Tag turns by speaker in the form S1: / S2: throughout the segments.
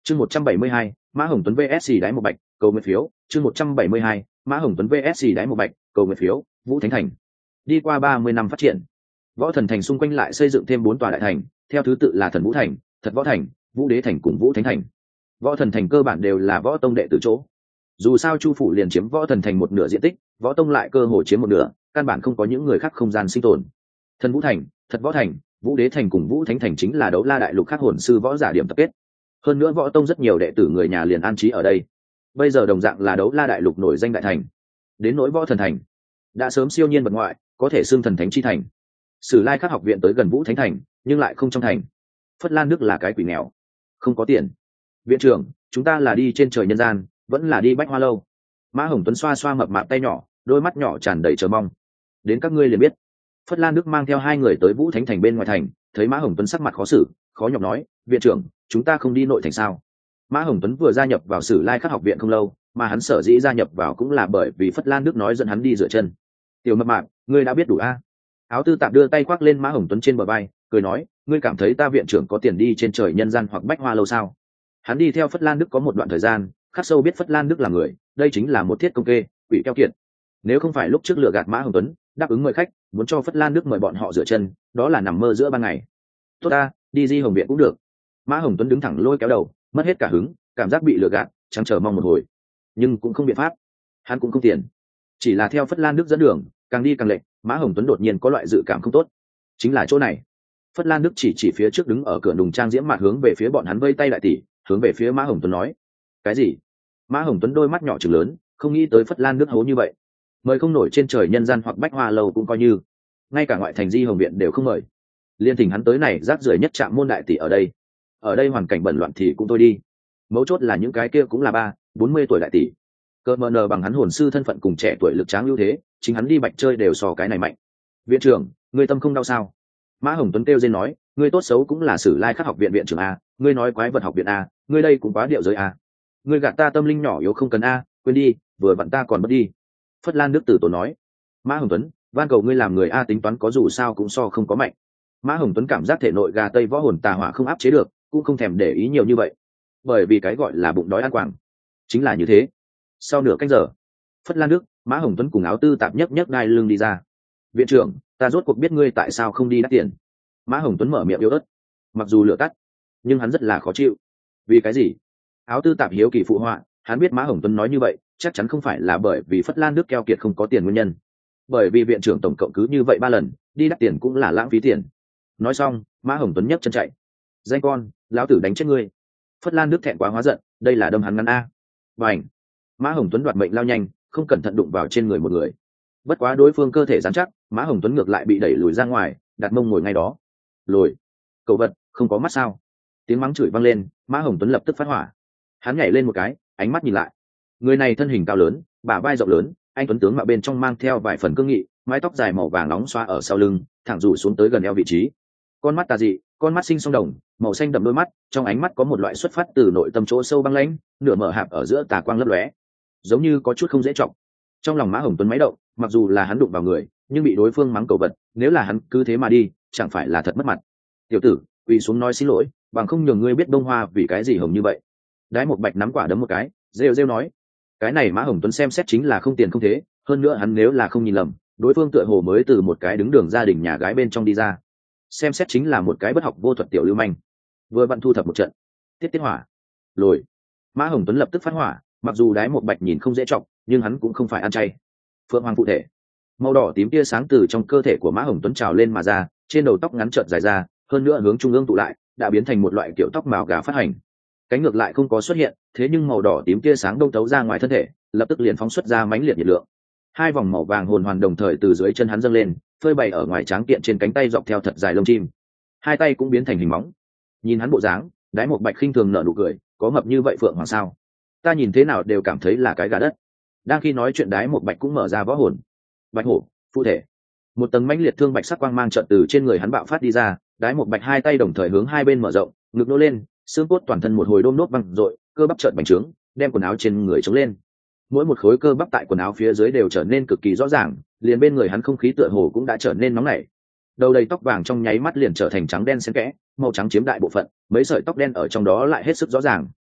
S1: Chương 172, Mã Hồng Tuấn VS Đái Một Bạch, cầu nguyện phiếu. Chương 172, Mã Hồng Tuấn VS Đái Một Bạch, cầu nguyện phiếu. Vũ Thánh Thành. Đi qua 30 năm phát triển, Võ Thần Thành xung quanh lại xây dựng thêm 4 tòa đại thành, theo thứ tự là Thần Vũ Thành, Thật Võ Thành, Vũ Đế Thành cùng Vũ Thánh Thành. Võ Thần Thành cơ bản đều là võ tông đệ tử chỗ. Dù sao Chu phủ liền chiếm Võ Thần Thành một nửa diện tích, võ tông lại cơ hồ chiếm một nửa, căn bản không có những người khác không gian sinh tồn. Thần Vũ Thành, Thật Võ Thành, Vũ Đế Thành cùng Vũ Thánh Thành chính là đấu la đại lục khác hồn sư võ giả điểm tập kết. Hơn nữa võ tông rất nhiều đệ tử người nhà liền an trí ở đây. Bây giờ đồng dạng là đấu la đại lục nổi danh đại thành. Đến nỗi Võ Thần Thành, đã sớm siêu nhiên bật ngoại, có thể xưng thần thánh chi thành. Sử Lai Khắc học viện tới gần Vũ Thánh Thành, nhưng lại không trong thành. Phất Lan Đức là cái quỷ nghèo, không có tiền. Viện trưởng, chúng ta là đi trên trời nhân gian, vẫn là đi Bách Hoa lâu? Mã Hồng Tuấn xoa xoa mập mạp tay nhỏ, đôi mắt nhỏ tràn đầy chờ mong. Đến các ngươi liền biết. Phất Lan Đức mang theo 2 người tới Vũ Thánh Thành bên ngoài thành, thấy Mã Hồng Tuấn sắc mặt khó xử, khó nhọc nói: viện trưởng, chúng ta không đi nội thành sao? Mã Hồng Tuấn vừa gia nhập vào Sử Lai Khắc học viện không lâu, mà hắn sở dĩ gia nhập vào cũng là bởi vì Phất Lan Đức nói dẫn hắn đi dựa chân. Tiểu mập mạp, ngươi đã biết đủ a? Áo tư tạp đưa tay khoác lên Mã Hồng Tuấn trên bờ vai, cười nói: ngươi cảm thấy ta viện trưởng có tiền đi trên trời nhân gian hoặc Bách Hoa lâu sao? Hắn đi theo Phất Lan Đức có một đoạn thời gian, khắc sâu biết Phất Lan Đức là người, đây chính là một thiết công kê, quỷ keo kiệt. Nếu không phải lúc trước lừa gạt Mã Hồng Tuấn, đáp ứng mời khách, muốn cho Phất Lan Đức mời bọn họ dựa chân, đó là nằm mơ giữa ban ngày. Tốt ta, đi Di Hồng viện cũng được. Mã Hồng Tuấn đứng thẳng lôi kéo đầu, mất hết cả hứng, cảm giác bị lừa gạt, trắng chờ mong một hồi, nhưng cũng không biện pháp, hắn cũng không tiền, chỉ là theo Phất Lan Đức dẫn đường, càng đi càng lệch. Mã Hồng Tuấn đột nhiên có loại dự cảm không tốt, chính là chỗ này. Phất Lan Đức chỉ phía trước đứng ở cửa đùng trang diễm mặt hướng về phía bọn hắn vây tay đại tỷ, hướng về phía Mã Hồng Tuấn nói: cái gì? Mã Hồng Tuấn đôi mắt nhỏ trừng lớn, không nghĩ tới Phất Lan Đức hố như vậy, mời không nổi trên trời nhân gian hoặc Bách Hoa lâu cũng coi như, ngay cả ngoại thành Di Hồng viện đều không mời, liên thỉnh hắn tới này rác rưởi nhất trạm môn đại tỷ ở đây hoàn cảnh bẩn loạn thì cũng thôi đi, mấu chốt là những cái kia cũng là 40 tuổi đại tỷ, cơ mờ nờ bằng hắn hồn sư thân phận cùng trẻ tuổi lực tráng ưu thế, chính hắn đi bạch chơi đều so cái này mạnh. Viện trưởng, ngươi tâm không đau sao? Mã Hồng Tuấn kêu dên nói: ngươi tốt xấu cũng là Sử Lai Khắc học viện viện trưởng a, ngươi nói quái vật học viện a, ngươi đây cũng quá điệu giới a. Ngươi gạt ta tâm linh nhỏ yếu không cần a, quên đi, vừa vặn ta còn mất đi. Phất Lan Đức tử tổ nói. Mã Hồng Tuấn, van cầu ngươi làm người a, tính toán có dù sao cũng so không có mạnh. Mã Hồng Tuấn cảm giác thể nội gà tây võ hồn tà hỏa không áp chế được, cũng không thèm để ý nhiều như vậy, bởi vì cái gọi là bụng đói ăn quảng chính là như thế. Sau nửa canh giờ, Phất Lan Đức, Mã Hồng Tuấn cùng áo tư tạp nhấc đai lưng đi ra. Viện trưởng, ta rốt cuộc biết ngươi tại sao không đi đắt tiền. Mã Hồng Tuấn mở miệng yếu ớt, mặc dù lửa tắt, nhưng hắn rất là khó chịu. Vì cái gì? Áo tư tạp hiếu kỳ phụ họa, hắn biết Mã Hồng Tuấn nói như vậy chắc chắn không phải là bởi vì Phất Lan Đức keo kiệt không có tiền nguyên nhân, bởi vì viện trưởng tổng cộng cứ như vậy 3 lần, đi đắt tiền cũng là lãng phí tiền. Nói xong, Mã Hồng Tuấn nhấc chân chạy. Danh con, lão tử đánh chết ngươi. Phất Lan Đức thẹn quá hóa giận, đây là đâm hắn ngắn a. Bành. Mã Hồng Tuấn đoạt mệnh lao nhanh, không cẩn thận đụng vào trên người một người. Bất quá đối phương cơ thể rắn chắc, Mã Hồng Tuấn ngược lại bị đẩy lùi ra ngoài, đặt mông ngồi ngay đó. Lùi, cậu vật, không có mắt sao? Tiếng mắng chửi vang lên, Mã Hồng Tuấn lập tức phát hỏa. Hắn nhảy lên một cái, ánh mắt nhìn lại. Người này thân hình cao lớn, bả vai rộng lớn, anh tuấn tướng mà bên trong mang theo vài phần cương nghị, mái tóc dài màu vàng nóng xoa ở sau lưng, thẳng rủ xuống tới gần eo vị trí. Con mắt tà dị, con mắt sinh song đồng, màu xanh đậm đôi mắt, trong ánh mắt có một loại xuất phát từ nội tâm chỗ sâu băng lãnh, nửa mở hạp ở giữa tà quang lấp lóe, giống như có chút không dễ trọng. Trong lòng Mã Hồng Tuấn máy động, mặc dù là hắn đụng vào người, nhưng bị đối phương mắng cầu vật, nếu là hắn cứ thế mà đi, chẳng phải là thật mất mặt. Tiểu tử, quỳ xuống nói xin lỗi, bằng không nhường ngươi biết bông hoa vì cái gì hồng như vậy. Đái một bạch nắm quả đấm một cái, rêu rêu nói. Cái này Mã Hồng Tuấn xem xét chính là không tiền không thế, hơn nữa hắn nếu là không nhìn lầm, đối phương tựa hồ mới từ một cái đứng đường gia đình nhà gái bên trong đi ra, xem xét chính là một cái bất học vô thuật tiểu lưu manh, vừa vặn thu thập một trận. Tiết hỏa, lồi. Mã Hồng Tuấn lập tức phát hỏa, mặc dù Đái một bạch nhìn không dễ trọng, nhưng hắn cũng không phải ăn chay. Phượng Hoàng phụ thể, màu đỏ tím tia sáng từ trong cơ thể của Mã Hồng Tuấn trào lên mà ra, trên đầu tóc ngắn trợn dài ra, hơn nữa hướng trung ương tụ lại, đã biến thành một loại kiểu tóc màu gà phát hành. Cánh ngược lại không có xuất hiện, thế nhưng màu đỏ tím tia sáng đông tấu ra ngoài thân thể, lập tức liền phóng xuất ra mãnh liệt nhiệt lượng. 2 vòng màu vàng hồn hoàn đồng thời từ dưới chân hắn dâng lên, phơi bày ở ngoài tráng kiện trên cánh tay dọc theo thật dài lông chim. 2 tay cũng biến thành hình móng. Nhìn hắn bộ dáng, Đái một bạch khinh thường nở nụ cười, có mập như vậy Phượng Hoàng sao? Ta nhìn thế nào đều cảm thấy là cái gà đất. Đang khi nói chuyện, Đái một bạch cũng mở ra võ hồn. Bạch hổ, phụ thể. Một tầng mãnh liệt thương bạch sắc quang mang chợt từ trên người hắn bạo phát đi ra, Đái một bạch 2 tay đồng thời hướng 2 bên mở rộng, ngực nô lên, xương cốt toàn thân một hồi đôm nốt văng dội, cơ bắp chợt bành trướng, đem quần áo trên người chống lên. Mỗi một khối cơ bắp tại quần áo phía dưới đều trở nên cực kỳ rõ ràng, liền bên người hắn không khí tựa hồ cũng đã trở nên nóng nảy. Đầu đầy tóc vàng trong nháy mắt liền trở thành trắng đen xen kẽ, màu trắng chiếm đại bộ phận, mấy sợi tóc đen ở trong đó lại hết sức rõ ràng.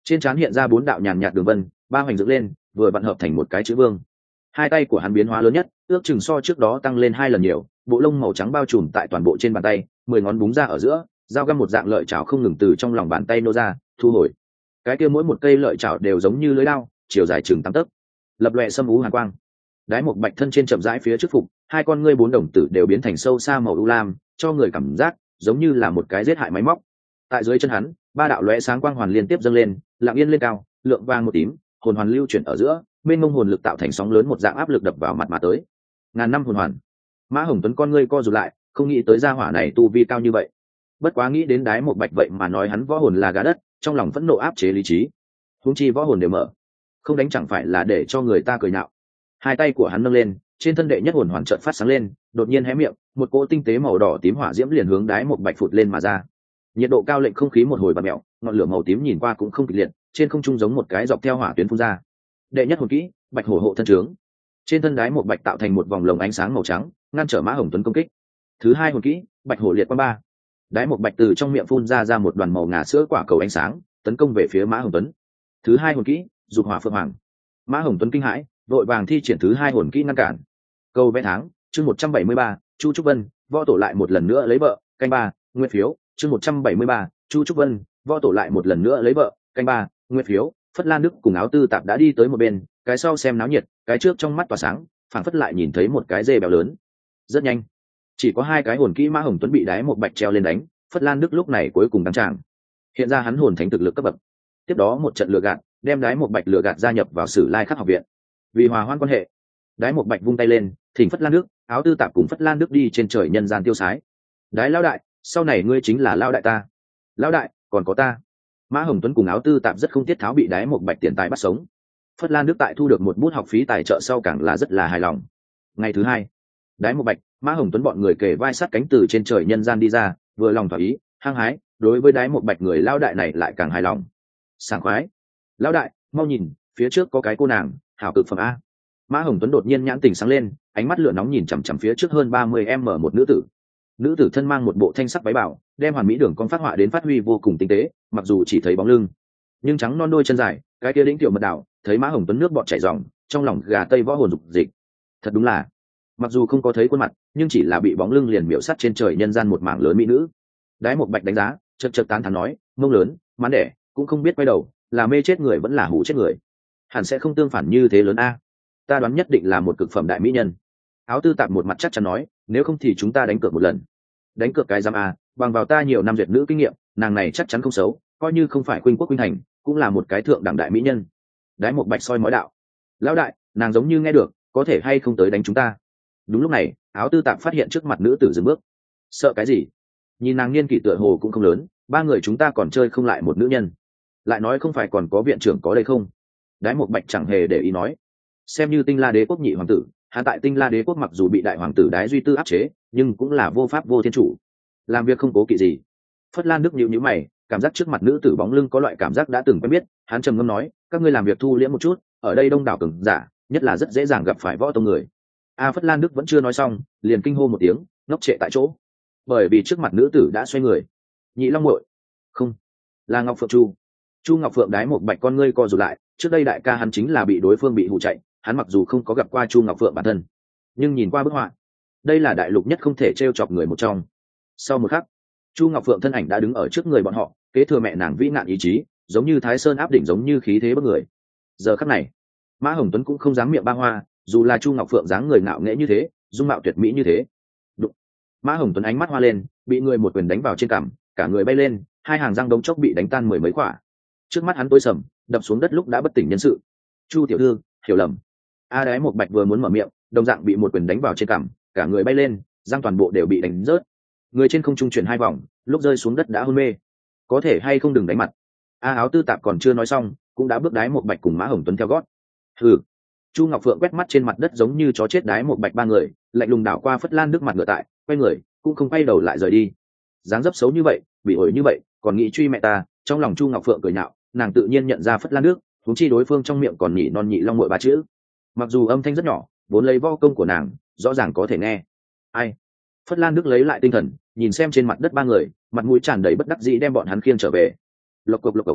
S1: trên trán hiện ra 4 đạo nhàn nhạt đường vân, ba hoành dựng lên, vừa vặn hợp thành một cái chữ vương. Hai tay của hắn biến hóa lớn nhất, ước chừng so trước đó tăng lên 2 lần nhiều, bộ lông màu trắng bao trùm tại toàn bộ trên bàn tay, 10 ngón búng ra ở giữa, dao găm một dạng lợi chảo không ngừng từ trong lòng bàn tay nô ra, thu hồi. Cái kia mỗi một cây lợi chảo đều giống như lưỡi dao, chiều dài chừng 8 tấc, lập lòe sâm ú hàn quang. Đái một bạch thân trên chậm rãi phía trước phục, hai con ngươi 4 đồng tử đều biến thành sâu xa màu u lam, cho người cảm giác giống như là một cái giết hại máy móc. Tại dưới chân hắn, 3 đạo lóe sáng quang hoàn liên tiếp dâng lên, lặng yên lên cao, lượng vàng một tím, hồn hoàn lưu chuyển ở giữa, bên mông hồn lực tạo thành sóng lớn một dạng áp lực đập vào mặt mà tới. Ngàn năm hồn hoàn. Mã Hồng Tuấn con ngươi co rụt lại, không nghĩ tới gia hỏa này tu vi cao như vậy. Bất quá nghĩ đến đái một bạch vậy mà nói hắn võ hồn là gà đất, trong lòng phẫn nộ áp chế lý trí. Huống chi võ hồn đều mở, không đánh chẳng phải là để cho người ta cười nhạo. Hai tay của hắn nâng lên, trên thân đệ nhất hồn hoàn chợt phát sáng lên, đột nhiên hé miệng, một cỗ tinh tế màu đỏ tím hỏa diễm liền hướng đái một bạch phụt lên mà ra. Nhiệt độ cao lệnh không khí một hồi bạt mèo, ngọn lửa màu tím nhìn qua cũng không kịch liệt, trên không trung giống một cái dọc theo hỏa tuyến phun ra. Đệ nhất hồn kỹ, Bạch Hổ hộ thân trướng. Trên thân đái một bạch tạo thành một vòng lồng ánh sáng màu trắng, ngăn trở Mã Hồng Tuấn công kích. Thứ hai hồn kỹ, Bạch Hổ liệt quang ba. Đái một bạch từ trong miệng phun ra một đoàn màu ngà sữa quả cầu ánh sáng, tấn công về phía Mã Hồng Tuấn. Thứ hai hồn kỹ, Dục Hỏa Phượng Hoàng. Mã Hồng Tuấn kinh hãi, vội vàng thi triển thứ hai hồn kỹ ngăn cản. Câu vẽ tháng, chương 173, Chu Trúc Vân, võ tổ lại một lần nữa lấy vợ, canh ba, nguyên phiếu, chương 173, Chu Trúc Vân, võ tổ lại một lần nữa lấy vợ, canh ba, nguyên phiếu. Phất Lan Đức cùng Áo Tư Tạp đã đi tới một bên, cái sau xem náo nhiệt, cái trước trong mắt tỏa sáng, phảng phất lại nhìn thấy một cái dê béo lớn. Rất nhanh, chỉ có 2 cái hồn kỹ Mã Hồng Tuấn bị đái một bạch treo lên đánh, Phất Lan Đức lúc này cuối cùng đăng tràng. Hiện ra hắn hồn thánh thực lực cấp bậc. Tiếp đó một trận lừa gạt, đem đái một bạch lừa gạt gia nhập vào Sử Lai Khắc học viện. Vì hòa hoãn quan hệ, đái một bạch vung tay lên, thỉnh Phất Lan Đức, Áo Tư Tạp cùng Phất Lan Đức đi trên trời nhân gian tiêu sái. Đái lão đại, sau này ngươi chính là lão đại ta. Lão đại, còn có ta. Mã Hồng Tuấn cùng Áo Tư Tạp rất không tiết tháo bị đái một bạch tiền tài bắt sống. Phất Lan Đức tại thu được một bút học phí tài trợ sau càng là rất là hài lòng. Ngày thứ hai, đái một bạch, Mã Hồng Tuấn bọn người kề vai sát cánh từ trên trời nhân gian đi ra, vừa lòng thỏa ý, hăng hái, đối với đái một bạch người lão đại này lại càng hài lòng. Sảng khoái. Lão đại, mau nhìn, phía trước có cái cô nàng, hảo cực phẩm a. Mã Hồng Tuấn đột nhiên nhãn tình sáng lên, ánh mắt lửa nóng nhìn chằm chằm phía trước hơn 30m một nữ tử. Nữ tử thân mang một bộ thanh sắc váy bảo, đem hoàn mỹ đường cong phát họa đến phát huy vô cùng tinh tế, mặc dù chỉ thấy bóng lưng, nhưng trắng non đôi chân dài, cái kia đĩnh tiểu mật đảo, thấy Mã Hồng Tuấn nước bọt chảy ròng, trong lòng gà tây võ hồn dục dịch. Thật đúng là, mặc dù không có thấy khuôn mặt, nhưng chỉ là bị bóng lưng liền miểu sát trên trời nhân gian một mảng lớn mỹ nữ. Đái một bạch đánh giá, chợt chợt tán thán nói, mông lớn, mán đẻ, cũng không biết quay đầu, là mê chết người vẫn là hủ chết người. Hẳn sẽ không tương phản như thế lớn a. Ta đoán nhất định là một cực phẩm đại mỹ nhân. Áo Tư Tạp một mặt chắc chắn nói, nếu không thì chúng ta đánh cược một lần. Đánh cược cái giam a, bằng vào ta nhiều năm duyệt nữ kinh nghiệm, nàng này chắc chắn không xấu, coi như không phải khuynh quốc khuynh thành, cũng là một cái thượng đẳng đại mỹ nhân. Đái một bạch soi mói đạo, lão đại, nàng giống như nghe được, có thể hay không tới đánh chúng ta. Đúng lúc này, Áo Tư Tạp phát hiện trước mặt nữ tử dừng bước. Sợ cái gì? Nhìn nàng niên kỷ tựa hồ cũng không lớn, 3 người chúng ta còn chơi không lại một nữ nhân, lại nói không phải còn có viện trưởng có đây không? Đái một bạch chẳng hề để ý nói, xem như Tinh La Đế quốc nhị hoàng tử, hắn tại Tinh La Đế quốc mặc dù bị đại hoàng tử Đái Duy Tư áp chế, nhưng cũng là vô pháp vô thiên chủ, làm việc không cố kỵ gì. Phất Lan Đức nhíu mày, cảm giác trước mặt nữ tử bóng lưng có loại cảm giác đã từng quen biết, hắn trầm ngâm nói, các ngươi làm việc thu liễm một chút, ở đây đông đảo cường giả, nhất là rất dễ dàng gặp phải võ tông người. Phất Lan Đức vẫn chưa nói xong, liền kinh hô một tiếng, ngốc trệ tại chỗ, bởi vì trước mặt nữ tử đã xoay người. Nhị Long muội, không, là Ngọc Phượng Chu. Chu Ngọc Phượng đái một bạch con ngươi co rụt lại, trước đây đại ca hắn chính là bị đối phương bị hù chạy, hắn mặc dù không có gặp qua Chu Ngọc Phượng bản thân, nhưng nhìn qua bức họa, đây là đại lục nhất không thể trêu chọc người một trong. Sau một khắc, Chu Ngọc Phượng thân ảnh đã đứng ở trước người bọn họ, kế thừa mẹ nàng vĩ nạn ý chí, giống như Thái Sơn áp đỉnh, giống như khí thế bất người. Giờ khắc này, Mã Hồng Tuấn cũng không dám miệng ba hoa, dù là Chu Ngọc Phượng dáng người ngạo nghễ như thế, dung mạo tuyệt mỹ như thế. Đụng. Mã Hồng Tuấn ánh mắt hoa lên, bị người một quyền đánh vào trên cằm, cả người bay lên, 2 hàng răng đống chốc bị đánh tan 10 mấy quả. Trước mắt hắn tối sầm, đập xuống đất lúc đã bất tỉnh nhân sự. Chu tiểu thư, hiểu lầm. Đái một bạch vừa muốn mở miệng, đồng dạng bị một quyền đánh vào trên cằm, cả người bay lên, răng toàn bộ đều bị đánh rớt. Người trên không trung chuyển 2 vòng, lúc rơi xuống đất đã hôn mê. Có thể hay không đừng đánh mặt. Áo Tư Tạp còn chưa nói xong, cũng đã bước đái một bạch cùng Mã Hồng Tuấn theo gót. Hừ. Chu Ngọc Phượng quét mắt trên mặt đất giống như chó chết đái một bạch 3 người, lạnh lùng đảo qua Phất Lan Đức mặt ngựa tại, quay người, cũng không quay đầu lại rời đi. Dáng dấp xấu như vậy, bị ổi như vậy, còn nghĩ truy mẹ ta, trong lòng Chu Ngọc Phượng cười nhạo, nàng tự nhiên nhận ra Phất Lan Đức, huống chi đối phương trong miệng còn nhị non nhị long muội 3 chữ. Mặc dù âm thanh rất nhỏ, vốn lấy võ công của nàng, rõ ràng có thể nghe. Ai? Phất Lan Đức lấy lại tinh thần, nhìn xem trên mặt đất 3 người, mặt mũi tràn đầy bất đắc dĩ đem bọn hắn khiêng trở về. Lộc cộc lộc cộc.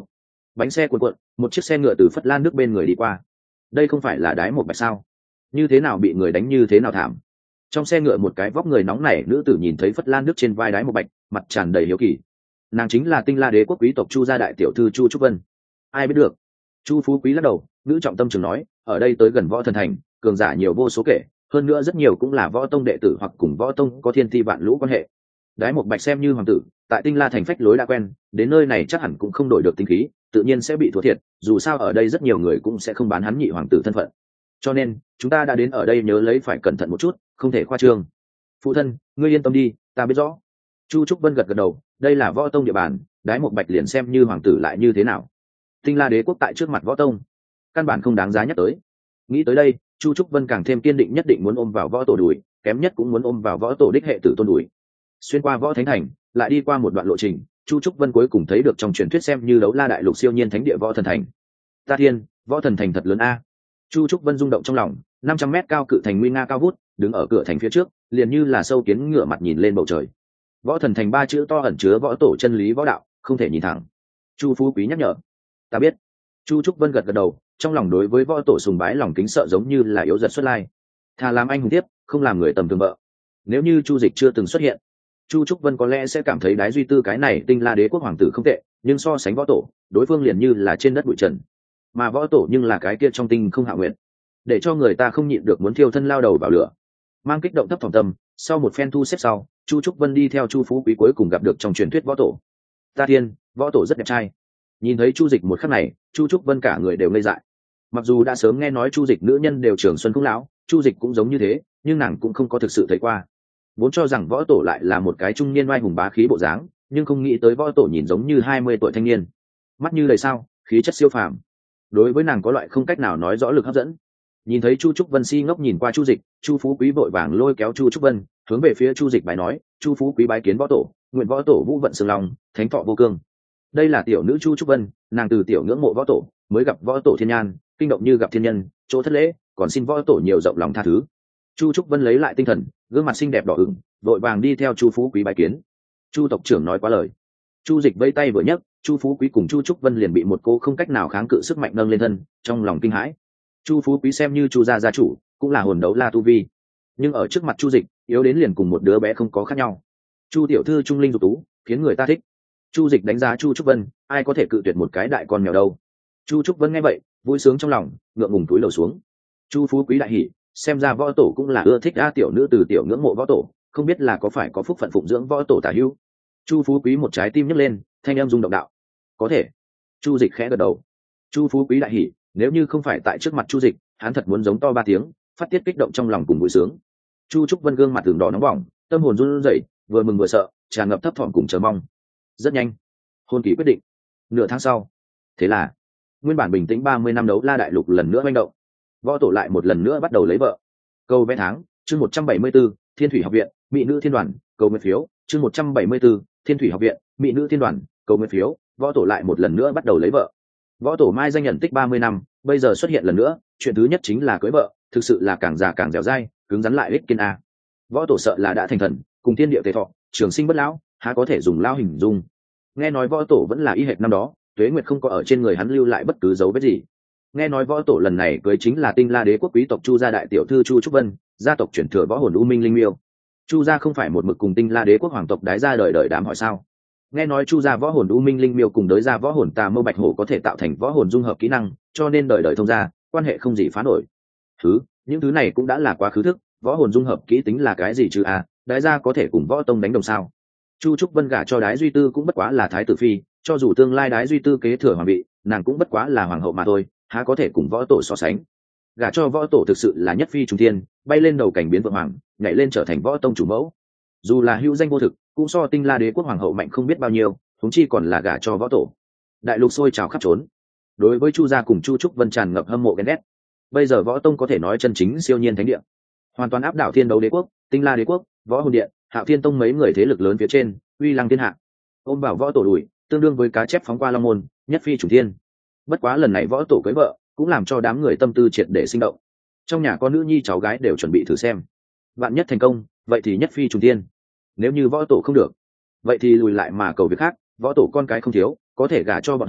S1: bánh xe cuộn cuộn, một chiếc xe ngựa từ Phất Lan nước bên người đi qua. Đây không phải là Đái một Bạch sao? Như thế nào bị người đánh như thế nào thảm? Trong xe ngựa một cái vóc người nóng nảy nữ tử nhìn thấy Phất Lan nước trên vai Đái một Bạch, mặt tràn đầy hiếu kỳ. Nàng chính là Tinh La Đế quốc quý tộc Chu gia đại tiểu thư Chu Trúc Vân. Ai biết được? Chu Phú Quý lắc đầu, nữ trọng tâm trường nói, ở đây tới gần Võ Thần Thành, cường giả nhiều vô số kể, hơn nữa rất nhiều cũng là võ tông đệ tử hoặc cùng võ tông có thiên ti vạn lũ quan hệ. Đái một Bạch xem như hoàng tử, tại Tinh La thành phách lối đã quen, đến nơi này chắc hẳn cũng không đổi được tinh khí, tự nhiên sẽ bị thua thiệt, dù sao ở đây rất nhiều người cũng sẽ không bán hắn nhị hoàng tử thân phận. Cho nên, chúng ta đã đến ở đây nhớ lấy phải cẩn thận một chút, không thể khoa trương. Phụ thân, ngươi yên tâm đi, ta biết rõ. Chu Trúc Vân gật gật đầu, đây là võ tông địa bàn, Đái một Bạch liền xem như hoàng tử lại như thế nào? Tinh La đế quốc tại trước mặt võ tông, căn bản không đáng giá nhắc tới. Nghĩ tới đây, Chu Trúc Vân càng thêm kiên định, nhất định muốn ôm vào võ tổ đùi, kém nhất cũng muốn ôm vào võ tổ đích hệ tử tôn đùi. Xuyên qua võ thánh thành, lại đi qua một đoạn lộ trình, Chu Trúc Vân cuối cùng thấy được trong truyền thuyết xem như đấu la đại lục siêu nhiên thánh địa võ thần thành. Ta thiên, võ thần thành thật lớn a! Chu Trúc Vân rung động trong lòng, 500 mét cao cự thành nguy nga cao vút, đứng ở cửa thành phía trước, liền như là sâu kiến ngửa mặt nhìn lên bầu trời. Võ thần thành ba chữ to ẩn chứa võ tổ chân lý võ đạo, không thể nhìn thẳng. Chu Phú Quý nhắc nhở. Ta biết. Chu Trúc Vân gật gật đầu, trong lòng đối với võ tổ sùng bái lòng kính sợ giống như là yếu dật xuất lai. Thà làm anh hùng tiếp, không làm người tầm thường vợ. Nếu như Chu Dịch chưa từng xuất hiện, Chu Trúc Vân có lẽ sẽ cảm thấy Đái Duy Tư cái này Tinh La đế quốc hoàng tử không tệ, nhưng so sánh võ tổ, đối phương liền như là trên đất bụi trần. Mà võ tổ nhưng là cái kia trong tinh không hạ nguyện, để cho người ta không nhịn được muốn thiêu thân lao đầu vào lửa. Mang kích động thấp thỏm tâm, sau một phen thu xếp sau, Chu Trúc Vân đi theo Chu Phú Quý cuối cùng gặp được trong truyền thuyết võ tổ. Ta thiên, võ tổ rất đẹp trai. Nhìn thấy Chu Dịch một khắc này, Chu Trúc Vân cả người đều ngây dại. Mặc dù đã sớm nghe nói Chu Dịch nữ nhân đều trường xuân cũng lão, Chu Dịch cũng giống như thế, nhưng nàng cũng không có thực sự thấy qua. Vốn cho rằng võ tổ lại là một cái trung niên oai hùng bá khí bộ dáng, nhưng không nghĩ tới võ tổ nhìn giống như 20 tuổi thanh niên, mắt như đầy sao, khí chất siêu phàm. Đối với nàng có loại không cách nào nói rõ lực hấp dẫn. Nhìn thấy Chu Trúc Vân si ngốc nhìn qua Chu Dịch, Chu Phú Quý vội vàng lôi kéo Chu Trúc Vân hướng về phía Chu Dịch bài nói, Chu Phú Quý bái kiến võ tổ, nguyện võ tổ vũ vận sương long, thánh thọ vô cương. Đây là tiểu nữ Chu Trúc Vân, nàng từ tiểu ngưỡng mộ võ tổ, mới gặp võ tổ thiên nhan, kinh động như gặp thiên nhân, chỗ thất lễ, còn xin võ tổ nhiều rộng lòng tha thứ. Chu Trúc Vân lấy lại tinh thần, gương mặt xinh đẹp đỏ ửng, vội vàng đi theo Chu Phú Quý bái kiến. Chu tộc trưởng nói quá lời. Chu Dịch vây tay vừa nhấc, Chu Phú Quý cùng Chu Trúc Vân liền bị một cô không cách nào kháng cự sức mạnh nâng lên thân, trong lòng kinh hãi. Chu Phú Quý xem như Chu gia gia chủ, cũng là hồn đấu la tu vi, nhưng ở trước mặt Chu Dịch, yếu đến liền cùng một đứa bé không có khác nhau. Chu tiểu thư trung linh dục tú, khiến người ta thích. Chu Dịch đánh giá Chu Trúc Vân, ai có thể cự tuyệt một cái đại con mèo đâu. Chu Trúc Vân nghe vậy, vui sướng trong lòng, ngượng ngùng cúi đầu xuống. Chu Phú Quý đại hỉ, xem ra võ tổ cũng là ưa thích a tiểu nữ từ tiểu ngưỡng mộ võ tổ, không biết là có phải có phúc phận phụng dưỡng võ tổ tả hữu. Chu Phú Quý một trái tim nhấc lên, thanh âm rung động đạo, có thể. Chu Dịch khẽ gật đầu. Chu Phú Quý đại hỉ, nếu như không phải tại trước mặt Chu Dịch, hắn thật muốn giống to 3 tiếng, phát tiết kích động trong lòng cùng vui sướng. Chu Trúc Vân gương mặt tưởng đỏ nóng bỏng, tâm hồn run rẩy, vừa mừng vừa sợ, tràn ngập thấp thỏm cùng chờ mong. Rất nhanh, hôn kỳ quyết định. Nửa tháng sau, thế là nguyên bản bình tĩnh 30 năm đấu la đại lục lần nữa manh động, võ tổ lại một lần nữa bắt đầu lấy vợ. Câu vẽ tháng, chương 174, Thiên Thủy học viện, mỹ nữ thiên đoàn, câu nguyện phiếu, chương 174, Thiên Thủy học viện, mỹ nữ thiên đoàn, câu nguyện phiếu, võ tổ lại một lần nữa bắt đầu lấy vợ. Võ tổ mai danh nhận tích 30 năm, bây giờ xuất hiện lần nữa, chuyện thứ nhất chính là cưới vợ, thực sự là càng già càng dẻo dai, cứng rắn lại ích kiên a. Võ tổ sợ là đã thành thần, cùng thiên địa tề thọ, trường sinh bất lão, há có thể dùng lao hình dung. Nghe nói võ tổ vẫn là y hệt năm đó, tuế nguyệt không có ở trên người hắn lưu lại bất cứ dấu vết gì. Nghe nói võ tổ lần này cưới chính là Tinh La đế quốc quý tộc Chu gia đại tiểu thư Chu Trúc Vân, gia tộc chuyển thừa võ hồn U Minh Linh Miêu. Chu gia không phải một mực cùng Tinh La đế quốc hoàng tộc đái ra đời đời đám hỏi sao? Nghe nói Chu gia võ hồn U Minh Linh Miêu cùng đới gia võ hồn Tà Mâu Bạch Hổ có thể tạo thành võ hồn dung hợp kỹ năng, cho nên đời đời thông gia, quan hệ không gì phá nổi. Những thứ này cũng đã là quá khứ thức, võ hồn dung hợp kỹ tính là cái gì chứ à? Đái gia có thể cùng võ tông đánh đồng sao? Chu Trúc Vân gả cho Đái Duy Tư cũng bất quá là thái tử phi, cho dù tương lai Đái Duy Tư kế thừa hoàng vị, nàng cũng bất quá là hoàng hậu mà thôi, há có thể cùng võ tổ so sánh. Gả cho võ tổ thực sự là nhất phi trùng thiên, bay lên đầu cảnh biến vượng hoàng, nhảy lên trở thành võ tông chủ mẫu. Dù là hữu danh vô thực, cũng so Tinh La đế quốc hoàng hậu mạnh không biết bao nhiêu, huống chi còn là gả cho võ tổ. Đại lục sôi trào khắp trốn. Đối với Chu gia cùng Chu Trúc Vân tràn ngập hâm mộ ghen ghét. Bây giờ võ tông có thể nói chân chính siêu nhiên thánh địa, hoàn toàn áp đảo Thiên Đấu đế quốc, Tinh La đế quốc, Võ Hồn điện, Hạo Thiên tông mấy người thế lực lớn phía trên, uy lăng thiên hạ. Ôm bảo võ tổ đùi, tương đương với cá chép phóng qua long môn, nhất phi chủ thiên. Bất quá lần này võ tổ cưới vợ, cũng làm cho đám người tâm tư triệt để sinh động. Trong nhà có nữ nhi cháu gái đều chuẩn bị thử xem. Vạn nhất thành công, vậy thì nhất phi trùng thiên. Nếu như võ tổ không được, vậy thì lùi lại mà cầu việc khác, võ tổ con cái không thiếu, có thể gả cho bọn họ,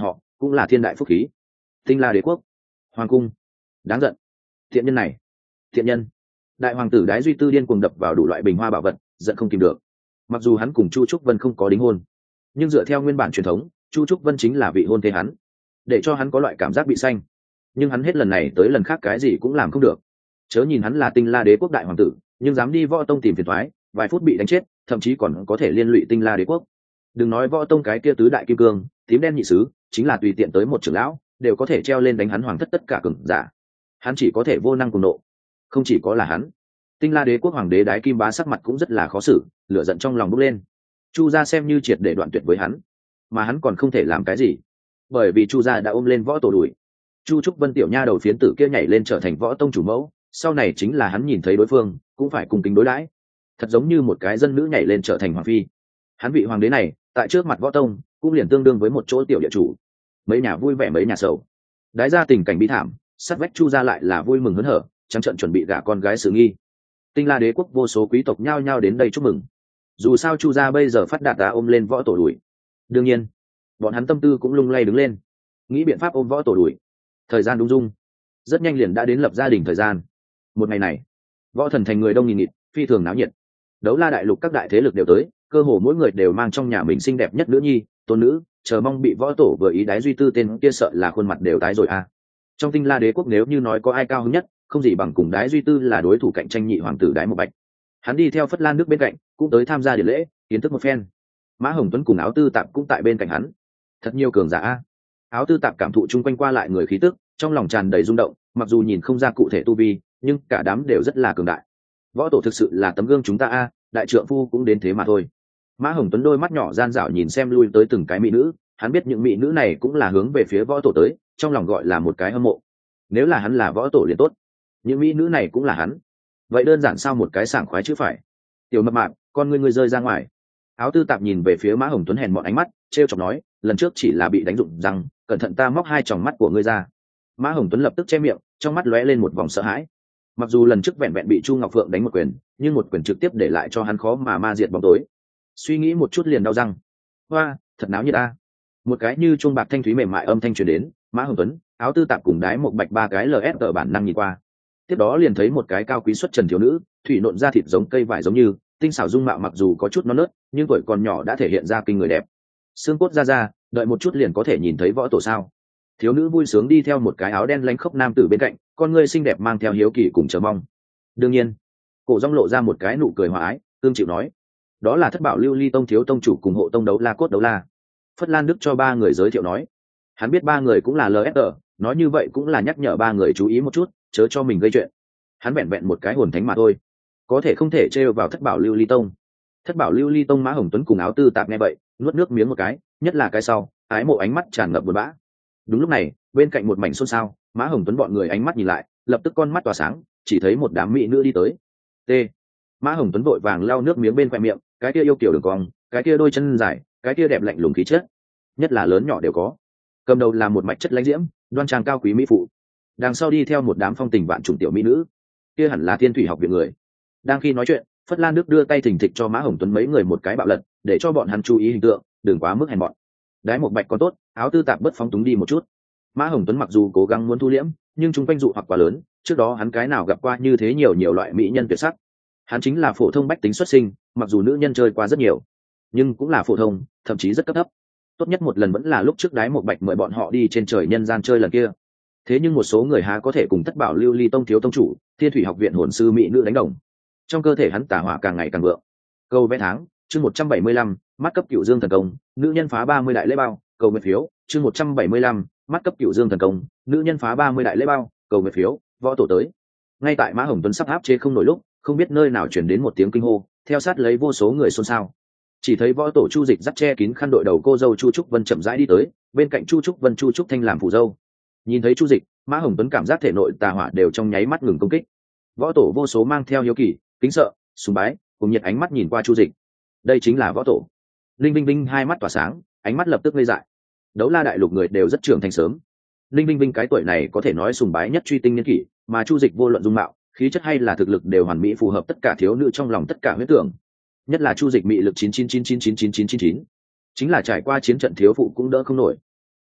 S1: cũng là thiên đại phúc khí. Tinh La đế quốc hoàng cung. Đáng giận, thiện nhân này, thiện nhân. Đại hoàng tử Đái Duy Tư điên cuồng đập vào đủ loại bình hoa bảo vật, giận không kìm được. Mặc dù hắn cùng Chu Trúc Vân không có đính hôn, nhưng dựa theo nguyên bản truyền thống, Chu Trúc Vân chính là vị hôn thê hắn, để cho hắn có loại cảm giác bị xanh. Nhưng hắn hết lần này tới lần khác cái gì cũng làm không được. Chớ nhìn hắn là Tinh La đế quốc đại hoàng tử, nhưng dám đi Võ Tông tìm phiền toái, vài phút bị đánh chết, thậm chí còn có thể liên lụy Tinh La đế quốc. Đừng nói Võ Tông cái kia tứ đại kim cương, tím đen nhị sứ, chính là tùy tiện tới một trưởng lão, đều có thể treo lên đánh hắn hoàng thất tất cả cường giả. Hắn chỉ có thể vô năng cùng nộ. Không chỉ có là hắn, Tinh La đế quốc hoàng đế Đái Kim Bá sắc mặt cũng rất là khó xử, lửa giận trong lòng bốc lên. Chu gia xem như triệt để đoạn tuyệt với hắn, mà hắn còn không thể làm cái gì, bởi vì Chu gia đã ôm lên Võ Tổ đuổi. Chu Trúc Vân tiểu nha đầu phiến tử kia nhảy lên trở thành Võ Tông chủ mẫu, sau này chính là hắn nhìn thấy đối phương cũng phải cùng kính đối đãi, thật giống như một cái dân nữ nhảy lên trở thành hoàng phi. Hắn vị hoàng đế này tại trước mặt Võ Tông cũng liền tương đương với một chỗ tiểu địa chủ, mấy nhà vui vẻ mấy nhà sầu. Đái ra tình cảnh bi thảm, sát vách Chu gia lại là vui mừng hớn hở, trắng trợn chuẩn bị gả con gái Sử Nghi. Tinh La đế quốc vô số quý tộc nhao nhao đến đây chúc mừng. Dù sao Chu gia bây giờ phát đạt đã ôm lên Võ Tổ đuổi. Đương nhiên bọn hắn tâm tư cũng lung lay đứng lên, nghĩ biện pháp ôm Võ Tổ đuổi. Thời gian đúng dung, rất nhanh liền đã đến lập gia đình thời gian. Một ngày này, Võ Thần thành người đông nghìn nghịt, phi thường náo nhiệt. Đấu La đại lục các đại thế lực đều tới, cơ hồ mỗi người đều mang trong nhà mình xinh đẹp nhất nữ nhi, tôn nữ, chờ mong bị Võ Tổ vừa ý Đái Duy Tư tên kia sợ là khuôn mặt đều tái rồi a. Trong Tinh La đế quốc nếu như nói có ai cao hứng nhất, không gì bằng cùng Đái Duy Tư là đối thủ cạnh tranh nhị hoàng tử Đái Một Bạch. Hắn đi theo Phất Lan nước bên cạnh, cũng tới tham gia điện lễ, kiến thức một phen. Mã Hồng Tuấn cùng Áo Tư Tạp cũng tại bên cạnh hắn. Thật nhiều cường giả a. Áo Tư Tạp cảm thụ chung quanh qua lại người khí tức, trong lòng tràn đầy rung động, mặc dù nhìn không ra cụ thể tu vi, nhưng cả đám đều rất là cường đại. Võ Tổ thực sự là tấm gương chúng ta a, đại trượng phu cũng đến thế mà thôi. Mã Hồng Tuấn đôi mắt nhỏ gian dảo nhìn xem lui tới từng cái mỹ nữ, hắn biết những mỹ nữ này cũng là hướng về phía Võ Tổ tới, trong lòng gọi là một cái hâm mộ. Nếu là hắn là Võ Tổ liền tốt, những mỹ nữ này cũng là hắn, vậy đơn giản sao một cái sảng khoái chứ phải. Tiểu mập mạp, con ngươi rơi ra ngoài. Áo Tư Tạp nhìn về phía Mã Hồng Tuấn hèn mọn ánh mắt, trêu chọc nói, lần trước chỉ là bị đánh rụng răng, cẩn thận ta móc hai tròng mắt của ngươi ra. Mã Hồng Tuấn lập tức che miệng, trong mắt lóe lên một vòng sợ hãi. Mặc dù lần trước vẹn vẹn bị Chu Ngọc Phượng đánh một quyền, nhưng một quyền trực tiếp để lại cho hắn khó mà ma diệt bóng tối. Suy nghĩ một chút liền đau răng. Hoa, thật náo nhiệt a. Một cái như chuông bạc thanh thúy mềm mại âm thanh truyền đến, Mã Hồng Tuấn, Áo Tư Tạp cùng Đái Một Bạch ba cái LS ở bản năng nhìn qua. Tiếp đó liền thấy một cái cao quý xuất trần thiếu nữ, thủy nộn da thịt giống cây vải giống như, tinh xảo dung mạo mặc dù có chút non nớt, nhưng tuổi còn nhỏ đã thể hiện ra kinh người đẹp. Xương cốt ra, đợi một chút liền có thể nhìn thấy Võ Tổ sao? Thiếu nữ vui sướng đi theo một cái áo đen lánh khốc nam tử bên cạnh, con ngươi xinh đẹp mang theo hiếu kỳ cùng chờ mong. Đương nhiên, Cổ Dung lộ ra một cái nụ cười hòa ái, tương chịu nói, đó là Thất Bảo Lưu Ly tông thiếu tông chủ cùng hộ tông Đấu La Cốt Đấu La. Phất Lan Đức cho ba người giới thiệu nói, hắn biết ba người cũng là LSR, nói như vậy cũng là nhắc nhở ba người chú ý một chút, chớ cho mình gây chuyện. Hắn vẹn vẹn một cái hồn thánh mà thôi, có thể không thể trêu vào Thất Bảo Lưu Ly tông. Thất Bảo Lưu Ly tông Mã Hồng Tuấn cùng Áo Tư Tạp nghe vậy, nuốt nước miếng một cái, nhất là cái sau, ái mộ ánh mắt tràn ngập buồn bã. Đúng lúc này, bên cạnh một mảnh xôn xao, Mã Hồng Tuấn bọn người ánh mắt nhìn lại, lập tức con mắt tỏa sáng, chỉ thấy một đám mỹ nữ đi tới. T. Mã Hồng Tuấn vội vàng lau nước miếng bên khoe miệng, cái kia yêu kiểu đường cong, cái kia đôi chân dài, cái kia đẹp lạnh lùng khí chất, nhất là lớn nhỏ đều có. Cầm đầu là một mạch chất lãnh diễm, đoan trang cao quý mỹ phụ. Đằng sau đi theo một đám phong tình vạn trùng tiểu mỹ nữ, kia hẳn là Thiên Thủy học viện người. Đang khi nói chuyện, Phất Lan Đức đưa tay thình thịch cho Mã Hồng Tuấn mấy người một cái bạo lật, để cho bọn hắn chú ý hình tượng, đừng quá mức hèn mọn. Đái Một Bạch còn tốt, Áo Tư Tạp bất phóng túng đi một chút. Mã Hồng Tuấn mặc dù cố gắng muốn thu liễm, nhưng chúng quanh dụ hoặc quá lớn, trước đó hắn cái nào gặp qua như thế nhiều loại mỹ nhân tuyệt sắc. Hắn chính là phổ thông bách tính xuất sinh, mặc dù nữ nhân chơi qua rất nhiều, nhưng cũng là phổ thông, thậm chí rất cấp thấp. Tốt nhất một lần vẫn là lúc trước Đái Một Bạch mời bọn họ đi trên trời nhân gian chơi lần kia. Thế nhưng một số người há có thể cùng Thất Bảo Lưu Ly tông thiếu tông chủ, Thiên Thủy học viện hồn sư mỹ nữ đánh đồng. Trong cơ thể hắn tà hỏa càng ngày càng vượng. Câu vẽ tháng, chương 175, mắt cấp Cửu Dương thần công, nữ nhân phá 30 đại lễ bao, cầu nguyện phiếu, chương 175, mắt cấp Cửu Dương thần công, nữ nhân phá 30 đại lễ bao, cầu nguyện phiếu, Võ Tổ tới. Ngay tại Mã Hồng Tuấn sắp áp chế không nổi lúc, không biết nơi nào truyền đến một tiếng kinh hô, theo sát lấy vô số người xôn xao. Chỉ thấy Võ Tổ Chu Dịch dắt che kín khăn đội đầu cô dâu Chu Trúc Vân chậm rãi đi tới, bên cạnh Chu Trúc Vân Chu Trúc Thanh làm phù dâu. Nhìn thấy Chu Dịch, Mã Hồng Tuấn cảm giác thể nội tà hỏa đều trong nháy mắt ngừng công kích. Võ Tổ vô số mang theo hiếu kỳ, kính sợ, sùng bái, cùng nhiệt ánh mắt nhìn qua Chu Dịch. Đây chính là Võ Tổ. Linh Vinh Vinh hai mắt tỏa sáng, ánh mắt lập tức ngây dại. Đấu La đại lục người đều rất trưởng thành sớm. Linh Vinh Vinh cái tuổi này có thể nói sùng bái nhất truy tinh niên kỷ, mà Chu Dịch vô luận dung mạo, khí chất hay là thực lực đều hoàn mỹ phù hợp tất cả thiếu nữ trong lòng tất cả huyết tưởng. Nhất là Chu Dịch mị lực 999999999, chính là trải qua chiến trận thiếu phụ cũng đỡ không nổi.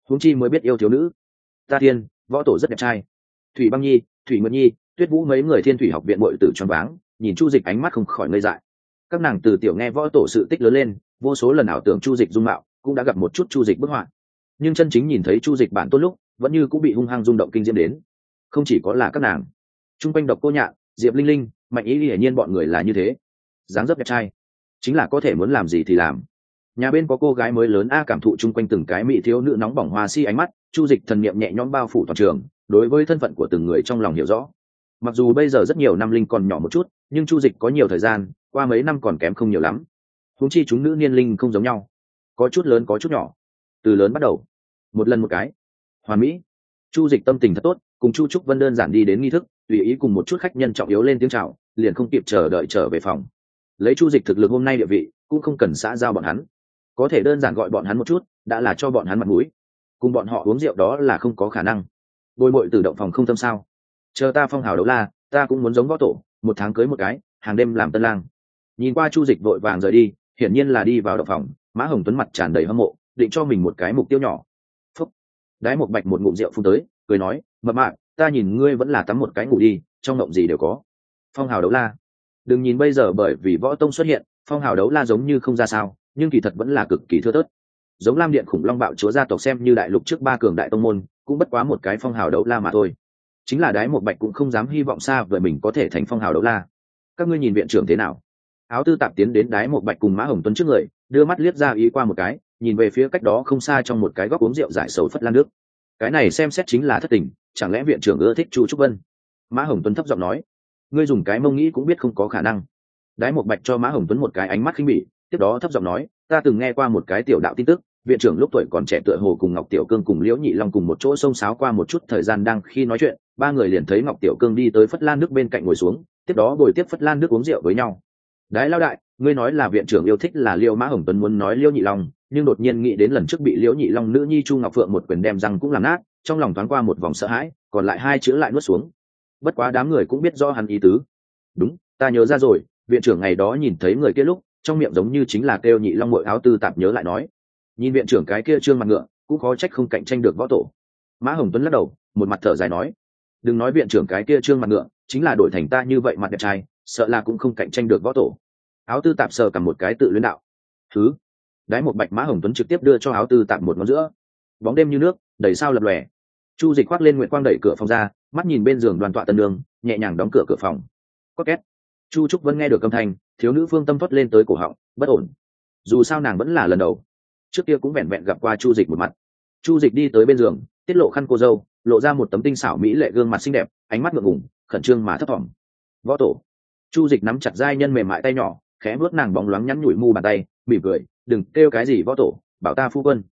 S1: huống chi mới biết yêu thiếu nữ. Ta thiên, võ tổ rất đẹp trai. Thủy Băng Nhi, Thủy Nguyệt Nhi, Tuyết Vũ mấy người Thiên Thủy học viện muội tử choáng váng, nhìn Chu Dịch ánh mắt không khỏi ngây dại. Các nàng từ tiểu nghe võ tổ sự tích lớn lên, vô số lần ảo tưởng Chu Dịch dung mạo, cũng đã gặp một chút Chu Dịch bức họa. Nhưng chân chính nhìn thấy Chu Dịch bản tốt lúc, vẫn như cũng bị hung hăng rung động kinh diễm đến. Không chỉ có là các nàng, trung quanh Độc Cô Nhạn, Diệp Linh Linh, Mạnh Ý hiển nhiên bọn người là như thế. Dáng dấp đẹp trai, chính là có thể muốn làm gì thì làm. Nhà bên có cô gái mới lớn a, cảm thụ chung quanh từng cái mỹ thiếu nữ nóng bỏng hoa si ánh mắt, Chu Dịch thần niệm nhẹ nhõm bao phủ toàn trường, đối với thân phận của từng người trong lòng hiểu rõ. Mặc dù bây giờ rất nhiều năm linh còn nhỏ một chút, nhưng Chu Dịch có nhiều thời gian, qua mấy năm còn kém không nhiều lắm. Huống chi chúng nữ niên linh không giống nhau, có chút lớn có chút nhỏ. Từ lớn bắt đầu, một lần một cái, hoàn mỹ. Chu Dịch tâm tình thật tốt, cùng Chu Trúc Vân đơn giản đi đến nghi thức, tùy ý cùng một chút khách nhân trọng yếu lên tiếng chào, liền không kịp chờ đợi trở về phòng. Lấy Chu Dịch thực lực hôm nay địa vị, cũng không cần xã giao bọn hắn, có thể đơn giản gọi bọn hắn một chút, đã là cho bọn hắn mặt mũi. Cùng bọn họ uống rượu đó là không có khả năng. Bồi bội tự động phòng không tâm sao? Chờ ta phong hào đấu la, ta cũng muốn giống võ tổ, một tháng cưới một cái, hàng đêm làm tân lang. Nhìn qua Chu Dịch vội vàng rời đi, hiển nhiên là đi vào động phòng. Mã Hồng Tuấn mặt tràn đầy hâm mộ, định cho mình một cái mục tiêu nhỏ. Phúc. Đái một bạch một ngụm rượu phun tới, cười nói, mập mạp, ta nhìn ngươi vẫn là tắm một cái ngủ đi, trong ngộng gì đều có. Phong hào đấu la. Đừng nhìn bây giờ bởi vì võ tông xuất hiện, phong hào đấu la giống như không ra sao, nhưng kỳ thật vẫn là cực kỳ thưa thớt. Giống Lam Điện Khủng Long Bạo Chúa gia tộc xem như đại lục trước ba cường đại tông môn, cũng bất quá một cái phong hào đấu la mà thôi. Chính là Đái một bạch cũng không dám hy vọng xa vời mình có thể thành phong hào đấu la. Các ngươi nhìn viện trưởng thế nào? Áo tư tạp tiến đến Đái một bạch cùng Mã Hồng Tuấn trước người, đưa mắt liếc ra ý qua một cái, nhìn về phía cách đó không xa trong một cái góc uống rượu giải sầu phất lan nước. Cái này xem xét chính là thất tình, chẳng lẽ viện trưởng ưa thích Chu Trúc Vân? Mã Hồng Tuấn thấp giọng nói, ngươi dùng cái mông nghĩ cũng biết không có khả năng. Đái một bạch cho Mã Hồng Tuấn một cái ánh mắt khinh bỉ, tiếp đó thấp giọng nói, ta từng nghe qua một cái tiểu đạo tin tức, viện trưởng lúc tuổi còn trẻ tựa hồ cùng Ngọc Tiểu Cương cùng Liễu Nhị Long cùng một chỗ xông xáo qua một chút thời gian, đang khi nói chuyện, ba người liền thấy Ngọc Tiểu Cương đi tới phất lan nước bên cạnh ngồi xuống, tiếp đó bồi tiếp phất lan nước uống rượu với nhau. Đái lao đại, ngươi nói là viện trưởng yêu thích là Liễu. Mã Hồng Tuấn muốn nói Liễu Nhị Long, nhưng đột nhiên nghĩ đến lần trước bị Liễu Nhị Long nữ nhi Chu Ngọc Phượng một quyền đem răng cũng làm nát, trong lòng thoáng qua một vòng sợ hãi, còn lại hai chữ lại nuốt xuống. Bất quá đám người cũng biết rõ hắn ý tứ. Đúng, ta nhớ ra rồi, viện trưởng ngày đó nhìn thấy người kia lúc, trong miệng giống như chính là kêu Nhị Long. Mội áo tư tạp nhớ lại nói, nhìn viện trưởng cái kia trương mặt ngựa, cũng khó trách không cạnh tranh được võ tổ. Mã Hồng Tuấn lắc đầu, một mặt thở dài nói, đừng nói viện trưởng cái kia trương mặt ngựa, chính là đổi thành ta như vậy mặt đẹp trai, sợ là cũng không cạnh tranh được võ tổ. Áo tư tạp sờ cầm một cái tự luyến đạo. Thứ. Đái một bạch. Mã Hồng Tuấn trực tiếp đưa cho áo tư tạp một ngón giữa. Bóng đêm như nước, đầy sao lập lòe. Chu Dịch khoác lên nguyện quang, đẩy cửa phòng ra, mắt nhìn bên giường đoàn tọa tân nương, nhẹ nhàng đóng cửa phòng. Có két. Chu Trúc Vân nghe được âm thanh, thiếu nữ phương tâm thoát lên tới cổ họng, bất ổn. Dù sao nàng vẫn là lần đầu, trước kia cũng vẹn vẹn gặp qua Chu Dịch một mặt. Chu Dịch đi tới bên giường, tiết lộ khăn cô dâu, lộ ra một tấm tinh xảo mỹ lệ gương mặt xinh đẹp, ánh mắt ngượng ngùng, khẩn trương mà thấp thỏm. Võ tổ. Chu Dịch nắm chặt giai nhân mềm mại tay nhỏ, khẽ vuốt nàng bóng loáng nhắn nhủi mu bàn tay, mỉm cười, đừng kêu cái gì võ tổ, bảo ta phu quân.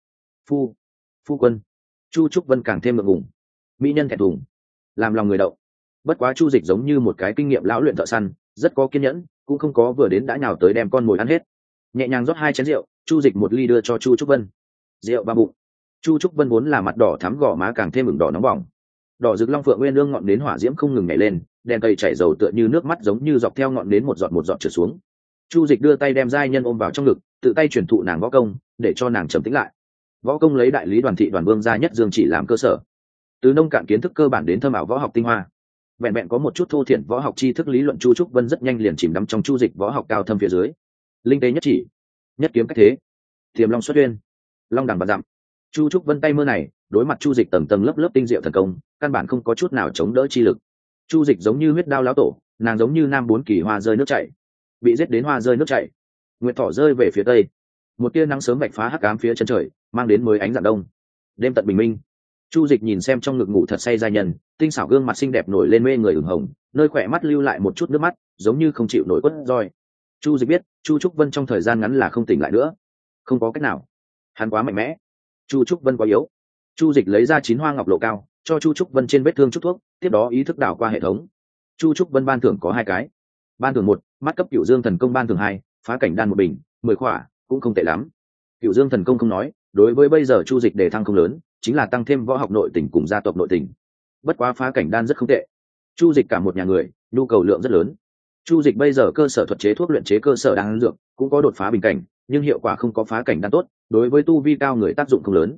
S1: Phu quân. Chu Trúc Vân càng thêm ngượng ngùng. Mỹ nhân thẹn thùng, làm lòng người đậu. Bất quá Chu Dịch giống như một cái kinh nghiệm lão luyện thợ săn, rất có kiên nhẫn, cũng không có vừa đến đã nhào tới đem con mồi ăn hết. Nhẹ nhàng rót hai chén rượu, Chu Dịch một ly đưa cho Chu Trúc Vân. Rượu ba bụng. Chu Trúc Vân vốn là mặt đỏ thắm, gò má càng thêm ửng đỏ nóng bỏng. Đỏ rực long phượng nguyên lương ngọn đến hỏa diễm không ngừng nhảy lên, đèn cây chảy dầu tựa như nước mắt giống như dọc theo ngọn đến một giọt trượt xuống. Chu Dịch đưa tay đem giai nhân ôm vào trong ngực, tự tay truyền thụ nàng võ công, để cho nàng trầm tĩnh lại. Võ công lấy đại lý Đoàn thị Đoàn Vương gia nhất Dương chỉ làm cơ sở, từ nông cạn kiến thức cơ bản đến thâm ảo võ học tinh hoa. Vẹn vẹn có một chút thô thiển võ học tri thức lý luận, Chu Trúc Vân rất nhanh liền chìm đắm trong Chu Dịch võ học cao thâm phía dưới. Linh tế nhất chỉ, nhất kiếm cách thế, Tiềm Long xuất uyên, long đằng bạt dặm. Chu Trúc Vân tay mơ này, đối mặt Chu Dịch tầng tầng lớp lớp tinh diệu thần công, căn bản không có chút nào chống đỡ chi lực. Chu Dịch giống như huyết đao lão tổ, nàng giống như nam bốn kỳ hoa rơi nước chảy, bị giết đến hoa rơi nước chảy. Nguyệt thỏ rơi về phía tây, một tia nắng sớm vạch phá hắc ám phía chân trời, mang đến mới ánh rạng đông. Đêm tận bình minh. Chu Dịch nhìn xem trong ngực ngủ thật say giai nhân, tinh xảo gương mặt xinh đẹp nổi lên mê người ửng hồng, nơi khỏe mắt lưu lại một chút nước mắt, giống như không chịu nổi quất roi. Chu Dịch biết, Chu Trúc Vân trong thời gian ngắn là không tỉnh lại nữa. Không có cách nào, hắn quá mạnh mẽ, Chu Trúc Vân quá yếu. Chu Dịch lấy ra 9 hoa ngọc lộ cao, cho Chu Trúc Vân trên vết thương chút thuốc, tiếp đó ý thức đảo qua hệ thống. Chu Trúc Vân ban thưởng có 2 cái. Ban thưởng 1, mắt cấp Cửu Dương thần công. Ban thưởng 2, phá cảnh đan một bình, 10 khỏa, cũng không tệ lắm. Cửu Dương thần công không nói, đối với bây giờ Chu Dịch đề thăng không lớn, chính là tăng thêm võ học nội tình cùng gia tộc nội tình. Bất quá phá cảnh đan rất không tệ. Chu Dịch cả một nhà người, nhu cầu lượng rất lớn. Chu Dịch bây giờ cơ sở thuật chế thuốc luyện chế cơ sở đan dược cũng có đột phá bình cảnh, nhưng hiệu quả không có phá cảnh đan tốt, đối với tu vi cao người tác dụng không lớn.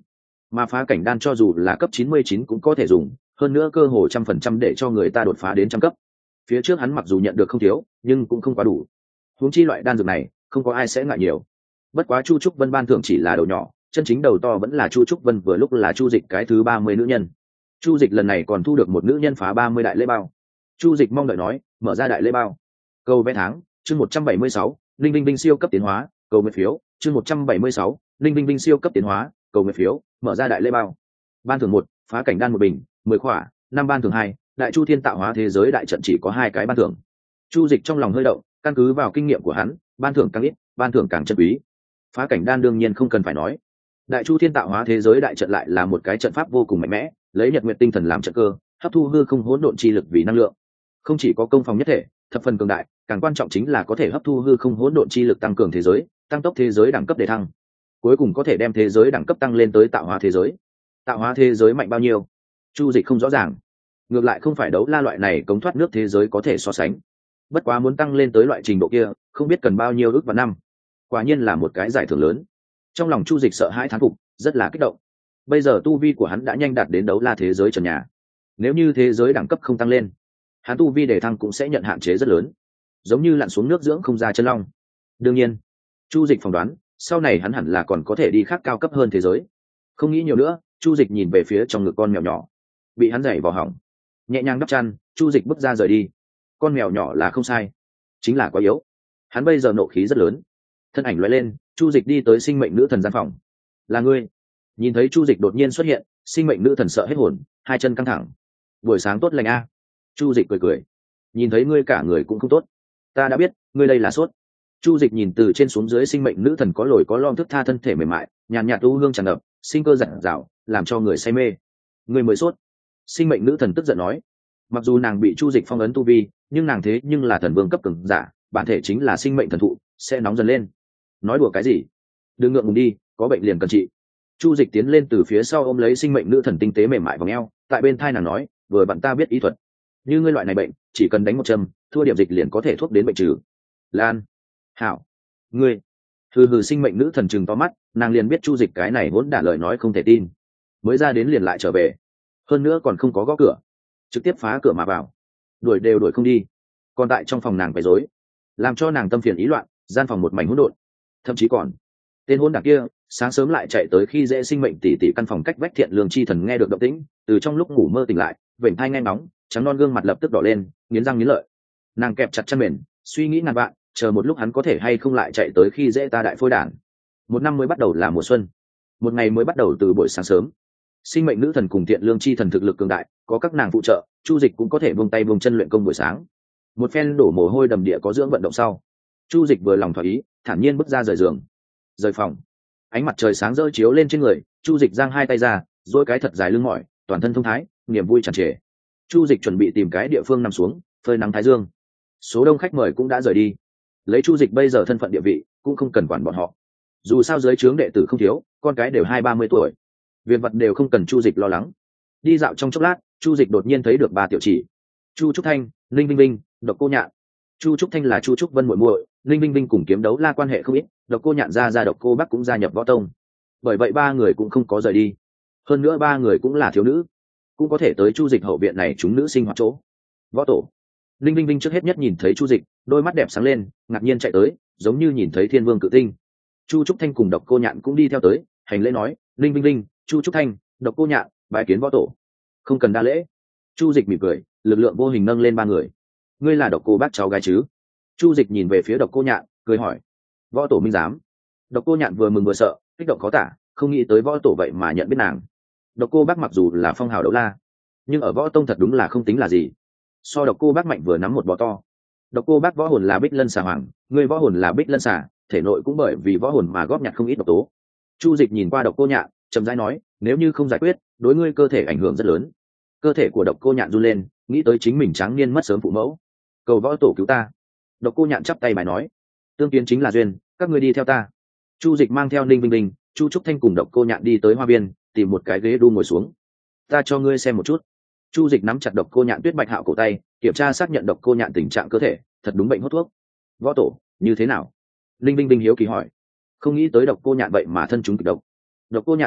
S1: mà phá cảnh đan cho dù là cấp 99 cũng có thể dùng, hơn nữa cơ hồ 100% để cho người ta đột phá đến trăm cấp. Phía trước hắn mặc dù nhận được không thiếu, nhưng cũng không quá đủ. Huống chi loại đan dược này, không có ai sẽ ngại nhiều. Bất quá Chu Trúc Vân ban thưởng chỉ là đầu nhỏ, chân chính đầu to vẫn là Chu Trúc Vân vừa lúc là Chu Dịch cái thứ 30 nữ nhân. Chu Dịch lần này còn thu được một nữ nhân phá 30 đại lễ bao. Chu Dịch mong đợi nói, mở ra đại lễ bao. Câu vẽ tháng, chương 176, linh vinh vinh siêu cấp tiến hóa, cầu nguyện phiếu, chương 176, linh vinh vinh siêu cấp tiến hóa, cầu nguyện phiếu, mở ra đại lễ bao. Ban thưởng 1, phá cảnh đan một bình, 10 khỏa, năm ban thưởng 2, đại chu thiên tạo hóa thế giới đại trận chỉ có 2 cái ban thưởng. Chu Dịch trong lòng hơi động, căn cứ vào kinh nghiệm của hắn, ban thưởng càng ít, ban thưởng càng chân quý. Phá cảnh đan đương nhiên không cần phải nói. Đại chu thiên tạo hóa thế giới đại trận lại là một cái trận pháp vô cùng mạnh mẽ, lấy nhật nguyệt tinh thần làm trận cơ, hấp thu hư không hỗn độn chi lực vì năng lượng. Không chỉ có công phòng nhất thể, thập phần cường đại, càng quan trọng chính là có thể hấp thu hư không hỗn độn chi lực tăng cường thế giới, tăng tốc thế giới đẳng cấp để thăng. Cuối cùng có thể đem thế giới đẳng cấp tăng lên tới tạo hóa thế giới. Tạo hóa thế giới mạnh bao nhiêu? Chu Dịch không rõ ràng. Ngược lại không phải đấu la loại này cống thoát nước thế giới có thể so sánh. Bất quá muốn tăng lên tới loại trình độ kia, không biết cần bao nhiêu ức và năm. Quả nhiên là một cái giải thưởng lớn. Trong lòng Chu Dịch sợ hãi thán phục, rất là kích động. Bây giờ tu vi của hắn đã nhanh đạt đến đấu la thế giới trần nhà. Nếu như thế giới đẳng cấp không tăng lên, hắn tu vi đề thăng cũng sẽ nhận hạn chế rất lớn, giống như lặn xuống nước dưỡng không ra chân long. Đương nhiên, Chu Dịch phỏng đoán, sau này hắn hẳn là còn có thể đi khác cao cấp hơn thế giới. Không nghĩ nhiều nữa, Chu Dịch nhìn về phía trong ngực con mèo nhỏ, bị hắn giày vào họng, nhẹ nhàng đắp chăn, Chu Dịch bước ra rời đi. Con mèo nhỏ là không sai, chính là quá yếu. Hắn bây giờ nộ khí rất lớn. Thân ảnh lóe lên, Chu Dịch đi tới sinh mệnh nữ thần gian phòng. Là ngươi? Nhìn thấy Chu Dịch đột nhiên xuất hiện, sinh mệnh nữ thần sợ hết hồn, hai chân căng thẳng. Buổi sáng tốt lành a. Chu Dịch cười cười. Nhìn thấy ngươi cả người cũng không tốt. Ta đã biết, ngươi đây là sốt. Chu Dịch nhìn từ trên xuống dưới sinh mệnh nữ thần có lồi có lõm thức tha thân thể mềm mại, nhàn nhạt u hương tràn ngập, sinh cơ rạng rào, làm cho người say mê. Ngươi mới sốt. Sinh mệnh nữ thần tức giận nói. Mặc dù nàng bị Chu Dịch phong ấn tu vi, nhưng nàng thế nhưng là thần vương cấp cường giả, bản thể chính là sinh mệnh thần thụ, sẽ nóng dần lên. Nói đùa cái gì? Đừng ngượng ngùng đi, có bệnh liền cần trị. Chu Dịch tiến lên từ phía sau ôm lấy sinh mệnh nữ thần tinh tế mềm mại vòng eo, tại bên thai nàng nói, vừa bạn ta biết y thuật, như ngươi loại này bệnh, chỉ cần đánh một châm, thua điểm dịch liền có thể thuốc đến bệnh trừ. Lan, hảo, ngươi. Hừ, sinh mệnh nữ thần trừng to mắt, nàng liền biết Chu Dịch cái này vốn đả lời nói không thể tin, mới ra đến liền lại trở về, hơn nữa còn không có gõ cửa, trực tiếp phá cửa mà vào, đuổi đều đuổi không đi, còn tại trong phòng nàng quấy rối, làm cho nàng tâm phiền ý loạn, gian phòng một mảnh hỗn độn, thậm chí còn tên hôn đảng kia sáng sớm lại chạy tới khi dễ sinh mệnh tỷ tỷ căn phòng cách vách thiện lương chi thần nghe được động tĩnh, từ trong lúc ngủ mơ tỉnh lại, vểnh thai nghe nóng, trắng non gương mặt lập tức đỏ lên, nghiến răng nghiến lợi. Nàng kẹp chặt chân mền, suy nghĩ ngàn vạn, chờ một lúc hắn có thể hay không lại chạy tới khi dễ ta đại phôi đản. Một năm mới bắt đầu là mùa xuân, một ngày mới bắt đầu từ buổi sáng sớm. Sinh mệnh nữ thần cùng thiện lương chi thần thực lực cường đại, có các nàng phụ trợ, Chu Dịch cũng có thể buông tay buông chân luyện công buổi sáng. Một phen đổ mồ hôi đầm địa có dưỡng vận động sau, Chu Dịch vừa lòng thỏa ý, thản nhiên bước ra rời giường, rời phòng. Ánh mặt trời sáng rỡ chiếu lên trên người, Chu Dịch giang hai tay ra, duỗi cái thật dài lưng mỏi, toàn thân thông thái, niềm vui tràn trề. Chu Dịch chuẩn bị tìm cái địa phương nằm xuống, phơi nắng thái dương. Số đông khách mời cũng đã rời đi. Lấy Chu Dịch bây giờ thân phận địa vị, cũng không cần quản bọn họ. Dù sao dưới trướng đệ tử không thiếu, con cái đều 20-30 tuổi, việc vật đều không cần Chu Dịch lo lắng. Đi dạo trong chốc lát, Chu Dịch đột nhiên thấy được ba tiểu chỉ: Chu Trúc Thanh, Linh Vinh Vinh, Độc Cô Nhạn. Chu Trúc Thanh là Chu Trúc Vân muội muội, Linh Vinh Vinh cùng Kiếm Đấu La quan hệ không ít, Độc Cô Nhạn ra Độc Cô Bắc cũng gia nhập võ tông. Bởi vậy ba người cũng không có rời đi. Hơn nữa ba người cũng là thiếu nữ, cũng có thể tới Chu Dịch hậu viện này chúng nữ sinh hoạt chỗ. Võ tổ. Linh Vinh Vinh trước hết nhất nhìn thấy Chu Dịch, đôi mắt đẹp sáng lên, ngạc nhiên chạy tới, giống như nhìn thấy thiên vương cự tinh. Chu Trúc Thanh cùng Độc Cô Nhạn cũng đi theo tới, hành lễ nói: Linh Vinh Vinh, Chu Trúc Thanh, Độc Cô Nhạn, bái kiến võ tổ. Không cần đa lễ. Chu Dịch mỉm cười, lực lượng vô hình nâng lên ba người. Ngươi là Độc Cô Bác cháu gái chứ? Chu Dịch nhìn về phía Độc Cô Nhạn, cười hỏi. Võ tổ minh giám. Độc Cô Nhạn vừa mừng vừa sợ, kích động khó tả, không nghĩ tới võ tổ vậy mà nhận biết nàng. Độc Cô Bác mặc dù là phong hào đấu la, nhưng ở võ tông thật đúng là không tính là gì. So Độc Cô Bác mạnh vừa nắm một bò to. Độc Cô Bác võ hồn là Bích Lân Xà Hoàng, người võ hồn là Bích Lân Xà, thể nội cũng bởi vì võ hồn mà góp nhặt không ít độc tố. Chu Dịch nhìn qua Độc Cô Nhạn, chậm rãi nói, nếu như không giải quyết, đối ngươi cơ thể ảnh hưởng rất lớn. Cơ thể của Độc Cô Nhạn run lên, nghĩ tới chính mình tráng niên mất sớm phụ mẫu. Cầu võ tổ cứu ta. Độc Cô Nhạn chắp tay bài nói, tương kiến chính là duyên, các ngươi đi theo ta. Chu Dịch mang theo Ninh Vinh Vinh, Chu Trúc Thanh cùng Độc Cô Nhạn đi tới hoa viên, tìm một cái ghế đu ngồi xuống. Ta cho ngươi xem một chút. Chu Dịch nắm chặt Độc Cô Nhạn Tuyết Bạch Hạo cổ tay, kiểm tra xác nhận Độc Cô Nhạn tình trạng cơ thể, thật đúng bệnh hốt thuốc. Võ tổ, như thế nào? Ninh Vinh Vinh hiếu kỳ hỏi. Không nghĩ tới Độc Cô Nhạn vậy mà thân chúng kịch độc. Độc Cô Nhạn nghe vậy,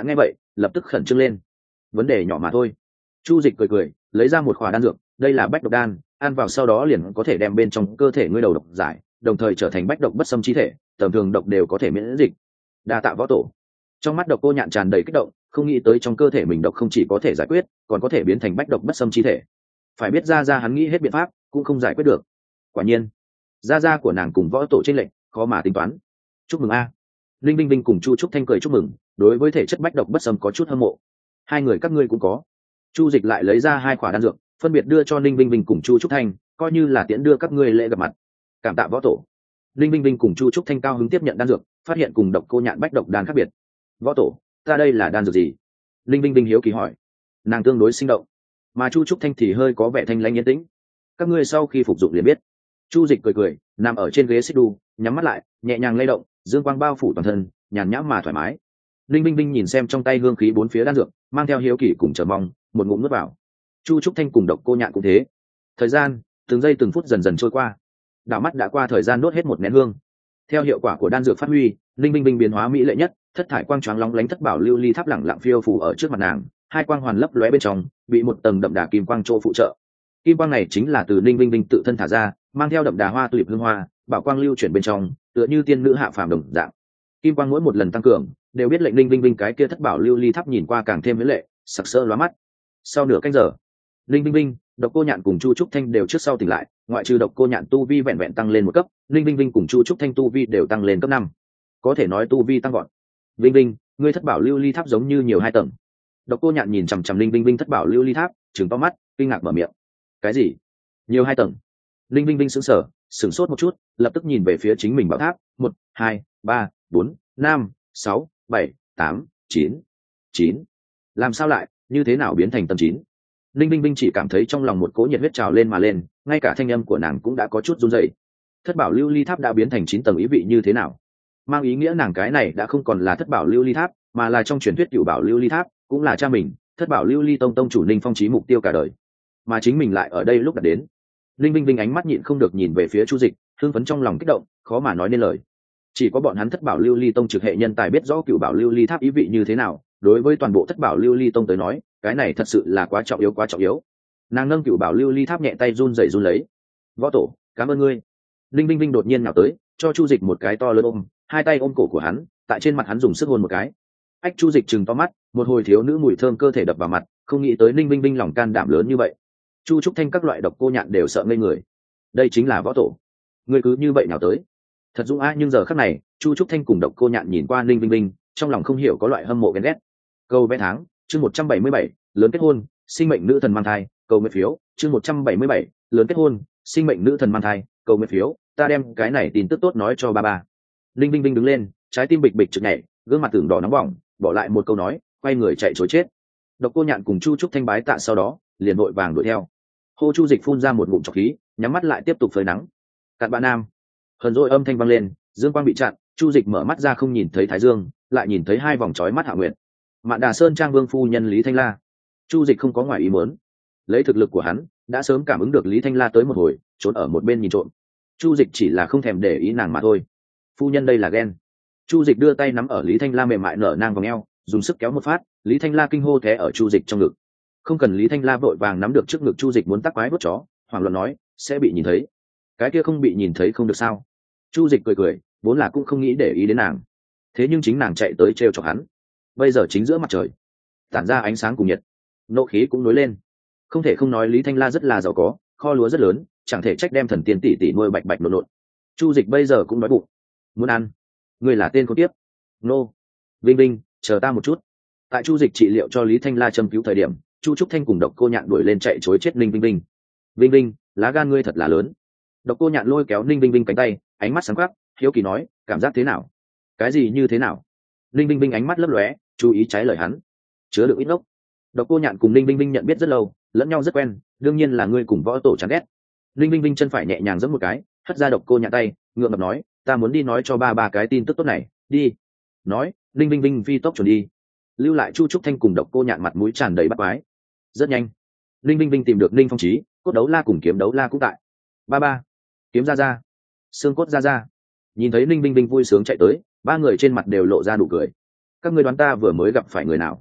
S1: lập tức khẩn trương lên. Vấn đề nhỏ mà thôi. Chu Dịch cười cười, lấy ra một khỏa đan dược, đây là bách độc đan, ăn vào sau đó liền có thể đem bên trong cơ thể ngươi đầu độc giải, đồng thời trở thành bách độc bất xâm chi thể, tầm thường độc đều có thể miễn dịch. Đa tạ võ tổ. Trong mắt Độc Cô Nhạn tràn đầy kích động, không nghĩ tới trong cơ thể mình độc không chỉ có thể giải quyết, còn có thể biến thành bách độc bất xâm chi thể. Phải biết ra hắn nghĩ hết biện pháp, cũng không giải quyết được. Quả nhiên, gia của nàng cùng võ tổ trên lệnh, khó mà tính toán. Chúc mừng a. Linh Vinh Vinh cùng Chu Trúc Thanh cười chúc mừng, đối với thể chất bách độc bất xâm có chút hâm mộ. Hai người các ngươi cũng có. Chu Dịch lại lấy ra hai quả đan dược, phân biệt đưa cho Linh Vinh Vinh cùng Chu Trúc Thanh, coi như là tiễn đưa các ngươi lễ gặp mặt. Cảm tạ võ tổ. Linh Vinh Vinh cùng Chu Trúc Thanh cao hứng tiếp nhận đan dược, phát hiện cùng Độc Cô Nhạn bách độc đan khác biệt. Võ tổ, ta đây là đan dược gì? Linh Vinh Vinh hiếu kỳ hỏi. Nàng tương đối sinh động, mà Chu Trúc Thanh thì hơi có vẻ thanh lãnh yên tĩnh. Các ngươi sau khi phục dụng liền biết. Chu Dịch cười cười, nằm ở trên ghế xích đu, nhắm mắt lại, nhẹ nhàng lay động, dương quang bao phủ toàn thân, nhàn nhã mà thoải mái. Linh Vinh Vinh nhìn xem trong tay hương khí bốn phía đan dược, mang theo hiếu kỳ cùng chờ mong, một ngụm nuốt vào. Chu Trúc Thanh cùng Độc Cô Nhạn cũng thế. Thời gian từng giây từng phút dần dần trôi qua, đảo mắt đã qua thời gian đốt hết một nén hương. Theo hiệu quả của đan dược phát huy, Linh Vinh Vinh biến hóa mỹ lệ nhất, thất thải quang choáng lóng lánh thất bảo lưu ly tháp lẳng lặng phiêu phù ở trước mặt nàng, hai quang hoàn lấp lóe bên trong, bị một tầng đậm đà kim quang chỗ phụ trợ. Kim quang này chính là từ Linh Vinh Vinh tự thân thả ra, mang theo đậm đà hoa tulip hương hoa, bảo quang lưu chuyển bên trong, tựa như tiên nữ hạ phàm đồng dạng. Kim quang mỗi một lần tăng cường, đều biết lệnh Linh Vinh Vinh cái kia thất bảo lưu ly tháp nhìn qua càng thêm mỹ lệ, sặc sỡ lóa mắt. Sau nửa canh giờ, Linh Vinh Vinh, Độc Cô Nhạn cùng Chu Trúc Thanh đều trước sau tỉnh lại, ngoại trừ Độc Cô Nhạn tu vi vẹn vẹn tăng lên một cấp, Linh Vinh Vinh cùng Chu Trúc Thanh tu vi đều tăng lên cấp 5. Có thể nói tu vi tăng vọt. Vinh Vinh, ngươi thất bảo lưu ly tháp giống như nhiều hai tầng. Độc Cô Nhạn nhìn chằm chằm Linh Vinh Vinh thất bảo lưu ly tháp, trừng to mắt, kinh ngạc mở miệng. Cái gì? Nhiều hai tầng? Linh Vinh Vinh sửng sốt một chút, lập tức nhìn về phía chính mình bảo tháp, 1, 2, 3, 4, 5, 6, 7, 8, 9. 9. Làm sao lại, như thế nào biến thành tầng 9? Linh Vinh Vinh chỉ cảm thấy trong lòng một cỗ nhiệt huyết trào lên mà lên, ngay cả thanh âm của nàng cũng đã có chút run rẩy. Thất bảo lưu ly tháp đã biến thành 9 tầng ý vị như thế nào? Mang ý nghĩa nàng cái này đã không còn là thất bảo lưu ly tháp, mà là trong truyền thuyết cửu bảo lưu ly tháp, cũng là cha mình, thất bảo lưu ly tông tông chủ Ninh Phong chí mục tiêu cả đời. Mà chính mình lại ở đây lúc đã đến. Linh Vinh Vinh ánh mắt nhịn không được nhìn về phía Chu Dịch, hưng phấn trong lòng kích động, khó mà nói nên lời. Chỉ có bọn hắn thất bảo lưu ly tông trực hệ nhân tài biết rõ cửu bảo lưu ly tháp ý vị như thế nào, đối với toàn bộ thất bảo lưu ly tông tới nói, cái này thật sự là quá trọng yếu. Nàng nâng cửu bảo lưu ly tháp nhẹ tay run lấy. Võ tổ, cảm ơn ngươi. Linh Vinh Vinh đột nhiên nào tới, cho Chu Dịch một cái to lớn ôm, hai tay ôm cổ của hắn, tại trên mặt hắn dùng sức hôn một cái. Ách, Chu Dịch trừng to mắt, một hồi thiếu nữ mùi thơm cơ thể đập vào mặt, không nghĩ tới Linh Vinh Vinh lòng can đảm lớn như vậy. Chu Trúc Thanh các loại Độc Cô Nhạn đều sợ ngây người. Đây chính là võ tổ. Ngươi cứ như vậy nào tới? Thật dũng á, nhưng giờ khắc này, Chu Trúc Thanh cùng Độc Cô Nhạn nhìn qua Linh Vinh Vinh, trong lòng không hiểu có loại hâm mộ ghen ghét. Câu vẽ tháng, chương 177, lớn kết hôn, sinh mệnh nữ thần mang thai, câu nguyện phiếu, chương 177, lớn kết hôn, sinh mệnh nữ thần mang thai, câu nguyện phiếu, ta đem cái này tin tức tốt nói cho ba. Linh Vinh Vinh đứng lên, trái tim bịch bịch chực nhảy, gương mặt tưởng đỏ nóng bỏng, bỏ lại một câu nói, quay người chạy trối chết. Độc Cô Nhạn cùng Chu Trúc Thanh bái tạ sau đó, liền vội vàng đuổi theo. Hô Chu Dịch phun ra một ngụm trọc khí, nhắm mắt lại tiếp tục phơi nắng. Cặn bạn nam. Hờn dỗi âm thanh vang lên, dương quang bị chặn, Chu Dịch mở mắt ra không nhìn thấy thái dương, lại nhìn thấy hai vòng chói mắt hạ nguyệt. Mạn Đà Sơn trang vương phu nhân Lý Thanh La. Chu Dịch không có ngoài ý muốn, lấy thực lực của hắn, đã sớm cảm ứng được Lý Thanh La tới một hồi, trốn ở một bên nhìn trộm. Chu Dịch chỉ là không thèm để ý nàng mà thôi. Phu nhân đây là ghen. Chu Dịch đưa tay nắm ở Lý Thanh La mềm mại nở nang vòng eo, dùng sức kéo một phát, Lý Thanh La kinh hô té ở Chu Dịch trong ngực. Không cần Lý Thanh La vội vàng nắm được trước ngực Chu Dịch muốn tắc quái vớt chó, hoảng loạn nói, sẽ bị nhìn thấy. Cái kia không bị nhìn thấy không được sao? Chu Dịch cười, vốn là cũng không nghĩ để ý đến nàng. Thế nhưng chính nàng chạy tới trêu chọc hắn. Bây giờ chính giữa mặt trời, tản ra ánh sáng cùng nhiệt, nộ khí cũng nổi lên. Không thể không nói Lý Thanh La rất là giàu có, kho lúa rất lớn, chẳng thể trách đem thần tiên tỷ tỷ nuôi bạch bạch nộn nộn. Chu Dịch bây giờ cũng đói bụng, muốn ăn. Người là tên con tiếp. Nô. Vinh Vinh, chờ ta một chút. Tại Chu Dịch trị liệu cho Lý Thanh La châm cứu thời điểm, Chu Trúc Thanh cùng Độc Cô Nhạn đuổi lên chạy trối chết Ninh Vinh Vinh. Vinh Vinh, lá gan ngươi thật là lớn. Độc Cô Nhạn lôi kéo Ninh Vinh Vinh cánh tay, ánh mắt sáng quắc, hiếu kỳ nói, cảm giác thế nào? Cái gì như thế nào? Ninh Vinh Vinh ánh mắt lấp lóe, chú ý trái lời hắn. Chứa được ít ốc. Độc Cô Nhạn cùng Ninh Vinh Vinh nhận biết rất lâu, lẫn nhau rất quen, đương nhiên là ngươi cùng võ tổ chán ghét. Ninh Vinh Vinh chân phải nhẹ nhàng giẫm một cái, hất ra Độc Cô Nhạn tay, ngượng ngập nói, ta muốn đi nói cho ba cái tin tức tốt này, đi. Nói, Ninh Vinh Vinh phi tốc chuẩn đi, lưu lại Chu Trúc Thanh cùng Độc Cô Nhạn mặt mũi tràn đầy bắt quái. Rất nhanh, Ninh Vinh Vinh tìm được Ninh Phong Chí, cốt đấu la cùng kiếm đấu la cũng tại. Ba, kiếm ra, xương cốt ra. Nhìn thấy Ninh Vinh Vinh vui sướng chạy tới, ba người trên mặt đều lộ ra nụ cười. Các ngươi đoán ta vừa mới gặp phải người nào?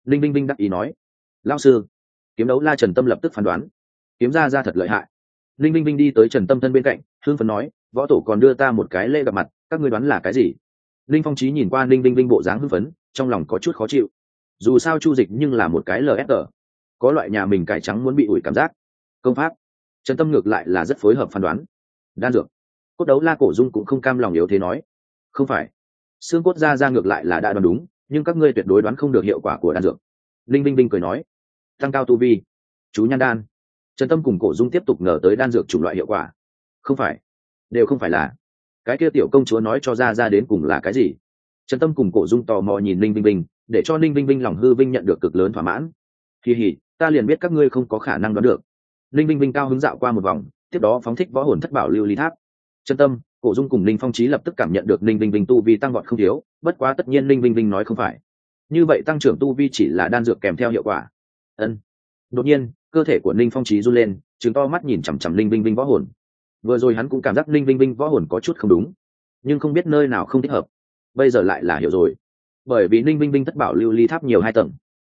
S1: linh vinh vinh đắc ý nói. Lão sư, kiếm đấu la Trần Tâm lập tức phán đoán, kiếm ra thật lợi hại. Linh vinh vinh đi tới Trần Tâm thân bên cạnh, hương phấn nói, võ tổ còn đưa ta một cái lễ gặp mặt, các ngươi đoán là cái gì? Linh Phong Chí nhìn qua Linh vinh vinh bộ dáng hưng phấn, trong lòng có chút khó chịu. Dù sao Chu Dịch nhưng là một cái LSG, có loại nhà mình cải trắng muốn bị ủi cảm giác. Công pháp, Trần Tâm ngược lại là rất phối hợp phán đoán. Đan dược, Cốt đấu la Cổ Dung cũng không cam lòng yếu thế nói, không phải. Xương cốt ra ngược lại là đã đoán đúng, nhưng các ngươi tuyệt đối đoán không được hiệu quả của đan dược. Linh vinh vinh cười nói, tăng cao tu vi, chú nhan đan. Trần Tâm cùng Cổ Dung tiếp tục ngờ tới đan dược chủng loại hiệu quả. Không phải, đều không phải là. Cái kia tiểu công chúa nói cho ra đến cùng là cái gì? Trần Tâm cùng Cổ Dung tò mò nhìn Linh vinh vinh, để cho Linh vinh vinh lòng hư vinh nhận được cực lớn thỏa mãn. Kỳ hỉ, ta liền biết các ngươi không có khả năng đoán được. Linh vinh vinh cao hứng dạo qua một vòng, tiếp đó phóng thích võ hồn thất bảo lưu ly tháp. Trần Tâm, Cổ Dung cùng Linh Phong Chí lập tức cảm nhận được Linh vinh vinh tu vi tăng vọt không thiếu, bất quá tất nhiên Linh vinh vinh nói không phải. Như vậy tăng trưởng tu vi chỉ là đan dược kèm theo hiệu quả. Ân. Đột nhiên, cơ thể của Linh Phong Chí run lên, trừng to mắt nhìn chằm chằm Linh vinh vinh võ hồn. Vừa rồi hắn cũng cảm giác Linh vinh vinh võ hồn có chút không đúng, nhưng không biết nơi nào không thích hợp. Bây giờ lại là hiểu rồi, bởi vì Linh vinh vinh thất bảo lưu ly tháp nhiều 2 tầng,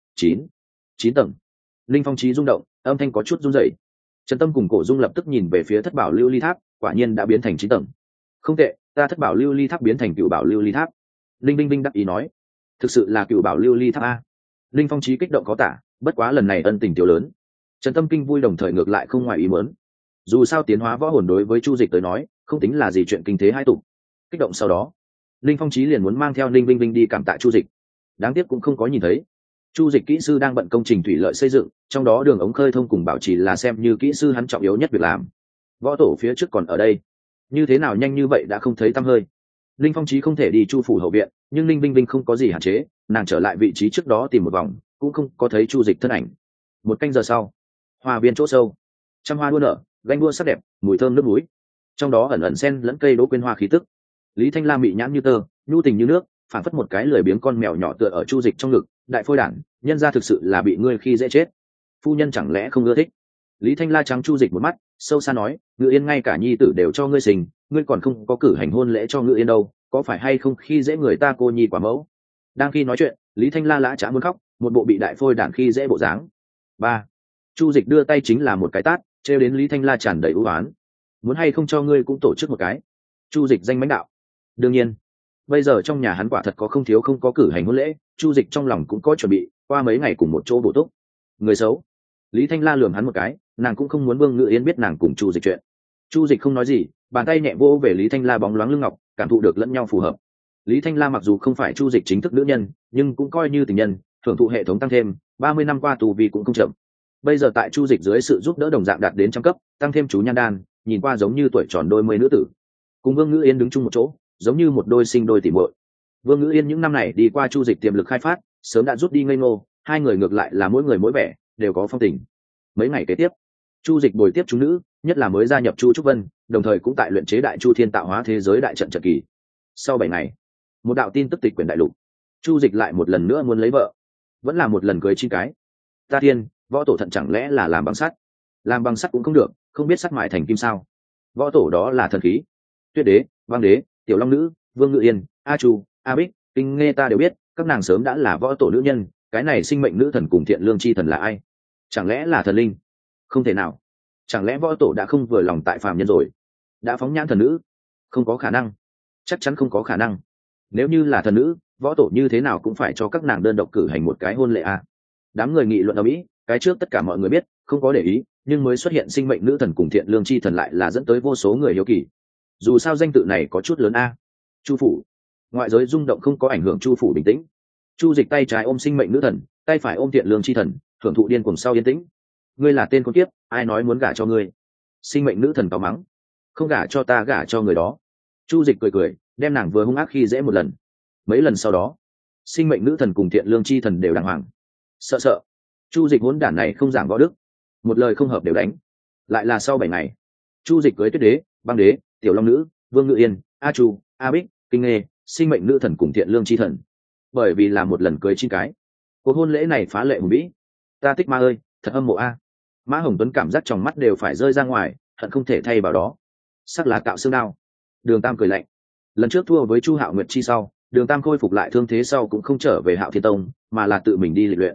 S1: 9 tầng. Linh Phong Chí rung động, âm thanh có chút run rẩy. Trần Tâm cùng Cổ Dung lập tức nhìn về phía thất bảo lưu ly tháp, quả nhiên đã biến thành 9 tầng. Không tệ, ta thất bảo lưu ly tháp biến thành cựu bảo lưu ly tháp. Linh vinh vinh đắc ý nói, thực sự là cựu bảo lưu ly tháp a. Linh Phong Chí kích động có tả, bất quá lần này ân tình tiểu lớn. Trần Tâm kinh vui đồng thời ngược lại không ngoài ý muốn. Dù sao tiến hóa võ hồn đối với Chu Dịch tới nói, không tính là gì chuyện kinh thế hai tục. Kích động sau đó, Linh Phong Chí liền muốn mang theo Linh Vinh Vinh đi cảm tạ Chu Dịch. Đáng tiếc cũng không có nhìn thấy. Chu Dịch kỹ sư đang bận công trình thủy lợi xây dựng, trong đó đường ống khơi thông cùng bảo trì là xem như kỹ sư hắn trọng yếu nhất việc làm. Võ tổ phía trước còn ở đây, như thế nào nhanh như vậy đã không thấy tăm hơi. Linh Phong Chí không thể đi Chu phủ hậu viện, nhưng Linh Vinh Vinh không có gì hạn chế, nàng trở lại vị trí trước đó tìm một vòng, cũng không có thấy Chu Dịch thân ảnh. Một canh giờ sau, hoa viên chỗ sâu, trăm hoa đua nở, ganh đua sắc đẹp, mùi thơm nước núi, trong đó ẩn ẩn xen lẫn cây đỗ quyên hoa khí tức. Lý Thanh La mị nhãn như tơ, nhu tình như nước, phản phất một cái lười biếng con mèo nhỏ tựa ở Chu Dịch trong ngực. Đại phôi đản, nhân ra thực sự là bị ngươi khi dễ chết, phu nhân chẳng lẽ không ưa thích? Lý Thanh La trắng Chu Dịch một mắt, sâu xa nói, Ngự Yên ngay cả nhi tử đều cho ngươi sinh, ngươi còn không có cử hành hôn lễ cho Ngự Yên đâu, có phải hay không khi dễ người ta cô nhi quả mẫu? Đang khi nói chuyện, Lý Thanh La lã chả muốn khóc, một bộ bị đại phôi đản khi dễ bộ dáng. Ba, Chu Dịch đưa tay chính là một cái tát, trêu đến Lý Thanh La tràn đầy ưu oán. Muốn hay không cho ngươi cũng tổ chức một cái? Chu Dịch danh mãnh đạo. Đương nhiên, bây giờ trong nhà hắn quả thật có không thiếu không có cử hành hôn lễ, Chu Dịch trong lòng cũng có chuẩn bị, qua mấy ngày cùng một chỗ bổ túc. Người xấu. Lý Thanh La lườm hắn một cái, nàng cũng không muốn Vương Ngự Yên biết nàng cùng Chu Dịch chuyện. Chu Dịch không nói gì, bàn tay nhẹ vỗ về Lý Thanh La bóng loáng lưng ngọc, cảm thụ được lẫn nhau phù hợp. Lý Thanh La mặc dù không phải Chu Dịch chính thức nữ nhân, nhưng cũng coi như tình nhân, thưởng thụ hệ thống tăng thêm, 30 năm qua tu vi cũng không chậm. Bây giờ tại Chu Dịch dưới sự giúp đỡ đồng dạng đạt đến trăm cấp, tăng thêm chú nhan đan, nhìn qua giống như tuổi tròn đôi mươi nữ tử. Cùng Vương Ngự Yên đứng chung một chỗ, giống như một đôi sinh đôi tỉ muội. Vương Ngự Yên những năm này đi qua Chu Dịch tiềm lực khai phát, sớm đã rút đi ngây ngô, hai người ngược lại là mỗi người mỗi vẻ, đều có phong tình. Mấy ngày kế tiếp, Chu Dịch bồi tiếp chúng nữ, nhất là mới gia nhập Chu Trúc Vân, đồng thời cũng tại luyện chế Đại Chu Thiên Tạo Hóa thế giới đại trận trận kỳ. Sau 7 ngày, một đạo tin tức tịch quyển đại lục, Chu Dịch lại một lần nữa muốn lấy vợ, vẫn là một lần cưới chi cái. Ta thiên, võ tổ thận chẳng lẽ là làm bằng sắt? Làm bằng sắt cũng không được, không biết sắt mại thành kim sao? Võ tổ đó là thần khí. Tuyết Đế, Băng Đế, Tiểu Long Nữ, Vương Ngự Yên, A Chu, A Bích, Kinh Nghe ta đều biết, các nàng sớm đã là võ tổ nữ nhân, cái này sinh mệnh nữ thần cùng thiện lương chi thần là ai? Chẳng lẽ là thần linh? Không thể nào. Chẳng lẽ võ tổ đã không vừa lòng tại phàm nhân rồi, đã phóng nhãn thần nữ? Không có khả năng, chắc chắn không có khả năng. Nếu như là thần nữ, võ tổ như thế nào cũng phải cho các nàng đơn độc cử hành một cái hôn lễ à? Đám người nghị luận ở mỹ, cái trước tất cả mọi người biết, không có để ý, nhưng mới xuất hiện sinh mệnh nữ thần cùng thiện lương chi thần lại là dẫn tới vô số người hiếu kỳ. Dù sao danh tự này có chút lớn a. Chu phủ. Ngoại giới rung động không có ảnh hưởng Chu phủ bình tĩnh. Chu Dịch tay trái ôm sinh mệnh nữ thần, tay phải ôm thiện lương chi thần, hưởng thụ điên cuồng sau yên tĩnh. Ngươi là tên con kiếp, ai nói muốn gả cho ngươi? Sinh mệnh nữ thần cáu mắng. Không gả cho ta gả cho người đó. Chu Dịch cười cười, đem nàng vừa hung ác khi dễ một lần. Mấy lần sau đó, sinh mệnh nữ thần cùng thiện lương chi thần đều đàng hoàng. Sợ. Chu Dịch hỗn đản này không giảng võ đức, một lời không hợp đều đánh. Lại là sau 7 ngày, Chu Dịch cưới Tuyết Đế, Băng Đế, Tiểu Long Nữ, Vương Ngự Yên, A Chu, A Bích, Kinh Nghe, sinh mệnh nữ thần cùng thiện lương chi thần. Bởi vì là một lần cưới chín cái, cuộc hôn lễ này phá lệ hùng vĩ. Ta thích ma ơi, thật âm mộ a. Mã Hồng Tuấn cảm giác trong mắt đều phải rơi ra ngoài, hận không thể thay vào đó. Sắc lá cạo xương đao. Đường Tam cười lạnh. Lần trước thua với Chu Hạo Nguyệt chi sau, Đường Tam khôi phục lại thương thế sau cũng không trở về Hạo Thiên Tông, mà là tự mình đi lịch luyện.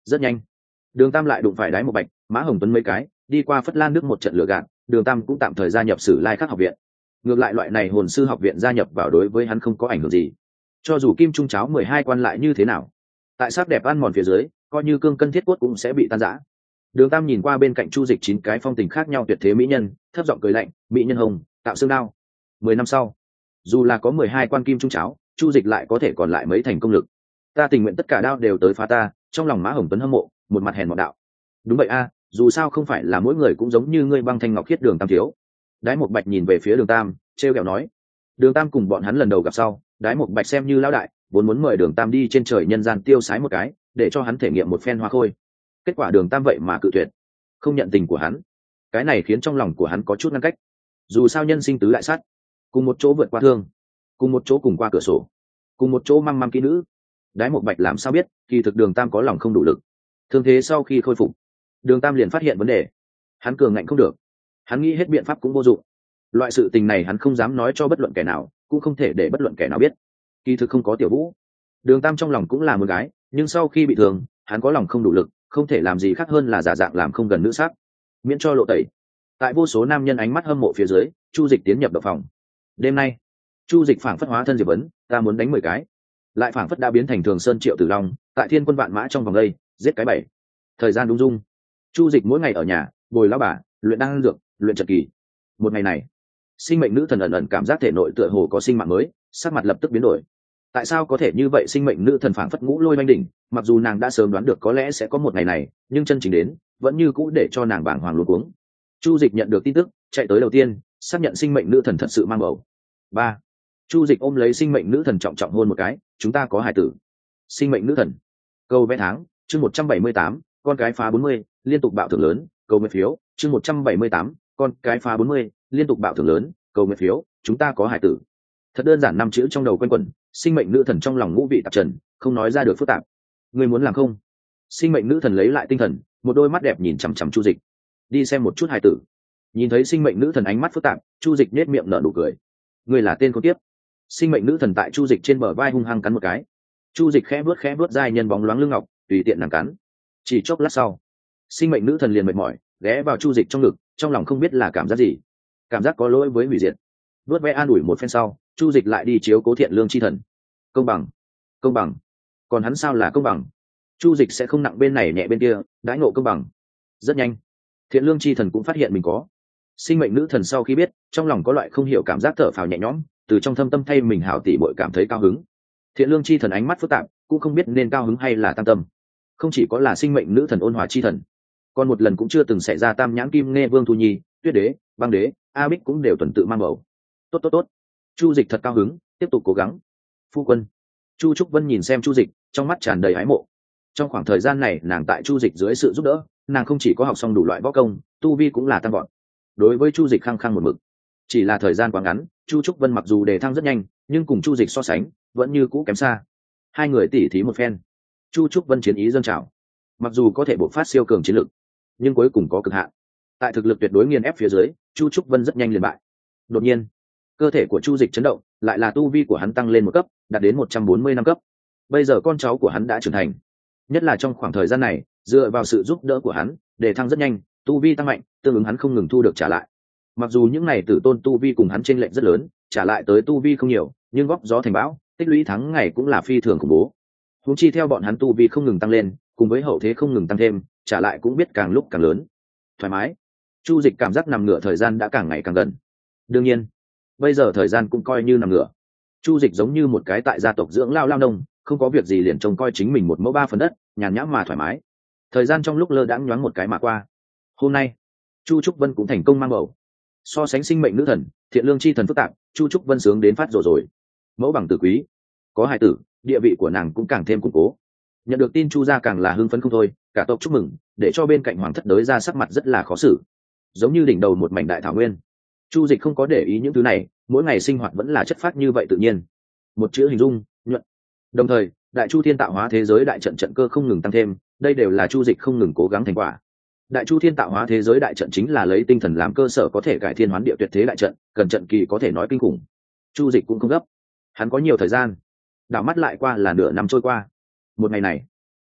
S1: Rất nhanh, Đường Tam lại đụng phải Đái Một Bạch, Mã Hồng Tuấn mấy cái, đi qua Phất Lan nước một trận lừa gạt, Đường Tam cũng tạm thời gia nhập Sử Lai Khắc học viện. Ngược lại loại này hồn sư học viện gia nhập vào đối với hắn không có ảnh hưởng gì. Cho dù Kim Trung Cháo 12 quan lại như thế nào, tại sắc đẹp ăn mòn phía dưới, coi như cương cân thiết cốt cũng sẽ bị tan rã. Đường Tam nhìn qua bên cạnh Chu Dịch 9 cái phong tình khác nhau tuyệt thế mỹ nhân, thấp giọng cười lạnh, mỹ nhân hồng, tạo xương đao. 10 năm sau, dù là có 12 quan Kim Trung Cháo, Chu Dịch lại có thể còn lại mấy thành công lực. Ta tình nguyện tất cả đao đều tới phá ta. Trong lòng Mã Hồng Tuấn hâm mộ, một mặt hèn mọn đạo. Đúng vậy a, dù sao không phải là mỗi người cũng giống như ngươi băng thanh ngọc khiết Đường Tam thiếu. Đái Một Bạch nhìn về phía Đường Tam, trêu ghẹo nói. Đường Tam cùng bọn hắn lần đầu gặp sau, Đái Một Bạch xem như lão đại, vốn muốn mời Đường Tam đi trên trời nhân gian tiêu sái một cái, để cho hắn thể nghiệm một phen hoa khôi. Kết quả Đường Tam vậy mà cự tuyệt, không nhận tình của hắn. Cái này khiến trong lòng của hắn có chút ngăn cách. Dù sao nhân sinh tứ đại sát, cùng một chỗ vượt qua thương, cùng một chỗ cùng qua cửa sổ, cùng một chỗ măng măng kỹ nữ. Đái Một Bạch làm sao biết, kỳ thực Đường Tam có lòng không đủ lực. Thương thế sau khi khôi phục, Đường Tam liền phát hiện vấn đề. Hắn cường ngạnh không được, hắn nghĩ hết biện pháp cũng vô dụng. Loại sự tình này hắn không dám nói cho bất luận kẻ nào, cũng không thể để bất luận kẻ nào biết. Kỳ thực không có Tiểu Vũ, Đường Tam trong lòng cũng là một gái, nhưng sau khi bị thương, hắn có lòng không đủ lực, không thể làm gì khác hơn là giả dạng làm không gần nữ sắc, miễn cho lộ tẩy. Tại vô số nam nhân ánh mắt hâm mộ phía dưới, Chu Dịch tiến nhập động phòng. Đêm nay, Chu Dịch phảng phất hóa thân Diệp Vấn, ta muốn đánh 10 cái, lại phảng phất đã biến thành Thường Sơn Triệu Tử Long, tại thiên quân vạn mã trong vòng đây, giết cái 7. Thời gian đúng dung, Chu Dịch mỗi ngày ở nhà, bồi lão bà, luyện đan dược, luyện trận kỳ. Một ngày này, sinh mệnh nữ thần ẩn ẩn cảm giác thể nội tựa hồ có sinh mạng mới, sắc mặt lập tức biến đổi. Tại sao có thể như vậy? Sinh mệnh nữ thần phảng phất ngũ lôi oanh đỉnh, mặc dù nàng đã sớm đoán được có lẽ sẽ có một ngày này, nhưng chân chính đến, vẫn như cũ để cho nàng bàng hoàng luống cuống. Chu Dịch nhận được tin tức, chạy tới đầu tiên, xác nhận sinh mệnh nữ thần thật sự mang bầu. 3. Chu Dịch ôm lấy sinh mệnh nữ thần trọng trọng hôn một cái, chúng ta có hài tử. Sinh mệnh nữ thần. Câu vẽ tháng, chương 178, con cái phá 40, liên tục bạo thưởng lớn, câu nguyện phiếu, chương 178, con cái phá 40, liên tục bạo thưởng lớn, câu nguyện phiếu, chúng ta có hài tử. Thật đơn giản 5 chữ trong đầu quanh quẩn, sinh mệnh nữ thần trong lòng ngũ vị tạp trần, không nói ra được phức tạp. Ngươi muốn làm không? Sinh mệnh nữ thần lấy lại tinh thần, một đôi mắt đẹp nhìn chằm chằm Chu Dịch. Đi xem một chút hài tử. Nhìn thấy sinh mệnh nữ thần ánh mắt phức tạp, Chu Dịch nhếch miệng nở nụ cười. Ngươi là tên con tiếp. Sinh mệnh nữ thần tại Chu Dịch trên bờ vai hung hăng cắn một cái. Chu Dịch khẽ vuốt dai nhân bóng loáng lưng ngọc, tùy tiện nàng cắn. Chỉ chốc lát sau, sinh mệnh nữ thần liền mệt mỏi, ghé vào Chu Dịch trong ngực, trong lòng không biết là cảm giác gì. Cảm giác có lỗi với hủy diệt. Vuốt ve an ủi một phen sau, Chu Dịch lại đi chiếu cố thiện lương chi thần. Công bằng, công bằng. Còn hắn sao là công bằng? Chu Dịch sẽ không nặng bên này nhẹ bên kia, đãi ngộ công bằng. Rất nhanh, thiện lương chi thần cũng phát hiện mình có. Sinh mệnh nữ thần sau khi biết, trong lòng có loại không hiểu cảm giác thở phào nhẹ nhõm, từ trong thâm tâm thay mình hảo tỷ muội cảm thấy cao hứng. Thiện lương chi thần ánh mắt phức tạp, cũng không biết nên cao hứng hay là tam tâm. Không chỉ có là sinh mệnh nữ thần ôn hòa chi thần, còn một lần cũng chưa từng xảy ra tam nhãn kim nghe vương thu nhi, tuyết đế, băng đế, a bích cũng đều tuần tự mang bầu. Tốt. Chu Dịch thật cao hứng, tiếp tục cố gắng. Phu quân. Chu Trúc Vân nhìn xem Chu Dịch, trong mắt tràn đầy ái mộ. Trong khoảng thời gian này, nàng tại Chu Dịch dưới sự giúp đỡ, nàng không chỉ có học xong đủ loại võ công, tu vi cũng là tăng vọt. Đối với Chu Dịch khăng khăng một mực. Chỉ là thời gian quá ngắn, Chu Trúc Vân mặc dù đề thăng rất nhanh, nhưng cùng Chu Dịch so sánh, vẫn như cũ kém xa. Hai người tỉ thí một phen. Chu Trúc Vân chiến ý dâng trào. Mặc dù có thể bộc phát siêu cường chiến lực, nhưng cuối cùng có cực hạn. Tại thực lực tuyệt đối nghiền ép phía dưới, Chu Trúc Vân rất nhanh liền bại. Đột nhiên, cơ thể của Chu Dịch chấn động, lại là tu vi của hắn tăng lên một cấp, đạt đến 140 năm cấp. Bây giờ con cháu của hắn đã trưởng thành, nhất là trong khoảng thời gian này, dựa vào sự giúp đỡ của hắn, đề thăng rất nhanh, tu vi tăng mạnh, tương ứng hắn không ngừng thu được trả lại. Mặc dù những này tử tôn tu vi cùng hắn chênh lệch rất lớn, trả lại tới tu vi không nhiều, nhưng góp gió thành bão, tích lũy tháng ngày cũng là phi thường khủng bố. Huống chi theo bọn hắn tu vi không ngừng tăng lên, cùng với hậu thế không ngừng tăng thêm, trả lại cũng biết càng lúc càng lớn. Thoải mái. Chu Dịch cảm giác nằm ngửa thời gian đã càng ngày càng gần. Đương nhiên, bây giờ thời gian cũng coi như nằm ngửa. Chu Dịch giống như một cái tại gia tộc dưỡng lao nông, không có việc gì liền trông coi chính mình 1/3 đất, nhàn nhã mà thoải mái. Thời gian trong lúc lơ đãng nhoáng một cái mà qua. Hôm nay, Chu Trúc Vân cũng thành công mang bầu. So sánh sinh mệnh nữ thần, thiện lương chi thần phức tạp, Chu Trúc Vân sướng đến phát rồi. Mẫu bằng tử quý, có hài tử, địa vị của nàng cũng càng thêm củng cố. Nhận được tin Chu gia càng là hưng phấn không thôi, cả tộc chúc mừng, để cho bên cạnh hoàng thất đới ra sắc mặt rất là khó xử, giống như đỉnh đầu một mảnh đại thảo nguyên. Chu Dịch không có để ý những thứ này, mỗi ngày sinh hoạt vẫn là chất phát như vậy tự nhiên. Một chữ hình dung, nhuận. Đồng thời, Đại Chu Thiên Tạo Hóa thế giới đại trận trận cơ không ngừng tăng thêm, đây đều là Chu Dịch không ngừng cố gắng thành quả. Đại Chu Thiên Tạo Hóa thế giới đại trận chính là lấy tinh thần làm cơ sở có thể cải thiên hoán địa tuyệt thế đại trận, cần trận kỳ có thể nói kinh khủng. Chu Dịch cũng không gấp, hắn có nhiều thời gian. Đảo mắt lại qua là nửa năm trôi qua. Một ngày này,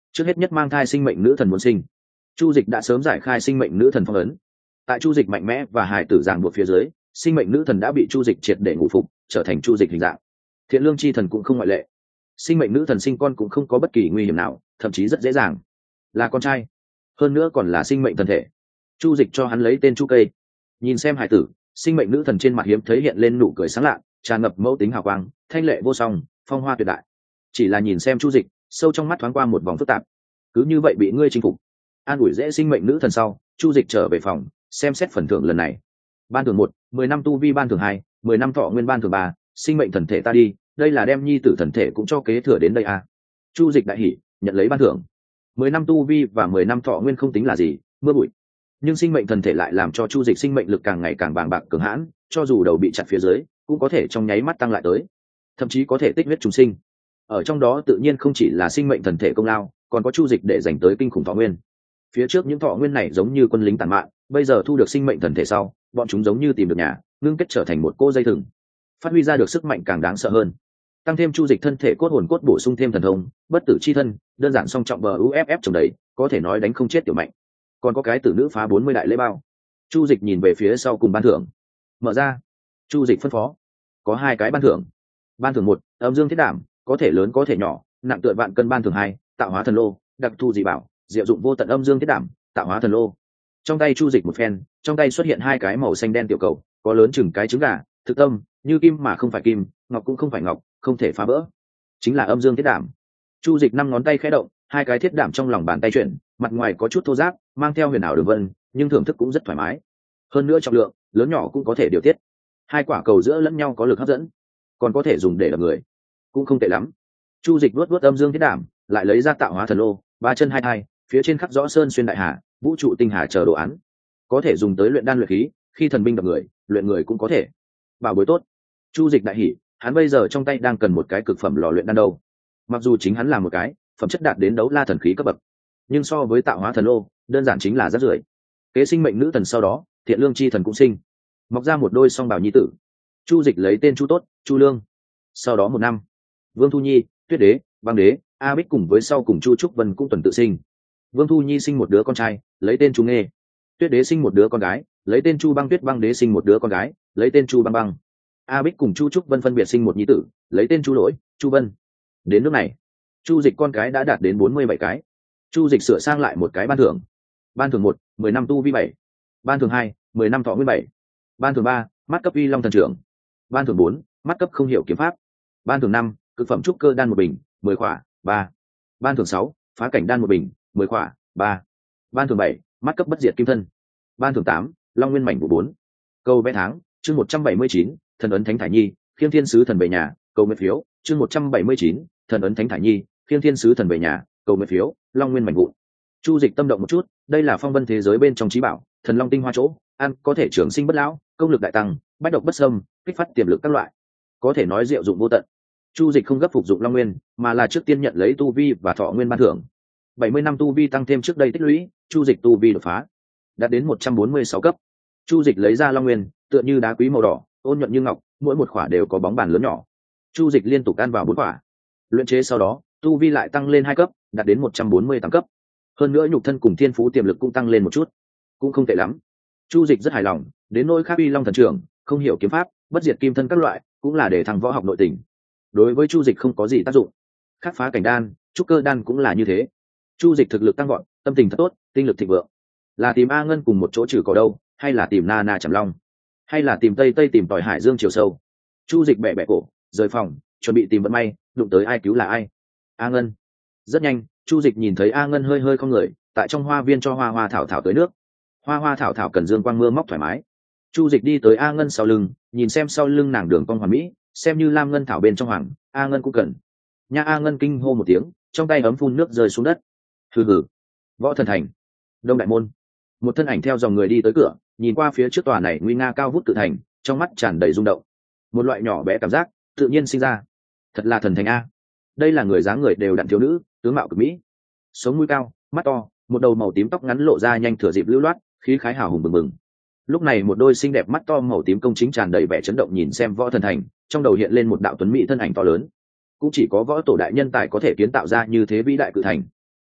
S1: Trước hết nhất mang thai sinh mệnh nữ thần muốn sinh. Chu Dịch đã sớm giải khai sinh mệnh nữ thần phong ấn. Tại Chu Dịch mạnh mẽ và hài tử giảng buộc phía dưới, sinh mệnh nữ thần đã bị Chu Dịch triệt để ngủ phục, trở thành Chu Dịch hình dạng. Thiện lương chi thần cũng không ngoại lệ. Sinh mệnh nữ thần sinh con cũng không có bất kỳ nguy hiểm nào, thậm chí rất dễ dàng. Là con trai, hơn nữa còn là sinh mệnh thần thể. Chu Dịch cho hắn lấy tên Chu Cây. Nhìn xem hài tử, sinh mệnh nữ thần trên mặt hiếm thấy hiện lên nụ cười sáng lạ, tràn ngập mẫu tính hào quang, thanh lệ vô song, phong hoa tuyệt đại. Chỉ là nhìn xem Chu Dịch, sâu trong mắt thoáng qua một vòng phức tạp. Cứ như vậy bị ngươi chinh phục. An ủi dễ sinh mệnh nữ thần sau, Chu Dịch trở về phòng, xem xét phần thưởng lần này. Ban thưởng 1, 10 năm tu vi ban thưởng 2, 10 năm thọ nguyên ban thưởng 3, sinh mệnh thần thể ta đi, đây là đem nhi tử thần thể cũng cho kế thừa đến đây à. Chu Dịch đại hỉ, nhận lấy ban thưởng. 10 năm tu vi và 10 năm thọ nguyên không tính là gì, mưa bụi. Nhưng sinh mệnh thần thể lại làm cho Chu Dịch sinh mệnh lực càng ngày càng bàng bạc cường hãn, cho dù đầu bị chặt phía dưới, cũng có thể trong nháy mắt tăng lại tới, thậm chí có thể tích huyết trùng sinh. Ở trong đó tự nhiên không chỉ là sinh mệnh thần thể công lao, còn có Chu Dịch để dành tới kinh khủng thọ nguyên. Phía trước những thọ nguyên này giống như quân lính tàn mạn, bây giờ thu được sinh mệnh thần thể sau, bọn chúng giống như tìm được nhà, ngưng kết trở thành một cô dây thừng, phát huy ra được sức mạnh càng đáng sợ hơn. Tăng thêm Chu Dịch thân thể cốt hồn cốt bổ sung thêm thần thông, bất tử chi thân, đơn giản song trọng bờ UFF trồng đầy, có thể nói đánh không chết tiểu mạnh. Còn có cái tử nữ phá 40 đại lễ bao. Chu Dịch nhìn về phía sau cùng ban thưởng. Mở ra. Chu Dịch phân phó. Có 2 cái ban thưởng. Ban thưởng 1, âm dương thiết đảm, có thể lớn có thể nhỏ, nặng tựa vạn cân. Ban thưởng 2, tạo hóa thần lô, đặc thù dị bảo, diệu dụng vô tận âm dương thiết đảm, tạo hóa thần lô. Trong tay Chu Dịch một phen, trong tay xuất hiện 2 cái màu xanh đen tiểu cầu, có lớn chừng cái trứng gà, thực tâm, như kim mà không phải kim, ngọc cũng không phải ngọc, không thể phá vỡ. Chính là âm dương thiết đảm. Chu Dịch 5 ngón tay khẽ động, 2 cái thiết đảm trong lòng bàn tay chuyển, mặt ngoài có chút thô ráp, mang theo huyền ảo đường vân, nhưng thưởng thức cũng rất thoải mái. Hơn nữa trọng lượng, lớn nhỏ cũng có thể điều tiết. 2 quả cầu giữa lẫn nhau có lực hấp dẫn, còn có thể dùng để đập người, cũng không tệ lắm. Chu Dịch vuốt vuốt âm dương thiết đảm, lại lấy ra tạo hóa thần lô, 3 chân 2 thai, phía trên khắc rõ sơn xuyên đại hà, vũ trụ tinh hà chờ đồ án, có thể dùng tới luyện đan luyện khí, khi thần binh đập người, luyện người cũng có thể. Bảo bối tốt. Chu Dịch đại hỉ, hắn bây giờ trong tay đang cần một cái cực phẩm lò luyện đan đâu. Mặc dù chính hắn là một cái phẩm chất đạt đến đấu la thần khí cấp bậc, nhưng so với tạo hóa thần lô, đơn giản chính là rất rưởi. Kế sinh mệnh nữ thần sau đó, thiện lương chi thần cũng sinh, mọc ra một đôi song bào nhi tử. Chu Dịch lấy tên Chu Tốt, Chu Lương. Sau đó 1 năm, Vương Thu Nhi, Tuyết Đế, Băng Đế, A Bích cùng với sau cùng Chu Trúc Vân cũng tuần tự sinh. Vương Thu Nhi sinh một đứa con trai, lấy tên Chu Nghê. Tuyết Đế sinh một đứa con gái, lấy tên Chu Băng Tuyết. Băng Đế sinh một đứa con gái, lấy tên Chu Băng Băng. A Bích cùng Chu Trúc Vân phân biệt sinh một nhi tử, lấy tên Chu Lỗi, Chu Vân. Đến nước này, Chu Dịch con cái đã đạt đến 47 cái. Chu Dịch sửa sang lại một cái ban thưởng. Ban thưởng 1, 10 năm tu vi 7. Ban thưởng 2, 10 năm thọ nguyên 7. Ban thưởng 3, mắt cấp uy long thần trưởng. Ban thưởng 4, mắt cấp không hiểu kiếm pháp. Ban thưởng 5, cực phẩm trúc cơ đan 1 bình, 10 khỏa, 3. Ban thưởng 6, phá cảnh đan 1 bình, 10 khỏa, 3. Ban thưởng 7, mắt cấp bất diệt kim thân. Ban thưởng 8, long nguyên mảnh vụ 4. Câu vẽ tháng, chương 179, thần ấn Thánh Thải Nhi, Khiêng Thiên Sứ thần về nhà, cầu nguyện phiếu, chương 179, thần ấn Thánh Thải Nhi, Khiêng Thiên Sứ thần về nhà, cầu nguyện phiếu, long nguyên mảnh vụ. Chu Dịch tâm động một chút, đây là phong vân thế giới bên trong trí bảo, thần long tinh hoa chỗ, ăn có thể trường sinh bất lão, công lực đại tăng, bách độc bất xâm, kích phát tiềm lực các loại, có thể nói diệu dụng vô tận. Chu Dịch không gấp phục dụng long nguyên, mà là trước tiên nhận lấy tu vi và thọ nguyên ban thưởng. 70 năm tu vi tăng thêm trước đây tích lũy, Chu Dịch tu vi đột phá, đạt đến 146 cấp. Chu Dịch lấy ra long nguyên, tựa như đá quý màu đỏ, ôn nhuận như ngọc, mỗi một khỏa đều có bóng bàn lớn nhỏ. Chu Dịch liên tục ăn vào 4 khỏa. Luyện chế sau đó, tu vi lại tăng lên 2 cấp, đạt đến 148 cấp. Hơn nữa nhục thân cùng thiên phú tiềm lực cũng tăng lên một chút, cũng không tệ lắm. Chu Dịch rất hài lòng, đến nỗi khác uy long thần trưởng, không hiểu kiếm pháp, bất diệt kim thân các loại, cũng là để thằng võ học nội tình. Đối với Chu Dịch không có gì tác dụng. Khắc phá cảnh đan, trúc cơ đan cũng là như thế. Chu Dịch thực lực tăng vọt, tâm tình thật tốt, tinh lực thịnh vượng. Là tìm A Ngân cùng một chỗ trừ cỏ đâu, hay là tìm Na Na Trầm Long, hay là tìm Tây Tây tìm tòi hải dương chiều sâu. Chu Dịch bẻ bẻ cổ, rời phòng, chuẩn bị tìm vận may, đụng tới ai cứu là ai. A Ngân. Rất nhanh, Chu Dịch nhìn thấy A Ngân hơi hơi cong người, tại trong hoa viên cho hoa hoa thảo thảo tới nước. Hoa hoa thảo thảo cần dương quang mưa móc thoải mái. Chu Dịch đi tới A Ngân sau lưng, nhìn xem sau lưng nàng đường cong hoàn mỹ, xem như lam ngân thảo bên trong hoàng, A Ngân cũng cần. Nha. A Ngân kinh hô một tiếng, trong tay ấm phun nước rơi xuống đất. Hừ hừ. Võ Thần Thành, Đông Đại môn. Một thân ảnh theo dòng người đi tới cửa, nhìn qua phía trước tòa này nguy nga cao vút cự thành, trong mắt tràn đầy rung động. Một loại nhỏ bé cảm giác tự nhiên sinh ra. Thật là thần thành a. Đây là người dáng người đều đặn thiếu nữ, tướng mạo cực mỹ, sống mũi cao, mắt to, một đầu màu tím tóc ngắn lộ ra nhanh thừa dịp lưu loát, khí khái hào hùng bừng bừng. Lúc này một đôi xinh đẹp mắt to màu tím công chính tràn đầy vẻ chấn động nhìn xem Võ Thần Thành, trong đầu hiện lên một đạo tuấn mỹ thân ảnh to lớn. Cũng chỉ có võ tổ đại nhân tài có thể kiến tạo ra như thế vĩ đại cự thành.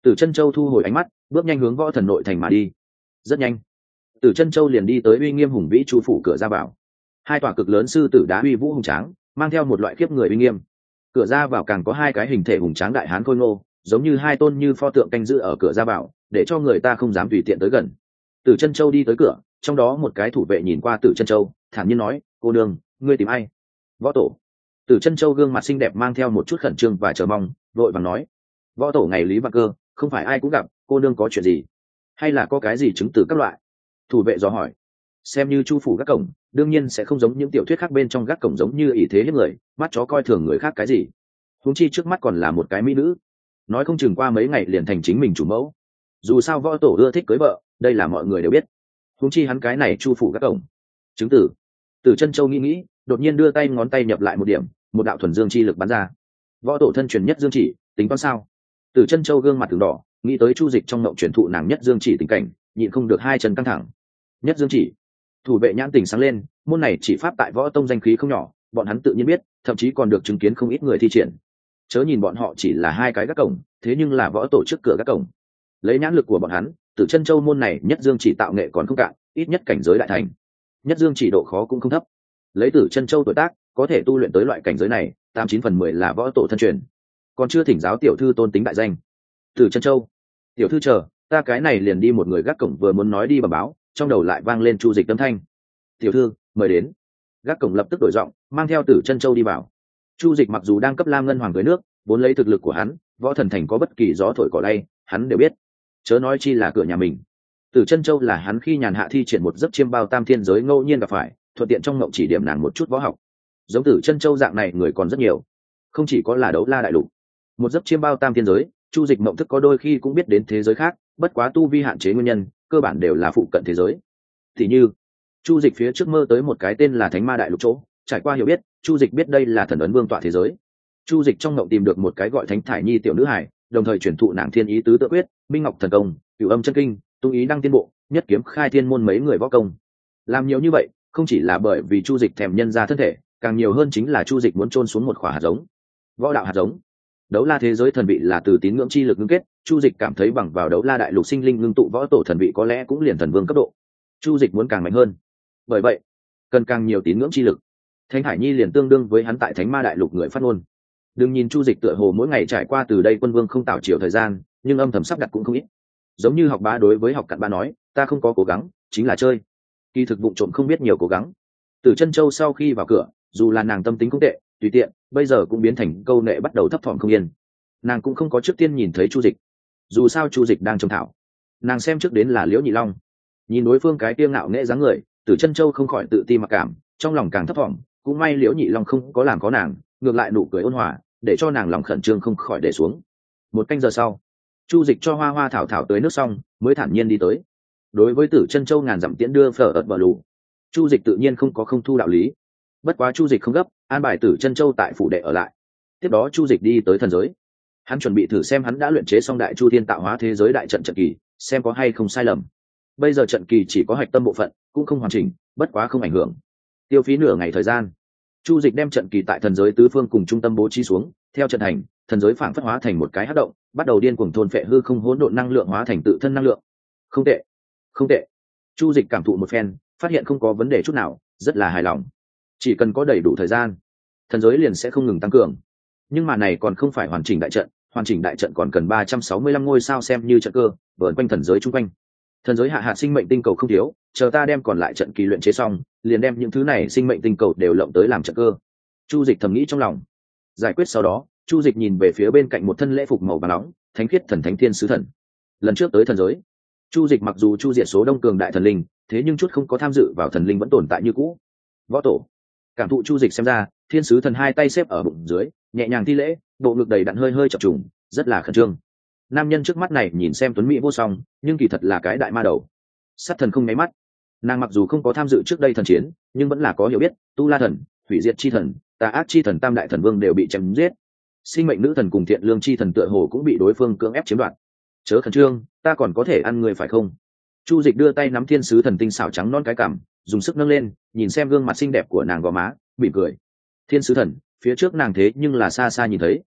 S1: Tử Chân Châu thu hồi ánh mắt, bước nhanh hướng Võ Thần nội thành mà đi. Rất nhanh, Tử Chân Châu liền đi tới uy nghiêm hùng vĩ chu phủ cửa ra vào. Hai tòa cực lớn sư tử đá uy vũ hùng tráng, mang theo một loại khiếp người uy nghiêm. Cửa ra vào càng có hai cái hình thể hùng tráng đại hán khôi ngô, giống như hai tôn như pho tượng canh giữ ở cửa ra vào, để cho người ta không dám tùy tiện tới gần. Tử Chân Châu đi tới cửa, trong đó một cái thủ vệ nhìn qua Tử Chân Châu, thản nhiên nói: "Cô nương, ngươi tìm ai?" "Võ tổ." Tử Chân Châu gương mặt xinh đẹp mang theo một chút khẩn trương và chờ mong, vội vàng nói: "Võ tổ ngày lý vạn cơ, không phải ai cũng gặp, cô nương có chuyện gì? Hay là có cái gì chứng từ các loại?" Thủ vệ dò hỏi. Xem như chu phủ gác cổng, đương nhiên sẽ không giống những tiểu thuyết khác bên trong gác cổng giống như ỷ thế hiếp người, mắt chó coi thường người khác cái gì. Huống chi trước mắt còn là một cái mỹ nữ, nói không chừng qua mấy ngày liền thành chính mình chủ mẫu. Dù sao võ tổ ưa thích cưới vợ, đây là mọi người đều biết. Huống chi hắn cái này chu phủ gác cổng. Chứng tử. Tử Chân Châu nghĩ, đột nhiên đưa tay ngón tay nhập lại một điểm, một đạo thuần dương chi lực bắn ra. Võ tổ thân truyền nhất dương chỉ, tính toán sao? Tử Chân Châu gương mặt từng đỏ, nghĩ tới chu dịch trong ngộng truyền thụ nàng nhất dương chỉ tình cảnh, nhịn không được hai chân căng thẳng. Nhất dương chỉ. Thủ vệ nhãn tình sáng lên, môn này chỉ pháp tại võ tông danh khí không nhỏ, bọn hắn tự nhiên biết, thậm chí còn được chứng kiến không ít người thi triển. Chớ nhìn bọn họ chỉ là hai cái gác cổng, thế nhưng là võ tổ trước cửa gác cổng. Lấy nhãn lực của bọn hắn, Tử Chân Châu môn này nhất dương chỉ tạo nghệ còn không cạn, ít nhất cảnh giới đại thành. Nhất dương chỉ độ khó cũng không thấp. Lấy Tử Chân Châu tuổi tác, có thể tu luyện tới loại cảnh giới này, 89/10 là võ tổ thân truyền. Còn chưa thỉnh giáo tiểu thư tôn tính đại danh. Tử Chân Châu, tiểu thư chờ, ta cái này liền đi. Một người gác cổng vừa muốn nói đi bẩm báo, trong đầu lại vang lên chu dịch âm thanh: "Tiểu thư, mời đến." Gác cổng lập tức đổi giọng, mang theo Tử Chân Châu đi vào. Chu dịch mặc dù đang cấp lam ngân hoàng cưới nước, vốn lấy thực lực của hắn, võ thần thành có bất kỳ gió thổi cỏ lay, hắn đều biết. Chớ nói chi là cửa nhà mình. Tử Chân Châu là hắn khi nhàn hạ thi triển một giấc chiêm bao tam thiên giới ngẫu nhiên gặp phải, thuận tiện trong ngộng chỉ điểm nàng một chút võ học. Giống Tử Chân Châu dạng này người còn rất nhiều, không chỉ có là đấu la đại lục. Một giấc chiêm bao tam thiên giới, chu dịch mộng thức có đôi khi cũng biết đến thế giới khác, bất quá tu vi hạn chế nguyên nhân, cơ bản đều là phụ cận thế giới. Thì như chu dịch phía trước mơ tới một cái tên là Thánh Ma đại lục chỗ, trải qua hiểu biết, chu dịch biết đây là thần ấn vương tọa thế giới. Chu dịch trong mộng tìm được một cái gọi Thánh Thải Nhi tiểu nữ hải, đồng thời truyền thụ nàng thiên ý tứ tự quyết, minh ngọc thần công, cửu âm chân kinh, tung ý đăng tiên bộ, nhất kiếm khai thiên môn mấy người võ công. Làm nhiều như vậy không chỉ là bởi vì chu dịch thèm nhân ra thân thể, càng nhiều hơn chính là chu dịch muốn chôn xuống một khỏa hạt giống, võ đạo hạt giống. Đấu la thế giới thần vị là từ tín ngưỡng chi lực ngưng kết, chu dịch cảm thấy bằng vào đấu la đại lục sinh linh ngưng tụ võ tổ thần vị có lẽ cũng liền thần vương cấp độ. Chu dịch muốn càng mạnh hơn, bởi vậy cần càng nhiều tín ngưỡng chi lực. Thánh Hải Nhi liền tương đương với hắn tại Thánh Ma đại lục người phát ngôn. Đừng nhìn chu dịch tựa hồ mỗi ngày trải qua từ đây quân vương không tạo chiều thời gian, nhưng âm thầm sắp đặt cũng không ít. Giống như học bá đối với học cặn bã nói, ta không có cố gắng, chính là chơi. Kỳ thực vụng trộm không biết nhiều cố gắng. Tử Chân Châu sau khi vào cửa, dù là nàng tâm tính không tệ, tùy tiện, bây giờ cũng biến thành câu nệ bắt đầu thấp thỏm không yên. Nàng cũng không có trước tiên nhìn thấy chu dịch, dù sao chu dịch đang trông thảo. Nàng xem trước đến là Liễu Nhị Long, nhìn đối phương cái tiêm ngạo nghệ dáng người, Tử Chân Châu không khỏi tự ti mặc cảm, trong lòng càng thấp thỏm. Cũng may Liễu Nhị Long không có làm có nàng, ngược lại nụ cười ôn hòa, để cho nàng lòng khẩn trương không khỏi để xuống. Một canh giờ sau, chu dịch cho hoa hoa thảo thảo tới nước xong, mới thản nhiên đi tới. Đối với Tử Chân Châu ngàn dặm tiễn đưa phở ớt bờ lù, chu dịch tự nhiên không có không thu đạo lý. Bất quá chu dịch không gấp, an bài Tử Chân Châu tại phủ đệ ở lại. Tiếp đó chu dịch đi tới thần giới, hắn chuẩn bị thử xem hắn đã luyện chế xong đại chu thiên tạo hóa thế giới đại trận trận kỳ, xem có hay không sai lầm. Bây giờ trận kỳ chỉ có hạch tâm bộ phận, cũng không hoàn chỉnh, bất quá không ảnh hưởng. Tiêu phí nửa ngày thời gian, chu dịch đem trận kỳ tại thần giới tứ phương cùng trung tâm bố trí xuống. Theo trận hành, thần giới phảng phất hóa thành một cái hắc động, bắt đầu điên cuồng thôn phệ hư không hỗn độn năng lượng hóa thành tự thân năng lượng. Không tệ, không tệ. Chu dịch cảm thụ một phen, phát hiện không có vấn đề chút nào, rất là hài lòng. Chỉ cần có đầy đủ thời gian, thần giới liền sẽ không ngừng tăng cường. Nhưng mà này còn không phải hoàn chỉnh đại trận, hoàn chỉnh đại trận còn cần 365 ngôi sao xem như trận cơ, vờn quanh thần giới chung quanh. Thần giới hạ hạt sinh mệnh tinh cầu không thiếu, chờ ta đem còn lại trận kỳ luyện chế xong, liền đem những thứ này sinh mệnh tinh cầu đều lộng tới làm trận cơ. Chu dịch thầm nghĩ trong lòng. Giải quyết sau đó, chu dịch nhìn về phía bên cạnh một thân lễ phục màu vàng nóng, thánh khiết thần thánh thiên sứ thần. Lần trước tới thần giới, chu dịch mặc dù chu diệt số đông cường đại thần linh, thế nhưng chút không có tham dự vào thần linh vẫn tồn tại như cũ. Võ tổ cảm thụ chu dịch xem ra, thiên sứ thần hai tay xếp ở bụng dưới, nhẹ nhàng thi lễ, bộ ngực đầy đặn hơi hơi chập trùng, rất là khẩn trương. Nam nhân trước mắt này nhìn xem tuấn mỹ vô song, nhưng kỳ thật là cái đại ma đầu. Sát thần không nháy mắt. Nàng mặc dù không có tham dự trước đây thần chiến, nhưng vẫn là có hiểu biết, tu la thần, hủy diệt chi thần, tà ác chi thần tam đại thần vương đều bị chém giết. Sinh mệnh nữ thần cùng thiện lương chi thần tựa hồ cũng bị đối phương cưỡng ép chiếm đoạt. Chớ khẩn trương, ta còn có thể ăn người phải không? Chu dịch đưa tay nắm thiên sứ thần tinh xảo trắng non cái cằm, dùng sức nâng lên, nhìn xem gương mặt xinh đẹp của nàng gò má, mỉm cười. Thiên sứ thần, phía trước nàng thế nhưng là xa xa nhìn thấy,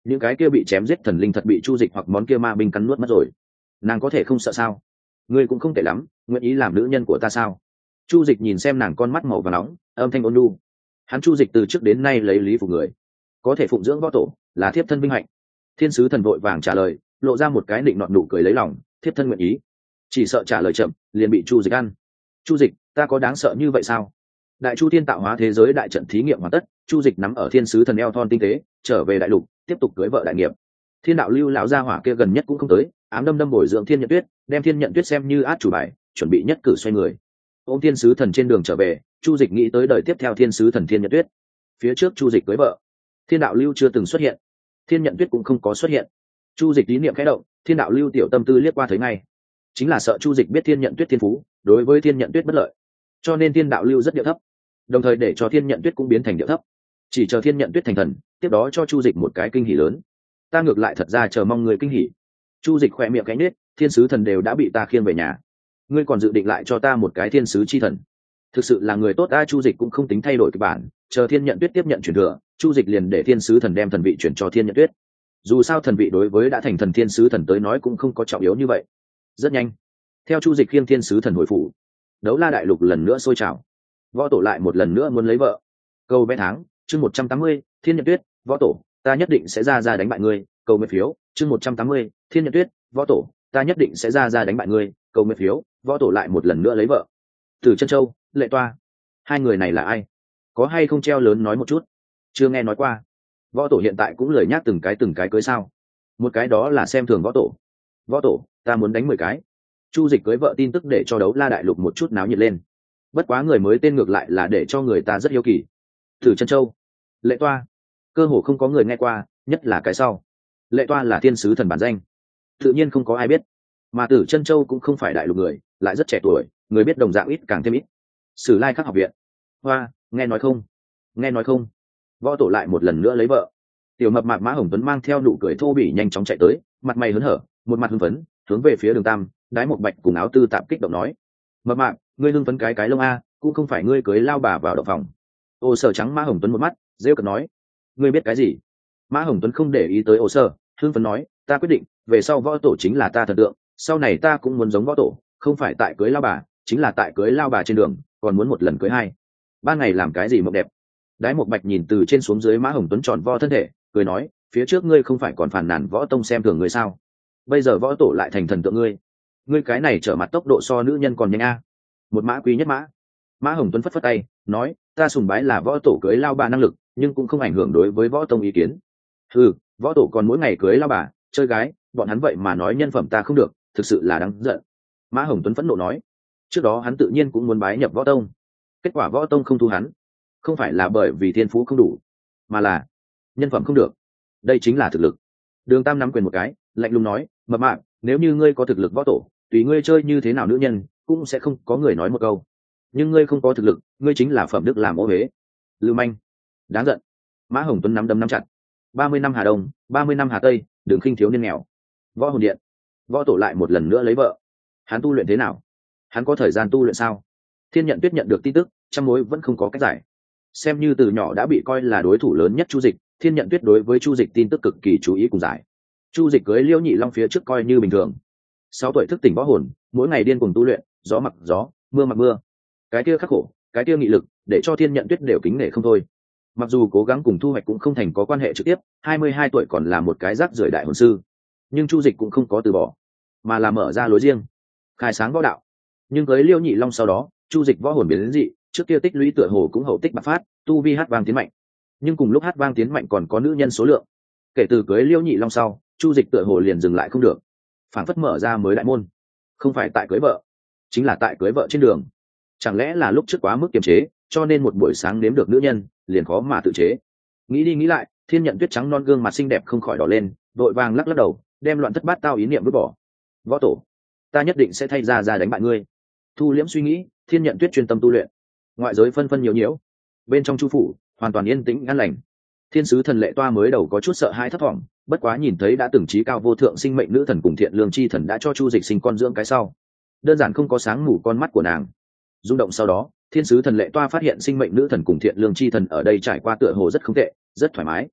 S1: những cái kia bị chém giết thần linh thật bị chu dịch hoặc món kia ma binh cắn nuốt mất rồi, nàng có thể không sợ sao? Ngươi cũng không tệ lắm, nguyện ý làm nữ nhân của ta sao? Chu dịch nhìn xem nàng con mắt màu và nóng, âm thanh ôn nhu. Hắn chu dịch từ trước đến nay lấy lý phục người, có thể phụng dưỡng võ tổ là thiếp thân vinh hạnh. Thiên sứ thần vội vàng trả lời, lộ ra một cái định nọt nụ cười lấy lòng, thiếp thân nguyện ý. Chỉ sợ trả lời chậm liền bị chu dịch ăn. Chu dịch, ta có đáng sợ như vậy sao? Đại chu thiên tạo hóa thế giới đại trận thí nghiệm hoàn tất, chu dịch nắm ở thiên sứ thần eo thon tinh tế, trở về đại lục tiếp tục cưới vợ đại nghiệp. Thiên đạo lưu lão gia hỏa kia gần nhất cũng không tới, ám đâm bồi dưỡng thiên nhận tuyết, đem thiên nhận tuyết xem như át chủ bài, chuẩn bị nhất cử xoay người. Ôm thiên sứ thần trên đường trở về, chu dịch nghĩ tới đời tiếp theo thiên sứ thần thiên nhận tuyết. Phía trước chu dịch cưới vợ, thiên đạo lưu chưa từng xuất hiện, thiên nhận tuyết cũng không có xuất hiện. Chu dịch ý niệm khẽ động, thiên đạo lưu tiểu tâm tư liếc qua thấy ngay, chính là sợ chu dịch biết thiên nhận tuyết thiên phú đối với thiên nhận tuyết bất lợi, cho nên thiên đạo lưu rất điệu thấp, đồng thời để cho thiên nhận tuyết cũng biến thành điệu thấp, chỉ chờ thiên nhận tuyết thành thần, tiếp đó cho chu dịch một cái kinh hỉ lớn. Ta ngược lại thật ra chờ mong người kinh hỉ. Chu dịch khỏe miệng cánh nết, thiên sứ thần đều đã bị ta khiêng về nhà, ngươi còn dự định lại cho ta một cái thiên sứ chi thần? Thực sự là người tốt. Ta chu dịch cũng không tính thay đổi kịch bản, chờ thiên nhận tuyết tiếp nhận truyền thừa, chu dịch liền để thiên sứ thần đem thần vị chuyển cho thiên nhận tuyết. Dù sao thần vị đối với đã thành thần thiên sứ thần tới nói cũng không có trọng yếu như vậy. Rất nhanh, theo chu dịch khiêng thiên sứ thần hồi phủ, đấu la đại lục lần nữa sôi trào. Võ tổ lại một lần nữa muốn lấy vợ. Câu vẽ tháng chương 180, thiên nhận tuyết. Võ tổ, ta nhất định sẽ ra đánh bại ngươi. Câu nguyện phiếu chương 180, thiên nhận tuyết. Võ tổ, ta nhất định sẽ ra đánh bại ngươi. Câu nguyện phiếu. Võ tổ lại một lần nữa lấy vợ. Tử Chân Châu, Lệ Toa, hai người này là ai? Có hay không treo lớn nói một chút? Chưa nghe nói qua. Võ tổ hiện tại cũng lười nhác từng cái cưới sao? Một cái đó là xem thường võ tổ. Võ tổ, ta muốn đánh 10 cái. Chu dịch cưới vợ tin tức để cho đấu la đại lục một chút náo nhiệt lên. Bất quá người mới tên ngược lại là để cho người ta rất hiếu kỳ. Tử Chân Châu, Lệ Toa, cơ hồ không có người nghe qua, nhất là cái sau. Lệ Toa là thiên sứ thần bản danh, tự nhiên không có ai biết. Mà Tử Chân Châu cũng không phải đại lục người, lại rất trẻ tuổi, người biết đồng dạng ít càng thêm ít. Sử Lai Khắc học viện. Hoa, nghe nói không? Nghe nói không? Võ tổ lại một lần nữa lấy vợ. Tiểu mập mạp Mã Hồng Tuấn mang theo nụ cười thô bỉ nhanh chóng chạy tới, mặt mày hớn hở, một mặt hưng phấn, hướng về phía Đường Tam, Đái Một Bạch cùng Áo Tư Tạp kích động nói: "Mập mạp, ngươi hưng phấn cái lông a, cũng không phải ngươi cưới lao bà vào động phòng." Ô Sở trắng Mã Hồng Tuấn một mắt, rêu cợt nói: "Ngươi biết cái gì?" Mã Hồng Tuấn không để ý tới Ô Sở, hưng phấn nói: "Ta quyết định, về sau võ tổ chính là ta thần tượng, sau này ta cũng muốn giống võ tổ, không phải tại cưới lao bà, chính là tại cưới lao bà trên đường, còn muốn một lần cưới hai. Ban ngày làm cái gì mộng đẹp?" Đái Một Bạch nhìn từ trên xuống dưới Mã Hồng Tuấn tròn vo thân thể, cười nói: "Phía trước ngươi không phải còn phàn nàn võ tông xem thường ngươi sao? Bây giờ võ tổ lại thành thần tượng ngươi, ngươi cái này trở mặt tốc độ so nữ nhân còn nhanh a." Một mã quý nhất mã. Mã Hồng Tuấn phất phất tay, nói: "Ta sùng bái là võ tổ cưới lao bà năng lực, nhưng cũng không ảnh hưởng đối với võ tông ý kiến. Ừ, võ tổ còn mỗi ngày cưới lao bà, chơi gái, bọn hắn vậy mà nói nhân phẩm ta không được, thực sự là đáng giận." Mã Hồng Tuấn phẫn nộ nói: "Trước đó hắn tự nhiên cũng muốn bái nhập võ tông, kết quả võ tông không thu hắn, không phải là bởi vì thiên phú không đủ, mà là nhân phẩm không được. Đây chính là thực lực." Đường Tam nắm quyền một cái, lạnh lùng nói: "Mập mạp, nếu như ngươi có thực lực võ tổ, tùy ngươi chơi như thế nào nữ nhân, cũng sẽ không có người nói một câu. Nhưng ngươi không có thực lực, ngươi chính là phẩm đức làm ô huế. Lưu manh, đáng giận." Mã Hồng Tuấn nắm đấm nắm chặt. 30 năm Hà Đông, 30 năm Hà Tây, đừng khinh thiếu niên nghèo. Võ hồn điện. Võ tổ lại một lần nữa lấy vợ. Hắn tu luyện thế nào? Hắn có thời gian tu luyện sao? Thiên Nhận Tuyết nhận được tin tức, trăm mối vẫn không có cách giải. Xem như từ nhỏ đã bị coi là đối thủ lớn nhất Chu Dịch, Thiên Nhận Tuyết đối với Chu Dịch tin tức cực kỳ chú ý cùng giải. Chu Dịch cưới Liễu Nhị Long phía trước coi như bình thường. 6 tuổi thức tỉnh võ hồn, mỗi ngày điên cuồng tu luyện, gió mặc gió, mưa mặc mưa. Cái kia khắc khổ, cái kia nghị lực, để cho Thiên Nhận Tuyết đều kính nể không thôi. Mặc dù cố gắng cùng thu hoạch cũng không thành có quan hệ trực tiếp, 22 tuổi còn là một cái rác rưởi đại hồn sư, nhưng Chu Dịch cũng không có từ bỏ, mà là mở ra lối riêng, khai sáng võ đạo. Nhưng với Liễu Nhị Long sau đó, Chu Dịch võ hồn biến đến dị, trước kia tích lũy tựa hồ cũng hậu tích bạc phát, tu vi hát vang tiến mạnh. Nhưng cùng lúc hát vang tiến mạnh còn có nữ nhân số lượng. Kể từ cưới Liễu Nhị Long sau, Chu Dịch tựa hồ liền dừng lại không được, phảng phất mở ra mới đại môn. Không phải tại cưới vợ, chính là tại cưới vợ trên đường. Chẳng lẽ là lúc trước quá mức kiềm chế, cho nên một buổi sáng nếm được nữ nhân, liền khó mà tự chế. Nghĩ đi nghĩ lại, Thiên Nhận Tuyết trắng non gương mặt xinh đẹp không khỏi đỏ lên, vội vàng lắc lắc đầu, đem loạn thất bát tao ý niệm vứt bỏ. "Võ tổ, ta nhất định sẽ thay ra đánh bại ngươi." Thu liễm suy nghĩ, Thiên Nhận Tuyết chuyên tâm tu luyện. Ngoại giới phân nhiễu nhiễu, bên trong chu phủ hoàn toàn yên tĩnh an lành. Thiên sứ thần Lệ Toa mới đầu có chút sợ hãi thất vọng, bất quá nhìn thấy đã từng trí cao vô thượng sinh mệnh nữ thần cùng thiện lương chi thần đã cho Chu Dịch sinh con dưỡng cái sau, đơn giản không có sáng ngủ con mắt của nàng. Rung động sau đó, Thiên sứ thần Lệ Toa phát hiện sinh mệnh nữ thần cùng thiện lương chi thần ở đây trải qua tựa hồ rất không tệ, rất thoải mái.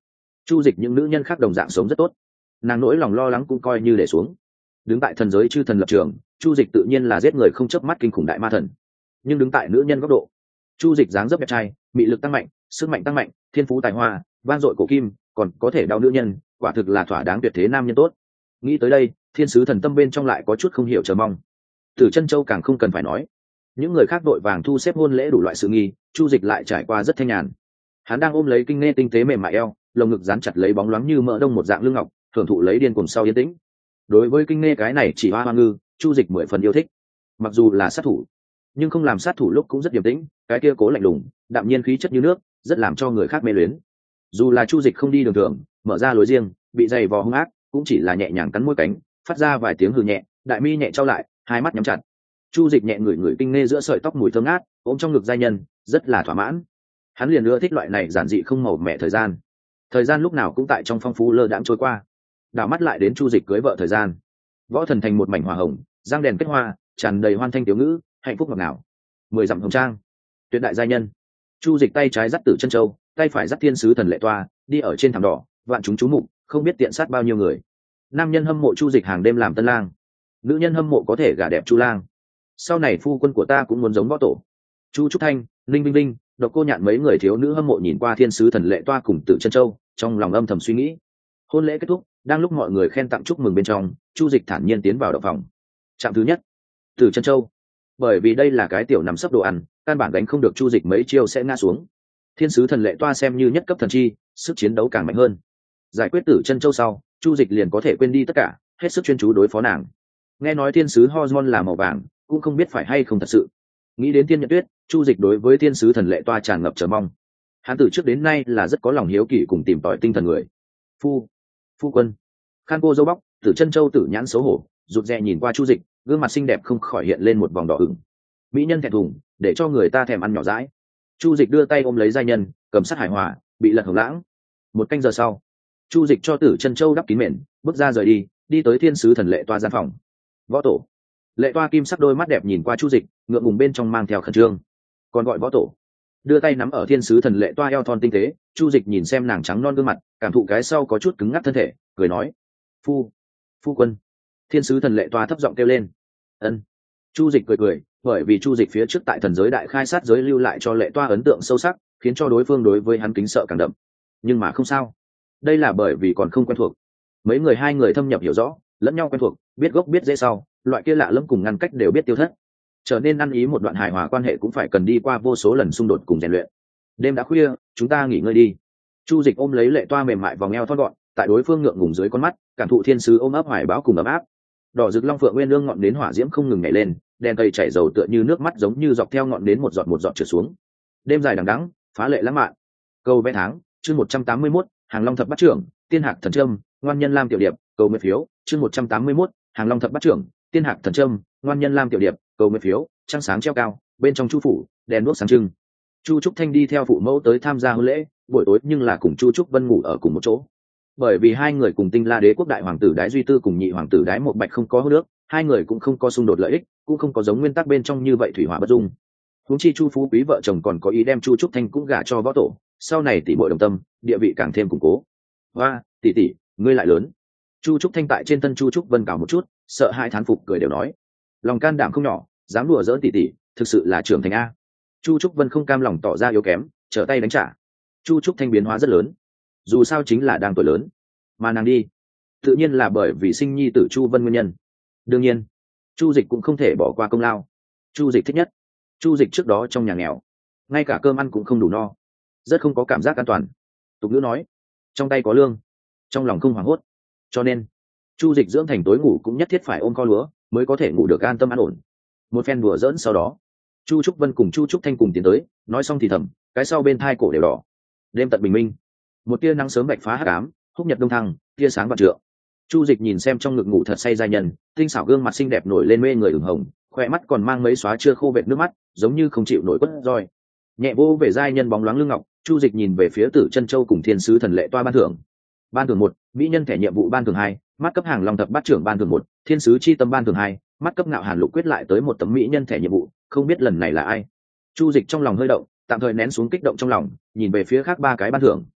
S1: Chu Dịch những nữ nhân khác đồng dạng sống rất tốt, nàng nỗi lòng lo lắng cũng coi như để xuống. Đứng tại thần giới chư thần lập trường, Chu Dịch tự nhiên là giết người không chớp mắt kinh khủng đại ma thần. Nhưng đứng tại nữ nhân góc độ, Chu Dịch dáng dấp đẹp trai, mị lực tăng mạnh, sức mạnh tăng mạnh, thiên phú tài hoa, vang dội cổ kim, còn có thể đau nữ nhân, quả thực là thỏa đáng tuyệt thế nam nhân tốt. Nghĩ tới đây, thiên sứ thần tâm bên trong lại có chút không hiểu chờ mong. Tử Chân Châu càng không cần phải nói, những người khác đội vàng thu xếp hôn lễ đủ loại sự nghi, Chu Dịch lại trải qua rất thanh nhàn. Hắn đang ôm lấy kinh nghe tinh tế mềm mại eo, lồng ngực dán chặt lấy bóng loáng như mỡ đông một dạng lưng ngọc, thưởng thụ lấy điên cuồng sau yên tĩnh. Đối với kinh nghe cái này chỉ hoa hoa ngư, Chu Dịch mười phần yêu thích. Mặc dù là sát thủ, nhưng không làm sát thủ lúc cũng rất điềm tĩnh, cái kia cố lạnh lùng, đạm nhiên khí chất như nước, rất làm cho người khác mê luyến. Dù là Chu Dịch không đi đường thường, mở ra lối riêng, bị dày vò hung ác, cũng chỉ là nhẹ nhàng cắn môi cánh, phát ra vài tiếng hừ nhẹ, đại mi nhẹ trao lại, hai mắt nhắm chặt. Chu Dịch nhẹ ngửi ngửi kinh nghe giữa sợi tóc mùi thơm ngát, ôm trong ngực giai nhân, rất là thỏa mãn. Hắn liền ưa thích loại này giản dị không màu mẹ thời gian. Thời gian lúc nào cũng tại trong phong phú lơ đãng trôi qua. Đảo mắt lại đến Chu Dịch cưới vợ thời gian. Võ Thần thành một mảnh hoa hồng, giang đèn kết hoa, tràn đầy hoan thanh tiểu ngữ, hạnh phúc ngọt ngào. 10 dặm hồng trang, tuyệt đại giai nhân. Chu Dịch tay trái dắt Tử Chân Châu, tay phải dắt thiên sứ thần lệ toa, đi ở trên thảm đỏ, vạn chúng chú mục, không biết tiện sát bao nhiêu người. Nam nhân hâm mộ Chu Dịch hàng đêm làm tân lang, nữ nhân hâm mộ có thể gả đẹp Chu lang. Sau này phu quân của ta cũng muốn giống võ tổ. Chu Trúc Thanh, Linh Vinh Vinh, Độc Cô Nhạn mấy người thiếu nữ hâm mộ nhìn qua thiên sứ thần lệ toa cùng Tử Chân Châu, trong lòng âm thầm suy nghĩ. Hôn lễ kết thúc, đang lúc mọi người khen tặng chúc mừng bên trong, Chu Dịch thản nhiên tiến vào động phòng. Trạm thứ nhất, Tử Chân Châu. Bởi vì đây là cái tiểu nằm sấp đồ ăn, căn bản đánh không được Chu Dịch mấy chiêu sẽ ngã xuống. Thiên sứ thần lệ toa xem như nhất cấp thần chi, sức chiến đấu càng mạnh hơn. Giải quyết Tử Chân Châu sau, Chu Dịch liền có thể quên đi tất cả, hết sức chuyên chú đối phó nàng. Nghe nói thiên sứ hormone là màu vàng, cũng không biết phải hay không thật sự. Nghĩ đến Tiên Nhật Tuyết, Chu Dịch đối với thiên sứ thần lệ toa tràn ngập chờ mong. Hắn từ trước đến nay là rất có lòng hiếu kỳ cùng tìm tòi tinh thần người. Phu quân. Khan cô dâu bóc, Tử Chân Châu tử nhãn xấu hổ, rụt rè nhìn qua Chu Dịch, gương mặt xinh đẹp không khỏi hiện lên một vòng đỏ ửng. Mỹ nhân thẹn thùng, để cho người ta thèm ăn nhỏ dãi. Chu Dịch đưa tay ôm lấy giai nhân, cầm sát hài hòa, bị lật hồng lãng. Một canh giờ sau, Chu Dịch cho Tử Chân Châu đắp kín mền, bước ra rời đi, đi tới thiên sứ thần lệ toa gian phòng. Võ tổ. Lệ toa kim sắc đôi mắt đẹp nhìn qua Chu Dịch, ngượng ngùng bên trong mang theo khẩn trương. Còn gọi võ tổ. Đưa tay nắm ở thiên sứ thần lệ toa eo thon tinh tế, Chu Dịch nhìn xem nàng trắng non gương mặt, cảm thụ cái sau có chút cứng ngắc thân thể, cười nói: phu quân. Thiên sứ thần lệ toa thấp giọng kêu lên: ân. Chu Dịch cười, bởi vì Chu Dịch phía trước tại thần giới đại khai sát giới lưu lại cho lệ toa ấn tượng sâu sắc, khiến cho đối phương đối với hắn kính sợ càng đậm. Nhưng mà không sao, đây là bởi vì còn không quen thuộc. Hai người thâm nhập hiểu rõ, lẫn nhau quen thuộc, biết gốc biết rễ sau, loại kia lạ lẫm cùng ngăn cách đều biết tiêu thất. Trở nên ăn ý một đoạn hài hòa quan hệ cũng phải cần đi qua vô số lần xung đột cùng rèn luyện. Đêm đã khuya, chúng ta nghỉ ngơi đi. Chu Dịch ôm lấy lệ toa mềm mại vòng eo thon gọn, tại đối phương ngượng ngùng dưới con mắt, cảm thụ thiên sứ ôm ấp hoài bão cùng ấm áp. Đỏ rực long phượng nguyên lương ngọn đến hỏa diễm không ngừng nhảy lên, đèn cây chảy dầu tựa như nước mắt giống như dọc theo ngọn đến một giọt trượt xuống. Đêm dài đằng đẵng, phá lệ lãng mạn. Câu vẽ tháng, chương 181, Hàng Long thập bát trưởng, Tiên Hạc thần trâm, ngoan nhân lam tiểu điệp, cầu nguyện phiếu, chương 181, Hàng Long thập bát trưởng, Tiên Hạc thần trâm, ngoan nhân lam tiểu điệp, cầu nguyện phiếu. Trăng sáng treo cao, bên trong chu phủ, đèn đuốc sáng trưng. Chu Trúc Thanh đi theo phụ mẫu tới tham gia hôn lễ, buổi tối nhưng là cùng Chu Trúc Vân ngủ ở cùng một chỗ. Bởi vì hai người cùng Tinh La Đế quốc đại hoàng tử Đái Duy Tư cùng nhị hoàng tử Đái Một Bạch không có hôn nước, hai người cũng không có xung đột lợi ích, cũng không có giống nguyên tắc bên trong như vậy thủy hỏa bất dung. Huống chi Chu Phú Quý vợ chồng còn có ý đem Chu Trúc Thanh cũng gả cho võ tổ, sau này tỷ muội đồng tâm, địa vị càng thêm củng cố. Hoa, tỷ, ngươi lại lớn. Chu Trúc Thanh tại trên thân Chu Trúc Vân cào một chút, sợ hai thán phục cười đều nói, lòng can đảm không nhỏ, dám đùa giỡn tỷ, thực sự là trưởng thành a. Chu Trúc Vân không cam lòng tỏ ra yếu kém, trở tay đánh trả. Chu Trúc Thanh biến hóa rất lớn, dù sao chính là đang tuổi lớn, mà nàng đi, tự nhiên là bởi vì sinh nhi tử Chu Vân nguyên nhân. Đương nhiên, Chu Dịch cũng không thể bỏ qua công lao. Chu Dịch thích nhất, Chu Dịch trước đó trong nhà nghèo, ngay cả cơm ăn cũng không đủ no, rất không có cảm giác an toàn. Tục ngữ nói, trong tay có lương, trong lòng không hoảng hốt. Cho nên, Chu Dịch dưỡng thành tối ngủ cũng nhất thiết phải ôm kho lúa, mới có thể ngủ được an tâm an ổn. Một phen đùa giỡn sau đó, Chu Trúc Vân cùng Chu Trúc Thanh cùng tiến tới, nói xong thì thầm, cái sau bên thai cổ đều đỏ. Đêm tận bình minh, một tia nắng sớm bạch phá hắc ám, húc nhật đông thăng, tia sáng vạn trượng. Chu Dịch nhìn xem trong ngực ngủ thật say giai nhân, tinh xảo gương mặt xinh đẹp nổi lên mê người ửng hồng, khóe mắt còn mang mấy xóa chưa khô vệt nước mắt, giống như không chịu nổi quất roi. Nhẹ vô về giai nhân bóng loáng lưng ngọc, Chu Dịch nhìn về phía Tử Chân Châu cùng thiên sứ thần lệ toa ban thưởng. Ban thưởng 1, mỹ nhân thẻ nhiệm vụ ban thưởng 2, mắt cấp Hàng Long thập bát trưởng ban thưởng 1, thiên sứ chi tâm ban thưởng 2, mắt cấp Ngạo Hàn Lục quyết lại tới một tấm mỹ nhân thẻ nhiệm vụ, không biết lần này là ai. Chu Dịch trong lòng hơi động, tạm thời nén xuống kích động trong lòng, nhìn về phía khác ba cái ban thưởng.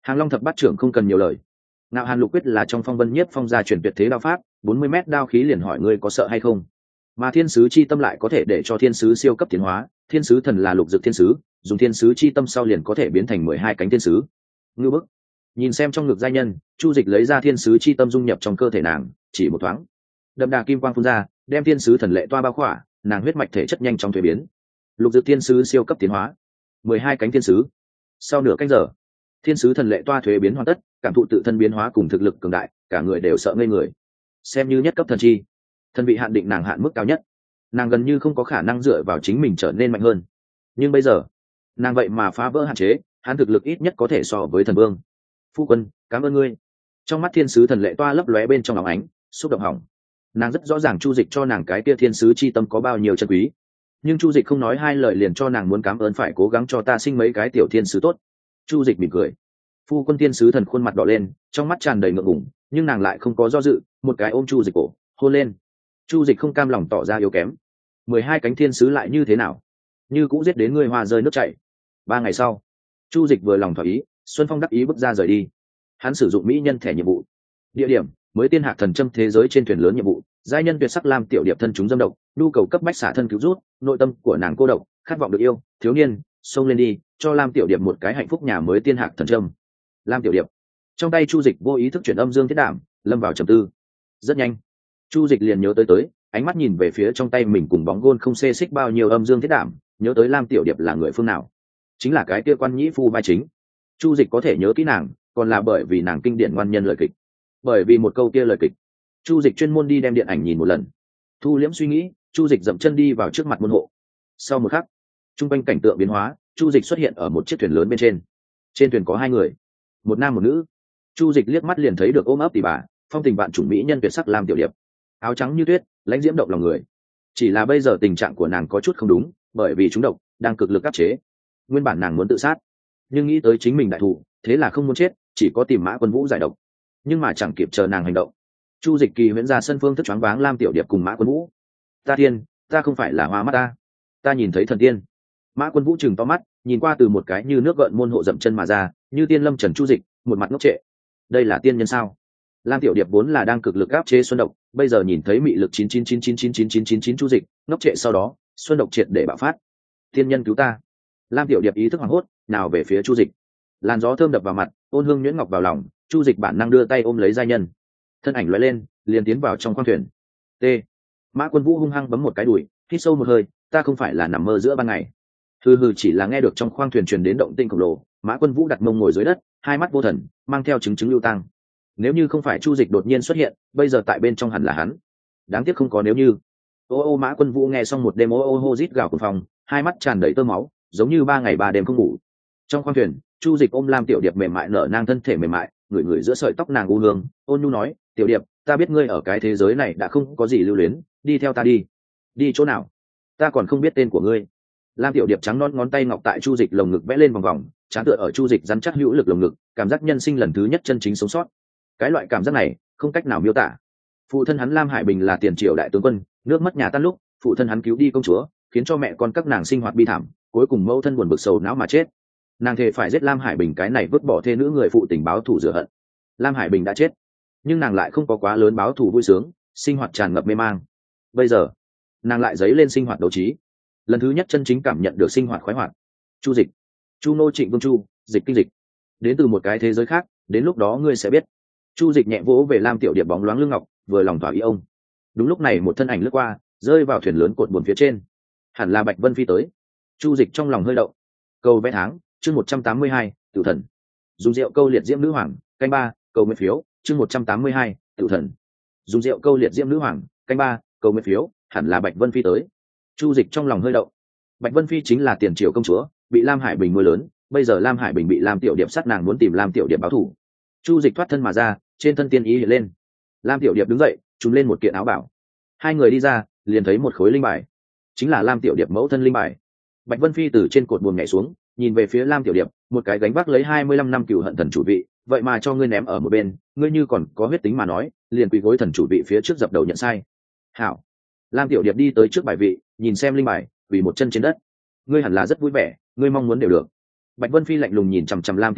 S1: Hàng Long thập bát trưởng không cần nhiều lời. Ngạo Hàn Lục Quyết là trong Phong Vân Nhiếp Phong gia truyền tuyệt thế đao pháp, 40 mét đao khí liền hỏi ngươi có sợ hay không. Mà Thiên Sứ Chi Tâm lại có thể để cho Thiên Sứ siêu cấp tiến hóa, Thiên Sứ Thần là lục dược thiên sứ, dùng Thiên Sứ Chi Tâm sau liền có thể biến thành 12 cánh thiên sứ. Ngưu bức. Nhìn xem trong ngực giai nhân, Chu Dịch lấy ra Thiên Sứ Chi Tâm dung nhập trong cơ thể nàng, chỉ một thoáng, đậm đà kim quang phun ra, đem Thiên Sứ Thần lệ toa bao khỏa, nàng huyết mạch thể chất nhanh chóng thuế biến. Lục dược thiên sứ siêu cấp tiến hóa, 12 cánh thiên sứ. Sau nửa canh giờ, Thiên Sứ Thần lệ toa thuế biến hoàn tất, cảm thụ tự thân biến hóa cùng thực lực cường đại, cả người đều sợ ngây người. Xem như nhất cấp thần chi, thân vị hạn định nàng hạn mức cao nhất, nàng gần như không có khả năng dựa vào chính mình trở nên mạnh hơn. Nhưng bây giờ, nàng vậy mà phá vỡ hạn chế, hắn thực lực ít nhất có thể so với thần vương. Phu quân, cảm ơn ngươi. Trong mắt Thiên Sứ Thần lệ toa lấp lóe bên trong óng ánh, xúc động hỏng. Nàng rất rõ ràng Chu Dịch cho nàng cái kia Thiên Sứ Chi Tâm có bao nhiêu chân quý, nhưng Chu Dịch không nói hai lời liền cho nàng muốn cảm ơn phải cố gắng cho ta sinh mấy cái tiểu thiên sứ tốt. Chu Dịch mỉm cười. Phu quân Thiên Sứ Thần khuôn mặt đỏ lên, trong mắt tràn đầy ngượng ngùng, nhưng nàng lại không có do dự, một cái ôm Chu Dịch cổ, hôn lên. Chu Dịch không cam lòng tỏ ra yếu kém. 12 cánh thiên sứ lại như thế nào? Như cũng giết đến ngươi hoa rơi nước chảy. 3 ngày sau, Chu Dịch vừa lòng thỏa ý, Xuân Phong đắc ý bước ra rời đi. Hắn sử dụng mỹ nhân thẻ nhiệm vụ. Địa điểm: mới Tiên Hạc Thần Châm thế giới trên thuyền lớn nhiệm vụ. Giai nhân tuyệt sắc Lam Tiểu Điệp thân chúng dâm độc, nhu cầu cấp bách xả thân cứu rút, nội tâm của nàng cô độc, khát vọng được yêu, thiếu niên, xông lên đi, cho Lam Tiểu Điệp một cái hạnh phúc nhà mới Tiên Hạc Thần Châm. Lam Tiểu Điệp. Trong tay Chu Dịch vô ý thức chuyển âm dương thiết đảm, lâm vào trầm tư. Rất nhanh, Chu Dịch liền nhớ tới, ánh mắt nhìn về phía trong tay mình cùng bóng gôn không xê xích bao nhiêu âm dương thiết đảm, nhớ tới Lam Tiểu Điệp là người phương nào. Chính là cái kia quan nhĩ phu vai chính. Chu Dịch có thể nhớ kỹ nàng, còn là bởi vì nàng kinh điển ngoan nhân lời kịch. Bởi vì một câu kia lời kịch, Chu Dịch chuyên môn đi đem điện ảnh nhìn một lần. Thu liễm suy nghĩ, Chu Dịch dậm chân đi vào trước mặt môn hộ. Sau một khắc, trung quanh cảnh tượng biến hóa, Chu Dịch xuất hiện ở một chiếc thuyền lớn bên trên. Trên thuyền có 2 người, một nam một nữ. Chu Dịch liếc mắt liền thấy được ôm ấp tỷ bà, phong tình vạn chủng mỹ nhân tuyệt sắc Lam Tiểu Điệp. Áo trắng như tuyết, lãnh diễm động lòng người. Chỉ là bây giờ tình trạng của nàng có chút không đúng, bởi vì chúng độc đang cực lực áp chế. Nguyên bản nàng muốn tự sát, nhưng nghĩ tới chính mình đại thủ, thế là không muốn chết, chỉ có tìm Mã Quân Vũ giải độc. Nhưng mà chẳng kịp chờ nàng hành động, Chu Dịch kỳ huyễn ra sân phương thức choáng váng Lam Tiểu Điệp cùng Mã Quân Vũ. Ta thiên, ta không phải là hoa mắt ta nhìn thấy thần tiên. Mã Quân Vũ trừng to mắt, nhìn qua từ một cái như nước gợn môn hộ dậm chân mà ra, như tiên lâm trần Chu Dịch, một mặt ngốc trệ. Đây là tiên nhân sao? Lam Tiểu Điệp vốn là đang cực lực áp chế xuân độc, bây giờ nhìn thấy mị lực 999999999 Chu Dịch, ngốc trệ sau đó, xuân độc triệt để bạo phát. Tiên nhân cứu ta! Lam Tiểu Điệp ý thức hoảng hốt, nào về phía Chu Dịch. Làn gió thơm đập vào mặt, ôn hương nhuyễn ngọc vào lòng, Chu Dịch bản năng đưa tay ôm lấy giai nhân. Thân ảnh lóe lên, liền tiến vào trong khoang thuyền. T. Mã Quân Vũ hung hăng bấm một cái đùi, hít sâu một hơi, ta không phải là nằm mơ giữa ban ngày. Hừ hừ, chỉ là nghe được trong khoang thuyền truyền đến động tĩnh khổng lồ, Mã Quân Vũ đặt mông ngồi dưới đất, hai mắt vô thần, mang theo chứng lưu tăng. Nếu như không phải Chu Dịch đột nhiên xuất hiện, bây giờ tại bên trong hẳn là hắn. Đáng tiếc không có nếu như. Ô Mã Quân Vũ nghe xong một đêm ô hô rít gào cùng phòng, hai mắt tràn đầy tơ máu, giống như 3 ngày 3 đêm không ngủ. Trong khoang thuyền, Chu Dịch ôm Lam Tiểu Điệp mềm mại nở nang thân thể mềm mại, ngửi giữa sợi tóc nàng u hương, ôn nhu nói, "Tiểu Điệp, ta biết ngươi ở cái thế giới này đã không có gì lưu luyến, đi theo ta đi." "Đi chỗ nào? Ta còn không biết tên của ngươi." Lam Tiểu Điệp trắng non ngón tay ngọc tại Chu Dịch lồng ngực vẽ lên vòng vòng, trán tựa ở Chu Dịch rắn chắc hữu lực lồng ngực, cảm giác nhân sinh lần thứ nhất chân chính sống sót. Cái loại cảm giác này, không cách nào miêu tả. Phụ thân hắn Lam Hải Bình là tiền triều đại tướng quân, nước mất nhà tan lúc, phụ thân hắn cứu đi công chúa, khiến cho mẹ con các nàng sinh hoạt bi thảm, cuối cùng mẫu thân buồn bực sầu não mà chết. Nàng thề phải giết Lam Hải Bình cái này vứt bỏ thê nữ người phụ tình báo thù rửa hận. Lam Hải Bình đã chết, nhưng nàng lại không có quá lớn báo thù vui sướng, sinh hoạt tràn ngập mê mang. Bây giờ, nàng lại dấy lên sinh hoạt đấu trí, lần thứ nhất chân chính cảm nhận được sinh hoạt khoái hoạt. Chu Dịch, Chu Nô Trịnh Vương Chu, Dịch kinh dịch, đến từ một cái thế giới khác, đến lúc đó ngươi sẽ biết. Chu Dịch nhẹ vỗ về Lam Tiểu Điệp bóng loáng lưng ngọc, vừa lòng thỏa ý ông. Đúng lúc này một thân ảnh lướt qua, rơi vào thuyền lớn cột buồm phía trên, hẳn là Bạch Vân Phi tới. Chu Dịch trong lòng hơi động. Câu vẽ tháng, chương 182, Tiểu Thần. Dùng rượu câu liệt diễm nữ hoàng, canh 3, câu nguyện phiếu, chương 182, Tiểu Thần. Dùng rượu câu liệt diễm nữ hoàng, canh 3, câu nguyện phiếu, hẳn là Bạch Vân Phi tới. Chu Dịch trong lòng hơi động. Bạch Vân Phi chính là tiền triều công chúa, bị Lam Hải Bình nuôi lớn, bây giờ Lam Hải Bình bị Lam Tiểu Điệp sát, nàng muốn tìm Lam Tiểu Điệp báo thù. Chu Dịch thoát thân mà ra, trên thân tiên ý hiện lên. Lam Tiểu Điệp đứng dậy, trùm lên một kiện áo bảo. Hai người đi ra, liền thấy một khối linh bài, chính là Lam Tiểu Điệp mẫu thân linh bài. Bạch Vân Phi từ trên cột buồm nhảy xuống, nhìn về phía Lam Tiểu Điệp, một cái gánh vác lấy 25 năm cửu hận thần chủ vị, vậy mà cho ngươi ném ở một bên, ngươi như còn có huyết tính mà nói, liền quỳ gối thần chủ vị phía trước dập đầu nhận sai. Hảo. Lam Tiểu Điệp đi tới trước bài vị, nhìn xem linh bài, quỳ một chân trên đất. Ngươi hẳn là rất vui vẻ, ngươi mong muốn đều được. Bạch Vân Phi lạnh lùng nhìn chằm chằm Lam Tiểu Điệp,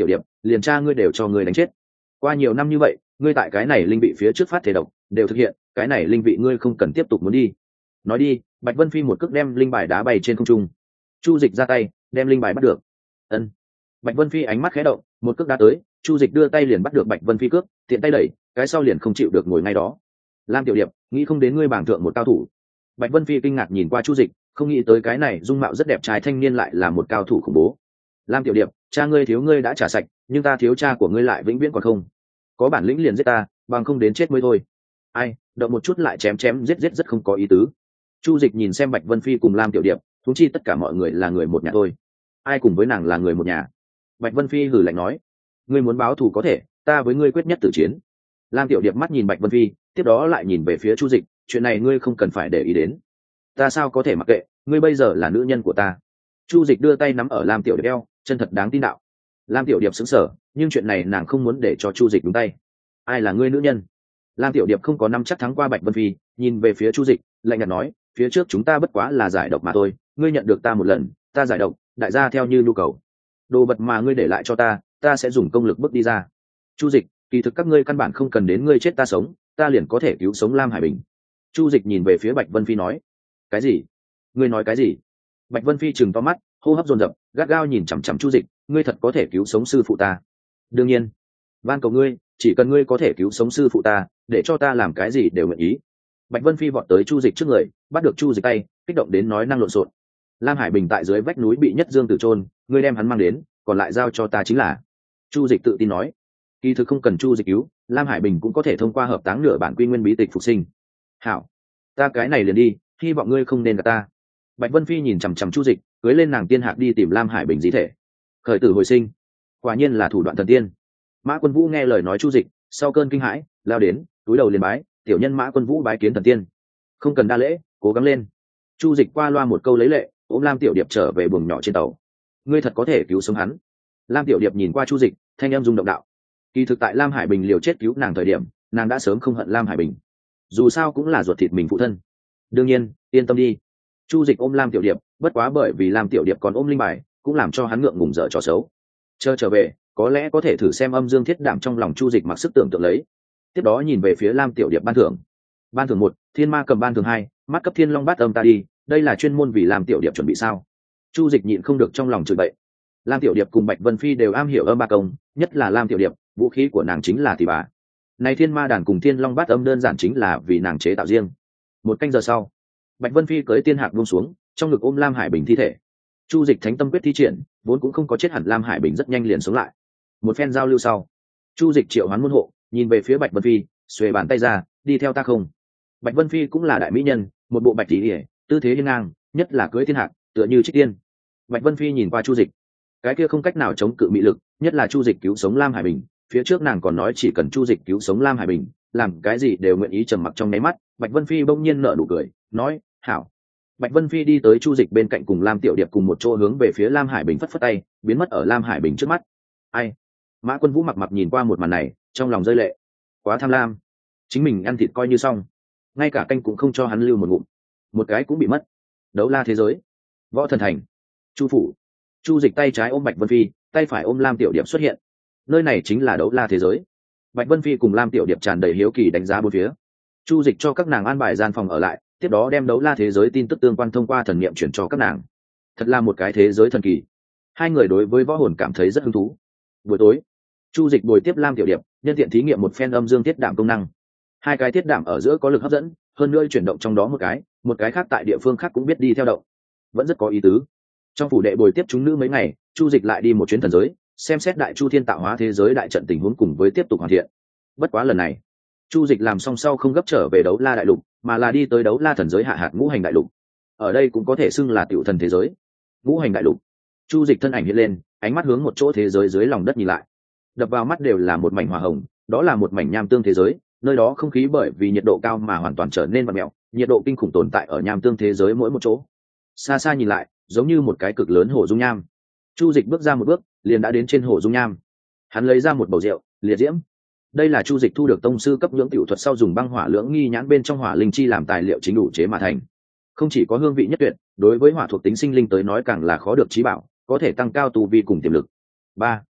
S1: liền cha ngươi đều cho ngươi đánh chết. Qua nhiều năm như vậy, ngươi tại cái này linh vị phía trước phát thể độc đều thực hiện, cái này linh vị ngươi không cần tiếp tục muốn đi. Nói đi. Bạch Vân Phi một cước đem linh bài đá bay trên không trung. Chu Dịch ra tay đem linh bài bắt được. Ân. Bạch Vân Phi ánh mắt khẽ động, một cước đá tới, Chu Dịch đưa tay liền bắt được Bạch Vân Phi cước, tiện tay đẩy, cái sau liền không chịu được ngồi ngay đó. Lam Tiểu Điệp, nghĩ không đến ngươi bảng thượng một cao thủ. Bạch Vân Phi kinh ngạc nhìn qua Chu Dịch, không nghĩ tới cái này dung mạo rất đẹp trai thanh niên lại là một cao thủ khủng bố. Lam Tiểu Điệp, cha ngươi thiếu ngươi đã trả sạch, nhưng ta thiếu cha của ngươi lại vĩnh viễn còn không. Có bản lĩnh liền giết ta, bằng không đến chết mới thôi. Ai, động một chút lại chém chém giết giết rất không có ý tứ. Chu Dịch nhìn xem Bạch Vân Phi cùng Lam Tiểu Điệp, huống chi tất cả mọi người là người một nhà thôi. Ai cùng với nàng là người một nhà. Bạch Vân Phi hừ lạnh nói, ngươi muốn báo thù có thể, ta với ngươi quyết nhất tử chiến. Lam Tiểu Điệp mắt nhìn Bạch Vân Phi, tiếp đó lại nhìn về phía Chu Dịch, chuyện này ngươi không cần phải để ý đến. Ta sao có thể mặc kệ, ngươi bây giờ là nữ nhân của ta. Chu Dịch đưa tay nắm ở Lam Tiểu Điệp eo, chân thật đáng tin đạo. Lam Tiểu Điệp sững sờ, nhưng chuyện này nàng không muốn để cho Chu Dịch đúng tay. Ai là ngươi nữ nhân? Lam Tiểu Điệp không có nắm chắc thắng qua Bạch Vân Phi, nhìn về phía Chu Dịch, lạnh nhạt nói, phía trước chúng ta bất quá là giải độc mà thôi, ngươi nhận được ta một lần, ta giải độc, đại gia theo như nhu cầu. Đồ vật mà ngươi để lại cho ta, ta sẽ dùng công lực bước đi ra. Chu Dịch, kỳ thực các ngươi căn bản không cần đến ngươi chết ta sống, ta liền có thể cứu sống Lam Hải Bình. Chu Dịch nhìn về phía Bạch Vân Phi nói, cái gì? Ngươi nói cái gì? Bạch Vân Phi trừng to mắt, hô hấp dồn dập, gắt gao nhìn chằm chằm Chu Dịch, ngươi thật có thể cứu sống sư phụ ta? Đương nhiên, van cầu ngươi, chỉ cần ngươi có thể cứu sống sư phụ ta, để cho ta làm cái gì đều nguyện ý. Bạch Vân Phi vọt tới Chu Dịch trước người, bắt được Chu Dịch tay, kích động đến nói năng lộn xộn. Lam Hải Bình tại dưới vách núi bị Nhất Dương tử chôn, ngươi đem hắn mang đến, còn lại giao cho ta chính là. Chu Dịch tự tin nói, kỳ thực không cần Chu Dịch cứu, Lam Hải Bình cũng có thể thông qua hợp táng nửa bản quy nguyên bí tịch phục sinh. Hảo, ta cái này liền đi, hy vọng ngươi không nên gạt ta. Bạch Vân Phi nhìn chằm chằm Chu Dịch, cưới lên nàng tiên hạc đi tìm Lam Hải Bình di thể. Khởi tử hồi sinh, quả nhiên là thủ đoạn thần tiên. Mã Quân Vũ nghe lời nói Chu Dịch, sau cơn kinh hãi, lao đến, túi đầu liền bái, tiểu nhân Mã Quân Vũ bái kiến thần tiên. Không cần đa lễ, cố gắng lên. Chu Dịch qua loa một câu lấy lệ, ôm Lam Tiểu Điệp trở về buồng nhỏ trên tàu. Ngươi thật có thể cứu sống hắn. Lam Tiểu Điệp nhìn qua Chu Dịch, thanh âm rung động đạo. Kỳ thực tại Lam Hải Bình liều chết cứu nàng thời điểm, nàng đã sớm không hận Lam Hải Bình. Dù sao cũng là ruột thịt mình phụ thân. Đương nhiên, yên tâm đi. Chu Dịch ôm Lam Tiểu Điệp, bất quá bởi vì Lam Tiểu Điệp còn ôm linh bài, cũng làm cho hắn ngượng ngùng dở trò xấu. Chờ trở về, có lẽ có thể thử xem âm dương thiết đảm trong lòng Chu Dịch mặc sức tưởng tượng lấy. Tiếp đó nhìn về phía Lam Tiểu Điệp ban thưởng. Ban thưởng 1, Thiên Ma cầm ban thưởng 2, mắt cấp Thiên Long bát âm ta đi, đây là chuyên môn vì Lam Tiểu Điệp chuẩn bị sao? Chu Dịch nhịn không được trong lòng chửi bậy. Lam Tiểu Điệp cùng Bạch Vân Phi đều am hiểu âm ba công, nhất là Lam Tiểu Điệp, vũ khí của nàng chính là tỷ bà. Này Thiên Ma đàn cùng Thiên Long bát âm đơn giản chính là vì nàng chế tạo riêng. 1 canh giờ sau, Bạch Vân Phi cưỡi tiên hạc buông xuống, trong ngực ôm Lam Hải Bình thi thể. Chu Dịch thánh tâm quyết thi triển, vốn cũng không có chết hẳn, Lam Hải Bình rất nhanh liền sống lại. Một phen giao lưu sau, Chu Dịch triệu hoán môn hộ, nhìn về phía Bạch Vân Phi, xuề bàn tay ra, đi theo ta không? Bạch Vân Phi cũng là đại mỹ nhân, một bộ bạch tỷ, tư thế hiên ngang, nhất là cưỡi thiên hạc, tựa như trích tiên. Bạch Vân Phi nhìn qua Chu Dịch, cái kia không cách nào chống cự mị lực, nhất là Chu Dịch cứu sống Lam Hải Bình, phía trước nàng còn nói chỉ cần Chu Dịch cứu sống Lam Hải Bình, làm cái gì đều nguyện ý trầm mặc trong nháy mắt. Bạch Vân Phi bỗng nhiên nở nụ cười, nói, hảo. Bạch Vân Phi đi tới Chu Dịch bên cạnh cùng Lam Tiểu Điệp cùng một chỗ hướng về phía Lam Hải Bình phất phất tay, biến mất ở Lam Hải Bình trước mắt. Ai? Mã Quân Vũ mặc mặc nhìn qua một màn này, trong lòng rơi lệ. Quá tham lam, chính mình ăn thịt coi như xong, ngay cả canh cũng không cho hắn lưu một ngụm, một cái cũng bị mất. Đấu la thế giới, Võ Thần Thành, Chu phủ. Chu Dịch tay trái ôm Bạch Vân Phi, tay phải ôm Lam Tiểu Điệp xuất hiện. Nơi này chính là đấu la thế giới. Bạch Vân Phi cùng Lam Tiểu Điệp tràn đầy hiếu kỳ đánh giá bốn phía. Chu Dịch cho các nàng an bài gian phòng ở lại, tiếp đó đem đấu la thế giới tin tức tương quan thông qua thần niệm chuyển cho các nàng. Thật là một cái thế giới thần kỳ. Hai người đối với võ hồn cảm thấy rất hứng thú. Buổi tối, Chu Dịch bồi tiếp Lam Tiểu Điệp, nhân tiện thí nghiệm một phen âm dương thiết đảm công năng. Hai cái thiết đảm ở giữa có lực hấp dẫn, hơn nữa chuyển động trong đó một cái khác tại địa phương khác cũng biết đi theo động, vẫn rất có ý tứ. Trong phủ đệ bồi tiếp chúng nữ mấy ngày, Chu Dịch lại đi một chuyến thần giới, xem xét đại chu thiên tạo hóa thế giới đại trận tình huống cùng với tiếp tục hoàn thiện. Bất quá lần này, Chu Dịch làm xong sau không gấp trở về đấu la đại lục, mà là đi tới đấu la thần giới hạ hạt ngũ hành đại lục. Ở đây cũng có thể xưng là tiểu thần thế giới. Ngũ hành đại lục. Chu Dịch thân ảnh hiện lên, ánh mắt hướng một chỗ thế giới dưới lòng đất nhìn lại. Đập vào mắt đều là một mảnh hỏa hồng, đó là một mảnh nham tương thế giới, nơi đó không khí bởi vì nhiệt độ cao mà hoàn toàn trở nên vặn mèo, nhiệt độ kinh khủng tồn tại ở nham tương thế giới mỗi một chỗ. Xa xa nhìn lại, giống như một cái cực lớn hồ dung nham. Chu Dịch bước ra một bước, liền đã đến trên hồ dung nham. Hắn lấy ra một bầu rượu, liệt diễm. Đây là Chu Dịch thu được tông sư cấp nhưỡng tiểu thuật sau dùng băng hỏa lưỡng nghi nhãn bên trong hỏa linh chi làm tài liệu chính đủ chế mà thành. Không chỉ có hương vị nhất tuyệt, đối với hỏa thuộc tính sinh linh tới nói càng là khó được chí bảo, có thể tăng cao tu vi cùng tiềm lực. 3.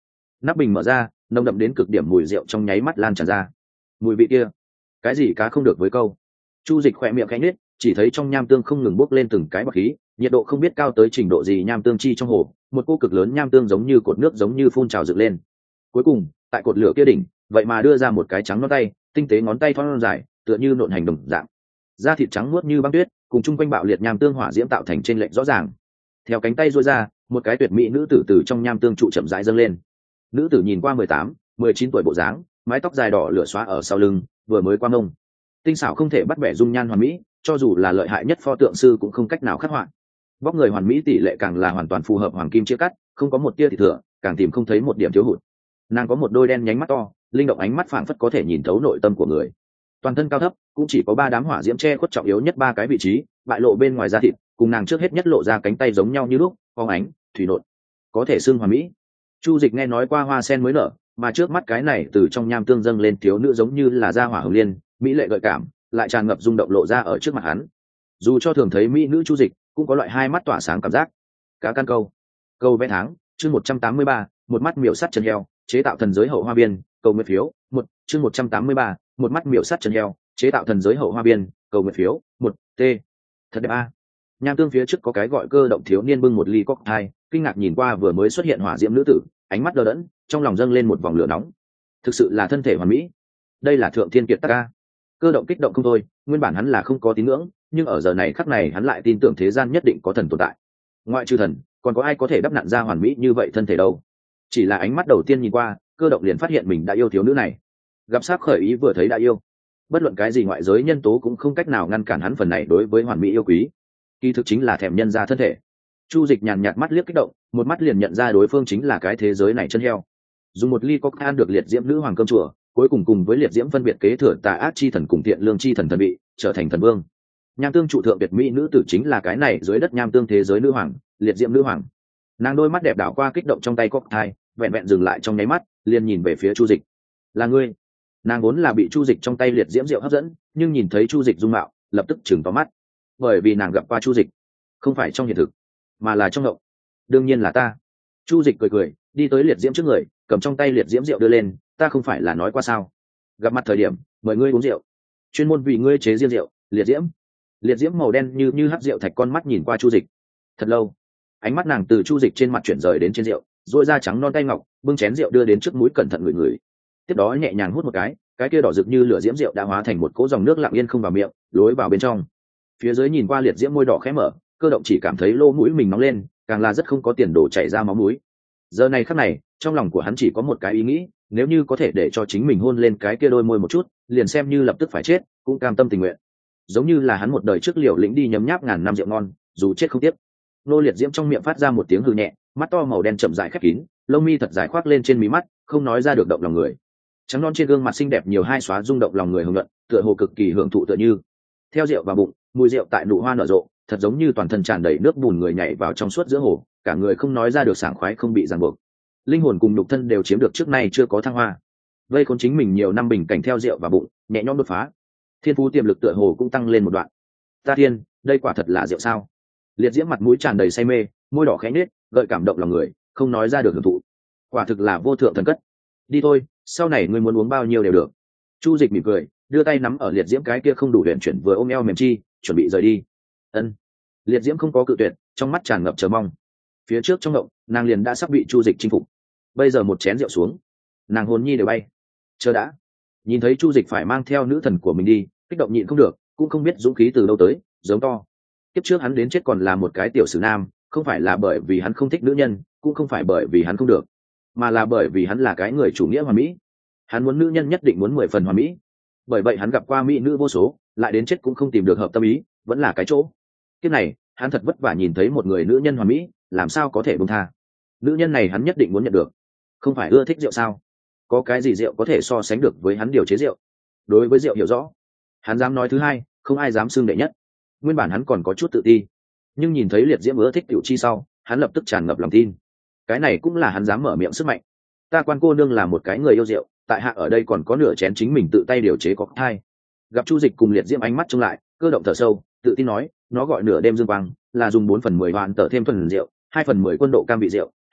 S1: nắp bình mở ra, nồng đậm đến cực điểm mùi rượu trong nháy mắt lan tràn ra. Mùi vị kia, cái gì cá không được với câu. Chu Dịch khỏe miệng khẽ nhếch, chỉ thấy trong nham tương không ngừng bốc lên từng cái bọt khí, nhiệt độ không biết cao tới trình độ gì, nham tương chi trong hồ, một cô cực lớn nham tương giống như cột nước giống như phun trào dựng lên. Cuối cùng, tại cột lửa kia đỉnh, vậy mà đưa ra một cái trắng ngón tay, tinh tế ngón tay thon dài, tựa như nộn hành đồng dạng. Da thịt trắng muốt như băng tuyết, cùng chung quanh bạo liệt nham tương hỏa diễm tạo thành trên lệch rõ ràng. Theo cánh tay duỗi ra, một cái tuyệt mỹ nữ tử từ trong nham tương trụ chậm rãi dâng lên. Nữ tử nhìn qua 18, 19 tuổi bộ dáng, mái tóc dài đỏ lửa xóa ở sau lưng, vừa mới qua mông. Tinh xảo không thể bắt bẻ dung nhan hoàn mỹ, cho dù là lợi hại nhất pho tượng sư cũng không cách nào khắc họa. Vóc người hoàn mỹ tỷ lệ càng là hoàn toàn phù hợp hoàng kim chia cắt, không có một tia thì thừa, càng tìm không thấy một điểm thiếu hụt. Nàng có một đôi đen nhánh mắt to, linh động ánh mắt phảng phất có thể nhìn thấu nội tâm của người. Toàn thân cao thấp, cũng chỉ có 3 đám hỏa diễm che khuất trọng yếu nhất 3 cái vị trí, bại lộ bên ngoài da thịt, cùng nàng trước hết nhất lộ ra cánh tay giống nhau như lúc, phóng ánh, thủy nộn, có thể xưng hoàn mỹ. Chu Dịch nghe nói qua hoa sen mới nở, mà trước mắt cái này từ trong nham tương dâng lên thiếu nữ giống như là gia hỏa hồng liên, mỹ lệ gợi cảm, lại tràn ngập rung động lộ ra ở trước mặt hắn. Dù cho thường thấy mỹ nữ Chu Dịch, cũng có loại hai mắt tỏa sáng cảm giác. Cá căn câu vẽ tháng, chương 183, một mắt miểu sắt chân heo, chế tạo thần giới hậu hoa biên, cầu nguyện phiếu, chương 183, một mắt miểu sắt chân heo, chế tạo thần giới hậu hoa biên, cầu nguyện phiếu, t. Thật đẹp a. Nham tương phía trước có cái gọi cơ động thiếu niên bưng một ly cocktail, kinh ngạc nhìn qua vừa mới xuất hiện hỏa diễm nữ tử, ánh mắt đờ đẫn, trong lòng dâng lên một vòng lửa nóng. Thực sự là thân thể hoàn mỹ. Đây là thượng thiên kiệt tác a. Cơ động kích động không thôi, nguyên bản hắn là không có tín ngưỡng, nhưng ở giờ này khắc này hắn lại tin tưởng thế gian nhất định có thần tồn tại. Ngoại trừ thần, còn có ai có thể đắp nặn ra hoàn mỹ như vậy thân thể đâu? Chỉ là ánh mắt đầu tiên nhìn qua, cơ động liền phát hiện mình đã yêu thiếu nữ này. Gặp sắc khởi ý vừa thấy đã yêu. Bất luận cái gì ngoại giới nhân tố cũng không cách nào ngăn cản hắn phần này đối với hoàn mỹ yêu quý. Kỳ thực chính là thèm nhân ra thân thể. Chu Dịch nhàn nhạt mắt liếc kích động, một mắt liền nhận ra đối phương chính là cái thế giới này chân heo. Dùng một ly cocktail được liệt diễm nữ hoàng cơm chùa, cuối cùng với liệt diễm phân biệt kế thừa tà ác chi thần cùng thiện lương chi thần thần bị, trở thành thần vương. Nham tương trụ thượng tuyệt mỹ nữ tử chính là cái này dưới đất nham tương thế giới nữ hoàng, liệt diễm nữ hoàng. Nàng đôi mắt đẹp đảo qua kích động trong tay cocktail, vẹn vẹn dừng lại trong nháy mắt, liền nhìn về phía Chu Dịch. Là ngươi? Nàng vốn là bị Chu Dịch trong tay liệt diễm rượu hấp dẫn, nhưng nhìn thấy Chu Dịch dung mạo, lập tức chừng to mắt. Bởi vì nàng gặp qua Chu Dịch, không phải trong hiện thực, mà là trong ngộng. Đương nhiên là ta. Chu Dịch cười, đi tới liệt diễm trước người, cầm trong tay liệt diễm rượu đưa lên, ta không phải là nói qua sao? Gặp mặt thời điểm, mời ngươi uống rượu, chuyên môn vì ngươi chế riêng rượu, liệt diễm màu đen như hắc rượu thạch con mắt nhìn qua Chu Dịch. Thật lâu, ánh mắt nàng từ Chu Dịch trên mặt chuyển rời đến trên rượu, duỗi ra trắng non tay ngọc, bưng chén rượu đưa đến trước mũi cẩn thận ngửi. Tiếp đó nhẹ nhàng hút một cái kia đỏ rực như lửa diễm rượu đã hóa thành một cỗ dòng nước lặng yên không vào miệng, lối vào bên trong. Phía dưới nhìn qua liệt diễm môi đỏ khẽ mở, cơ động chỉ cảm thấy lỗ mũi mình nóng lên, càng là rất không có tiền đổ chảy ra máu mũi. Giờ này khắc này, trong lòng của hắn chỉ có một cái ý nghĩ, nếu như có thể để cho chính mình hôn lên cái kia đôi môi một chút, liền xem như lập tức phải chết, cũng cam tâm tình nguyện. Giống như là hắn một đời trước liều lĩnh đi nhấm nháp ngàn năm rượu ngon, dù chết không tiếc. Nô liệt diễm trong miệng phát ra một tiếng hừ nhẹ, mắt to màu đen chậm rãi khép kín, lông mi thật dài khoác lên trên mí mắt, không nói ra được động lòng người. Trắng non trên gương mặt xinh đẹp nhiều hai xóa rung động lòng người hưởng luận, tựa hồ cực kỳ hưởng thụ tựa như. Theo rượu vào bụng, mùi rượu tại nụ hoa nở rộ, thật giống như toàn thân tràn đầy nước bùn người nhảy vào trong suốt giữa hồ, cả người không nói ra được sảng khoái không bị ràng buộc. Linh hồn cùng nhục thân đều chiếm được trước nay chưa có thăng hoa. Vây khốn chính mình nhiều năm bình cảnh theo rượu vào bụng, nhẹ nhõm đột phá. Thiên phú tiềm lực tựa hồ cũng tăng lên một đoạn. Ta thiên, đây quả thật là rượu sao? Liệt diễm mặt mũi tràn đầy say mê, môi đỏ khẽ nhếch, gợi cảm động lòng người, không nói ra được hưởng thụ. Quả thực là vô thượng thần cất. Đi thôi, sau này ngươi muốn uống bao nhiêu đều được. Chu Dịch mỉm cười, đưa tay nắm ở liệt diễm cái kia không đủ huyền chuyển vừa ôm eo mềm chi, chuẩn bị rời đi. Ân. Liệt diễm không có cự tuyệt, trong mắt tràn ngập chờ mong. Phía trước trong động, nàng liền đã sắp bị Chu Dịch chinh phục. Bây giờ một chén rượu xuống, nàng hồn nhi đều bay. Chờ đã. Nhìn thấy Chu Dịch phải mang theo nữ thần của mình đi, kích động nhịn không được, cũng không biết dũng khí từ đâu tới, giống to. Kiếp trước hắn đến chết còn là một cái tiểu sử nam, không phải là bởi vì hắn không thích nữ nhân, cũng không phải bởi vì hắn không được, mà là bởi vì hắn là cái người chủ nghĩa hoàn mỹ. Hắn muốn nữ nhân nhất định muốn 10 phần hoàn mỹ. Bởi vậy hắn gặp qua mỹ nữ vô số, lại đến chết cũng không tìm được hợp tâm ý, vẫn là cái chỗ. Kiếp này, hắn thật vất vả nhìn thấy một người nữ nhân hoàn mỹ, làm sao có thể buông tha. Nữ nhân này hắn nhất định muốn nhận được. Không phải ưa thích rượu sao? Có cái gì rượu có thể so sánh được với hắn điều chế rượu? Đối với rượu hiểu rõ, hắn dám nói thứ hai, không ai dám xưng đệ nhất. Nguyên bản hắn còn có chút tự ti, nhưng nhìn thấy liệt diễm ưa thích tiểu chi sau, hắn lập tức tràn ngập lòng tin. Cái này cũng là hắn dám mở miệng sức mạnh. Ta quan cô nương là một cái người yêu rượu, tại hạ ở đây còn có nửa chén chính mình tự tay điều chế có thai. Gặp Chu Dịch cùng liệt diễm ánh mắt trông lại, cơ động thở sâu, tự tin nói, nó gọi nửa đêm dương quang, là dùng 4/10 hoàn tở thêm phần rượu, 2/10 quân độ cam vị rượu,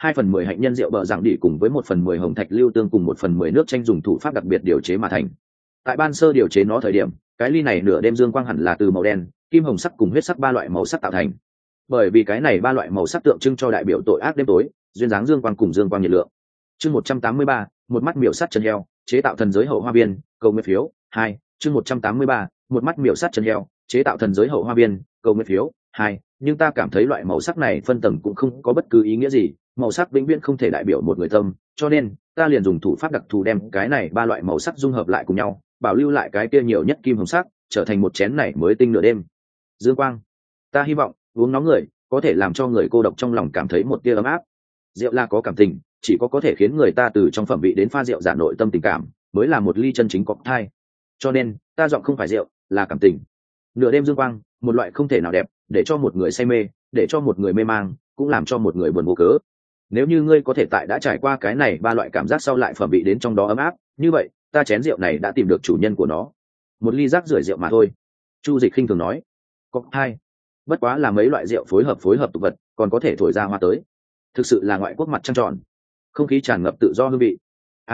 S1: 2/10 hạnh nhân rượu bờ giảng đỉ cùng với 1/10 hồng thạch lưu tương cùng 1/10 nước chanh dùng thủ pháp đặc biệt điều chế mà thành. Tại ban sơ điều chế nó thời điểm, cái ly này nửa đêm dương quang hẳn là từ màu đen, kim hồng sắc cùng huyết sắc ba loại màu sắc tạo thành. Bởi vì cái này ba loại màu sắc tượng trưng cho đại biểu tội ác đêm tối, duyên dáng dương quang cùng dương quang nhiệt lượng. Chương 183, một mắt miểu sát chân heo, chế tạo thần giới hậu hoa biên, cầu nguyện phiếu 2. Chương 183, một mắt miểu sát chân heo, chế tạo thần giới hậu hoa biên, cầu nguyện phiếu 2. Nhưng ta cảm thấy loại màu sắc này phân tầng cũng không có bất cứ ý nghĩa gì, màu sắc vĩnh viễn không thể đại biểu một người tâm, cho nên ta liền dùng thủ pháp đặc thù đem cái này ba loại màu sắc dung hợp lại cùng nhau, bảo lưu lại cái kia nhiều nhất kim hồng sắc, trở thành một chén này mới tinh nửa đêm dương quang. Ta hy vọng uống nó người có thể làm cho người cô độc trong lòng cảm thấy một tia ấm áp. Rượu là có cảm tình, chỉ có thể khiến người ta từ trong phẩm vị đến pha rượu giả nội tâm tình cảm, mới là một ly chân chính cocktail. Cho nên ta giọng không phải rượu, là cảm tình. Nửa đêm dương quang, một loại không thể nào đẹp, để cho một người say mê, để cho một người mê mang, cũng làm cho một người buồn vô cớ. Nếu như ngươi có thể tại đã trải qua cái này ba loại cảm giác sau lại phẩm vị đến trong đó ấm áp, như vậy ta chén rượu này đã tìm được chủ nhân của nó. Một ly rác rưởi rượu mà thôi. Chu Dịch khinh thường nói. Cocktail, bất quá là mấy loại rượu phối hợp tục vật, còn có thể thổi ra hoa tới. Thực sự là ngoại quốc mặt trăng tròn. Không khí tràn ngập tự do hương vị.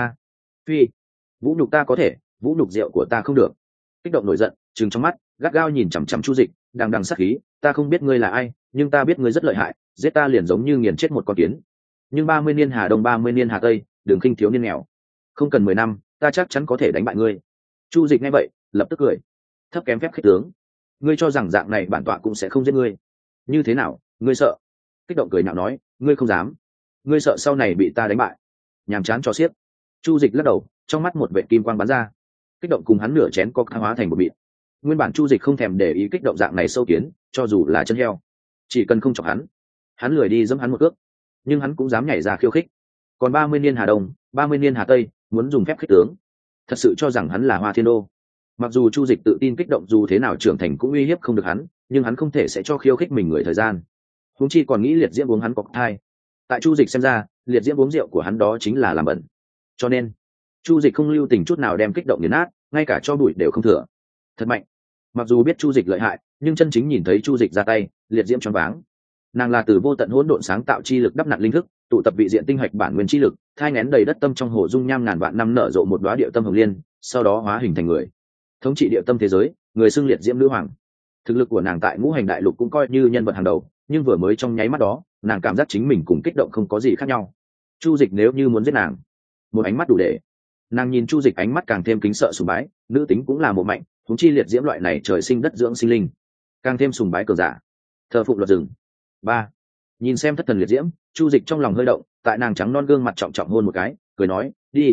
S1: Phi, vũ nhục ta có thể, vũ nhục rượu của ta không được. Kích động nổi giận, trừng trong mắt, gắt gao nhìn chằm chằm Chu Dịch, đằng sát khí. Ta không biết ngươi là ai, nhưng ta biết ngươi rất lợi hại, giết ta liền giống như nghiền chết một con kiến. Nhưng 30 niên hà đông 30 niên hà tây, đừng khinh thiếu niên nghèo. Không cần 10 năm, ta chắc chắn có thể đánh bại ngươi. Chu Dịch nghe vậy, lập tức cười. Thấp kém phép khích tướng. Ngươi cho rằng dạng này bản tọa cũng sẽ không giết ngươi? Như thế nào, ngươi sợ? Kích động cười nhạo nói, ngươi không dám. Ngươi sợ sau này bị ta đánh bại? Nhàm chán cho xiếc. Chu Dịch lắc đầu, trong mắt một vệt kim quang bắn ra. Kích động cùng hắn nửa chén có hóa thành một bịt. Nguyên bản Chu Dịch không thèm để ý kích động dạng này sâu kiến, cho dù là chân heo, chỉ cần không chọc hắn lười đi giẫm hắn một cước, nhưng hắn cũng dám nhảy ra khiêu khích. Còn 30 niên hà đông 30 niên hà tây, muốn dùng phép khích tướng, thật sự cho rằng hắn là Hoa Thiên Đô. Mặc dù Chu Dịch tự tin kích động dù thế nào trưởng thành cũng uy hiếp không được hắn, nhưng hắn không thể sẽ cho khiêu khích mình người thời gian. Huống chi còn nghĩ liệt diễm uống hắn cocktail. Tại Chu Dịch xem ra, liệt diễm uống rượu của hắn đó chính là làm bẩn. Cho nên, Chu Dịch không lưu tình chút nào đem kích động nghiền nát, ngay cả cho bụi đều không thừa. Thật mạnh. Mặc dù biết Chu Dịch lợi hại, nhưng chân chính nhìn thấy Chu Dịch ra tay, liệt diễm choáng váng. Nàng là từ vô tận hỗn độn sáng tạo chi lực đắp nặn linh thức, tụ tập vị diện tinh hạch bản nguyên chi lực, thai nghén đầy đất tâm trong hồ dung nham ngàn vạn năm nở rộ một đóa địa tâm hồng liên, sau đó hóa hình thành người, thống trị địa tâm thế giới, người xưng liệt diễm nữ hoàng. Thực lực của nàng tại ngũ hành đại lục cũng coi như nhân vật hàng đầu, nhưng vừa mới trong nháy mắt đó, nàng cảm giác chính mình cùng kích động không có gì khác nhau. Chu Dịch nếu như muốn giết nàng, một ánh mắt đủ để. Nàng nhìn Chu Dịch ánh mắt càng thêm kính sợ sùng bái, nữ tính cũng là một mạnh, huống chi liệt diễm loại này trời sinh đất dưỡng sinh linh, càng thêm sùng bái cường giả, thờ phụng luật rừng. 3. Nhìn xem thất thần liệt diễm, Chu Dịch trong lòng hơi động, tại nàng trắng non gương mặt trọng trọng hôn một cái, cười nói, đi.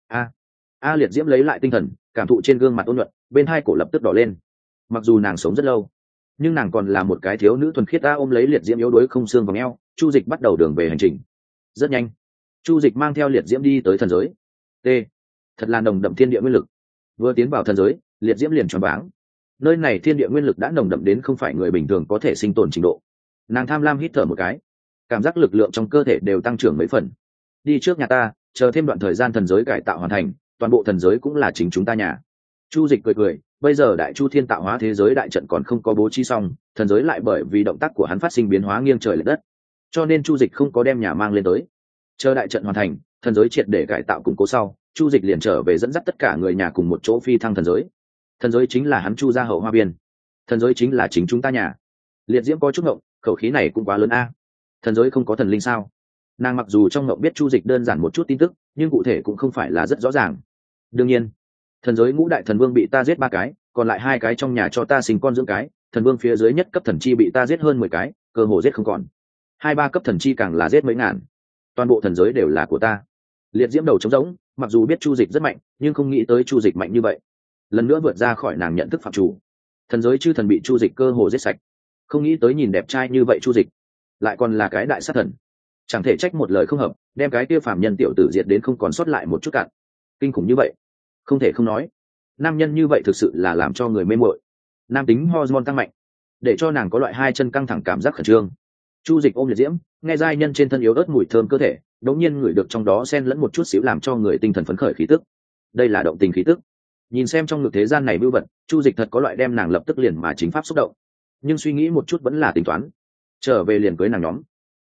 S1: Liệt diễm lấy lại tinh thần, cảm thụ trên gương mặt ôn nhuận, bên hai cổ lập tức đỏ lên. Mặc dù nàng sống rất lâu, nhưng nàng còn là một cái thiếu nữ thuần khiết. Ôm lấy liệt diễm yếu đuối không xương vòng eo, Chu Dịch bắt đầu đường về hành trình. Rất nhanh, Chu Dịch mang theo liệt diễm đi tới thần giới. Thật là nồng đậm thiên địa nguyên lực. Vừa tiến vào thần giới, liệt diễm liền choáng váng. Nơi này thiên địa nguyên lực đã nồng đậm đến không phải người bình thường có thể sinh tồn trình độ. Nàng tham lam hít thở một cái, cảm giác lực lượng trong cơ thể đều tăng trưởng mấy phần. Đi trước nhà ta, chờ thêm đoạn thời gian thần giới cải tạo hoàn thành, toàn bộ thần giới cũng là chính chúng ta nhà. Chu Dịch cười, bây giờ đại chu thiên tạo hóa thế giới đại trận còn không có bố trí xong, thần giới lại bởi vì động tác của hắn phát sinh biến hóa nghiêng trời lệch đất, cho nên Chu Dịch không có đem nhà mang lên tới. Chờ đại trận hoàn thành, thần giới triệt để cải tạo củng cố sau, Chu Dịch liền trở về dẫn dắt tất cả người nhà cùng một chỗ phi thăng thần giới. Thần giới chính là hắn Chu gia hậu hoa biên, thần giới chính là chính chúng ta nhà. Liệt diễm có chút ngộng, khẩu khí này cũng quá lớn a. Thần giới không có thần linh sao? Nàng mặc dù trong ngộng biết Chu Dịch đơn giản một chút tin tức, nhưng cụ thể cũng không phải là rất rõ ràng. Đương nhiên, thần giới ngũ đại thần vương bị ta giết 3 cái, còn lại 2 cái trong nhà cho ta sinh con dưỡng cái, thần vương phía dưới nhất cấp thần chi bị ta giết hơn 10 cái, cơ hồ giết không còn. 2-3 cấp thần chi càng là giết mấy ngàn. Toàn bộ thần giới đều là của ta. Liệt diễm đầu trống rỗng, mặc dù biết Chu Dịch rất mạnh, nhưng không nghĩ tới Chu Dịch mạnh như vậy. Lần nữa vượt ra khỏi nàng nhận thức phạm chủ. Thần giới chư thần bị Chu Dịch cơ hồ giết sạch. Không nghĩ tới nhìn đẹp trai như vậy Chu Dịch, lại còn là cái đại sát thần. Chẳng thể trách một lời không hợp, đem cái kia phàm nhân tiểu tử diệt đến không còn sót lại một chút cạn. Kinh khủng như vậy, không thể không nói, nam nhân như vậy thực sự là làm cho người mê muội. Nam tính hormone tăng mạnh, để cho nàng có loại hai chân căng thẳng cảm giác khẩn trương. Chu Dịch ôm liệt diễm, nghe giai nhân trên thân yếu ớt mùi thơm cơ thể, đống nhiên ngửi được trong đó xen lẫn một chút xíu làm cho người tinh thần phấn khởi khí tức. Đây là động tình khí tức. Nhìn xem trong ngực thế gian này vưu vật, Chu Dịch thật có loại đem nàng lập tức liền mà chính pháp xúc động. Nhưng suy nghĩ một chút vẫn là tính toán, trở về liền cưới nàng nhóm.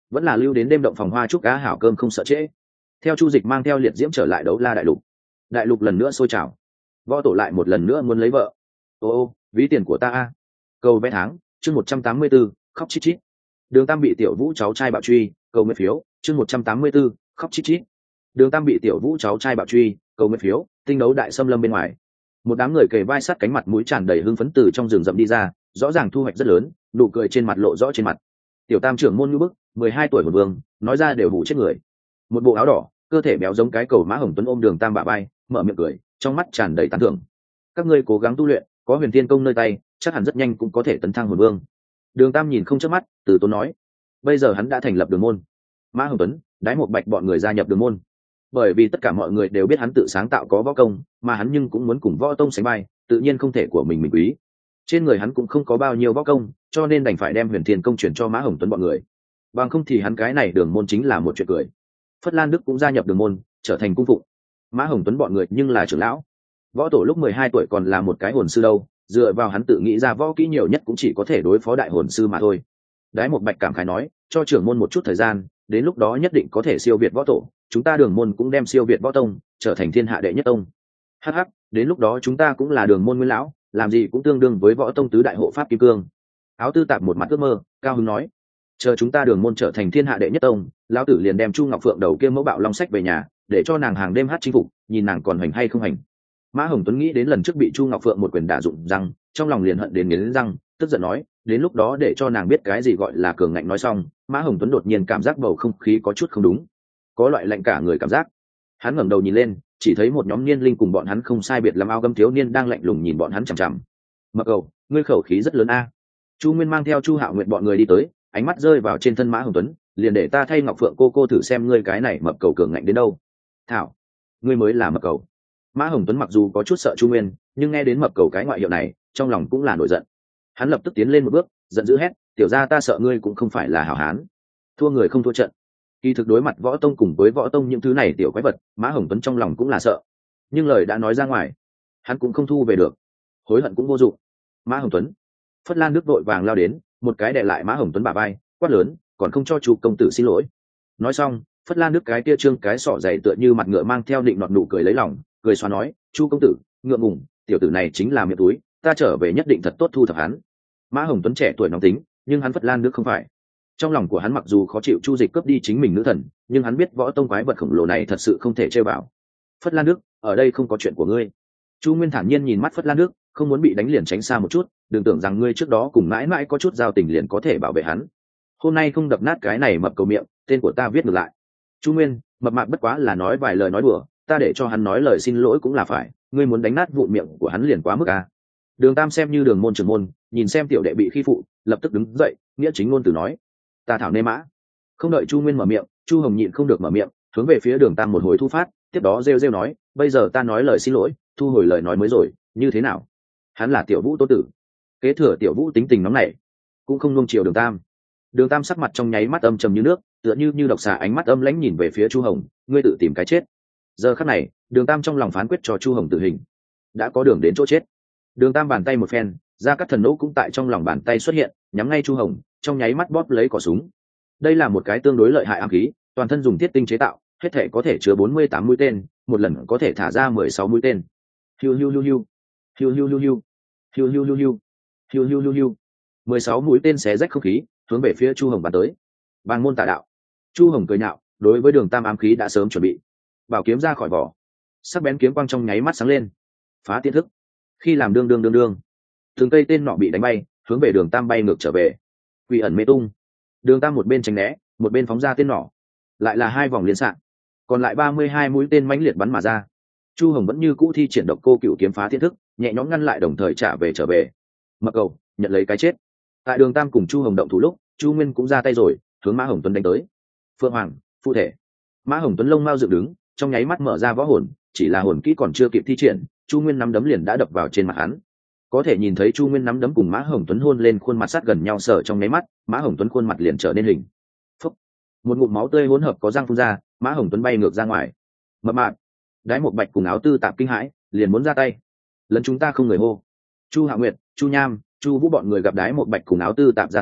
S1: vẫn là lưu đến đêm động phòng hoa chúc cá hảo cơm không sợ trễ. Theo Chu Dịch mang theo Liệt Diễm trở lại đấu la đại lục. Đại lục lần nữa sôi trào, võ tổ lại một lần nữa muốn lấy vợ. Ô ví tiền của ta a. Cầu vé tháng chương 184, khóc chít chít. Đường Tam bị Tiểu Vũ cháu trai bạo truy, cầu nguyện phiếu chương 184, khóc chít chít. Đường Tam bị Tiểu Vũ cháu trai bạo truy, cầu nguyện phiếu. Tinh đấu đại xâm lâm bên ngoài, một đám người kề vai sát cánh, mặt mũi tràn đầy hưng phấn từ trong rừng rậm đi ra, rõ ràng thu hoạch rất lớn, nụ cười trên mặt lộ rõ trên mặt. Tiểu Tam trưởng môn như bức, 12 tuổi một vương, nói ra đều hủ chết người. Một bộ áo đỏ, cơ thể béo giống cái cầu Mã Hồng Tuấn ôm Đường Tam bả vai, mở miệng cười, trong mắt tràn đầy tán thưởng. Các ngươi cố gắng tu luyện, có Huyền Thiên công nơi tay, chắc hẳn rất nhanh cũng có thể tấn thăng hồn vương. Đường Tam nhìn không chớp mắt, từ tốn nói. Bây giờ hắn đã thành lập đường môn. Mã Hồng Tuấn, Đái Một Bạch bọn người gia nhập đường môn. Bởi vì tất cả mọi người đều biết hắn tự sáng tạo có võ công, mà hắn nhưng cũng muốn cùng võ tông sánh vai, tự nhiên không thể của mình quý. Trên người hắn cũng không có bao nhiêu võ công, cho nên đành phải đem Huyền Thiên công chuyển cho Mã Hồng Tuấn bọn người. Bằng không thì hắn cái này đường môn chính là một chuyện cười. Phất Lan Đức cũng gia nhập đường môn, trở thành cung phụng. Mã Hồng Tuấn bọn người nhưng là trưởng lão. Võ tổ lúc 12 tuổi còn là một cái hồn sư đâu, dựa vào hắn tự nghĩ ra võ kỹ nhiều nhất cũng chỉ có thể đối phó đại hồn sư mà thôi. Đái Một Bạch cảm khái nói, cho trưởng môn một chút thời gian, đến lúc đó nhất định có thể siêu việt võ tổ, chúng ta đường môn cũng đem siêu việt võ tông, trở thành thiên hạ đệ nhất tông. Hắc, đến lúc đó chúng ta cũng là đường môn nguyên lão, làm gì cũng tương đương với võ tông tứ đại hộ pháp kim cương. Áo Tư Tạp một mặt ước mơ, cao hứng nói, chờ chúng ta đường môn trở thành thiên hạ đệ nhất tông, lão tử liền đem Chu Ngọc Phượng đầu kia mẫu bạo long sách về nhà, để cho nàng hàng đêm hát chinh phục, nhìn nàng còn hành hay không hành. Mã Hồng Tuấn nghĩ đến lần trước bị Chu Ngọc Phượng một quyền đả dụng răng, trong lòng liền hận đến nghiến răng, tức giận nói, đến lúc đó để cho nàng biết cái gì gọi là cường ngạnh. Nói xong, Mã Hồng Tuấn đột nhiên cảm giác bầu không khí có chút không đúng, có loại lạnh cả người cảm giác. Hắn ngẩng đầu nhìn lên, chỉ thấy một nhóm niên linh cùng bọn hắn không sai biệt lắm áo gấm thiếu niên đang lạnh lùng nhìn bọn hắn chằm chằm. Mập cầu, ngươi khẩu khí rất lớn a. Chu Nguyên mang theo Chu Hạo Nguyệt bọn người đi tới, ánh mắt rơi vào trên thân Mã Hồng Tuấn, liền để ta thay Ngọc Phượng cô thử xem ngươi cái này mập cầu cường ngạnh đến đâu. Thảo, ngươi mới là mập cầu. Mã Hồng Tuấn mặc dù có chút sợ Chu Nguyên, nhưng nghe đến mập cầu cái ngoại hiệu này, trong lòng cũng là nổi giận. Hắn lập tức tiến lên một bước, giận dữ hét, tiểu gia ta sợ ngươi cũng không phải là hảo hán, thua người không thua trận. Kỳ thực đối mặt võ tông cùng với võ tông những thứ này tiểu quái vật, Mã Hồng Tuấn trong lòng cũng là sợ, nhưng lời đã nói ra ngoài, hắn cũng không thu về được, hối hận cũng vô dụng. Mã Hồng Tuấn, Phất Lan Đức vội vàng lao đến, một cái đè lại Mã Hồng Tuấn bả vai, quát lớn, còn không cho Chu công tử xin lỗi. Nói xong, Phất Lan Đức cái kia trương cái sọ dày tựa như mặt ngựa mang theo định nọt nụ cười lấy lòng, cười xóa nói, Chu công tử, ngượng ngùng, tiểu tử này chính là miệng túi, ta trở về nhất định thật tốt thu thập hắn. Mã Hồng Tuấn trẻ tuổi nóng tính, nhưng hắn Phất Lan Đức không phải. Trong lòng của hắn mặc dù khó chịu Chu Dịch cướp đi chính mình nữ thần, nhưng hắn biết võ tông quái vật khổng lồ này thật sự không thể chơi vào. Phất Lan Đức, ở đây không có chuyện của ngươi. Chu Nguyên thản nhiên nhìn mắt Phất Lan Đức, không muốn bị đánh liền tránh xa một chút, đừng tưởng rằng ngươi trước đó cùng mãi mãi có chút giao tình liền có thể bảo vệ hắn. Hôm nay không đập nát cái này mập cầu miệng, tên của ta viết ngược lại. Chu Nguyên, mập mạp bất quá là nói vài lời nói đùa, ta để cho hắn nói lời xin lỗi cũng là phải, ngươi muốn đánh nát vụn miệng của hắn liền quá mức à. Đường Tam xem như đường môn trưởng môn, nhìn xem tiểu đệ bị khi phụ, lập tức đứng dậy, nghĩa chính ngôn từ nói, ta thảo nê mã. Không đợi Chu Nguyên mở miệng, Chu Hồng nhịn không được mở miệng, hướng về phía Đường Tam một hồi thu phát, tiếp đó rêu rêu nói, bây giờ ta nói lời xin lỗi, thu hồi lời nói mới rồi, như thế nào? Hắn là Tiểu Vũ tô tử, kế thừa Tiểu Vũ tính tình nóng nảy, cũng không nuông chiều Đường Tam. Đường Tam sắc mặt trong nháy mắt âm trầm như nước, tựa như độc xà ánh mắt âm lãnh nhìn về phía Chu Hồng, ngươi tự tìm cái chết. Giờ khắc này, Đường Tam trong lòng phán quyết cho Chu Hồng tử hình, đã có đường đến chỗ chết. Đường Tam bàn tay một phen, ra các thần nỗ cũng tại trong lòng bàn tay xuất hiện, nhắm ngay Chu Hồng, trong nháy mắt bóp lấy cò súng. Đây là một cái tương đối lợi hại ám khí, toàn thân dùng thiết tinh chế tạo, hết thể có thể chứa 48 mũi tên, một lần có thể thả ra 16 mũi tên. Hiu hiu hiu hiu, hiu hiu hiu hiu, hiu hiu hiu hiu, hiu hiu hiu hiu. 16 mũi tên xé rách không khí, hướng về phía Chu Hồng bắn tới. Bàng môn tà đạo. Chu Hồng cười nhạo, đối với Đường Tam ám khí đã sớm chuẩn bị. Bảo kiếm ra khỏi vỏ, sắc bén kiếm quang trong nháy mắt sáng lên. Phá tiên thức. Khi làm đương, từng cây tên nọ bị đánh bay, hướng về Đường Tam bay ngược trở về. Quỷ ẩn mê tung. Đường Tam một bên tránh né, một bên phóng ra tên nỏ, lại là 2 vòng liên xạ, còn lại 32 mũi tên mãnh liệt bắn mà ra. Chu Hồng vẫn như cũ thi triển độc cô cựu kiếm phá thiên thức, nhẹ nhõm ngăn lại đồng thời trở về. Mập cầu, nhận lấy cái chết. Tại Đường Tam cùng Chu Hồng động thủ lúc, Chu Nguyên cũng ra tay rồi, hướng Mã Hồng Tuấn đánh tới. Phượng Hoàng, phụ thể. Mã Hồng Tuấn lông mao dựng đứng, trong nháy mắt mở ra võ hồn, chỉ là hồn kỹ còn chưa kịp thi triển, Chu Nguyên nắm đấm liền đã đập vào trên mặt hắn. Có thể nhìn thấy Chu Nguyên nắm đấm cùng Mã Hồng Tuấn hôn lên khuôn mặt sát gần nhau, sở trong nháy mắt, Mã Hồng Tuấn khuôn mặt liền trở nên hình. Phúc. Một ngụm máu tươi hỗn hợp có răng phun ra, Mã Hồng Tuấn bay ngược ra ngoài. Mập mạp. Đái Một Bạch cùng Áo Tư Tạp kinh hãi, liền muốn ra tay. Lần chúng ta không người hô. Chu Hạ Nguyệt, Chu Nham, Chu Vũ bọn người gặp Đái Một Bạch cùng Áo Tư Tạp ra tay,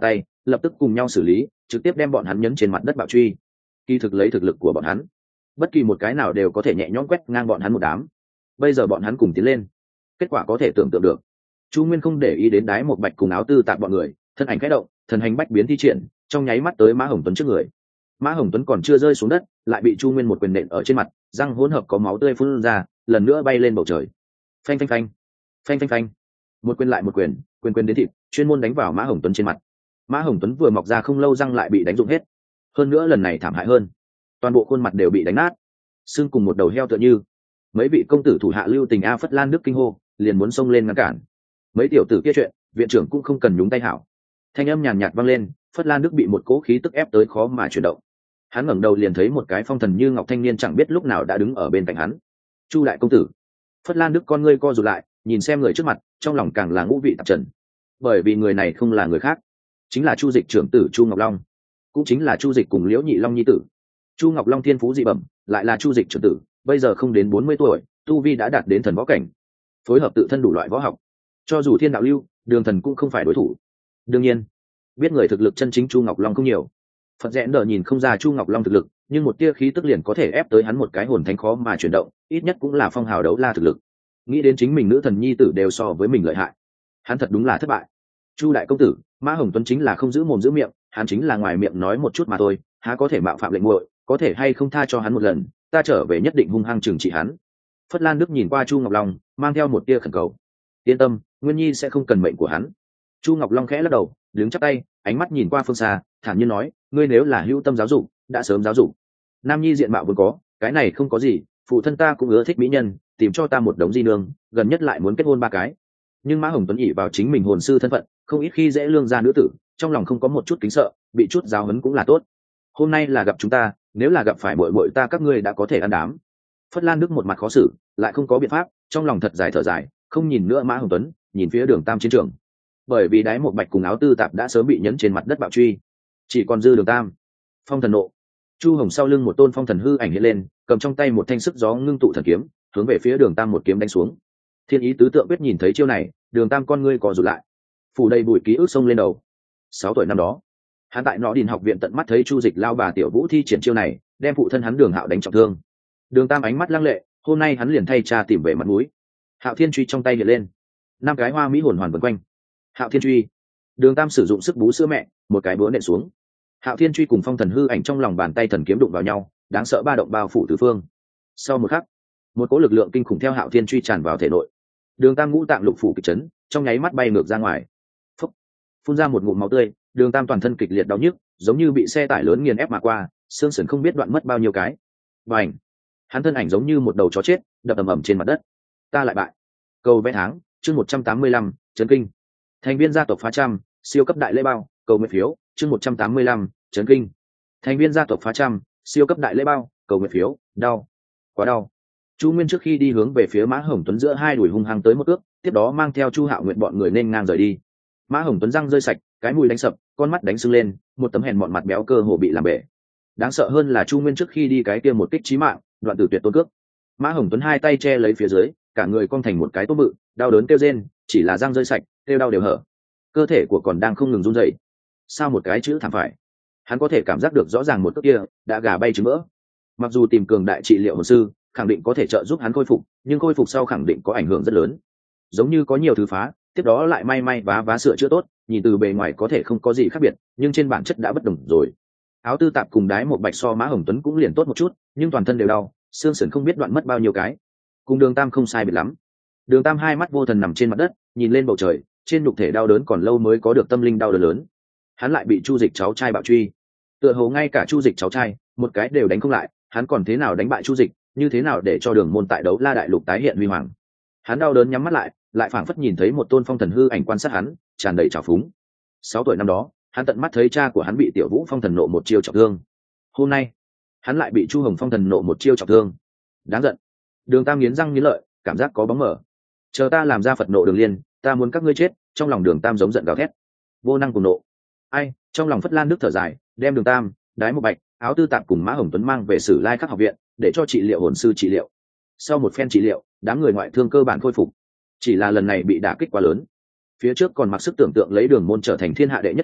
S1: lập tức cùng nhau xử lý, trực tiếp đem bọn hắn nhấn trên mặt đất bạo truy. Kỳ thực lấy thực lực của bọn hắn, bất kỳ một cái nào đều có thể nhẹ nhõm quét ngang bọn hắn một đám. Bây giờ bọn hắn cùng tiến lên, kết quả có thể tưởng tượng được. Chu Nguyên không để ý đến Đái Một Bạch cùng Áo Tư Tạp bọn người, thân ảnh khẽ động, thần hành bách biến thi triển, trong nháy mắt tới Mã Hồng Tuấn trước người. Mã Hồng Tuấn còn chưa rơi xuống đất, lại bị Chu Nguyên một quyền nện ở trên mặt, răng hỗn hợp có máu tươi phun ra, lần nữa bay lên bầu trời. Phanh phanh phanh, phanh phanh phanh, một quyền lại một quyền, quyền quyền đến thịt, chuyên môn đánh vào Mã Hồng Tuấn trên mặt. Mã Hồng Tuấn vừa mọc ra không lâu răng lại bị đánh rụng hết, hơn nữa lần này thảm hại hơn, toàn bộ khuôn mặt đều bị đánh nát, xương cùng một đầu heo tựa như. Mấy vị công tử thủ hạ lưu tình a Phất Lan Đức kinh hô, liền muốn xông lên ngăn cản. Mấy tiểu tử kia chuyện, viện trưởng cũng không cần nhúng tay hảo. Thanh âm nhàn nhạt vang lên, Phất Lan Đức bị một cỗ khí tức ép tới khó mà chuyển động. Hắn ngẩng đầu liền thấy một cái phong thần như ngọc thanh niên chẳng biết lúc nào đã đứng ở bên cạnh hắn. Chu đại công tử. Phất Lan Đức con ngươi co rụt lại, nhìn xem người trước mặt, trong lòng càng là ngũ vị tạp trần. Bởi vì người này không là người khác, chính là Chu Dịch trưởng tử Chu Ngọc Long, cũng chính là Chu Dịch cùng Liễu Nhị Long nhi tử. Chu Ngọc Long thiên phú dị bẩm, lại là Chu Dịch trưởng tử, bây giờ không đến 40 tuổi, tu vi đã đạt đến thần võ cảnh, phối hợp tự thân đủ loại võ học, cho dù thiên đạo lưu, đường thần cũng không phải đối thủ. Đương nhiên, biết người thực lực chân chính Chu Ngọc Long không nhiều. Phật rẽn đờ nhìn không ra Chu Ngọc Long thực lực, nhưng một tia khí tức liền có thể ép tới hắn một cái hồn thánh khó mà chuyển động, ít nhất cũng là phong hào đấu la thực lực. Nghĩ đến chính mình nữ thần nhi tử đều so với mình lợi hại, hắn thật đúng là thất bại. Chu đại công tử, Mã Hồng Tuấn chính là không giữ mồm giữ miệng, hắn chính là ngoài miệng nói một chút mà thôi, há có thể mạo phạm lệnh muội, có thể hay không tha cho hắn một lần, ta trở về nhất định hung hăng trừng trị hắn. Phất Lan Đức nhìn qua Chu Ngọc Long, mang theo một tia khẩn cầu. Yên tâm, Nguyên Nhi sẽ không cần mệnh của hắn. Chu Ngọc Long khẽ lắc đầu, đứng chắp tay, ánh mắt nhìn qua phương xa, thản nhiên nói, ngươi nếu là hữu tâm giáo dục, đã sớm giáo dục. Nam Nhi diện mạo vốn có, cái này không có gì, phụ thân ta cũng ưa thích mỹ nhân, tìm cho ta một đống di nương, gần nhất lại muốn kết hôn 3 cái. Nhưng Mã Hồng Tuấn ỷ vào chính mình hồn sư thân phận, không ít khi dễ lương gia nữ tử, trong lòng không có một chút kính sợ, bị chút giáo huấn cũng là tốt. Hôm nay là gặp chúng ta, nếu là gặp phải muội muội ta các ngươi đã có thể ăn đám. Phất Lan Đức một mặt khó xử, lại không có biện pháp, trong lòng thật dài thở dài, không nhìn nữa Mã Hồng Tuấn, nhìn phía Đường Tam chiến trường. Bởi vì Đái Một Bạch cùng Áo Tư Tạp đã sớm bị nhấn trên mặt đất bạo truy, chỉ còn dư Đường Tam. Phong thần nộ. Chu Hồng sau lưng một tôn phong thần hư ảnh hiện lên, cầm trong tay một thanh sức gió ngưng tụ thần kiếm, hướng về phía Đường Tam một kiếm đánh xuống. Thiên ý tứ tượng quyết nhìn thấy chiêu này, Đường Tam con ngươi co rụt lại, phủ đầy bụi ký ức xông lên đầu. 6 tuổi năm đó, hắn tại Nọ Đình học viện tận mắt thấy Chu Dịch lao bà Tiểu Vũ thi triển chiêu này, đem phụ thân hắn Đường Hạo đánh trọng thương. Đường Tam ánh mắt lăng lệ, hôm nay hắn liền thay cha tìm về mặt mũi. Hạo Thiên truy trong tay hiện lên, 5 cái hoa mỹ hồn hoàn vần quanh. Hạo Thiên truy. Đường Tam sử dụng sức bú sữa mẹ, một cái búa nện xuống. Hạo Thiên truy cùng phong thần hư ảnh trong lòng bàn tay thần kiếm đụng vào nhau, đáng sợ ba động bao phủ tứ phương. Sau một khắc, một cỗ lực lượng kinh khủng theo Hạo Thiên truy tràn vào thể nội. Đường Tam ngũ tạng lục phủ kịch chấn, trong nháy mắt bay ngược ra ngoài. Phúc. Phun ra một ngụm máu tươi, Đường Tam toàn thân kịch liệt đau nhức, giống như bị xe tải lớn nghiền ép mà qua, xương sườn không biết đoạn mất bao nhiêu cái. Bành. Hắn thân ảnh giống như một đầu chó chết, đập ầm ầm trên mặt đất. Ta lại bại. Cầu vẽ tháng, chương 185, chấn kinh. Thành viên gia tộc phá trăm, siêu cấp đại lễ bao, cầu nguyện phiếu, chương 185, chấn kinh. Thành viên gia tộc phá trăm, siêu cấp đại lễ bao, cầu nguyện phiếu, đau, quá đau. Chu Nguyên trước khi đi hướng về phía Mã Hồng Tuấn giữa hai đùi hung hăng tới một ước, tiếp đó mang theo Chu Hạo Nguyện bọn người nên ngang rời đi. Mã Hồng Tuấn răng rơi sạch, cái mũi đánh sập, con mắt đánh sưng lên, một tấm hèn mọn mặt béo cơ hồ bị làm bể. Đáng sợ hơn là Chu Nguyên trước khi đi cái kia một kích chí mạng, đoạn tử tuyệt tôn cước. Mã Hồng Tuấn hai tay che lấy phía dưới, cả người cong thành một cái tốp bự, đau đớn kêu rên, chỉ là răng rơi sạch, kêu đau đều hở. Cơ thể của còn đang không ngừng run rẩy. Sao một cái chữ thảm phải? Hắn có thể cảm giác được rõ ràng một cước kia đã gà bay trứng mỡ. Mặc dù tìm cường đại trị liệu hồn sư, khẳng định có thể trợ giúp hắn khôi phục, nhưng khôi phục sau khẳng định có ảnh hưởng rất lớn. Giống như có nhiều thứ phá, tiếp đó lại may vá sửa chữa tốt, nhìn từ bề ngoài có thể không có gì khác biệt, nhưng trên bản chất đã bất đồng rồi. Áo Tư Tạp cùng Đái Một Bạch so Mã Hồng Tuấn cũng liền tốt một chút, nhưng toàn thân đều đau, xương sườn không biết đoạn mất bao nhiêu cái. Cùng Đường Tam không sai biệt lắm. Đường Tam hai mắt vô thần nằm trên mặt đất, nhìn lên bầu trời, trên nhục thể đau đớn còn lâu mới có được tâm linh đau đớn lớn. Hắn lại bị Chu Dịch cháu trai bạo truy, tựa hồ ngay cả Chu Dịch cháu trai một cái đều đánh không lại, hắn còn thế nào đánh bại Chu Dịch, như thế nào để cho Đường môn tại đấu la đại lục tái hiện huy hoàng. Hắn đau đớn nhắm mắt lại phảng phất nhìn thấy một tôn phong thần hư ảnh quan sát hắn, tràn đầy trào phúng. 6 tuổi năm đó, hắn tận mắt thấy cha của hắn bị Tiểu Vũ phong thần nộ một chiêu trọng thương. Hôm nay, hắn lại bị Chu Hồng phong thần nộ một chiêu trọng thương. Đáng giận. Đường Tam nghiến răng nghiến lợi, cảm giác có bóng mờ. Chờ ta làm ra Phật nộ Đường Liên, ta muốn các ngươi chết. Trong lòng Đường Tam giống giận gào thét, vô năng cùng nộ. Ai? Trong lòng Phất Lan Đức thở dài, đem Đường Tam, Đái Một Bạch, Áo Tư Tạp cùng Mã Hồng Tuấn mang về Sử Lai Khắc học viện, để cho trị liệu hồn sư trị liệu. Sau một phen trị liệu, đám người ngoại thương cơ bản khôi phục. Chỉ là lần này bị đả kích quá lớn. Phía trước còn mặc sức tưởng tượng lấy Đường môn trở thành thiên hạ đệ nhất tông,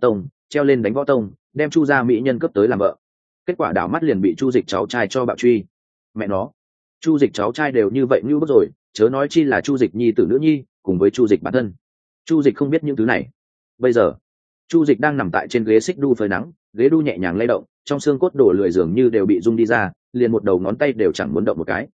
S1: treo lên đánh võ tông, đem chu gia mỹ nhân cấp tới làm vợ. Kết quả đảo mắt liền bị chu dịch cháu trai cho bạo truy. Mẹ nó, chu dịch cháu trai đều như vậy như bức rồi, chớ nói chi là chu dịch nhi tử nữ nhi cùng với chu dịch bản thân. Chu dịch không biết những thứ này. Bây giờ chu dịch đang nằm tại trên ghế xích đu phơi nắng, ghế đu nhẹ nhàng lay động, trong xương cốt đổ lười dường như đều bị rung đi ra, liền một đầu ngón tay đều chẳng muốn động một cái.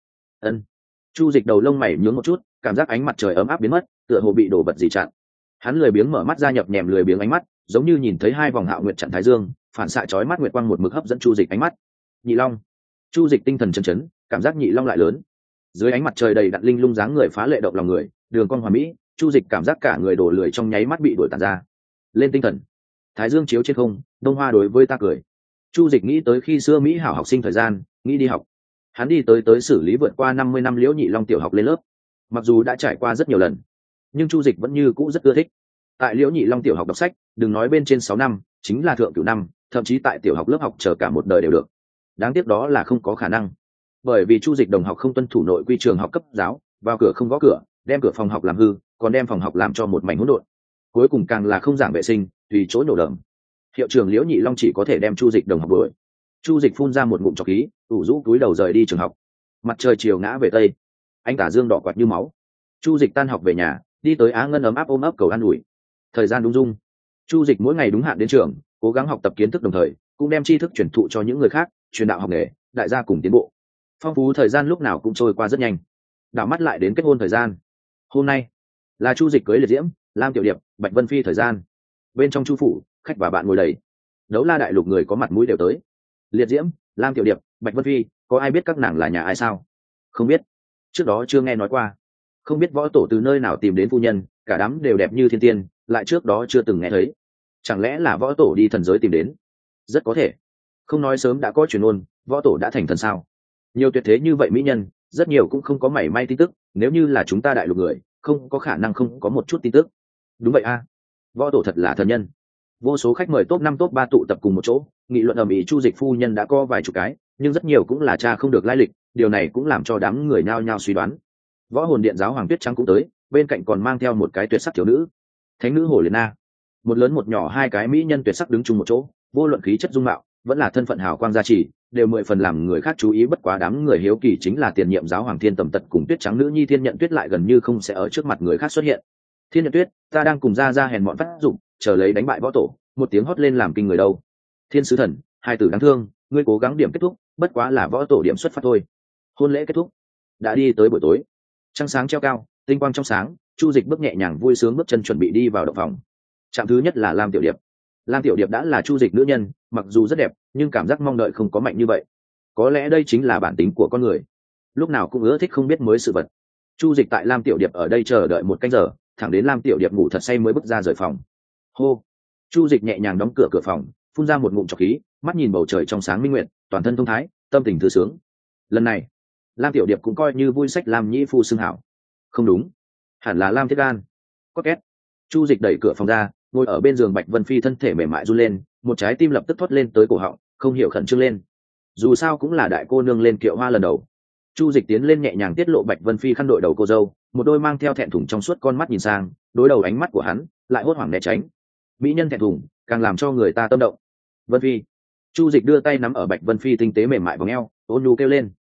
S1: Chu dịch đầu lông mày nhướng một chút, cảm giác ánh mặt trời ấm áp biến mất, tựa hồ bị đổ vật gì chặn. Hắn lười biếng mở mắt ra, nhập nhèm lười biếng ánh mắt giống như nhìn thấy hai vòng hạo nguyệt chặn thái dương, phản xạ chói mắt nguyệt quang một mực hấp dẫn chu dịch ánh mắt. Nhị long. Chu dịch tinh thần chấn chấn, cảm giác nhị long lại lớn. Dưới ánh mặt trời đầy đặn linh lung dáng người phá lệ động lòng người, đường cong hoàn mỹ, chu dịch cảm giác cả người đổ lười trong nháy mắt bị đuổi tàn ra. Lên tinh thần. Thái dương chiếu trên không, đông hoa đối với ta cười. Chu dịch nghĩ tới khi xưa mỹ hảo học sinh thời gian, nghĩ đi học. Hắn đi tới xử lý vượt qua 50 năm Liễu Nhị Long tiểu học lên lớp. Mặc dù đã trải qua rất nhiều lần, nhưng chu dịch vẫn như cũ rất ưa thích. Tại Liễu Nhị Long tiểu học đọc sách, đừng nói bên trên 6 năm, chính là thượng cửu năm, thậm chí tại tiểu học lớp học chờ cả một đời đều được. Đáng tiếc đó là không có khả năng, bởi vì chu dịch đồng học không tuân thủ nội quy trường học cấp giáo, vào cửa không gõ cửa, đem cửa phòng học làm hư, còn đem phòng học làm cho một mảnh hỗn độn. Cuối cùng càng là không giảng vệ sinh, tùy chỗ nổ đờm. Hiệu trưởng Liễu Nhị Long chỉ có thể đem chu dịch đồng học đuổi. Chu dịch phun ra một ngụm trọc khí, ủ rũ cúi đầu rời đi trường học. Mặt trời chiều ngã về tây, anh tả dương đỏ quạt như máu. Chu dịch tan học về nhà, đi tới Á Ngân ấm áp ôm ấp cầu an ủi. Thời gian đúng dung, chu dịch mỗi ngày đúng hạn đến trường, cố gắng học tập kiến thức đồng thời cũng đem tri thức truyền thụ cho những người khác, truyền đạo học nghề, đại gia cùng tiến bộ. Phong phú thời gian lúc nào cũng trôi qua rất nhanh. Đảo mắt lại đến kết hôn thời gian. Hôm nay là chu dịch cưới Liệt Diễm, Lam Tiểu Điệp, Bạch Vân Phi thời gian. Bên trong chu phủ, khách và bạn ngồi đầy. Đấu la đại lục người có mặt mũi đều tới. Liệt Diễm, Lam Tiểu Điệp, Bạch Vân Phi, có ai biết các nàng là nhà ai sao? Không biết, trước đó chưa nghe nói qua. Không biết võ tổ từ nơi nào tìm đến phu nhân, cả đám đều đẹp như thiên tiên, lại trước đó chưa từng nghe thấy. Chẳng lẽ là võ tổ đi thần giới tìm đến? Rất có thể. Không nói sớm đã có truyền ngôn, võ tổ đã thành thần sao? Nhiều tuyệt thế như vậy mỹ nhân, rất nhiều cũng không có mảy may tin tức. Nếu như là chúng ta đại lục người, không có khả năng không có một chút tin tức. Đúng vậy a, võ tổ thật là thần nhân. Vô số khách mời top 5 top 3 tụ tập cùng một chỗ, nghị luận ầm ĩ chu dịch phu nhân đã có vài chục cái, nhưng rất nhiều cũng là cha không được lai lịch, điều này cũng làm cho đám người nhao nhao suy đoán. Võ hồn điện giáo hoàng Tuyết Trắng cũng tới, bên cạnh còn mang theo một cái tuyệt sắc thiếu nữ, thánh nữ Hồ Liệt Na. Một lớn một nhỏ hai cái mỹ nhân tuyệt sắc đứng chung một chỗ, vô luận khí chất dung mạo, vẫn là thân phận hào quang gia trì, đều 10 phần làm người khác chú ý. Bất quá đám người hiếu kỳ chính là tiền nhiệm giáo hoàng Thiên Tầm Tật cùng Tuyết Trắng nữ nhi Thiên Nhận Tuyết lại gần như không sẽ ở trước mặt người khác xuất hiện. Thiên Nhận Tuyết, ta đang cùng ra hèn mọn phát dụng, chờ lấy đánh bại võ tổ, một tiếng hót lên làm kinh người đâu. Thiên sứ thần, hai tử đáng thương, ngươi cố gắng điểm kết thúc, bất quá là võ tổ điểm xuất phát thôi. Hôn lễ kết thúc, đã đi tới buổi tối, trăng sáng treo cao, tinh quang trong sáng, chu dịch bước nhẹ nhàng vui sướng bước chân chuẩn bị đi vào động phòng. Trạm thứ nhất là Lam Tiểu Điệp. Lam Tiểu Điệp đã là chu dịch nữ nhân, mặc dù rất đẹp nhưng cảm giác mong đợi không có mạnh như vậy. Có lẽ đây chính là bản tính của con người, lúc nào cũng ưa thích không biết mới sự vật. Chu dịch tại Lam Tiểu Điệp ở đây chờ đợi một canh giờ, thẳng đến Lam Tiểu Điệp ngủ thật say mới bước ra rời phòng. Hô. Chu dịch nhẹ nhàng đóng cửa phòng, phun ra một ngụm trọc khí, mắt nhìn bầu trời trong sáng minh nguyện, toàn thân thông thái, tâm tình thư sướng. Lần này Lam Tiểu Điệp cũng coi như vui sách Lam nhĩ phu xưng hảo. Không đúng, hẳn là Lam Thiết Gan. Có két. Chu dịch đẩy cửa phòng ra, ngồi ở bên giường Bạch Vân Phi thân thể mềm mại run lên, một trái tim lập tức thoát lên tới cổ họng, không hiểu khẩn trương lên. Dù sao cũng là đại cô nương lên kiệu hoa lần đầu. Chu dịch tiến lên nhẹ nhàng tiết lộ Bạch Vân Phi khăn đội đầu cô dâu, một đôi mang theo thẹn thùng trong suốt con mắt nhìn sang, đối đầu ánh mắt của hắn lại hốt hoảng né tránh. Mỹ nhân thẹn thùng càng làm cho người ta tâm động. Vân Phi. Chu dịch đưa tay nắm ở Bạch Vân Phi tinh tế mềm mại vòng eo, ôn nhu kêu lên.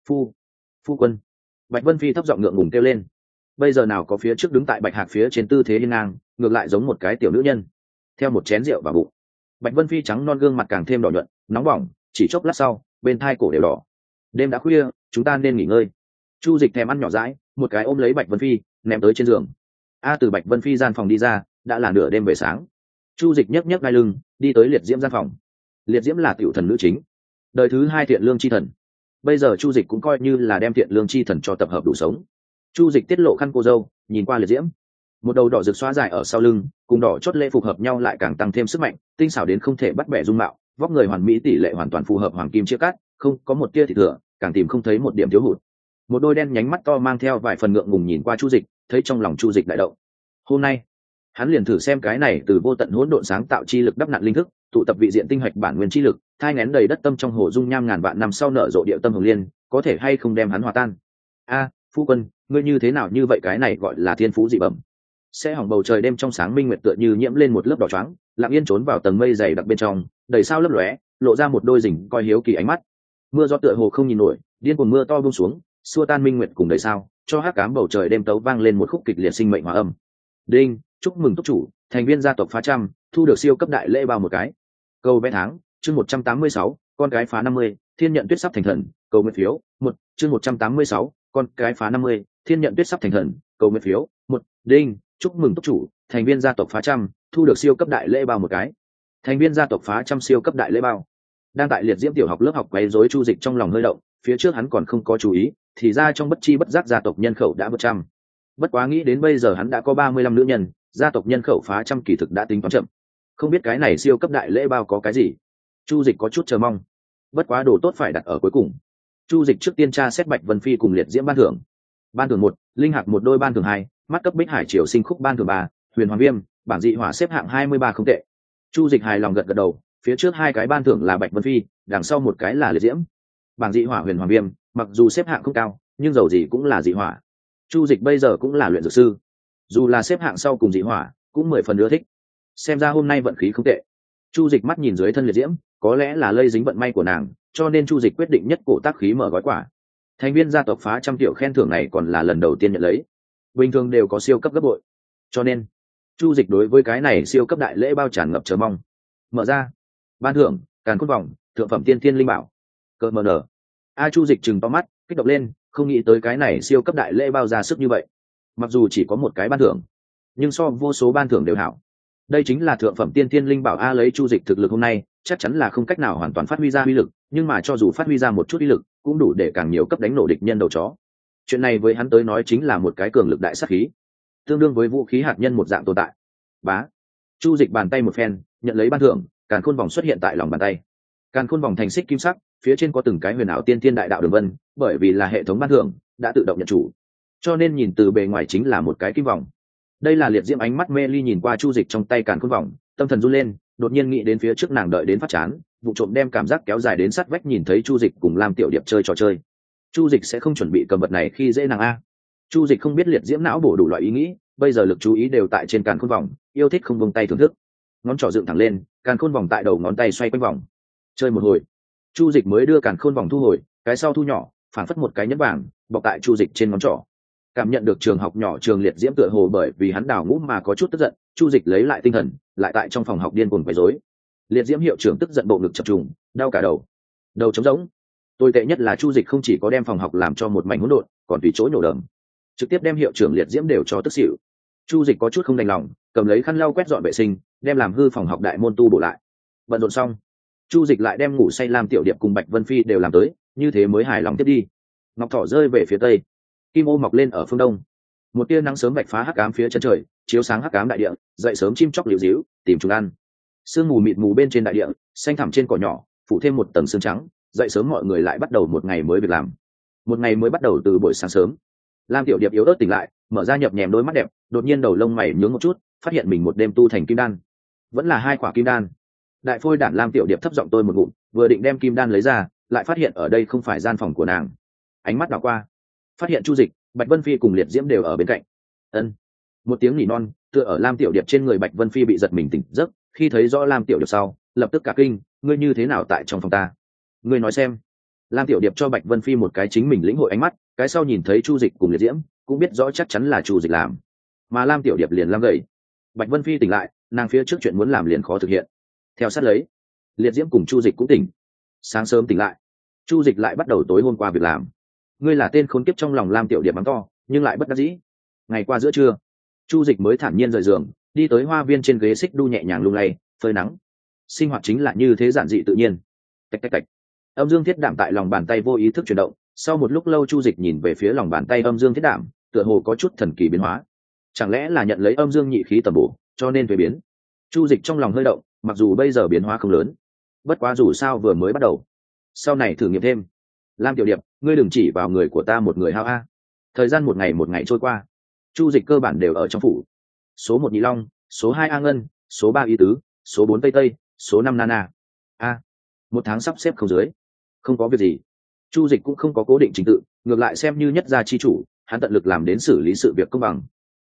S1: Phu quân. Bạch Vân Phi thấp giọng ngượng ngùng kêu lên. Bây giờ nào có phía trước đứng tại bạch hạc phía trên tư thế hiên ngang, ngược lại giống một cái tiểu nữ nhân. Theo một chén rượu vào bụng, Bạch Vân Phi trắng non gương mặt càng thêm đỏ nhuận, nóng bỏng, chỉ chốc lát sau, bên thai cổ đều đỏ. Đêm đã khuya, chúng ta nên nghỉ ngơi. Chu dịch thèm ăn nhỏ dãi, một cái ôm lấy Bạch Vân Phi, ném tới trên giường. Từ Bạch Vân Phi gian phòng đi ra, đã là nửa đêm về sáng. Chu dịch nhấc đai lưng, đi tới Liệt Diễm gian phòng. Liệt Diễm là tiểu thần nữ chính, đời thứ 2 thiện lương chi thần. Bây giờ chu dịch cũng coi như là đem thiện lương chi thần cho tập hợp đủ sống. Chu dịch tiết lộ khăn cô dâu, nhìn qua Liệt Diễm, một đầu đỏ rực xóa dài ở sau lưng, cùng đỏ chót lễ phục hợp nhau lại càng tăng thêm sức mạnh, tinh xảo đến không thể bắt bẻ dung mạo, vóc người hoàn mỹ tỷ lệ hoàn toàn phù hợp hoàng kim chia cắt, không có một tia thì thừa, càng tìm không thấy một điểm thiếu hụt. Một đôi đen nhánh mắt to mang theo vài phần ngượng ngùng nhìn qua chu dịch, thấy trong lòng chu dịch đại động. Hôm nay hắn liền thử xem cái này từ vô tận hỗn độn sáng tạo chi lực đắp nặn linh thức, tụ tập vị diện tinh hạch bản nguyên chi lực, thai nghén đầy đất tâm trong hồ dung nham ngàn vạn năm sau nở rộ địa tâm hồng liên, có thể hay không đem hắn hòa tan. Phu quân, ngươi như thế nào như vậy, cái này gọi là thiên phú dị bẩm. Sẽ hỏng bầu trời đêm trong sáng minh nguyệt tựa như nhiễm lên một lớp đỏ choáng, lặng yên trốn vào tầng mây dày đặc bên trong, đầy sao lấp lóe, lộ ra một đôi rình coi hiếu kỳ ánh mắt. Mưa gió tựa hồ không nhìn nổi, điên cuồng mưa to buông xuống, xua tan minh nguyệt cùng đầy sao, cho hắc ám bầu trời đêm tấu vang lên một khúc kịch liệt sinh mệnh hòa âm. Đinh, chúc mừng túc chủ, thành viên gia tộc phá trăm, thu được siêu cấp đại lễ bao một cái. Câu vẽ tháng, chương 186, con cái phá 50, thiên nhận tuyết sắp thành thần, cầu nguyện phiếu, một chương 186, con cái phá 50, thiên nhận tuyết sắp thành thần, cầu nguyện phiếu, một. Đinh, chúc mừng túc chủ, thành viên gia tộc phá trăm, thu được siêu cấp đại lễ bao một cái. Thành viên gia tộc phá trăm siêu cấp đại lễ bao. Đang tại liệt diễm tiểu học lớp học quấy rối Chu Dịch trong lòng hơi động, phía trước hắn còn không có chú ý, thì ra trong bất chi bất giác gia tộc nhân khẩu đã vượt trăm. Bất quá nghĩ đến bây giờ hắn đã có 35 nữ nhân, gia tộc nhân khẩu phá trăm kỳ thực đã tính toán chậm. Không biết cái này siêu cấp đại lễ bao có cái gì? Chu Dịch có chút chờ mong. Bất quá đồ tốt phải đặt ở cuối cùng. Chu Dịch trước tiên tra xét Bạch Vân Phi cùng liệt diễm ban thưởng. Ban thưởng 1, linh hạc một đôi, ban thưởng 2, mắt cấp bích hải triều sinh khúc, ban thưởng 3, huyền hoàng viêm, bảng dị hỏa xếp hạng 23 không tệ. Chu Dịch hài lòng gật gật đầu, phía trước 2 cái ban thưởng là Bạch Vân Phi, đằng sau một cái là liệt diễm. Bảng dị hỏa huyền hoàng viêm, mặc dù xếp hạng không cao, nhưng dầu gì cũng là dị hỏa. Chu Dịch bây giờ cũng là luyện dược sư, dù là xếp hạng sau cùng dị hỏa, cũng 10 phần ưa thích. Xem ra hôm nay vận khí không tệ. Chu Dịch mắt nhìn dưới thân liệt diễm, có lẽ là lây dính vận may của nàng, cho nên Chu Dịch quyết định nhất cổ tác khí mở gói quả. Thành viên gia tộc phá trăm tiểu khen thưởng này còn là lần đầu tiên nhận lấy, bình thường đều có siêu cấp gấp bội, cho nên Chu Dịch đối với cái này siêu cấp đại lễ bao tràn ngập chờ mong. Mở ra, ban thưởng càn khôn vòng, thượng phẩm tiên thiên linh bảo. Cờ mờ nở. Chu Dịch trừng to mắt, kích động lên, không nghĩ tới cái này siêu cấp đại lễ bao ra sức như vậy. Mặc dù chỉ có một cái ban thưởng, nhưng so vô số ban thưởng đều hảo. Đây chính là thượng phẩm tiên thiên linh bảo a, lấy Chu Dịch thực lực hôm nay, chắc chắn là không cách nào hoàn toàn phát huy ra uy lực, nhưng mà cho dù phát huy ra một chút uy lực, cũng đủ để càng nhiều cấp đánh nổ địch nhân đầu chó. Chuyện này với hắn tới nói chính là một cái cường lực đại sát khí, tương đương với vũ khí hạt nhân một dạng tồn tại. Bá. Chu Dịch bàn tay một phen, nhận lấy ban thưởng, càn khôn vòng xuất hiện tại lòng bàn tay. Càn khôn vòng thành xích kim sắc, phía trên có từng cái huyền ảo tiên thiên đại đạo đường vân, bởi vì là hệ thống ban thưởng, đã tự động nhận chủ, cho nên nhìn từ bề ngoài chính là một cái kim vòng. Đây là liệt diễm ánh mắt mê ly nhìn qua Chu Dịch trong tay càn khôn vòng, tâm thần run lên, đột nhiên nghĩ đến phía trước nàng đợi đến phát chán, vụ trộm đem cảm giác kéo dài đến sát vách nhìn thấy Chu Dịch cùng Lam Tiểu Điệp chơi trò chơi. Chu Dịch sẽ không chuẩn bị cầm vật này khi dễ nàng a. Chu Dịch không biết liệt diễm não bổ đủ loại ý nghĩ, bây giờ lực chú ý đều tại trên càn khôn vòng, yêu thích không buông tay thưởng thức. Ngón trỏ dựng thẳng lên, càn khôn vòng tại đầu ngón tay xoay quanh vòng. Chơi một hồi, Chu Dịch mới đưa càn khôn vòng thu hồi, cái sau thu nhỏ, phản phất một cái nhẫn vàng, bọc tại Chu Dịch trên ngón trỏ. Cảm nhận được trường học nhỏ trường liệt diễm tựa hồ bởi vì hắn đào ngũ mà có chút tức giận, Chu Dịch lấy lại tinh thần, lại tại trong phòng học điên cuồng quấy rối. Liệt diễm hiệu trưởng tức giận bộ ngực chập trùng, đau cả đầu, đầu trống rỗng. Tồi tệ nhất là Chu Dịch không chỉ có đem phòng học làm cho một mảnh hỗn độn, còn tùy chỗ nhổ đờm, trực tiếp đem hiệu trưởng liệt diễm đều cho tức xỉu. Chu Dịch có chút không đành lòng, cầm lấy khăn lau quét dọn vệ sinh, đem làm hư phòng học đại môn tu bổ lại. Bận rộn xong, Chu Dịch lại đem ngủ say Lam Tiểu Điệp cùng Bạch Vân Phi đều làm tới, như thế mới hài lòng tiếp đi. Ngọc thỏ rơi về phía tây, kim ô mọc lên ở phương đông. Một tia nắng sớm vạch phá hắc ám phía chân trời, chiếu sáng hắc ám đại địa, dậy sớm chim chóc liễu díu, tìm chúng ăn. Sương mù mịt mù bên trên đại địa, xanh thẳm trên cỏ nhỏ, phủ thêm một tầng sương trắng, dậy sớm mọi người lại bắt đầu một ngày mới việc làm. Một ngày mới bắt đầu từ buổi sáng sớm. Lam Tiểu Điệp yếu ớt tỉnh lại, mở ra nhập nhèm đôi mắt đẹp, đột nhiên đầu lông mày nhướng một chút, phát hiện mình một đêm tu thành kim đan. Vẫn là 2 quả kim đan. Đại phôi đản Lam Tiểu Điệp thấp giọng tôi một ngụm, vừa định đem kim đan lấy ra, lại phát hiện ở đây không phải gian phòng của nàng. Ánh mắt đảo qua, phát hiện Chu Dịch, Bạch Vân Phi cùng liệt diễm đều ở bên cạnh. Ân. Một tiếng nỉ non, tựa ở Lam Tiểu Điệp trên người. Bạch Vân Phi bị giật mình tỉnh giấc, khi thấy rõ Lam Tiểu Điệp sau, lập tức cả kinh, ngươi như thế nào tại trong phòng ta? Ngươi nói xem. Lam Tiểu Điệp cho Bạch Vân Phi một cái chính mình lĩnh hội ánh mắt, cái sau nhìn thấy Chu Dịch cùng liệt diễm, cũng biết rõ chắc chắn là Chu Dịch làm, mà Lam Tiểu Điệp liền lam gầy. Bạch Vân Phi tỉnh lại, nàng phía trước chuyện muốn làm liền khó thực hiện. Theo sát lấy, liệt diễm cùng Chu Dịch cũng tỉnh. Sáng sớm tỉnh lại, Chu Dịch lại bắt đầu tối hôm qua việc làm. Ngươi là tên khốn kiếp, trong lòng Lam Tiểu Điệp mắng to, nhưng lại bất đắc dĩ. Ngày qua giữa trưa, Chu Dịch mới thản nhiên rời giường, đi tới hoa viên, trên ghế xích đu nhẹ nhàng lung lay, phơi nắng. Sinh hoạt chính là như thế, giản dị tự nhiên. Tạch tạch tạch. Âm dương thiết đảm tại lòng bàn tay vô ý thức chuyển động. Sau một lúc lâu, Chu Dịch nhìn về phía lòng bàn tay âm dương thiết đảm, tựa hồ có chút thần kỳ biến hóa. Chẳng lẽ là nhận lấy âm dương nhị khí tầm bổ, cho nên về biến? Chu Dịch trong lòng hơi động, mặc dù bây giờ biến hóa không lớn, bất quá dù sao vừa mới bắt đầu, sau này thử nghiệm thêm. Lam Tiểu Điệp, ngươi đừng chỉ vào người của ta một người hao a. Thời gian một ngày trôi qua, Chu Dịch cơ bản đều ở trong phủ. Số 1 Nhị Long, số 2 A Ngân, số 3 Y Tứ, số 4 Tây Tây, số 5 Nana. Một tháng sắp xếp không dưới. Không có việc gì. Chu Dịch cũng không có cố định trình tự, ngược lại xem như nhất gia chi chủ, hắn tận lực làm đến xử lý sự việc công bằng.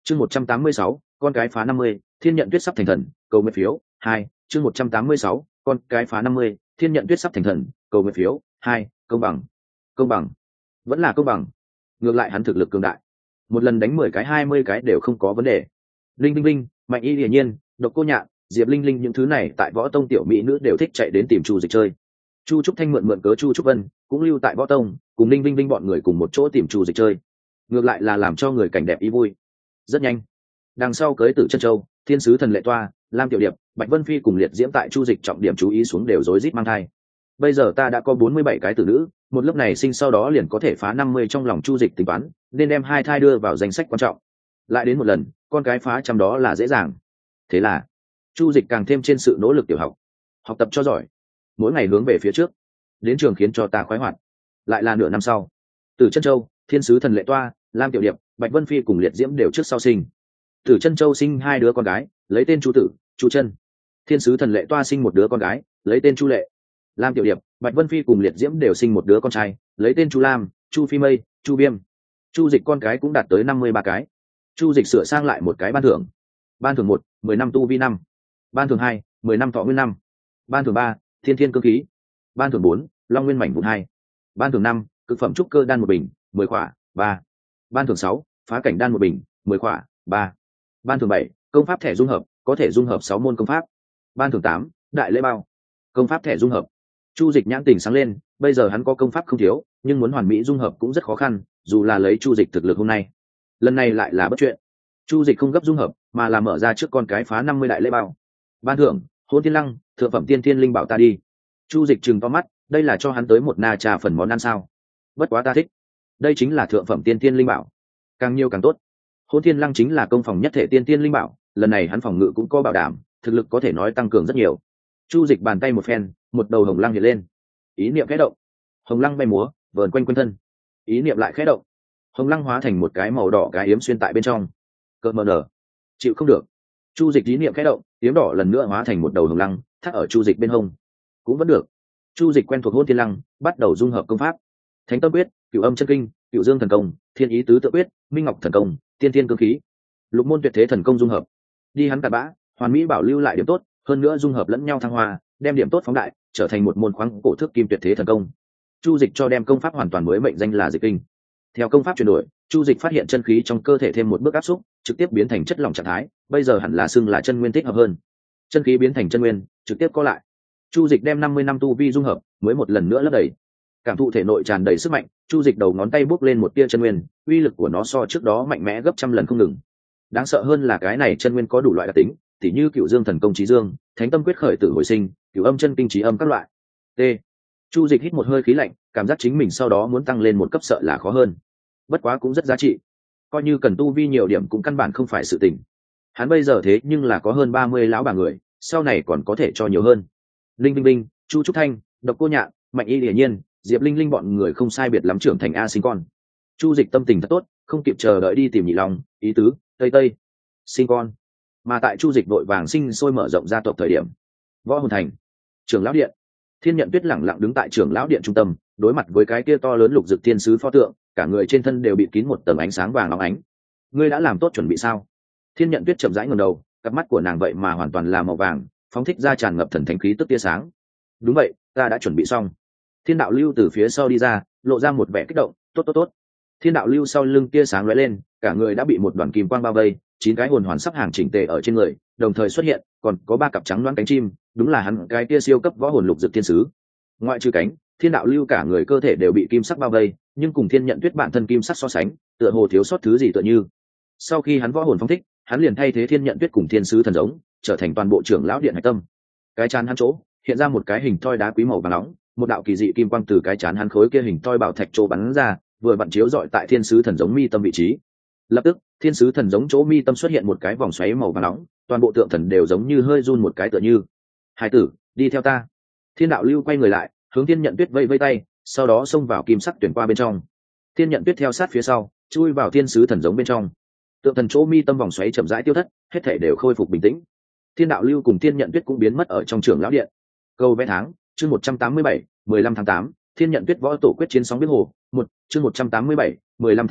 S1: chương 186, con cái phá 50, thiên nhận tuyết sắp thành thần, cầu nguyện phiếu 2, chương 186, con cái phá 50, thiên nhận tuyết sắp thành thần, cầu nguyện phiếu 2, công bằng. Công bằng, vẫn là công bằng. Ngược lại hắn thực lực cường đại, một lần đánh 10 cái 20 cái đều không có vấn đề. Linh Linh Linh, Mạnh Y Hiển Nhiên, Độc Cô Nhạn, Diệp Linh Linh những thứ này tại võ tông tiểu mỹ nữ đều thích chạy đến tìm Chu Dịch chơi. Chu Trúc Thanh mượn cớ Chu Trúc Vân cũng lưu tại võ tông, cùng Linh Linh Linh bọn người cùng một chỗ tìm Chu Dịch chơi. Ngược lại là làm cho người cảnh đẹp ý vui. Rất nhanh, đằng sau cưới Tử Chân Châu, Thiên Sứ Thần Lệ Toa, Lam Tiểu Điệp, Bạch Vân Phi cùng Liệt Diễm tại Chu Dịch trọng điểm chú ý xuống đều rối rít mang thai. Bây giờ ta đã có 47 cái tử nữ, một lớp này sinh sau đó liền có thể phá 50 trong lòng Chu Dịch tính toán, nên đem 2 thai đưa vào danh sách quan trọng. Lại đến một lần, con cái phá trăm đó là dễ dàng. Thế là, Chu Dịch càng thêm trên sự nỗ lực tiểu học tập cho giỏi, mỗi ngày hướng về phía trước, đến trường khiến cho ta khoái hoạt. Lại là nửa năm sau, Tử Chân Châu, Thiên Sứ Thần Lệ Toa, Lam Tiểu Điệp, Bạch Vân Phi cùng Liệt Diễm đều trước sau sinh. Tử Chân Châu sinh 2 đứa con gái, lấy tên Chu Tử, Chu Chân. Thiên Sứ Thần Lệ Toa sinh 1 đứa con gái, lấy tên Chu Lệ. Lam Tiểu Điệp, Bạch Vân Phi cùng Liệt Diễm đều sinh 1 đứa con trai, lấy tên Chu Lam, Chu Phi Mây, Chu Viêm. Chu Dịch con cái cũng đạt tới 53 cái. Chu Dịch sửa sang lại một cái ban thưởng. Ban thưởng 1, 10 năm tu vi năm. Ban thưởng 2, 10 năm thọ nguyên năm. Ban thưởng 3, thiên thiên cương khí. Ban thưởng 4, long nguyên mảnh vụn 2. Ban thưởng 5, cực phẩm trúc cơ đan 1 bình, 10 khỏa, 3. Ban thưởng 6, phá cảnh đan 1 bình, 10 khỏa, 3. Ban thưởng 7, công pháp thẻ dung hợp, có thể dung hợp 6 môn công pháp. Ban thưởng 8, đại lễ bao. Công pháp thẻ dung hợp. Chu Dịch nhãn tình sáng lên, bây giờ hắn có công pháp không thiếu, nhưng muốn hoàn mỹ dung hợp cũng rất khó khăn, dù là lấy Chu Dịch thực lực hôm nay. Lần này lại là bất chuyện. Chu Dịch không gấp dung hợp, mà là mở ra trước con cái phá 50 đại lễ bao. Ban thưởng, Hôn Thiên Lăng, thượng phẩm tiên thiên linh bảo ta đi. Chu Dịch trừng to mắt, đây là cho hắn tới một na trà phần món ăn sao? Bất quá ta thích. Đây chính là thượng phẩm tiên thiên linh bảo, càng nhiều càng tốt. Hôn Thiên Lăng chính là công phòng nhất thể tiên thiên linh bảo, lần này hắn phòng ngự cũng có bảo đảm, thực lực có thể nói tăng cường rất nhiều. Chu Dịch bàn tay một phen, một đầu hồng lăng hiện lên. Ý niệm khẽ động, hồng lăng bay múa, vờn quanh quanh thân. Ý niệm lại khẽ động, hồng lăng hóa thành một cái màu đỏ cái yếm xuyên tại bên trong. Cơn mờ nở, chịu không được. Chu Dịch ý niệm khẽ động, yếm đỏ lần nữa hóa thành một đầu hồng lăng, thắt ở Chu Dịch bên hông. Cũng vẫn được. Chu Dịch quen thuộc Hôn Thiên Lăng, bắt đầu dung hợp công pháp. Thánh Tâm Quyết, Cửu Âm Chân Kinh, Cửu Dương Thần Công, Thiên Ý Tứ Tự Quyết, Minh Ngọc Thần Công, Tiên Thiên Cương Khí, Lục Môn Tuyệt Thế Thần Công dung hợp. Đi hắn cặn bã, hoàn mỹ bảo lưu lại điểm tốt, hơn nữa dung hợp lẫn nhau thăng hoa, đem điểm tốt phóng đại, trở thành một môn khoáng cổ thước kim tuyệt thế thần công. Chu Dịch cho đem công pháp hoàn toàn mới mệnh danh là Dịch Kinh. Theo công pháp chuyển đổi, Chu Dịch phát hiện chân khí trong cơ thể thêm một bước áp xúc, trực tiếp biến thành chất lỏng trạng thái, bây giờ hẳn là xưng là chân nguyên thích hợp hơn. Chân khí biến thành chân nguyên, trực tiếp có lại. Chu Dịch đem 50 năm tu vi dung hợp, mới một lần nữa lấp đầy. Cảm thụ thể nội tràn đầy sức mạnh, Chu Dịch đầu ngón tay bước lên một tia chân nguyên, uy lực của nó so trước đó mạnh mẽ gấp trăm lần không ngừng. Đáng sợ hơn là cái này chân nguyên có đủ loại đặc tính, tỉ như Cửu Dương Thần Công Chí Dương, Thánh Tâm Quyết khởi tử hồi sinh, Cửu Âm Chân Kinh Chí Âm các loại. T. Chu Dịch hít một hơi khí lạnh, cảm giác chính mình sau đó muốn tăng lên một cấp sợ là khó hơn. Bất quá cũng rất giá trị, coi như cần tu vi nhiều điểm cũng căn bản không phải sự tình. Hắn bây giờ thế nhưng là có hơn 30 lão bà người, sau này còn có thể cho nhiều hơn. Linh Linh Linh, Chu Trúc Thanh, Độc Cô Nhạn, Mạnh Y Hiển Nhiên, Diệp Linh Linh bọn người không sai biệt lắm trưởng thành a sinh con. Chu Dịch tâm tình thật tốt, không kịp chờ đợi đi tìm Nhị Long, Ý Tứ, Tây Tây sinh con. Mà tại Chu Dịch vội vàng sinh sôi mở rộng gia tộc thời điểm, Võ Hồn Thành, Trưởng lão điện, Thiên Nhận Tuyết lẳng lặng đứng tại Trưởng lão điện trung tâm, đối mặt với cái kia to lớn lục dực thiên sứ pho tượng, cả người trên thân đều bị kín một tầng ánh sáng vàng óng ánh. Ngươi đã làm tốt chuẩn bị sao? Thiên Nhận Tuyết chậm rãi ngẩng đầu, cặp mắt của nàng vậy mà hoàn toàn là màu vàng, phóng thích ra tràn ngập thần thánh khí tức tia sáng. Đúng vậy, ta đã chuẩn bị xong. Thiên Đạo Lưu từ phía sau đi ra, lộ ra một vẻ kích động, tốt tốt tốt. Thiên Đạo Lưu sau lưng tia sáng lóe lên, cả người đã bị một đoàn kim quang bao vây, 9 cái hồn hoàn sắp hàng chỉnh tề ở trên người, đồng thời xuất hiện, còn có 3 cặp trắng loáng cánh chim, đúng là hắn cái kia siêu cấp võ hồn lục dực thiên sứ. Ngoại trừ cánh, Thiên Đạo Lưu cả người cơ thể đều bị kim sắc bao vây, nhưng cùng Thiên Nhận Tuyết bản thân kim sắc so sánh, tựa hồ thiếu sót thứ gì tựa như. Sau khi hắn võ hồn phong thích, hắn liền thay thế Thiên Nhận Tuyết cùng thiên sứ thần giống, trở thành toàn bộ trưởng lão điện hạch tâm. Cái chán hắn chỗ hiện ra một cái hình thoi đá quý màu vàng nóng, một đạo kỳ dị kim quang từ cái chán hắn khối kia hình thoi bảo thạch chỗ bắn ra, vừa vặn chiếu rọi tại thiên sứ thần giống mi tâm vị trí. Lập tức, thiên sứ thần giống chỗ mi tâm xuất hiện một cái vòng xoáy màu vàng nóng, toàn bộ tượng thần đều giống như hơi run một cái tựa như. Hải tử, đi theo ta. Thiên Đạo Lưu quay người lại, hướng Thiên Nhận Tuyết vẫy vẫy tay, sau đó xông vào kim sắc tuyển qua bên trong. Thiên Nhận Tuyết theo sát phía sau, chui vào thiên sứ thần giống bên trong. Tượng thần chỗ mi tâm vòng xoáy chậm rãi tiêu thất, hết thảy đều khôi phục bình tĩnh. Thiên Đạo Lưu cùng Thiên Nhận Tuyết cũng biến mất ở trong trưởng lão điện. Câu vẽ tháng, chương 187, 15 tháng 8, Thiên Nhận Tuyết võ tổ quyết chiến sóng biết hồ, 1, chương 187, 15 tháng 8,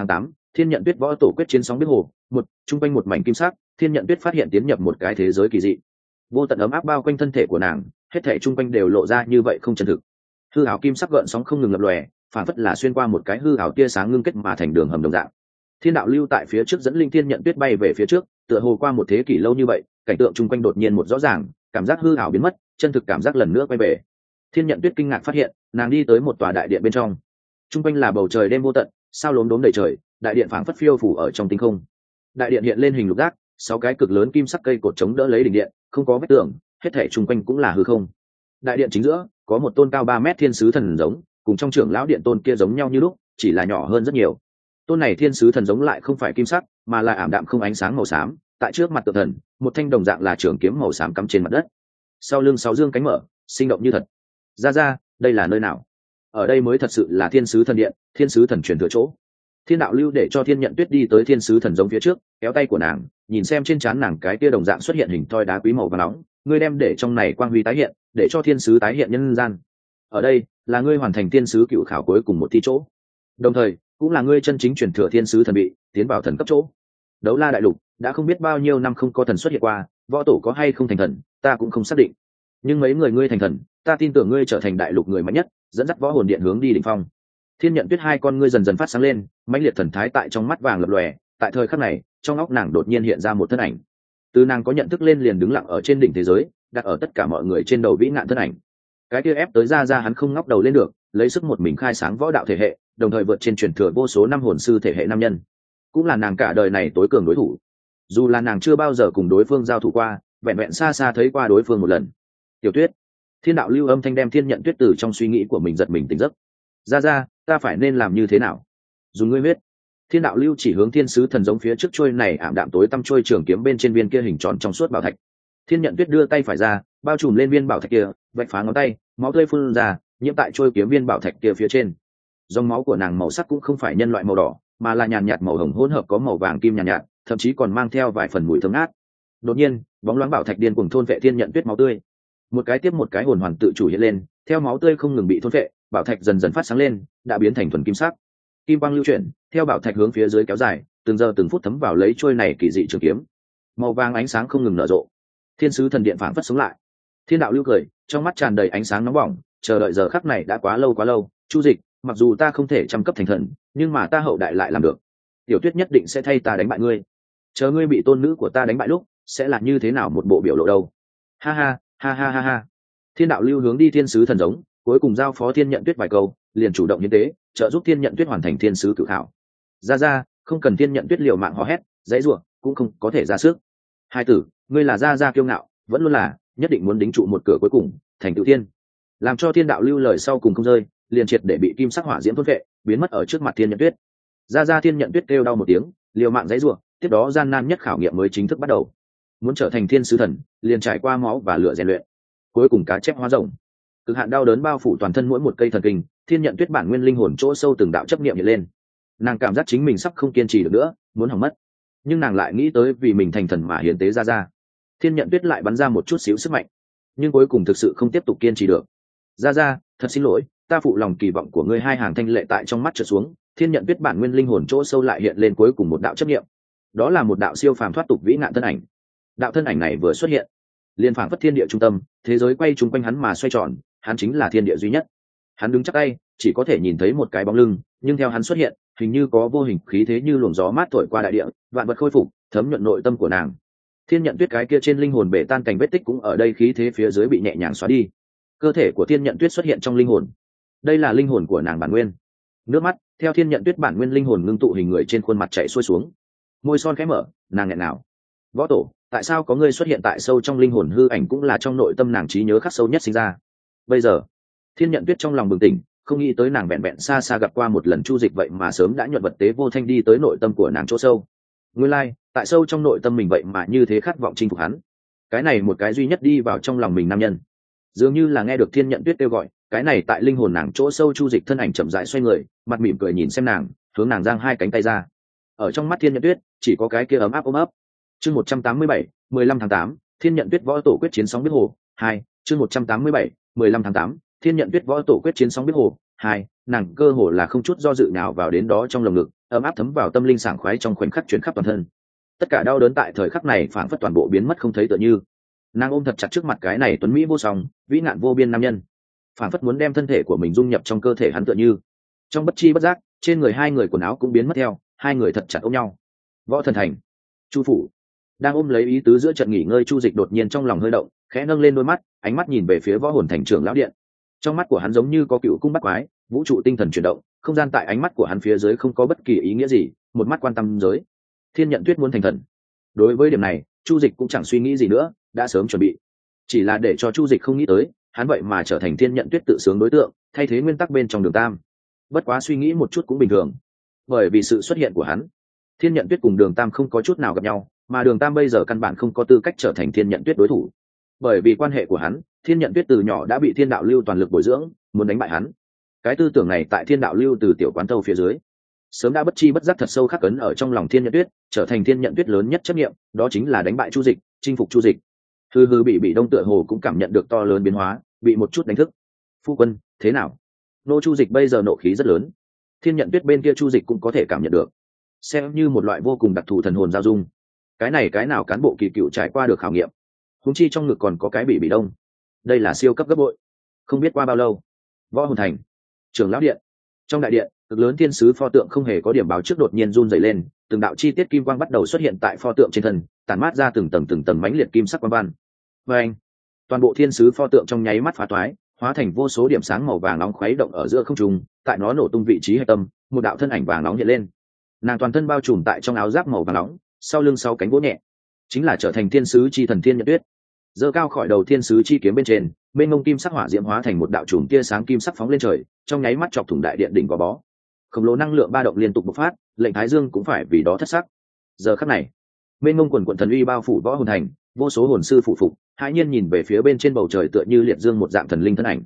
S1: Thiên Nhận Tuyết võ tổ quyết chiến sóng biết hồ. Một, trung quanh một mảnh kim sắc, Thiên Nhận Tuyết phát hiện tiến nhập một cái thế giới kỳ dị. Vô tận ấm áp bao quanh thân thể của nàng, hết thảy trung quanh đều lộ ra như vậy không chân thực. Hư ảo kim sắc gợn sóng không ngừng lập lòe, phản phất là xuyên qua một cái hư ảo tia sáng ngưng kết mà thành đường hầm đồng dạng. Thiên đạo lưu tại phía trước dẫn linh Thiên Nhận Tuyết bay về phía trước, tựa hồ qua một thế kỷ lâu như vậy, cảnh tượng trung quanh đột nhiên một rõ ràng, cảm giác hư ảo biến mất, chân thực cảm giác lần nữa quay về. Thiên Nhận Tuyết kinh ngạc phát hiện, nàng đi tới một tòa đại điện bên trong. Trung quanh là bầu trời đêm vô tận, sao lốm đốm đầy trời, đại điện phảng phất phiêu phủ ở trong tinh không. Đại điện hiện lên hình lục giác, 6 cái cực lớn kim sắc cây cột chống đỡ lấy đỉnh điện, không có vách tường, hết thảy trung quanh cũng là hư không. Đại điện chính giữa có một tôn cao 3 mét thiên sứ thần giống, cùng trong trưởng lão điện tôn kia giống nhau như lúc, chỉ là nhỏ hơn rất nhiều. Tôn này thiên sứ thần giống lại không phải kim sắc, mà là ảm đạm không ánh sáng màu xám. Tại trước mặt tượng thần, một thanh đồng dạng là trường kiếm màu xám cắm trên mặt đất. Sau lưng 6 dương cánh mở, sinh động như thật. Ra, đây là nơi nào? Ở đây mới thật sự là thiên sứ thần điện, thiên sứ thần truyền thừa chỗ. Thiên đạo lưu để cho Thiên Nhận Tuyết đi tới thiên sứ thần giống phía trước, kéo tay của nàng, nhìn xem trên trán nàng cái kia đồng dạng xuất hiện hình thoi đá quý màu vàng nóng, ngươi đem để trong này quang huy tái hiện, để cho thiên sứ tái hiện nhân gian. Ở đây là ngươi hoàn thành thiên sứ cựu khảo cuối cùng một thi chỗ, đồng thời cũng là ngươi chân chính truyền thừa thiên sứ thần bị tiến vào thần cấp chỗ. Đấu La đại lục đã không biết bao nhiêu năm không có thần xuất hiện qua, võ tổ có hay không thành thần, ta cũng không xác định. Nhưng mấy người ngươi thành thần, ta tin tưởng ngươi trở thành đại lục người mạnh nhất, dẫn dắt võ hồn điện hướng đi đỉnh phong. Thiên Nhận Tuyết hai con ngươi dần dần phát sáng lên, mãnh liệt thần thái tại trong mắt vàng lập lòe. Tại thời khắc này, trong óc nàng đột nhiên hiện ra một thân ảnh. Từ nàng có nhận thức lên liền đứng lặng ở trên đỉnh thế giới, đặt ở tất cả mọi người trên đầu vĩ nạn thân ảnh. Cái kia ép tới ra hắn không ngóc đầu lên được, lấy sức một mình khai sáng võ đạo thể hệ, đồng thời vượt trên truyền thừa vô số năm hồn sư thể hệ nam nhân, cũng là nàng cả đời này tối cường đối thủ. Dù là nàng chưa bao giờ cùng đối phương giao thủ qua, vẹn vẹn xa xa thấy qua đối phương một lần. Tiểu Tuyết. Thiên đạo lưu âm thanh đem Thiên Nhận Tuyết từ trong suy nghĩ của mình giật mình tỉnh giấc. Ra, ta phải nên làm như thế nào? Dùng ngươi huyết. Thiên đạo lưu chỉ hướng thiên sứ thần giống phía trước trôi này ảm đạm tối tăm trôi trường kiếm bên trên viên kia hình tròn trong suốt bảo thạch. Thiên Nhận Tuyết đưa tay phải ra, bao trùm lên viên bảo thạch kia, vạch phá ngón tay, máu tươi phun ra, nhiễm tại trôi kiếm viên bảo thạch kia phía trên. Dòng máu của nàng màu sắc cũng không phải nhân loại màu đỏ, mà là nhàn nhạt màu hồng hỗn hợp có màu vàng kim nhàn nhạt, thậm chí còn mang theo vài phần mùi thơm ngát. Đột nhiên, bóng loáng bảo thạch điên cuồng thôn vệ Thiên Nhận Tuyết máu tươi. Một cái tiếp một cái hồn hoàn tự chủ hiện lên, theo máu tươi không ngừng bị thôn vệ, bảo thạch dần dần phát sáng lên, đã biến thành thuần kim sắc. Kim quang lưu chuyển, theo bảo thạch hướng phía dưới kéo dài, từng giờ từng phút thấm vào lấy trôi này kỳ dị trường kiếm. Màu vàng ánh sáng không ngừng nở rộ. Thiên sứ thần điện phảng phất sống lại. Thiên đạo lưu cười, trong mắt tràn đầy ánh sáng nóng bỏng, chờ đợi giờ khắc này đã quá lâu. Chu Dịch, mặc dù ta không thể trăm cấp thành thần, nhưng mà ta hậu đại lại làm được. Tiểu Tuyết nhất định sẽ thay ta đánh bại ngươi. Chờ ngươi bị tôn nữ của ta đánh bại lúc, sẽ là như thế nào một bộ biểu lộ đâu? Ha. Thiên đạo lưu hướng đi thiên sứ thần giống, cuối cùng giao phó Thiên Nhận Tuyết vài câu, liền chủ động hiến tế, trợ giúp Thiên Nhận Tuyết hoàn thành thiên sứ cử khảo. Ra, không cần Thiên Nhận Tuyết liều mạng hò hét, dãy rủa, cũng không có thể ra sức. Hai tử, ngươi là ra kiêu ngạo, vẫn luôn là, nhất định muốn đính trụ một cửa cuối cùng, thành tựu thiên. Làm cho Thiên đạo lưu lời sau cùng không rơi, liền triệt để bị kim sắc hỏa diễm thôn vệ, biến mất ở trước mặt Thiên Nhận Tuyết. Ra Thiên Nhận Tuyết kêu đau một tiếng, liều mạng dãy rủa, tiếp đó gian nan nhất khảo nghiệm mới chính thức bắt đầu. Muốn trở thành thiên sứ thần, liền trải qua máu và lửa rèn luyện, cuối cùng cá chép hóa rồng. Cực hạn đau đớn bao phủ toàn thân mỗi một cây thần kinh, Thiên Nhận Tuyết bản nguyên linh hồn chỗ sâu từng đạo chấp niệm hiện lên. Nàng cảm giác chính mình sắp không kiên trì được nữa, muốn hỏng mất. Nhưng nàng lại nghĩ tới vì mình thành thần mà hiến tế ra. Thiên Nhận Tuyết lại bắn ra một chút xíu sức mạnh, nhưng cuối cùng thực sự không tiếp tục kiên trì được. Ra, thật xin lỗi, ta phụ lòng kỳ vọng của ngươi. Hai hàng thanh lệ tại trong mắt trượt xuống, Thiên Nhận Tuyết bản nguyên linh hồn chỗ sâu lại hiện lên cuối cùng một đạo chấp niệm. Đó là một đạo siêu phàm thoát tục vĩ nạn thân ảnh. Đạo thân ảnh này vừa xuất hiện, liền phảng phất thiên địa trung tâm, thế giới quay chung quanh hắn mà xoay tròn, hắn chính là thiên địa duy nhất. Hắn đứng chắc tay, chỉ có thể nhìn thấy một cái bóng lưng, nhưng theo hắn xuất hiện, hình như có vô hình khí thế như luồng gió mát thổi qua đại địa, vạn vật khôi phục, thấm nhuận nội tâm của nàng. Thiên Nhận Tuyết cái kia trên linh hồn bể tan cảnh vết tích cũng ở đây khí thế phía dưới bị nhẹ nhàng xóa đi. Cơ thể của Thiên Nhận Tuyết xuất hiện trong linh hồn. Đây là linh hồn của nàng bản nguyên. Nước mắt theo Thiên Nhận Tuyết bản nguyên linh hồn ngưng tụ hình người trên khuôn mặt chảy xuôi xuống. Môi son khẽ mở, nàng nghẹn ngào. Võ tổ, tại sao có ngươi xuất hiện tại sâu trong linh hồn hư ảnh cũng là trong nội tâm nàng trí nhớ khắc sâu nhất sinh ra. Bây giờ, Thiên Nhận Tuyết trong lòng bừng tỉnh, không nghĩ tới nàng vẹn vẹn xa xa gặp qua một lần Chu Dịch vậy mà sớm đã nhuận vật tế vô thanh đi tới nội tâm của nàng chỗ sâu. Nguyên lai, tại sâu trong nội tâm mình vậy mà như thế khát vọng chinh phục hắn. Cái này một cái duy nhất đi vào trong lòng mình nam nhân. Dường như là nghe được Thiên Nhận Tuyết kêu gọi, cái này tại linh hồn nàng chỗ sâu Chu Dịch thân ảnh chậm rãi xoay người, mặt mỉm cười nhìn xem nàng, hướng nàng giang hai cánh tay ra. Ở trong mắt Thiên Nhận Tuyết, chỉ có cái kia ấm áp ôm ấp. Chương 187, 15 tháng 8, Thiên Nhận Tuyết võ tổ quyết chiến sóng biết hồ 2, chương 187, 15 tháng 8, Thiên Nhận Tuyết võ tổ quyết chiến sóng biết hồ 2, nàng cơ hồ là không chút do dự nào vào đến đó trong lồng ngực, ấm áp thấm vào tâm linh, sảng khoái trong khoảnh khắc chuyển khắp toàn thân. Tất cả đau đớn tại thời khắc này phảng phất toàn bộ biến mất không thấy tựa như. Nàng ôm thật chặt trước mặt cái này tuấn mỹ vô song, vĩ nạn vô biên nam nhân, phảng phất muốn đem thân thể của mình dung nhập trong cơ thể hắn tựa như. Trong bất chi bất giác, trên người hai người quần áo cũng biến mất theo, hai người thật chặt ôm nhau. Võ Thần Thành, Chu phủ. Đang ôm lấy ý tứ giữa trận nghỉ ngơi, Chu Dịch đột nhiên trong lòng hơi động, khẽ nâng lên đôi mắt, ánh mắt nhìn về phía Võ Hồn Thành trưởng lão điện. Trong mắt của hắn giống như có cựu cung bắt quái, vũ trụ tinh thần chuyển động, không gian tại ánh mắt của hắn phía dưới không có bất kỳ ý nghĩa gì, một mắt quan tâm giới. Thiên Nhận Tuyết muốn thành thần. Đối với điểm này, Chu Dịch cũng chẳng suy nghĩ gì nữa, đã sớm chuẩn bị. Chỉ là để cho Chu Dịch không nghĩ tới, hắn vậy mà trở thành Thiên Nhận Tuyết tự sướng đối tượng, thay thế nguyên tắc bên trong Đường Tam. Bất quá suy nghĩ một chút cũng bình thường, bởi vì sự xuất hiện của hắn, Thiên Nhận Tuyết cùng Đường Tam không có chút nào gặp nhau, mà Đường Tam bây giờ căn bản không có tư cách trở thành Thiên Nhận Tuyết đối thủ. Bởi vì quan hệ của hắn, Thiên Nhận Tuyết từ nhỏ đã bị Thiên Đạo Lưu toàn lực bồi dưỡng, muốn đánh bại hắn. Cái tư tưởng này tại Thiên Đạo Lưu từ tiểu quán thâu phía dưới, sớm đã bất chi bất giác thật sâu khắc ấn ở trong lòng Thiên Nhận Tuyết, trở thành Thiên Nhận Tuyết lớn nhất chấp niệm, đó chính là đánh bại Chu Dịch, chinh phục Chu Dịch. Hư bị Đông tựa hồ cũng cảm nhận được to lớn biến hóa, bị một chút đánh thức. Phu quân, thế nào? Nô Chu Dịch bây giờ nộ khí rất lớn. Thiên Nhận Tuyết bên kia Chu Dịch cũng có thể cảm nhận được, xem như một loại vô cùng đặc thù thần hồn giao dung. Cái nào cán bộ kỳ cựu trải qua được khảo nghiệm, huống chi trong ngực còn có cái bị Đông, đây là siêu cấp gấp bội. Không biết qua bao lâu, Võ Hồn Thành, Trưởng lão điện. Trong đại điện, cực lớn thiên sứ pho tượng không hề có điểm báo trước đột nhiên run rẩy lên, từng đạo chi tiết kim quang bắt đầu xuất hiện tại pho tượng trên thân, tản mát ra từng tầng mãnh liệt kim sắc quang văn. Và anh, toàn bộ thiên sứ pho tượng trong nháy mắt phá toái, hóa thành vô số điểm sáng màu vàng nóng khuấy động ở giữa không trung, tại nó nổ tung vị trí hạch tâm, một đạo thân ảnh vàng nóng hiện lên. Nàng toàn thân bao trùm tại trong áo giáp màu vàng nóng, sau lưng sau cánh vỗ nhẹ, chính là trở thành thiên sứ chi thần Thiên Nhận Tuyết. Giơ cao khỏi đầu thiên sứ chi kiếm bên trên, mênh mông kim sắc hỏa diễm hóa thành một đạo chùm tia sáng kim sắc phóng lên trời, trong nháy mắt chọc thủng đại điện đỉnh gò bó. Khổng lồ năng lượng ba động liên tục bộc phát, lệnh Thái Dương cũng phải vì đó thất sắc. Giờ khắc này, mênh mông quần quần thần uy bao phủ Võ Hồn Thành, vô số hồn sư phụ phục, hãi nhiên nhìn về phía bên trên bầu trời tựa như liệt dương một dạng thần linh thân ảnh.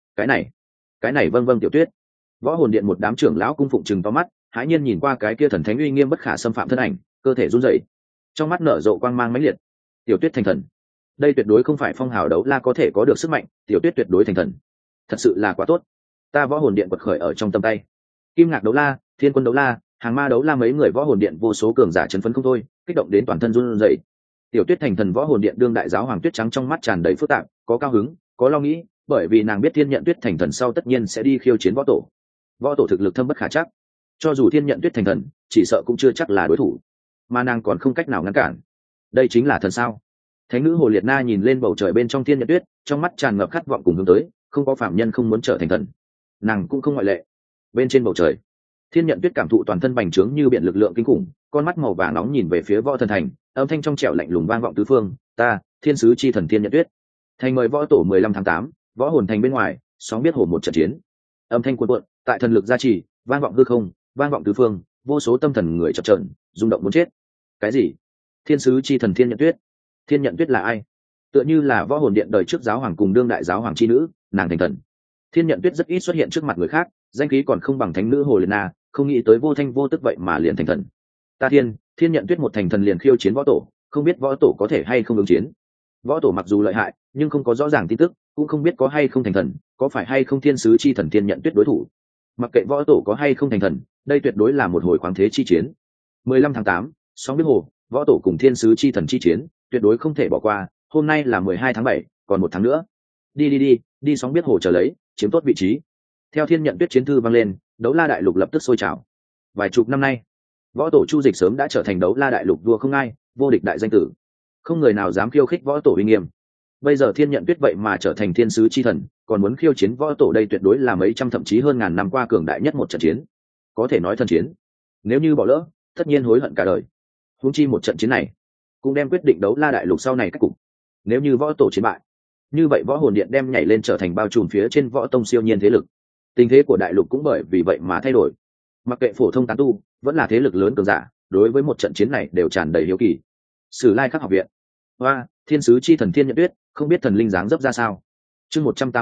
S1: Cái này vâng Tiểu Tuyết. Võ Hồn Điện một đám trưởng lão cung phụng trừng to mắt, hãi nhiên nhìn qua cái kia thần thánh uy nghiêm bất khả xâm phạm thân ảnh, cơ thể run rẩy, trong mắt nở rộ quang mang mãnh liệt. Tiểu Tuyết thành thần, đây tuyệt đối không phải phong hào đấu la có thể có được sức mạnh, Tiểu Tuyết tuyệt đối thành thần, thật sự là quá tốt. Ta Võ Hồn Điện quật khởi ở trong tầm tay. Kim Ngạc đấu la, Thiên Quân đấu la, Hàng Ma đấu la mấy người Võ Hồn Điện vô số cường giả chấn phấn không thôi, kích động đến toàn thân run rẩy. Tiểu Tuyết thành thần, Võ Hồn Điện đương đại giáo hoàng Tuyết Trắng trong mắt tràn đầy phức tạp, có cao hứng, có lo nghĩ, bởi vì nàng biết Thiên Nhận Tuyết thành thần sau tất nhiên sẽ đi khiêu chiến võ tổ. Võ tổ thực lực thâm bất khả trắc, cho dù Thiên Nhận Tuyết thành thần, chỉ sợ cũng chưa chắc là đối thủ, mà nàng còn không cách nào ngăn cản. Đây chính là thần sao? Thánh nữ Hồ Liệt Na nhìn lên bầu trời bên trong Thiên Nhận Tuyết, trong mắt tràn ngập khát vọng cùng hướng tới, không có phạm nhân không muốn trở thành thần, nàng cũng không ngoại lệ. Bên trên bầu trời, Thiên Nhận Tuyết cảm thụ toàn thân bành trướng như biển lực lượng kinh khủng, con mắt màu vàng nóng nhìn về phía Võ Thần Thành, âm thanh trong trẻo lạnh lùng vang vọng tứ phương, ta, thiên sứ chi thần Thiên Nhận Tuyết. Thành mời võ tổ 15 tháng 8, Võ Hồn Thành bên ngoài, sóng biết hồ một trận chiến. Âm thanh cuồn cuộn, tại thần lực gia trì, vang vọng hư không, vang vọng tứ phương, vô số tâm thần người chập chờn, rung động muốn chết. Cái gì? Thiên sứ chi thần Thiên Nhận Tuyết? Thiên Nhận Tuyết là ai? Tựa như là Võ Hồn Điện đời trước giáo hoàng cùng đương đại giáo hoàng chi nữ, nàng thành thần. Thiên Nhận Tuyết rất ít xuất hiện trước mặt người khác, danh khí còn không bằng thánh nữ Hồ Liệt Na, không nghĩ tới vô thanh vô tức vậy mà liền thành thần. Ta Thiên Nhận Tuyết một thành thần liền khiêu chiến võ tổ, không biết võ tổ có thể hay không ứng chiến. Võ tổ mặc dù lợi hại, nhưng không có rõ ràng tin tức, cũng không biết có hay không thành thần, có phải hay không thiên sứ chi thần Thiên Nhận Tuyết đối thủ. Mặc kệ võ tổ có hay không thành thần, đây tuyệt đối là một hồi khoáng thế chi chiến. 15 tháng 8, sóng biết hồ, võ tổ cùng thiên sứ chi thần chi chiến, tuyệt đối không thể bỏ qua. Hôm nay là 12 tháng 7, còn một tháng nữa. Đi sóng biết hồ chờ lấy, chiếm tốt vị trí. Theo Thiên Nhận Tuyết chiến thư vang lên, đấu la đại lục lập tức sôi trào. Vài chục năm nay, võ tổ Chu Dịch sớm đã trở thành đấu la đại lục vua không ai, vô địch đại danh tử, không người nào dám khiêu khích võ tổ uy nghiêm. Bây giờ Thiên Nhận Tuyết vậy mà trở thành thiên sứ chi thần, còn muốn khiêu chiến võ tổ, đây tuyệt đối là mấy trăm thậm chí hơn ngàn năm qua cường đại nhất một trận chiến, có thể nói thần chiến. Nếu như bỏ lỡ, tất nhiên hối hận cả đời. Huống chi một trận chiến này cũng đem quyết định đấu la đại lục sau này cách cục. Nếu như võ tổ chiến bại, như vậy Võ Hồn Điện đem nhảy lên trở thành bao trùm phía trên võ tông siêu nhiên thế lực. Tình thế của đại lục cũng bởi vì vậy mà thay đổi. Mặc kệ phổ thông tán tu, vẫn là thế lực lớn cường giả, đối với một trận chiến này đều tràn đầy hiếu kỳ. Sử Lai Khắc học viện. Hoa, thiên sứ chi thần Thiên Nhận Tuyết, không biết thần linh dáng dấp ra sao. Chương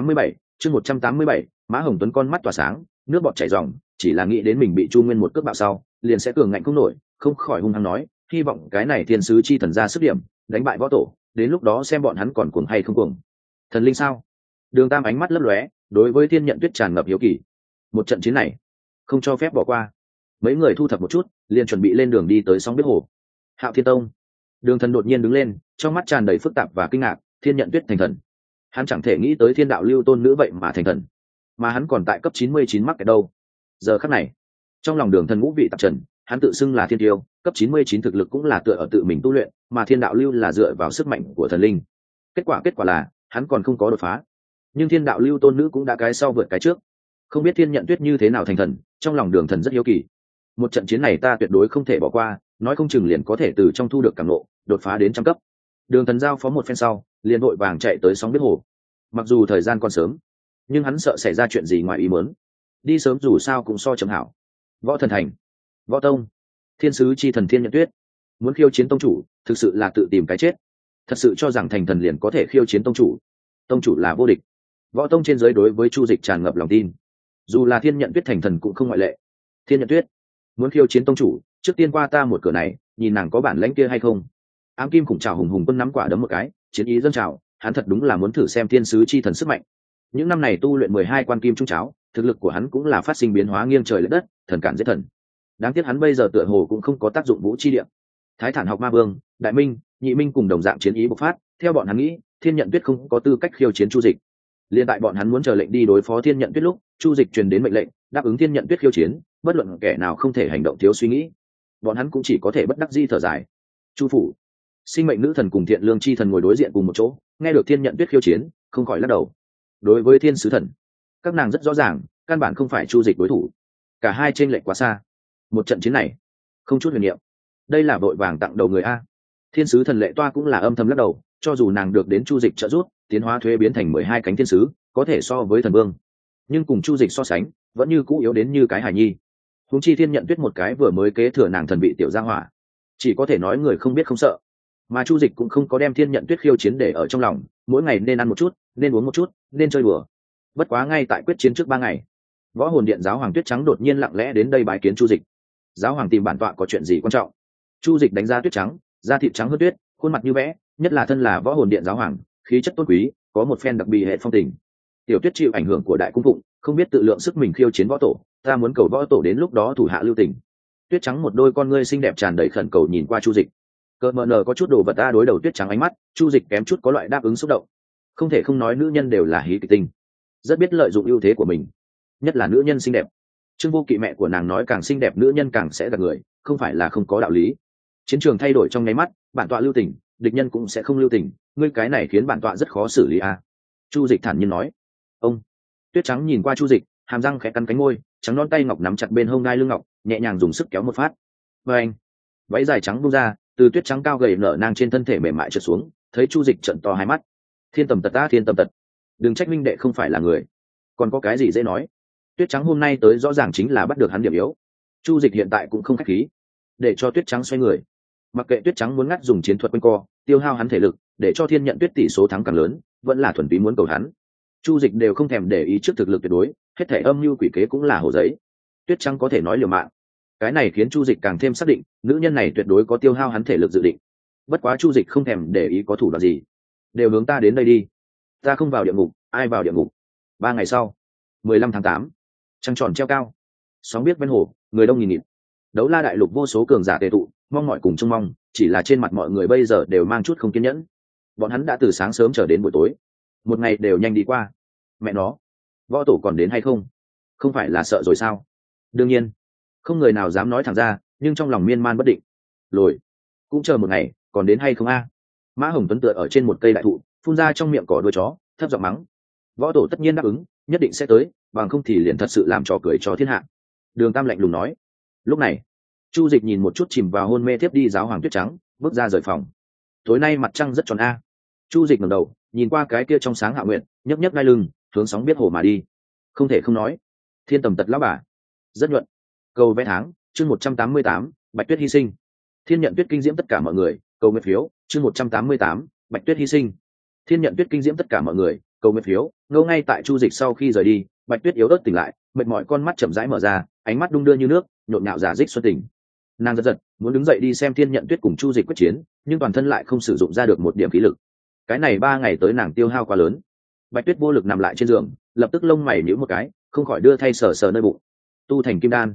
S1: 187, Mã Hồng Tuấn con mắt tỏa sáng, nước bọt chảy ròng, chỉ là nghĩ đến mình bị Chu Nguyên một cước bạo sau, liền sẽ cường ngạnh không nổi, không khỏi hung hăng nói, hy vọng cái này thiên sứ chi thần ra sức điểm, đánh bại võ tổ, đến lúc đó xem bọn hắn còn cuồng hay không cuồng. Thần linh sao? Đường Tam ánh mắt lấp lóe, đối với Thiên Nhận Tuyết tràn ngập hiếu kỳ. Một trận chiến này, không cho phép bỏ qua. mấy người thu thập một chút liền chuẩn bị lên đường đi tới sóng biết hồ. Hạo Thiên Tông. Đường Thần đột nhiên đứng lên, trong mắt tràn đầy phức tạp và kinh ngạc. Thiên Nhận Tuyết thành thần. Hắn chẳng thể nghĩ tới Thiên Đạo Lưu tôn nữ vậy mà thành thần, mà hắn còn tại cấp 99 mắc cái đâu. Giờ khắc này, trong lòng Đường Thần ngũ vị tạp trần, hắn tự xưng là thiên tiêu, cấp 99 thực lực cũng là tựa ở tự mình tu luyện, mà Thiên Đạo Lưu là dựa vào sức mạnh của thần linh. Kết quả là hắn còn không có đột phá, nhưng Thiên Đạo Lưu tôn nữ cũng đã cái sau vượt cái trước. Không biết Thiên Nhận Tuyết như thế nào thành thần, trong lòng Đường Thần rất hiếu kỳ. Một trận chiến này ta tuyệt đối không thể bỏ qua, nói không chừng liền có thể từ trong thu được cảm ngộ, đột phá đến trăm cấp. Đường Thần giao phó một phen sau, liền vội vàng chạy tới sóng biết hồ. Mặc dù thời gian còn sớm, nhưng hắn sợ xảy ra chuyện gì ngoài ý muốn, đi sớm dù sao cũng so chậm hảo. Võ Thần Thành, Võ Tông, thiên sứ chi thần Thiên Nhận Tuyết muốn khiêu chiến tông chủ, thực sự là tự tìm cái chết. Thật sự cho rằng thành thần liền có thể khiêu chiến tông chủ, tông chủ là vô địch. Võ Tông trên dưới đối với Chu Dịch tràn ngập lòng tin, dù là Thiên Nhận Tuyết thành thần cũng không ngoại lệ. Thiên Nhận Tuyết muốn khiêu chiến tông chủ, trước tiên qua ta một cửa này, nhìn nàng có bản lãnh kia hay không. Ám Kim Khủng Trảo hùng hùng quân nắm quả đấm một cái, chiến ý dâng trào, hắn thật đúng là muốn thử xem thiên sứ chi thần sức mạnh. Những năm này tu luyện 12 quan kim trung cháo, thực lực của hắn cũng là phát sinh biến hóa nghiêng trời lệch đất, thần cản giết thần. Đáng tiếc hắn bây giờ tựa hồ cũng không có tác dụng vũ chi địa. Thái Thản học ma vương, Đại Minh, Nhị Minh cùng đồng dạng chiến ý bộc phát, theo bọn hắn nghĩ, Thiên Nhận Tuyết không có tư cách khiêu chiến Chu Dịch. Liên tại bọn hắn muốn chờ lệnh đi đối phó Thiên Nhận Tuyết lúc, Chu Dịch truyền đến mệnh lệnh, đáp ứng Thiên Nhận Tuyết khiêu chiến, bất luận kẻ nào không thể hành động thiếu suy nghĩ. Bọn hắn cũng chỉ có thể bất đắc dĩ thở dài. Chu phủ, sinh mệnh nữ thần cùng thiện lương chi thần ngồi đối diện cùng một chỗ, nghe được Thiên Nhận Tuyết khiêu chiến, không khỏi lắc đầu. Đối với thiên sứ thần, các nàng rất rõ ràng, căn bản không phải Chu Dịch đối thủ. Cả hai chênh lệch quá xa. Một trận chiến này, không chút huyền niệm. Đây là vội vàng tặng đầu người a. Thiên sứ thần Lệ Toa cũng là âm thầm lắc đầu, cho dù nàng được đến Chu Dịch trợ giúp, tiến hóa thuế biến thành 12 cánh thiên sứ, có thể so với thần vương, nhưng cùng Chu Dịch so sánh, vẫn như cũ yếu đến như cái hài nhi. Huống chi Thiên Nhận Tuyết một cái vừa mới kế thừa nàng thần vị tiểu gia hỏa, chỉ có thể nói người không biết không sợ. Mà Chu Dịch cũng không có đem Thiên Nhận Tuyết khiêu chiến để ở trong lòng, mỗi ngày nên ăn một chút, nên uống một chút, nên chơi đùa. Bất quá ngay tại quyết chiến trước 3 ngày, Võ Hồn Điện giáo hoàng Tuyết Trắng đột nhiên lặng lẽ đến đây bái kiến Chu Dịch. Giáo hoàng tìm bản tọa có chuyện gì quan trọng? Chu Dịch đánh giá Tuyết Trắng, da thịt trắng hơn tuyết, khuôn mặt như vẽ, nhất là thân là Võ Hồn Điện giáo hoàng, khí chất tôn quý, có một phen đặc biệt hệ phong tình. Tiểu Tuyết chịu ảnh hưởng của đại cung phụng, không biết tự lượng sức mình khiêu chiến võ tổ, ta muốn cầu võ tổ đến lúc đó thủ hạ lưu tình. Tuyết Trắng một đôi con ngươi xinh đẹp tràn đầy khẩn cầu nhìn qua Chu Dịch. Cờ mờ nờ có chút đồ vật ta đối đầu Tuyết Trắng ánh mắt, Chu Dịch kém chút có loại đáp ứng xúc động. Không thể không nói nữ nhân đều là hí kịch tinh, rất biết lợi dụng ưu thế của mình, nhất là nữ nhân xinh đẹp. Trương Vô Kỵ mẹ của nàng nói càng xinh đẹp nữ nhân càng sẽ gạt người, không phải là không có đạo lý. Chiến trường thay đổi trong nháy mắt, bản tọa lưu tình, địch nhân cũng sẽ không lưu tình, ngươi cái này khiến bản tọa rất khó xử lý a. Chu Dịch thản nhiên nói. Ông. Tuyết Trắng nhìn qua Chu Dịch, hàm răng khẽ cắn cánh môi, trắng non tay ngọc nắm chặt bên hông ngai lưng ngọc, nhẹ nhàng dùng sức kéo một phát. Và anh, váy dài trắng buông ra, từ Tuyết Trắng cao gầy nở nang trên thân thể mềm mại trượt xuống, thấy Chu Dịch trợn to hai mắt. Thiên tầm tật ta, thiên tầm tật. Đừng trách minh đệ không phải là người, còn có cái gì dễ nói. Tuyết Trắng hôm nay tới rõ ràng chính là bắt được hắn điểm yếu. Chu Dịch hiện tại cũng không khách khí, để cho Tuyết Trắng xoay người. Mặc kệ Tuyết Trắng muốn ngắt dùng chiến thuật quanh co, tiêu hao hắn thể lực, để cho Thiên Nhận Tuyết tỷ số thắng càng lớn, vẫn là thuần túy muốn cầu hắn. Chu Dịch đều không thèm để ý trước thực lực tuyệt đối, hết thể âm mưu quỷ kế cũng là hồ giấy. Tuyết Trắng có thể nói liều mạng, cái này khiến Chu Dịch càng thêm xác định, nữ nhân này tuyệt đối có tiêu hao hắn thể lực dự định. Bất quá Chu Dịch không thèm để ý có thủ đoạn gì, đều hướng ta đến đây đi. Ta không vào địa ngục, ai vào địa ngục? 3 ngày sau, 15 tháng 8, trăng tròn treo cao, sóng biết ven hồ, người đông nghìn nghịt. Đấu La đại lục vô số cường giả tề tụ, mong mọi cùng trông mong, chỉ là trên mặt mọi người bây giờ đều mang chút không kiên nhẫn. Bọn hắn đã từ sáng sớm chờ đến buổi tối, một ngày đều nhanh đi qua. Mẹ nó, võ tổ còn đến hay không? Không phải là sợ rồi sao? Đương nhiên, không người nào dám nói thẳng ra, nhưng trong lòng miên man bất định. Lồi, cũng chờ một ngày, còn đến hay không a? Mã Hồng Tuấn tựa ở trên một cây đại thụ, phun ra trong miệng cỏ đuôi chó, thấp giọng mắng. Võ tổ tất nhiên đáp ứng, nhất định sẽ tới, bằng không thì liền thật sự làm trò cười cho thiên hạ. Đường Tam lạnh lùng nói. Lúc này, Chu Dịch nhìn một chút chìm vào hôn mê tiếp đi giáo hoàng Tuyết Trắng, bước ra rời phòng. Tối nay mặt trăng rất tròn a. Chu Dịch ngẩng đầu, nhìn qua cái kia trong sáng hạ nguyện, nhấc nhấc đai lưng, hướng sóng biết hồ mà đi. Không thể không nói, thiên tầm tật lão bà, rất nhuận. Cầu vẽ tháng, chương 188, Bạch Tuyết hy sinh. Thiên Nhận Tuyết kinh diễm tất cả mọi người, cầu nguyện phiếu, chương 188, Bạch Tuyết hy sinh. Thiên Nhận Tuyết kinh diễm tất cả mọi người, cầu nguyện phiếu. Ngô ngay tại Chu Dịch sau khi rời đi, Bạch Tuyết yếu ớt tỉnh lại, mệt mỏi con mắt chậm rãi mở ra, ánh mắt đung đưa như nước, nhộn nhạo giả dích xuân tình. Nàng giật giật, muốn đứng dậy đi xem Thiên Nhận Tuyết cùng Chu Dịch quyết chiến, nhưng toàn thân lại không sử dụng ra được một điểm khí lực. Cái này 3 ngày tới nàng tiêu hao quá lớn. Bạch Tuyết vô lực nằm lại trên giường, lập tức lông mày nhíu một cái, không khỏi đưa thay sờ sờ nơi bụng. Tu thành kim đan,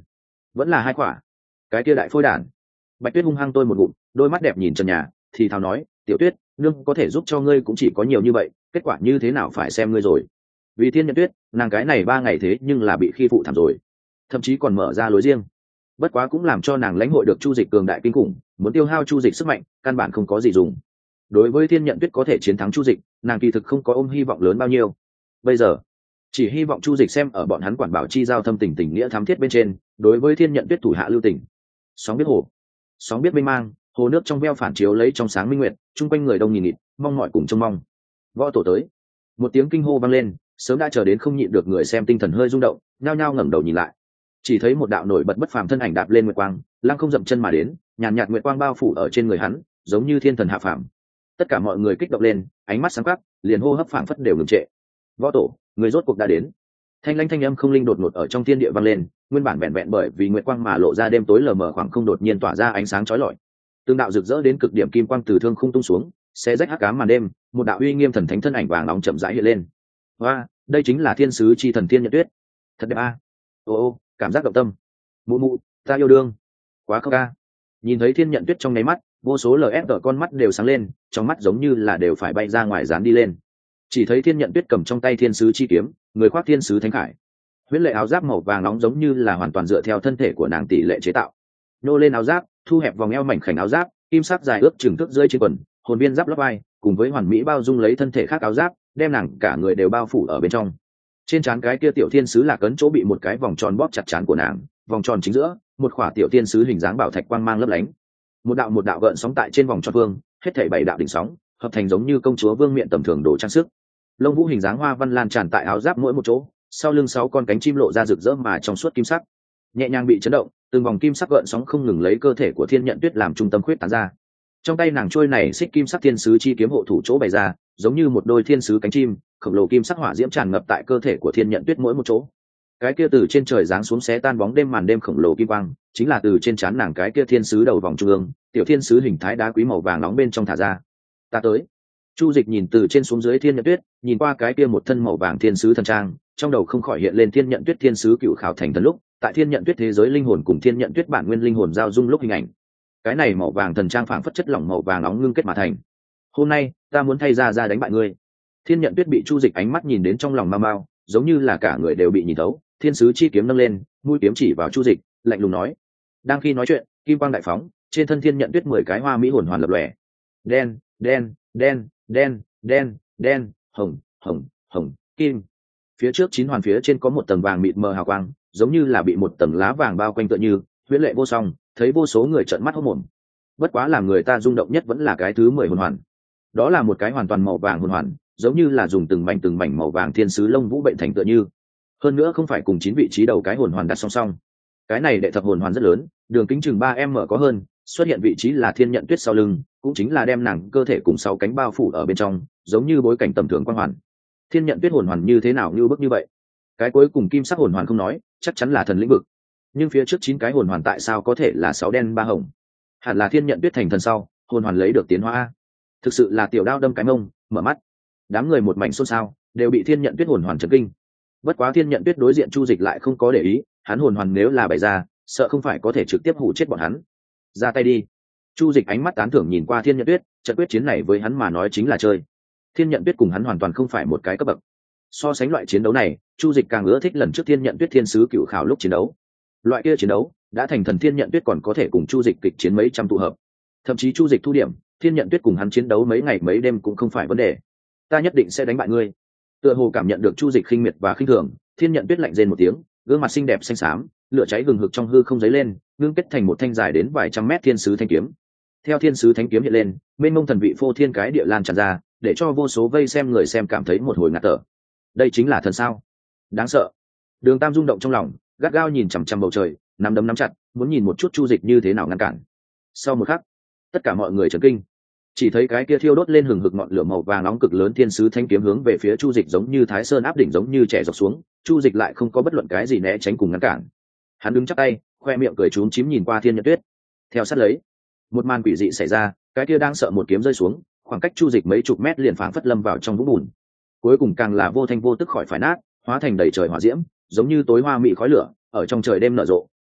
S1: vẫn là hai quả. Cái kia đại phôi đản. Bạch Tuyết hung hăng tôi một ngụm, đôi mắt đẹp nhìn trần nhà, thì thào nói, tiểu Tuyết, nương có thể giúp cho ngươi cũng chỉ có nhiều như vậy, kết quả như thế nào phải xem ngươi rồi. Vì Thiên Nhận Tuyết, nàng cái này 3 ngày thế nhưng là bị khi phụ thảm rồi, thậm chí còn mở ra lối riêng. Bất quá cũng làm cho nàng lãnh hội được Chu Dịch cường đại kinh khủng, muốn tiêu hao Chu Dịch sức mạnh, căn bản không có gì dùng. Đối với Thiên Nhận Tuyết có thể chiến thắng Chu Dịch, nàng kỳ thực không có ôm hy vọng lớn bao nhiêu. Bây giờ, chỉ hy vọng Chu Dịch xem ở bọn hắn quản bảo chi giao thâm tình tình nghĩa thắm thiết bên trên, đối với Thiên Nhận Tuyết thủ hạ lưu tình. Sóng biết hồ, sóng biết mênh mang, hồ nước trong veo phản chiếu lấy trong sáng minh nguyệt, chung quanh người đông nghìn nghịt, mong mỏi cùng trông mong. Võ tổ tới, một tiếng kinh hô vang lên, sớm đã chờ đến không nhịn được người xem tinh thần hơi rung động, nhao nhao ngẩng đầu nhìn lại. Chỉ thấy một đạo nổi bật bất phàm thân ảnh đạp lên nguyệt quang, lăng không dậm chân mà đến, nhàn nhạt nguyệt quang bao phủ ở trên người hắn, giống như thiên thần hạ phàm. Tất cả mọi người kích động lên, ánh mắt sáng quắc, liền hô hấp phảng phất đều ngừng trệ. Võ tổ, người rốt cuộc đã đến. Thanh lãnh thanh âm không linh đột ngột ở trong thiên địa vang lên, nguyên bản vẹn vẹn bởi vì nguyệt quang mà lộ ra đêm tối lờ mờ khoảng không đột nhiên tỏa ra ánh sáng chói lọi. Tương đạo rực rỡ đến cực điểm kim quang từ thương khung tung xuống, xé rách hắc ám màn đêm, một đạo uy nghiêm thần thánh thân ảnh vàng nóng chậm rãi hiện lên. Và, đây chính là thiên sứ chi thần Thiên Nhận Tuyết. Thật đẹp a. Ô, cảm giác động tâm. Mụ mụ, ta yêu đương. Quá không ca. Nhìn thấy Thiên Nhận Tuyết trong nháy mắt, vô số LFG con mắt đều sáng lên, trong mắt giống như là đều phải bay ra ngoài dán đi lên. Chỉ thấy Thiên Nhận Tuyết cầm trong tay thiên sứ chi kiếm, người khoác thiên sứ thánh khải. Huyễn lệ áo giáp màu vàng nóng giống như là hoàn toàn dựa theo thân thể của nàng tỷ lệ chế tạo. Nô lên áo giáp, thu hẹp vòng eo mảnh khảnh áo giáp, kim sắc dài ước chừng thước rơi trên quần, hồn viên giáp lấp vai, cùng với hoàn mỹ bao dung lấy thân thể khác áo giáp, đem nàng cả người đều bao phủ ở bên trong. Trên trán cái kia tiểu thiên sứ lạc ấn chỗ bị một cái vòng tròn bóp chặt trán của nàng, vòng tròn chính giữa, một khỏa tiểu thiên sứ hình dáng bảo thạch quang mang lấp lánh. Một đạo gợn sóng tại trên vòng tròn vương, hết thảy 7 đạo đỉnh sóng, hợp thành giống như công chúa vương miện tầm thường đồ trang sức. Lông vũ hình dáng hoa văn lan tràn tại áo giáp mỗi một chỗ, sau lưng 6 con cánh chim lộ ra rực rỡ mà trong suốt kim sắc, nhẹ nhàng bị chấn động, từng vòng kim sắc gợn sóng không ngừng lấy cơ thể của Thiên Nhận Tuyết làm trung tâm khuyết tán ra. Trong tay nàng trôi này xích kim sắc thiên sứ chi kiếm hộ thủ chỗ bày ra, giống như một đôi thiên sứ cánh chim, khổng lồ kim sắc hỏa diễm tràn ngập tại cơ thể của Thiên Nhận Tuyết mỗi một chỗ. Cái kia từ trên trời giáng xuống xé tan bóng đêm màn đêm khổng lồ kim quang, chính là từ trên trán nàng cái kia thiên sứ đầu vòng trung ương, tiểu thiên sứ hình thái đá quý màu vàng nóng bên trong thả ra. Ta tới. Chu Dịch nhìn từ trên xuống dưới Thiên Nhận Tuyết, nhìn qua cái kia một thân màu vàng thiên sứ thần trang, trong đầu không khỏi hiện lên Thiên Nhận Tuyết thiên sứ cựu khảo thành thần lúc, tại Thiên Nhận Tuyết thế giới linh hồn cùng Thiên Nhận Tuyết bản nguyên linh hồn giao dung lúc hình ảnh. Cái này màu vàng thần trang phảng phất chất lỏng màu vàng nóng ngưng kết mà thành. Hôm nay, ta muốn thay ra đánh bại ngươi. Thiên Nhận Tuyết bị Chu Dịch ánh mắt nhìn đến trong lòng mau mau, giống như là cả người đều bị nhìn thấu. Thiên sứ chi kiếm nâng lên, mũi kiếm chỉ vào Chu Dịch, lạnh lùng nói. Đang khi nói chuyện, kim quang đại phóng, trên thân Thiên Nhận Tuyết 10 cái hoa mỹ hồn hoàn lập lòe. Đen, đen, đen, đen, đen, đen, hồng, hồng, hồng, kim. Phía trước 9 hoàn phía trên có một tầng vàng mịt mờ hào quang, giống như là bị một tầng lá vàng bao quanh tựa như, huyễn lệ vô song, thấy vô số người trợn mắt hốt mồm. Bất quá làm người ta rung động nhất vẫn là cái thứ 10 hồn hoàn. Đó là một cái hoàn toàn màu vàng hồn hoàn, giống như là dùng từng mảnh màu vàng thiên sứ lông vũ bệnh thành tựa như. Hơn nữa không phải cùng 9 vị trí đầu cái hồn hoàn đặt song song. Cái này đệ thập hồn hoàn rất lớn, đường kính chừng 3m có hơn, xuất hiện vị trí là Thiên Nhận Tuyết sau lưng, cũng chính là đem nàng cơ thể cùng 6 cánh bao phủ ở bên trong, giống như bối cảnh tầm thường quang hoàn. Thiên Nhận Tuyết hồn hoàn như thế nào như bức như vậy? Cái cuối cùng kim sắc hồn hoàn không nói, chắc chắn là thần lĩnh vực. Nhưng phía trước 9 cái hồn hoàn tại sao có thể là 6 đen 3 hồng? Hẳn là Thiên Nhận Tuyết thành thần sau, hồn hoàn lấy được tiến hóa. Thực sự là tiểu đao đâm cái mông, mở mắt. Đám người một mảnh xôn xao, đều bị Thiên Nhận Tuyết hồn hoàn chấn kinh. Bất quá Thiên Nhận Tuyết đối diện Chu Dịch lại không có để ý, hắn hồn hoàn nếu là bày ra, sợ không phải có thể trực tiếp hủ chết bọn hắn. Ra tay đi. Chu Dịch ánh mắt tán thưởng nhìn qua Thiên Nhận Tuyết, trận quyết chiến này với hắn mà nói chính là chơi. Thiên Nhận Tuyết cùng hắn hoàn toàn không phải một cái cấp bậc. So sánh loại chiến đấu này, Chu Dịch càng ưa thích lần trước Thiên Nhận Tuyết thiên sứ cựu khảo lúc chiến đấu. Loại kia chiến đấu, đã thành thần Thiên Nhận Tuyết còn có thể cùng Chu Dịch kịch chiến mấy trăm tụ hợp. Thậm chí Chu Dịch thu điểm, Thiên Nhận Tuyết cùng hắn chiến đấu mấy ngày mấy đêm cũng không phải vấn đề. Ta nhất định sẽ đánh bại ngươi. Tựa hồ cảm nhận được Chu Dịch khinh miệt và khinh thường, Thiên Nhận Tuyết lạnh rên một tiếng, gương mặt xinh đẹp xanh xám, lửa cháy gừng hực trong hư không giấy lên, ngưng kết thành một thanh dài đến vài trăm mét thiên sứ thanh kiếm. Theo thiên sứ thánh kiếm hiện lên, mênh mông thần vị phô thiên cái địa lan tràn ra, để cho vô số vây xem người xem cảm thấy một hồi ngạt thở. Đây chính là thần sao? Đáng sợ. Đường Tam rung động trong lòng, gắt gao nhìn chằm chằm bầu trời, nắm đấm nắm chặt, muốn nhìn một chút Chu Dịch như thế nào ngăn cản. Sau một khắc, tất cả mọi người chấn kinh. Chỉ thấy cái kia thiêu đốt lên hừng hực ngọn lửa màu vàng nóng cực lớn thiên sứ thanh kiếm hướng về phía Chu Dịch giống như Thái Sơn áp đỉnh giống như trẻ dọc xuống, Chu Dịch lại không có bất luận cái gì né tránh cùng ngăn cản. Hắn đứng chắp tay, khoe miệng cười trúng chím nhìn qua Thiên Nhận Tuyết. Theo sát lấy, một màn quỷ dị xảy ra, cái kia đang sợ một kiếm rơi xuống, khoảng cách Chu Dịch mấy chục mét liền phảng phất lâm vào trong vũng bùn. Cuối cùng càng là vô thanh vô tức khỏi phải nát, hóa thành đầy trời hỏa diễm, giống như tối hoa mị khói lửa, ở trong trời đêm nở rộ,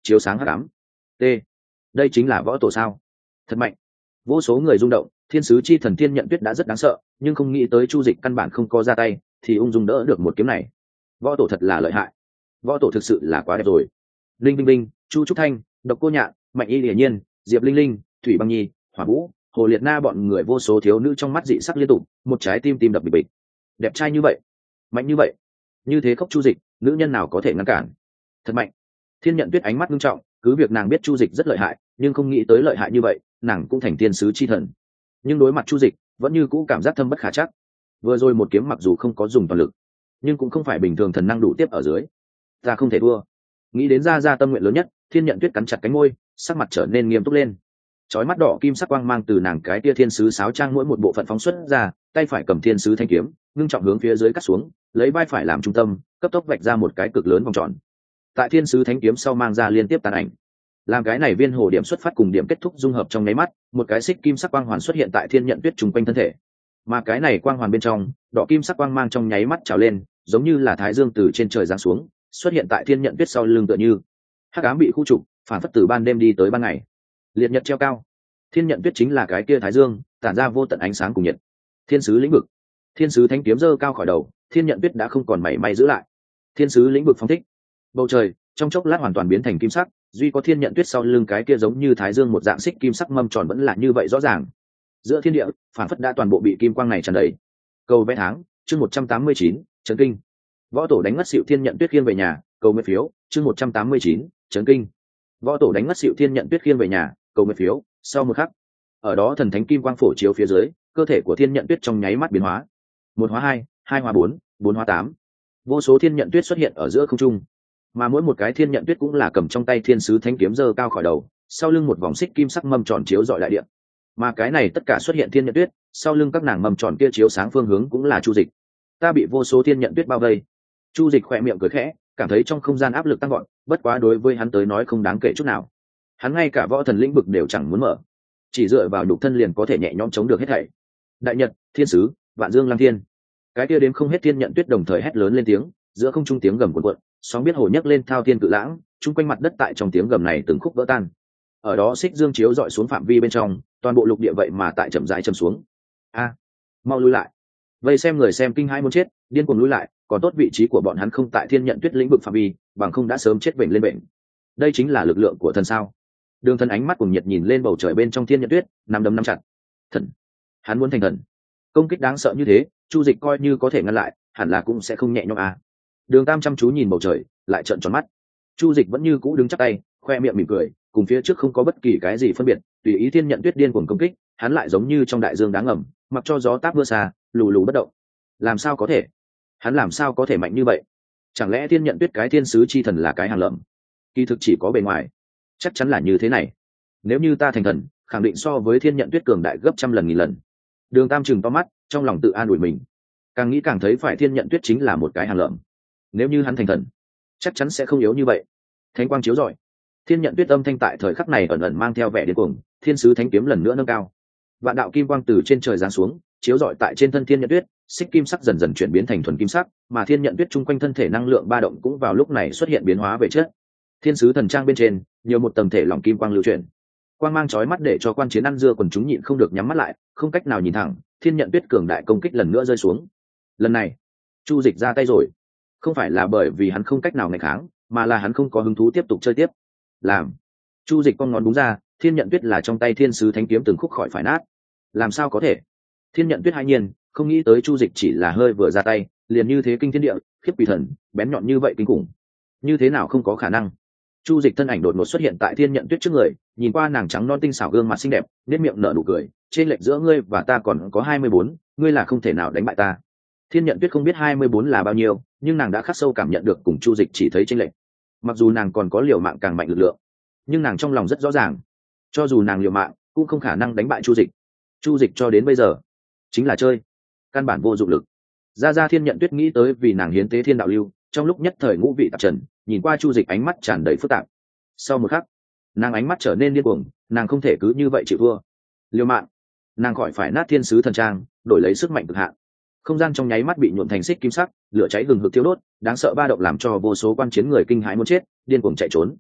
S1: chiếu sáng hắc ám. T. Đây chính là võ tổ sao? Thật mạnh. Vô số người rung động, thiên sứ chi thần Thiên Nhận Tuyết đã rất đáng sợ, nhưng không nghĩ tới Chu Dịch căn bản không có ra tay, thì ung dung đỡ được một kiếm này. Võ tổ thật là lợi hại. Võ tổ thực sự là quá đẹp rồi. Linh Binh Binh, Chu Trúc Thanh, Độc Cô Nhạn, Mạnh Y Điển Nhiên, Diệp Linh Linh, Thủy Băng Nhi, Hỏa Vũ, Hồ Liệt Na bọn người vô số thiếu nữ trong mắt dị sắc liên tục, một trái tim tim đập bịch bịch. Đẹp trai như vậy, mạnh như vậy, như thế khóc Chu Dịch, nữ nhân nào có thể ngăn cản? Thật mạnh. Thiên Nhận Tuyết ánh mắt nghiêm trọng, cứ việc nàng biết Chu Dịch rất lợi hại, nhưng không nghĩ tới lợi hại như vậy, nàng cũng thành tiên sứ chi thần. Nhưng đối mặt Chu Dịch, vẫn như cũ cảm giác thâm bất khả trắc. Vừa rồi một kiếm mặc dù không có dùng toàn lực, nhưng cũng không phải bình thường thần năng đủ tiếp ở dưới. Ta không thể thua. Nghĩ đến ra tâm nguyện lớn nhất, Thiên Nhận Tuyết cắn chặt cánh môi, sắc mặt trở nên nghiêm túc lên. Chói mắt đỏ kim sắc quang mang từ nàng cái tia thiên sứ sáo trang mỗi một bộ phận phóng xuất ra, tay phải cầm thiên sứ thanh kiếm, ngưng trọng hướng phía dưới cắt xuống, lấy vai phải làm trung tâm, cấp tốc vạch ra một cái cực lớn vòng tròn. Tại thiên sứ thánh kiếm sau mang ra liên tiếp tàn ảnh. Làm cái này viên hồ điểm xuất phát cùng điểm kết thúc dung hợp trong nháy mắt, một cái xích kim sắc quang hoàn xuất hiện tại Thiên Nhận Tuyết trùng quanh thân thể. Mà cái này quang hoàn bên trong, đỏ kim sắc quang mang trong nháy mắt trào lên, giống như là thái dương từ trên trời giáng xuống, xuất hiện tại Thiên Nhận Tuyết sau lưng tựa như hắc ám bị khu trục, phản phất từ ban đêm đi tới ban ngày. Liệt nhật treo cao. Thiên Nhận Tuyết chính là cái kia thái dương, tản ra vô tận ánh sáng cùng nhiệt. Thiên sứ lĩnh vực. Thiên sứ thánh kiếm giơ cao khỏi đầu, Thiên Nhận Tuyết đã không còn mảy may giữ lại. Thiên sứ lĩnh vực phóng thích. Bầu trời trong chốc lát hoàn toàn biến thành kim sắc, duy có Thiên Nhận Tuyết sau lưng cái kia giống như thái dương một dạng xích kim sắc mâm tròn vẫn là như vậy rõ ràng. Giữa thiên địa, phản phất đã toàn bộ bị kim quang này tràn đầy. Cầu vẽ tháng, chương 189, chấn kinh. Võ tổ đánh ngất xỉu Thiên Nhận Tuyết khiêng về nhà, cầu nguyện phiếu, chương 189, chấn kinh. Võ tổ đánh ngất xỉu Thiên Nhận Tuyết khiêng về nhà, cầu nguyện phiếu. Sau một khắc, ở đó thần thánh kim quang phổ chiếu phía dưới, cơ thể của Thiên Nhận Tuyết trong nháy mắt biến hóa. Một hóa hai, hai hóa bốn, bốn hóa tám. Vô số Thiên Nhận Tuyết xuất hiện ở giữa không trung, mà mỗi một cái Thiên Nhận Tuyết cũng là cầm trong tay thiên sứ thanh kiếm giơ cao khỏi đầu, sau lưng một vòng xích kim sắc mâm tròn chiếu rọi đại địa. Mà cái này tất cả xuất hiện Thiên Nhận Tuyết, sau lưng các nàng mâm tròn kia chiếu sáng phương hướng cũng là Chu Dịch. Ta bị vô số Thiên Nhận Tuyết bao vây. Chu Dịch khỏe miệng cười khẽ, cảm thấy trong không gian áp lực tăng gọn, bất quá đối với hắn tới nói không đáng kể chút nào. Hắn ngay cả võ thần lĩnh vực đều chẳng muốn mở, chỉ dựa vào nhục thân liền có thể nhẹ nhõm chống được hết thảy. Đại Nhật, Thiên sứ, Vạn Dương Lăng Thiên. Cái kia đến không hết Thiên Nhận Tuyết đồng thời hét lớn lên tiếng, giữa không trung tiếng gầm cuộn cuộn, sóng biết hồ nhấc lên thao thiên cự lãng, chung quanh mặt đất tại trong tiếng gầm này từng khúc vỡ tan. Ở đó xích dương chiếu dọi xuống phạm vi bên trong, toàn bộ lục địa vậy mà tại chậm rãi chầm xuống. A, mau lui lại! Vây xem người xem kinh hãi muốn chết, điên cuồng lui lại, còn tốt vị trí của bọn hắn không tại Thiên Nhận Tuyết lĩnh vực phạm vi, bằng không đã sớm chết bệnh lên bệnh. Đây chính là lực lượng của thần sao? Đường Thần ánh mắt cùng nhiệt nhìn lên bầu trời bên trong Thiên Nhận Tuyết, nắm đấm nắm chặt. Thần, hắn muốn thành thần. Công kích đáng sợ như thế, Chu Dịch coi như có thể ngăn lại, hẳn là cũng sẽ không nhẹ nhõm à. Đường Tam chăm chú nhìn bầu trời, lại trợn tròn mắt. Chu Dịch vẫn như cũ đứng chắp tay, khoe miệng mỉm cười, cùng phía trước không có bất kỳ cái gì phân biệt, tùy ý Thiên Nhận Tuyết điên cuồng công kích, hắn lại giống như trong đại dương đáng ngầm, mặc cho gió táp mưa xa, lù lù bất động. Làm sao có thể? Hắn làm sao có thể mạnh như vậy? Chẳng lẽ Thiên Nhận Tuyết cái thiên sứ chi thần là cái hàng lợm? Kỳ thực chỉ có bề ngoài. Chắc chắn là như thế này. Nếu như ta thành thần, khẳng định so với Thiên Nhận Tuyết cường đại gấp trăm lần nghìn lần. Đường Tam trừng to mắt, trong lòng tự an ủi mình. Càng nghĩ càng thấy phải Thiên Nhận Tuyết chính là một cái hàng lợm. Nếu như hắn thành thần, chắc chắn sẽ không yếu như vậy. Thánh quang chiếu rọi, Thiên Nhận Tuyết âm thanh tại thời khắc này ẩn ẩn mang theo vẻ điên cuồng, thiên sứ thánh kiếm lần nữa nâng cao. Vạn đạo kim quang từ trên trời giáng xuống, chiếu rọi tại trên thân Thiên Nhận Tuyết, xích kim sắc dần dần chuyển biến thành thuần kim sắc, mà Thiên Nhận Tuyết chung quanh thân thể năng lượng ba động cũng vào lúc này xuất hiện biến hóa về chất. Thiên sứ thần trang bên trên, nhiều một tầng thể lỏng kim quang lưu chuyển. Quang mang chói mắt để cho quan chiến ăn dưa quần chúng nhịn không được nhắm mắt lại, không cách nào nhìn thẳng. Thiên Nhận Tuyết cường đại công kích lần nữa rơi xuống. Lần này, Chu Dịch ra tay rồi. Không phải là bởi vì hắn không cách nào nghịch kháng, mà là hắn không có hứng thú tiếp tục chơi tiếp. Làm. Chu Dịch con ngón đúng ra, Thiên Nhận Tuyết là trong tay thiên sứ thánh kiếm từng khúc khỏi phải nát. Làm sao có thể? Thiên Nhận Tuyết hai nhiên, không nghĩ tới Chu Dịch chỉ là hơi vừa ra tay, liền như thế kinh thiên địa, khiếp quỷ thần, bén nhọn như vậy kinh khủng. Như thế nào không có khả năng? Chu Dịch thân ảnh đột ngột xuất hiện tại Thiên Nhận Tuyết trước người, nhìn qua nàng trắng non tinh xảo gương mặt xinh đẹp, nét miệng nở nụ cười, trên lệch giữa ngươi và ta còn có 24, ngươi là không thể nào đánh bại ta. Thiên Nhận Tuyết không biết 24 là bao nhiêu, nhưng nàng đã khắc sâu cảm nhận được cùng Chu Dịch chỉ thấy chênh lệch. Mặc dù nàng còn có liều mạng càng mạnh lực lượng, nhưng nàng trong lòng rất rõ ràng, cho dù nàng liều mạng, cũng không khả năng đánh bại Chu Dịch. Chu Dịch cho đến bây giờ chính là chơi, căn bản vô dụng lực. Ra Thiên Nhận Tuyết nghĩ tới vì nàng hiến tế thiên đạo lưu, trong lúc nhất thời ngũ vị tạp trần, nhìn qua Chu Dịch ánh mắt tràn đầy phức tạp. Sau một khắc, nàng ánh mắt trở nên điên cuồng, nàng không thể cứ như vậy chịu thua. Liều mạng, nàng khỏi phải nát thiên sứ thần trang, đổi lấy sức mạnh cực hạn. Không gian trong nháy mắt bị nhuộm thành xích kim sắc, lửa cháy hừng hực thiêu đốt, đáng sợ ba động làm cho vô số quan chiến người kinh hãi muốn chết, điên cuồng chạy trốn.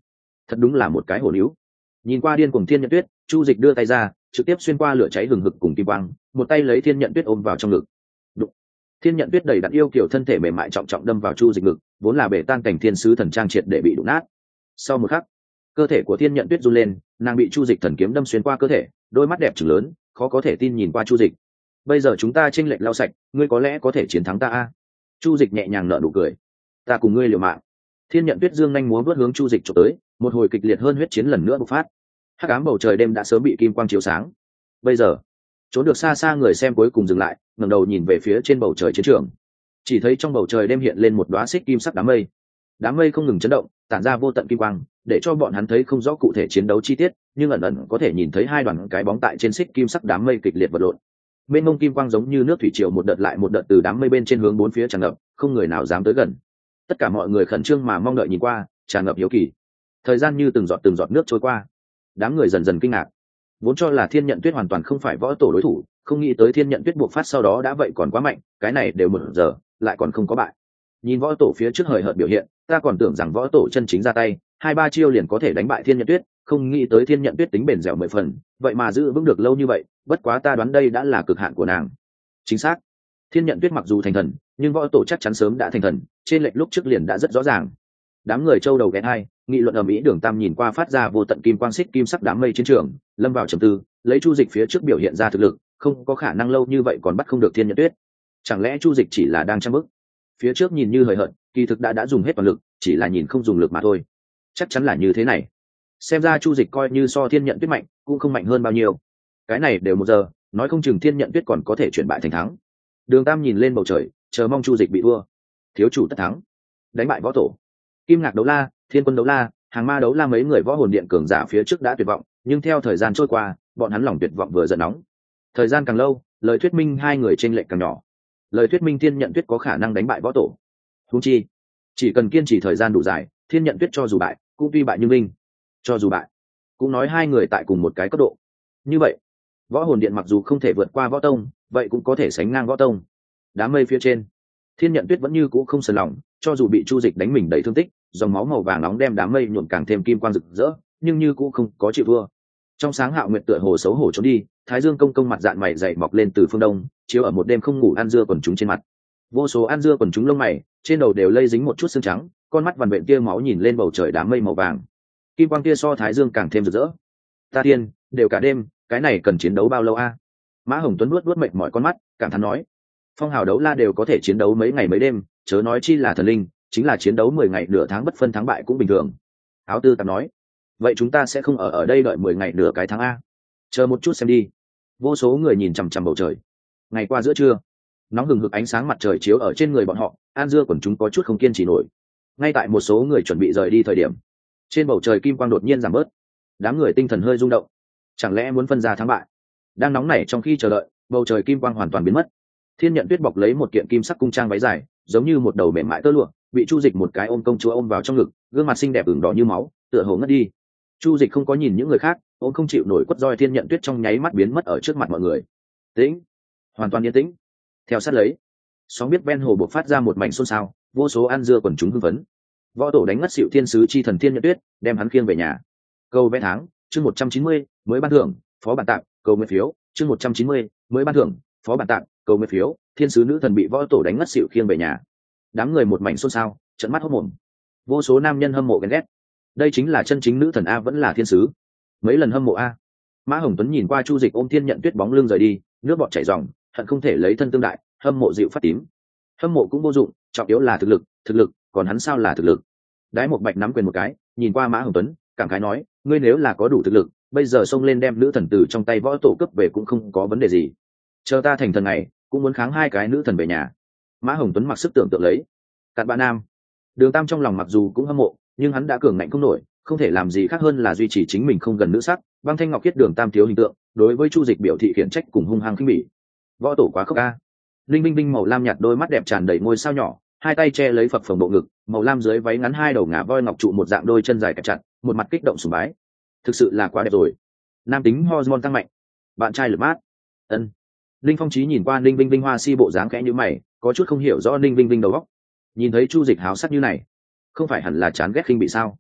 S1: thật đúng là một cái hổ níu. Nhìn qua điên cuồng Thiên Nhận Tuyết, Chu Dịch đưa tay ra, trực tiếp xuyên qua lửa cháy hừng hực cùng kim quang, một tay lấy Thiên Nhận Tuyết ôm vào trong ngực. Đụng. Thiên Nhận Tuyết đầy đặn yêu kiểu thân thể mềm mại trọng trọng đâm vào Chu Dịch ngực, vốn là bể tan cảnh thiên sứ thần trang triệt để bị đụng nát. Sau một khắc, cơ thể của Thiên Nhận Tuyết run lên, nàng bị Chu Dịch thần kiếm đâm xuyên qua cơ thể, đôi mắt đẹp trừng lớn, khó có thể tin nhìn qua Chu Dịch. Bây giờ chúng ta chênh lệch lau sạch, ngươi có lẽ có thể chiến thắng ta a? Chu Dịch nhẹ nhàng nở nụ cười. Ta cùng ngươi liều mạng. Thiên Nhận Tuyết dương nhanh múa vớt hướng Chu Dịch chụp tới, một hồi kịch liệt hơn huyết chiến lần nữa bộc phát. Hắc ám bầu trời đêm đã sớm bị kim quang chiếu sáng. Bây giờ, trốn được xa xa người xem cuối cùng dừng lại, ngẩng đầu nhìn về phía trên bầu trời chiến trường. Chỉ thấy trong bầu trời đêm hiện lên một đóa xích kim sắc đám mây. Đám mây không ngừng chấn động, tản ra vô tận kim quang, để cho bọn hắn thấy không rõ cụ thể chiến đấu chi tiết, nhưng ẩn ẩn có thể nhìn thấy hai đoàn cái bóng tại trên xích kim sắc đám mây kịch liệt vật lộn. Bên mông kim quang giống như nước thủy triều một đợt lại một đợt từ đám mây bên trên hướng bốn phía tràn ngập, không người nào dám tới gần. Tất cả mọi người khẩn trương mà mong đợi nhìn qua, tràn ngập hiếu kỳ. Thời gian như từng giọt nước trôi qua, đám người dần dần kinh ngạc. Vốn cho là Thiên Nhận Tuyết hoàn toàn không phải võ tổ đối thủ, không nghĩ tới Thiên Nhận Tuyết buộc phát sau đó đã vậy còn quá mạnh, cái này đều 1 giờ lại còn không có bại. Nhìn võ tổ phía trước hời hợt biểu hiện, ta còn tưởng rằng võ tổ chân chính ra tay 2-3 chiêu liền có thể đánh bại Thiên Nhận Tuyết, không nghĩ tới Thiên Nhận Tuyết tính bền dẻo 10 phần, vậy mà giữ vững được lâu như vậy, bất quá ta đoán đây đã là cực hạn của nàng. Chính xác, Thiên Nhận Tuyết mặc dù thành thần, nhưng võ tổ chắc chắn sớm đã thành thần, trên lệch lúc trước liền đã rất rõ ràng. Đám người châu đầu ghé hai, nghị luận ầm ĩ. Đường Tam nhìn qua phát ra vô tận kim quang xích kim sắc đám mây chiến trường, lâm vào trầm tư, lấy Chu Dịch phía trước biểu hiện ra thực lực, không có khả năng lâu như vậy còn bắt không được Thiên Nhận Tuyết. Chẳng lẽ Chu Dịch chỉ là đang trang bức? Phía trước nhìn như hời hợt, kỳ thực đã dùng hết toàn lực, chỉ là nhìn không dùng lực mà thôi. Chắc chắn là như thế này. Xem ra Chu Dịch coi như so Thiên Nhận Tuyết mạnh, cũng không mạnh hơn bao nhiêu. Cái này đều 1 giờ, nói không chừng Thiên Nhận Tuyết còn có thể chuyển bại thành thắng. Đường Tam nhìn lên bầu trời, chờ mong Chu Dịch bị thua. Thiếu chủ tất thắng, đánh bại võ tổ. Kim Ngạc Đấu La, Thiên Quân Đấu La, Hàng Ma Đấu La mấy người võ hồn điện cường giả phía trước đã tuyệt vọng, nhưng theo thời gian trôi qua, bọn hắn lòng tuyệt vọng vừa dần nóng. Thời gian càng lâu, lời thuyết minh hai người chênh lệch càng nhỏ. Lời thuyết minh Thiên Nhận Tuyết có khả năng đánh bại võ tổ. Huống chi, chỉ cần kiên trì thời gian đủ dài, Thiên Nhận Tuyết cho dù bại, cũng tuy bại nhưng vinh. Cho dù bại, cũng nói hai người tại cùng một cái cấp độ. Như vậy, võ hồn điện mặc dù không thể vượt qua võ tông, vậy cũng có thể sánh ngang võ tông. Đám mây phía trên, Thiên Nhận Tuyết vẫn như cũ không sờn lòng, cho dù bị Chu Dịch đánh mình đầy thương tích, dòng máu màu vàng nóng đem đám mây nhuộm càng thêm kim quang rực rỡ, nhưng như cũ không có chịu thua. Trong sáng Hạo Nguyệt tựa hồ xấu hổ trốn đi, Thái Dương công công mặt dạn mày dày mọc lên từ phương đông, chiếu ở một đêm không ngủ ăn dưa quần chúng trên mặt. Vô số ăn dưa quần chúng lông mày, trên đầu đều lây dính một chút xương trắng, con mắt vằn vện kia máu nhìn lên bầu trời đám mây màu vàng. Kim quang kia so Thái Dương càng thêm rực rỡ. Ta tiên, đều cả đêm, cái này cần chiến đấu bao lâu a? Mã Hồng Tuấn nuốt mệt mỏi con mắt, cảm thán nói: Phong hào đấu la đều có thể chiến đấu mấy ngày mấy đêm, chớ nói chi là thần linh, chính là chiến đấu 10 ngày nửa tháng bất phân thắng bại cũng bình thường. Áo Tư Tạp nói: vậy chúng ta sẽ không ở đây đợi 10 ngày nửa cái tháng a? Chờ một chút xem đi. Vô số người nhìn chằm chằm bầu trời. Ngày qua giữa trưa, nóng hừng hực ánh sáng mặt trời chiếu ở trên người bọn họ, an dưa quần chúng có chút không kiên trì nổi. Ngay tại một số người chuẩn bị rời đi thời điểm, trên bầu trời kim quang đột nhiên giảm bớt. Đám người tinh thần hơi rung động. Chẳng lẽ muốn phân ra thắng bại? Đang nóng nảy trong khi chờ đợi, bầu trời kim quang hoàn toàn biến mất. Thiên Nhận Tuyết bọc lấy một kiện kim sắc cung trang váy dài, giống như một đầu mềm mại tơ lụa, bị Chu Dịch một cái ôm công chúa ôm vào trong ngực, gương mặt xinh đẹp ửng đỏ như máu, tựa hồ ngất đi. Chu Dịch không có nhìn những người khác, ôm không chịu nổi quất roi Thiên Nhận Tuyết trong nháy mắt biến mất ở trước mặt mọi người. Tĩnh, hoàn toàn yên tĩnh. Theo sát lấy, sóng biết ven hồ bộc phát ra một mảnh xôn xao, vô số ăn dưa quần chúng hưng phấn. Võ tổ đánh ngất xỉu thiên sứ chi thần Thiên Nhận Tuyết, đem hắn khiêng về nhà. Câu vẽ tháng, chương 190, mới ban thưởng, phó bản tặng, câu nguyện phiếu, chương 190, mới ban thưởng, phó bản tặng, câu nguyện phiếu. Thiên sứ nữ thần bị võ tổ đánh ngất xỉu khiêng về nhà. Đám người một mảnh xôn xao, trợn mắt hốt mồm. Vô số nam nhân hâm mộ ghen ghét. Đây chính là chân chính nữ thần a, vẫn là thiên sứ. Mấy lần hâm mộ a. Mã Hồng Tuấn nhìn qua Chu Dịch ôm Thiên Nhận Tuyết bóng lưng rời đi, nước bọt chảy ròng, hận không thể lấy thân tương đại, hâm mộ dịu phát tím. Hâm mộ cũng vô dụng, trọng yếu là thực lực, còn hắn sao là thực lực? Đái Một Bạch nắm quyền một cái, nhìn qua Mã Hồng Tuấn, cảm khái nói: ngươi nếu là có đủ thực lực, bây giờ xông lên đem nữ thần từ trong tay võ tổ cướp về cũng không có vấn đề gì. Chờ ta thành thần này, cũng muốn kháng 2 cái nữ thần về nhà. Mã Hồng Tuấn mặc sức tưởng tượng lấy. Cặn bạn nam. Đường Tam trong lòng mặc dù cũng hâm mộ, nhưng hắn đã cường ngạnh không nổi, không thể làm gì khác hơn là duy trì chính mình không gần nữ sắc. Băng Thanh Ngọc Khiết Đường Tam thiếu hình tượng, đối với Chu Dịch biểu thị khiển trách cùng hung hăng khinh bỉ. Võ tổ quá khốc a. Linh Binh Binh màu lam nhạt đôi mắt đẹp tràn đầy ngôi sao nhỏ, hai tay che lấy phập phồng bộ ngực, màu lam dưới váy ngắn 2 đầu ngà voi ngọc trụ một dạng đôi chân dài kẹp chặt, một mặt kích động sùng bái. Thực sự là quá đẹp rồi. Nam tính hormone tăng mạnh. Bạn trai lực mát. Ân. Linh Phong Chí nhìn qua Ninh Vinh Vinh hoa si bộ dáng khẽ như mày, có chút không hiểu rõ Ninh Vinh Vinh đầu óc. Nhìn thấy Chu Dịch háo sắc như này, không phải hẳn là chán ghét khinh bị sao?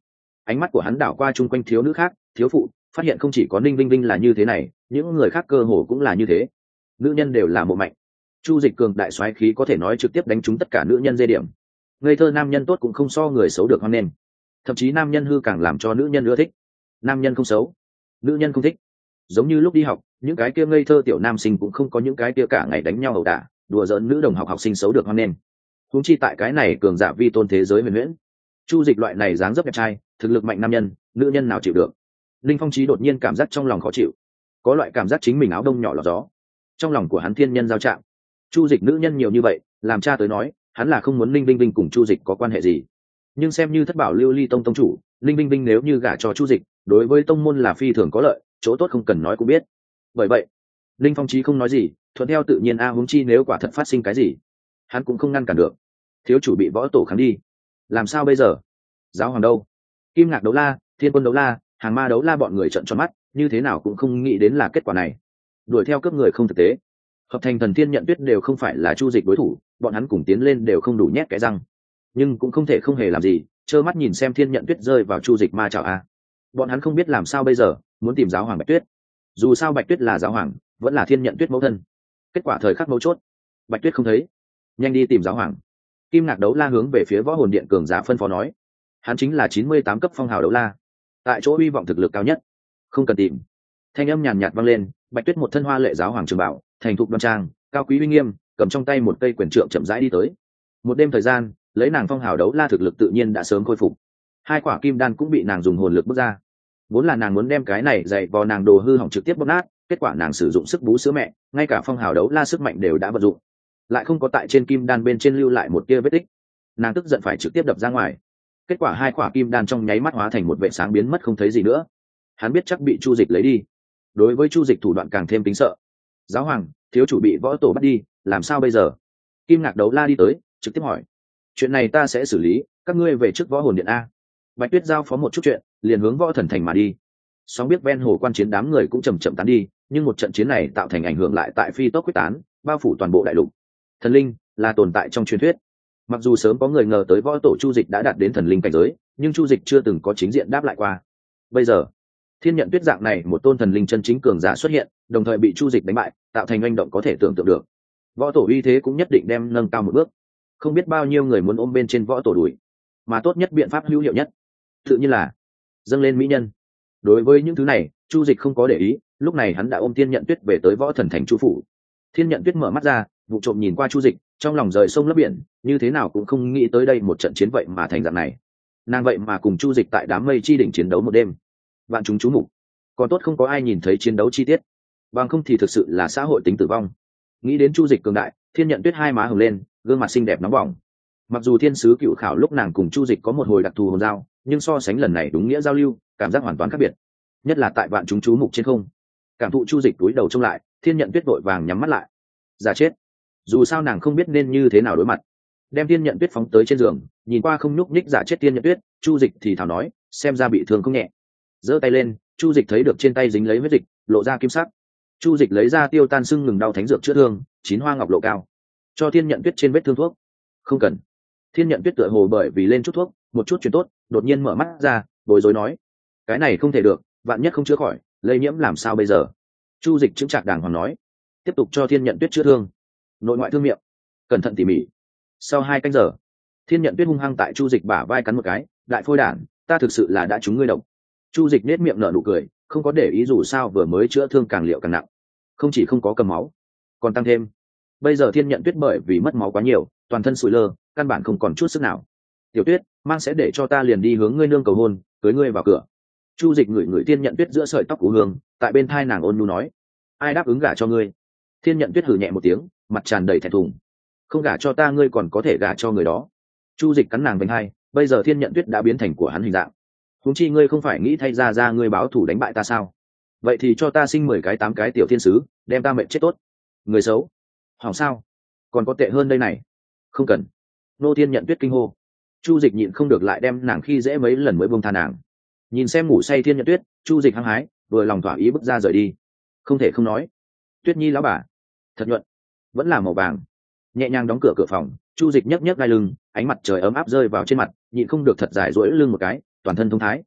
S1: ánh mắt của hắn đảo qua chung quanh thiếu nữ khác, thiếu phụ, phát hiện không chỉ có Ninh Vinh Vinh là như thế này, những người khác cơ hồ cũng là như thế. Nữ nhân đều là mộ mạnh. Chu Dịch cường đại soái khí có thể nói trực tiếp đánh trúng tất cả nữ nhân dê điểm. Ngây thơ nam nhân tốt cũng không so người xấu được hoan nghênh, thậm chí nam nhân hư càng làm cho nữ nhân ưa thích. Nam nhân không xấu, nữ nhân không thích. Giống như lúc đi học, những cái kia ngây thơ tiểu nam sinh cũng không có những cái kia cả ngày đánh nhau ẩu đả, đùa giỡn nữ đồng học học sinh xấu được hoan nghênh. Huống chi tại cái này cường giả vi tôn thế giới huyền huyễn. Chu Dịch loại này dáng dấp đẹp trai, thực lực mạnh nam nhân, nữ nhân nào chịu được. Linh Phong Chí đột nhiên cảm giác trong lòng khó chịu, có loại cảm giác chính mình áo đông nhỏ lọt gió. Trong lòng của hắn thiên nhân giao trạng. Chu Dịch nữ nhân nhiều như vậy, làm cha tới nói, hắn là không muốn Linh Vinh Vinh cùng Chu Dịch có quan hệ gì. Nhưng xem như Thất Bảo Lưu Ly tông tông chủ, Linh Vinh Vinh nếu như gả cho Chu Dịch, đối với tông môn là phi thường có lợi, chỗ tốt không cần nói cũng biết. Bởi vậy, Linh Phong Chí không nói gì, thuận theo tự nhiên huống chi nếu quả thật phát sinh cái gì, hắn cũng không ngăn cản được. Thiếu chủ bị võ tổ kháng đi, làm sao bây giờ? Giáo hoàng đâu? Kim Ngạc đấu la, Thiên Quân đấu la, Hàng Ma đấu la bọn người trợn tròn mắt, như thế nào cũng không nghĩ đến là kết quả này. Đuổi theo cướp người không thực tế. Hợp thành thần thiên nhận tuyết đều không phải là Chu Dịch đối thủ, bọn hắn cùng tiến lên đều không đủ nhét cái răng, nhưng cũng không thể không hề làm gì, trơ mắt nhìn xem thiên nhận tuyết rơi vào Chu Dịch ma chảo a. Bọn hắn không biết làm sao bây giờ, muốn tìm giáo hoàng Bạch Tuyết. Dù sao Bạch Tuyết là giáo hoàng, vẫn là thiên nhận tuyết mẫu thân. Kết quả thời khắc mấu chốt, Bạch Tuyết không thấy, nhanh đi tìm giáo hoàng. Kim Ngạc đấu la hướng về phía võ hồn điện cường giả phân phó nói, hắn chính là 98 cấp phong hào đấu la, tại chỗ hy vọng thực lực cao nhất, không cần tìm. Thanh âm nhàn nhạt vang lên, Bạch Tuyết một thân hoa lệ giáo hoàng trường bảo, thành thục đoan trang, cao quý uy nghiêm, cầm trong tay một cây quyền trượng chậm rãi đi tới. Một đêm thời gian, lấy nàng phong hào đấu la thực lực tự nhiên đã sớm khôi phục. Hai quả kim đan cũng bị nàng dùng hồn lực bước ra. Vốn là nàng muốn đem cái này dạy vò nàng đồ hư hỏng trực tiếp bóp nát, kết quả nàng sử dụng sức bú sữa mẹ, ngay cả phong hào đấu la sức mạnh đều đã vận dụng, lại không có tại trên kim đan bên trên lưu lại một tia vết tích. Nàng tức giận phải trực tiếp đập ra ngoài. Kết quả hai quả kim đan trong nháy mắt hóa thành một vệ sáng biến mất không thấy gì nữa. Hắn biết chắc bị Chu Dịch lấy đi. Đối với Chu Dịch thủ đoạn càng thêm kính sợ. Giáo hoàng, thiếu chủ bị võ tổ bắt đi, làm sao bây giờ? Kim Ngạc đấu la đi tới, trực tiếp hỏi. Chuyện này ta sẽ xử lý, các ngươi về trước võ hồn điện a. Bạch Tuyết giao phó một chút chuyện, liền hướng võ thần thành mà đi. Sóng biết ven hồ quan chiến đám người cũng chậm chậm tán đi, nhưng một trận chiến này tạo thành ảnh hưởng lại tại phi tốc quyết tán, bao phủ toàn bộ đại lục. Thần linh là tồn tại trong truyền thuyết. Mặc dù sớm có người ngờ tới võ tổ Chu Dịch đã đạt đến thần linh cảnh giới, nhưng Chu Dịch chưa từng có chính diện đáp lại qua. Bây giờ, thiên nhận tuyết dạng này một tôn thần linh chân chính cường giả xuất hiện, đồng thời bị Chu Dịch đánh bại, tạo thành hành động có thể tưởng tượng được. Võ tổ uy thế cũng nhất định đem nâng cao một bước. Không biết bao nhiêu người muốn ôm bên trên võ tổ đuổi, mà tốt nhất biện pháp hữu hiệu nhất, tự nhiên là dâng lên mỹ nhân. Đối với những thứ này, Chu Dịch không có để ý, lúc này hắn đã ôm thiên nhận tuyết về tới võ thần thành Chu phủ. Thiên nhận tuyết mở mắt ra, vụ trộm nhìn qua Chu Dịch, trong lòng rời sông lấp biển, như thế nào cũng không nghĩ tới đây một trận chiến vậy mà thành dạng này. Nàng vậy mà cùng Chu Dịch tại đám mây chi đỉnh chiến đấu một đêm, vạn chúng chú mục. Còn tốt không có ai nhìn thấy chiến đấu chi tiết, bằng không thì thực sự là xã hội tính tử vong. Nghĩ đến Chu Dịch cường đại, thiên nhận tuyết hai má hồng lên, gương mặt xinh đẹp nóng bỏng. Mặc dù thiên sứ cựu khảo lúc nàng cùng Chu Dịch có một hồi đặc thù hồn giao, nhưng so sánh lần này đúng nghĩa giao lưu, cảm giác hoàn toàn khác biệt. Nhất là tại vạn chúng chú mục trên không, cảm thụ Chu Dịch túi đầu trông lại, thiên nhận tuyết vội vàng nhắm mắt lại. Giả chết. Dù sao nàng không biết nên như thế nào đối mặt. Đem thiên nhận tuyết phóng tới trên giường, nhìn qua không nhúc nhích giả chết thiên nhận tuyết, Chu Dịch thì thào nói, xem ra bị thương không nhẹ. Giơ tay lên, Chu Dịch thấy được trên tay dính lấy huyết dịch, lộ ra kim sắc. Chu Dịch lấy ra tiêu tan sưng ngừng đau thánh dược chữa thương, chín hoa ngọc lộ cao, cho thiên nhận tuyết trên vết thương thuốc. Không cần. Thiên nhận tuyết tựa hồ bởi vì lên chút thuốc, một chút chuyện tốt, đột nhiên mở mắt ra, bối rối nói, cái này không thể được, vạn nhất không chữa khỏi, lây nhiễm làm sao bây giờ? Chu Dịch chững chạc đàng hoàng nói, tiếp tục cho thiên nhận tuyết chữa thương, nội ngoại thương miệng, cẩn thận tỉ mỉ. Sau 2 canh giờ, thiên nhận tuyết hung hăng tại Chu Dịch bả vai cắn một cái, đại phôi đản, ta thực sự là đã trúng ngươi độc. Chu Dịch nét miệng nở nụ cười, không có để ý dù sao vừa mới chữa thương càng liệu càng nặng, không chỉ không có cầm máu, còn tăng thêm. Bây giờ thiên nhận tuyết bởi vì mất máu quá nhiều, toàn thân sụi lơ, căn bản không còn chút sức nào. Tiểu Tuyết, mang sẽ để cho ta liền đi hướng ngươi nương cầu hôn, cưới ngươi vào cửa. Chu Dịch ngửi ngửi thiên nhận tuyết giữa sợi tóc của hương, tại bên thai nàng ôn nhu nói, ai đáp ứng gả cho ngươi? Thiên nhận tuyết hừ nhẹ một tiếng, mặt tràn đầy thẹn thùng. Không gả cho ta ngươi còn có thể gả cho người đó. Chu Dịch cắn nàng vành hai, bây giờ thiên nhận tuyết đã biến thành của hắn hình dạng. Huống chi ngươi không phải nghĩ thay ra ngươi báo thù đánh bại ta sao? Vậy thì cho ta sinh 10 cái 8 cái tiểu thiên sứ, đem ta mệnh chết tốt. Người xấu. Hỏng sao? Còn có tệ hơn đây này. Không cần. Nô Thiên nhận tuyết kinh hô. Chu Dịch nhịn không được lại đem nàng khi dễ mấy lần mới buông tha nàng. Nhìn xem ngủ say thiên nhận tuyết, Chu Dịch hăng hái, vừa lòng thỏa ý bước ra rời đi. Không thể không nói, Tuyết Nhi lão bà, thật nhuận, vẫn là màu vàng. Nhẹ nhàng đóng cửa cửa phòng, Chu Dịch nhấc nhấc đai lưng, ánh mặt trời ấm áp rơi vào trên mặt, nhịn không được thật dài duỗi lưng một cái, toàn thân thông thái.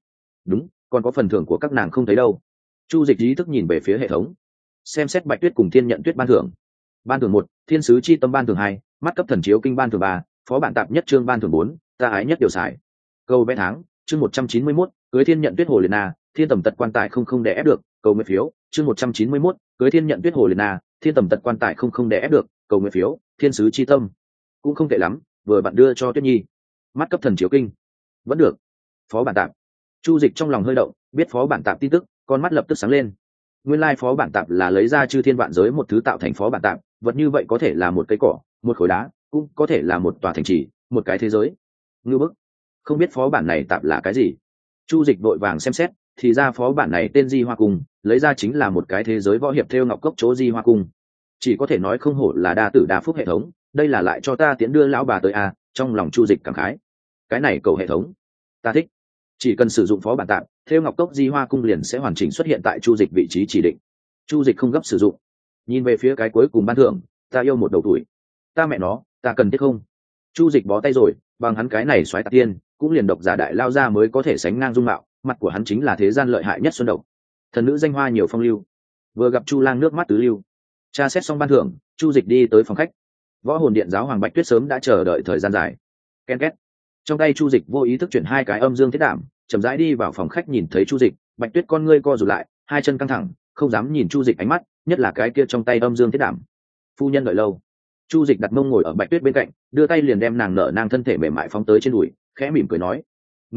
S1: đúng, còn có phần thưởng của các nàng không thấy đâu. Chu Dịch ý thức nhìn về phía hệ thống, xem xét Bạch Tuyết cùng Thiên Nhận Tuyết ban thưởng. Ban thưởng 1, Thiên sứ chi tâm ban thưởng 2, mắt cấp thần chiếu kinh ban thưởng 3, phó bản tạp nhất chương ban thưởng 4, ta ái nhất điều xài. Câu vẽ tháng, chương 191, cưới Thiên Nhận Tuyết Hồ Liệt Na, Thiên tầm tật quan tài không đè ép được, cầu nguyện phiếu, chương 191, cưới Thiên Nhận Tuyết Hồ Liệt Na, Thiên tầm tật quan tài không đè ép được, cầu nguyện phiếu, Thiên sứ chi tâm. Cũng không tệ lắm, vừa bạn đưa cho Tuyết Nhi. Mắt cấp thần chiếu kinh, vẫn được. Phó bản tạp. Chu Dịch trong lòng hơi động, biết phó bản tạp tin tức, con mắt lập tức sáng lên. Nguyên lai phó bản tạp là lấy ra chư thiên vạn giới một thứ tạo thành phó bản tạp, vật như vậy có thể là một cây cỏ, một khối đá, cũng có thể là một tòa thành trì, một cái thế giới. Ngưu bức. Không biết phó bản này tạp là cái gì. Chu Dịch vội vàng xem xét, thì ra phó bản này tên Di Hoa Cung, lấy ra chính là một cái thế giới võ hiệp theo ngọc cốc chỗ Di Hoa Cung. Chỉ có thể nói không hổ là đa tử đa phúc hệ thống, đây là lại cho ta tiễn đưa lão bà tới a, trong lòng Chu Dịch cảm khái. Cái này cầu hệ thống, ta thích. Chỉ cần sử dụng phó bản tạm, theo ngọc cốc Di Hoa Cung liền sẽ hoàn chỉnh xuất hiện tại Chu Dịch vị trí chỉ định. Chu Dịch không gấp sử dụng, nhìn về phía cái cuối cùng ban thưởng, ta yêu một đầu tuổi. Ta mẹ nó, ta cần thiết không? Chu Dịch bó tay rồi, bằng hắn cái này xoáy tạc tiên, cũng liền độc giả đại lao ra mới có thể sánh ngang dung mạo, mặt của hắn chính là thế gian lợi hại nhất xuân độc. Thần nữ danh hoa nhiều phong lưu. Vừa gặp Chu Lang nước mắt tứ lưu. Tra xét xong ban thưởng, Chu Dịch đi tới phòng khách. Võ hồn điện giáo hoàng Bạch Tuyết sớm đã chờ đợi thời gian dài. Ken két. Trong tay Chu Dịch vô ý thức chuyển hai cái âm dương thiết đảm, chậm rãi đi vào phòng khách, nhìn thấy Chu Dịch, Bạch Tuyết con ngươi co rụt lại, hai chân căng thẳng, không dám nhìn Chu Dịch ánh mắt, nhất là cái kia trong tay âm dương thiết đảm. Phu nhân đợi lâu. Chu Dịch đặt mông ngồi ở Bạch Tuyết bên cạnh, đưa tay liền đem nàng nở nang thân thể mềm mại phóng tới trên đùi, khẽ mỉm cười nói: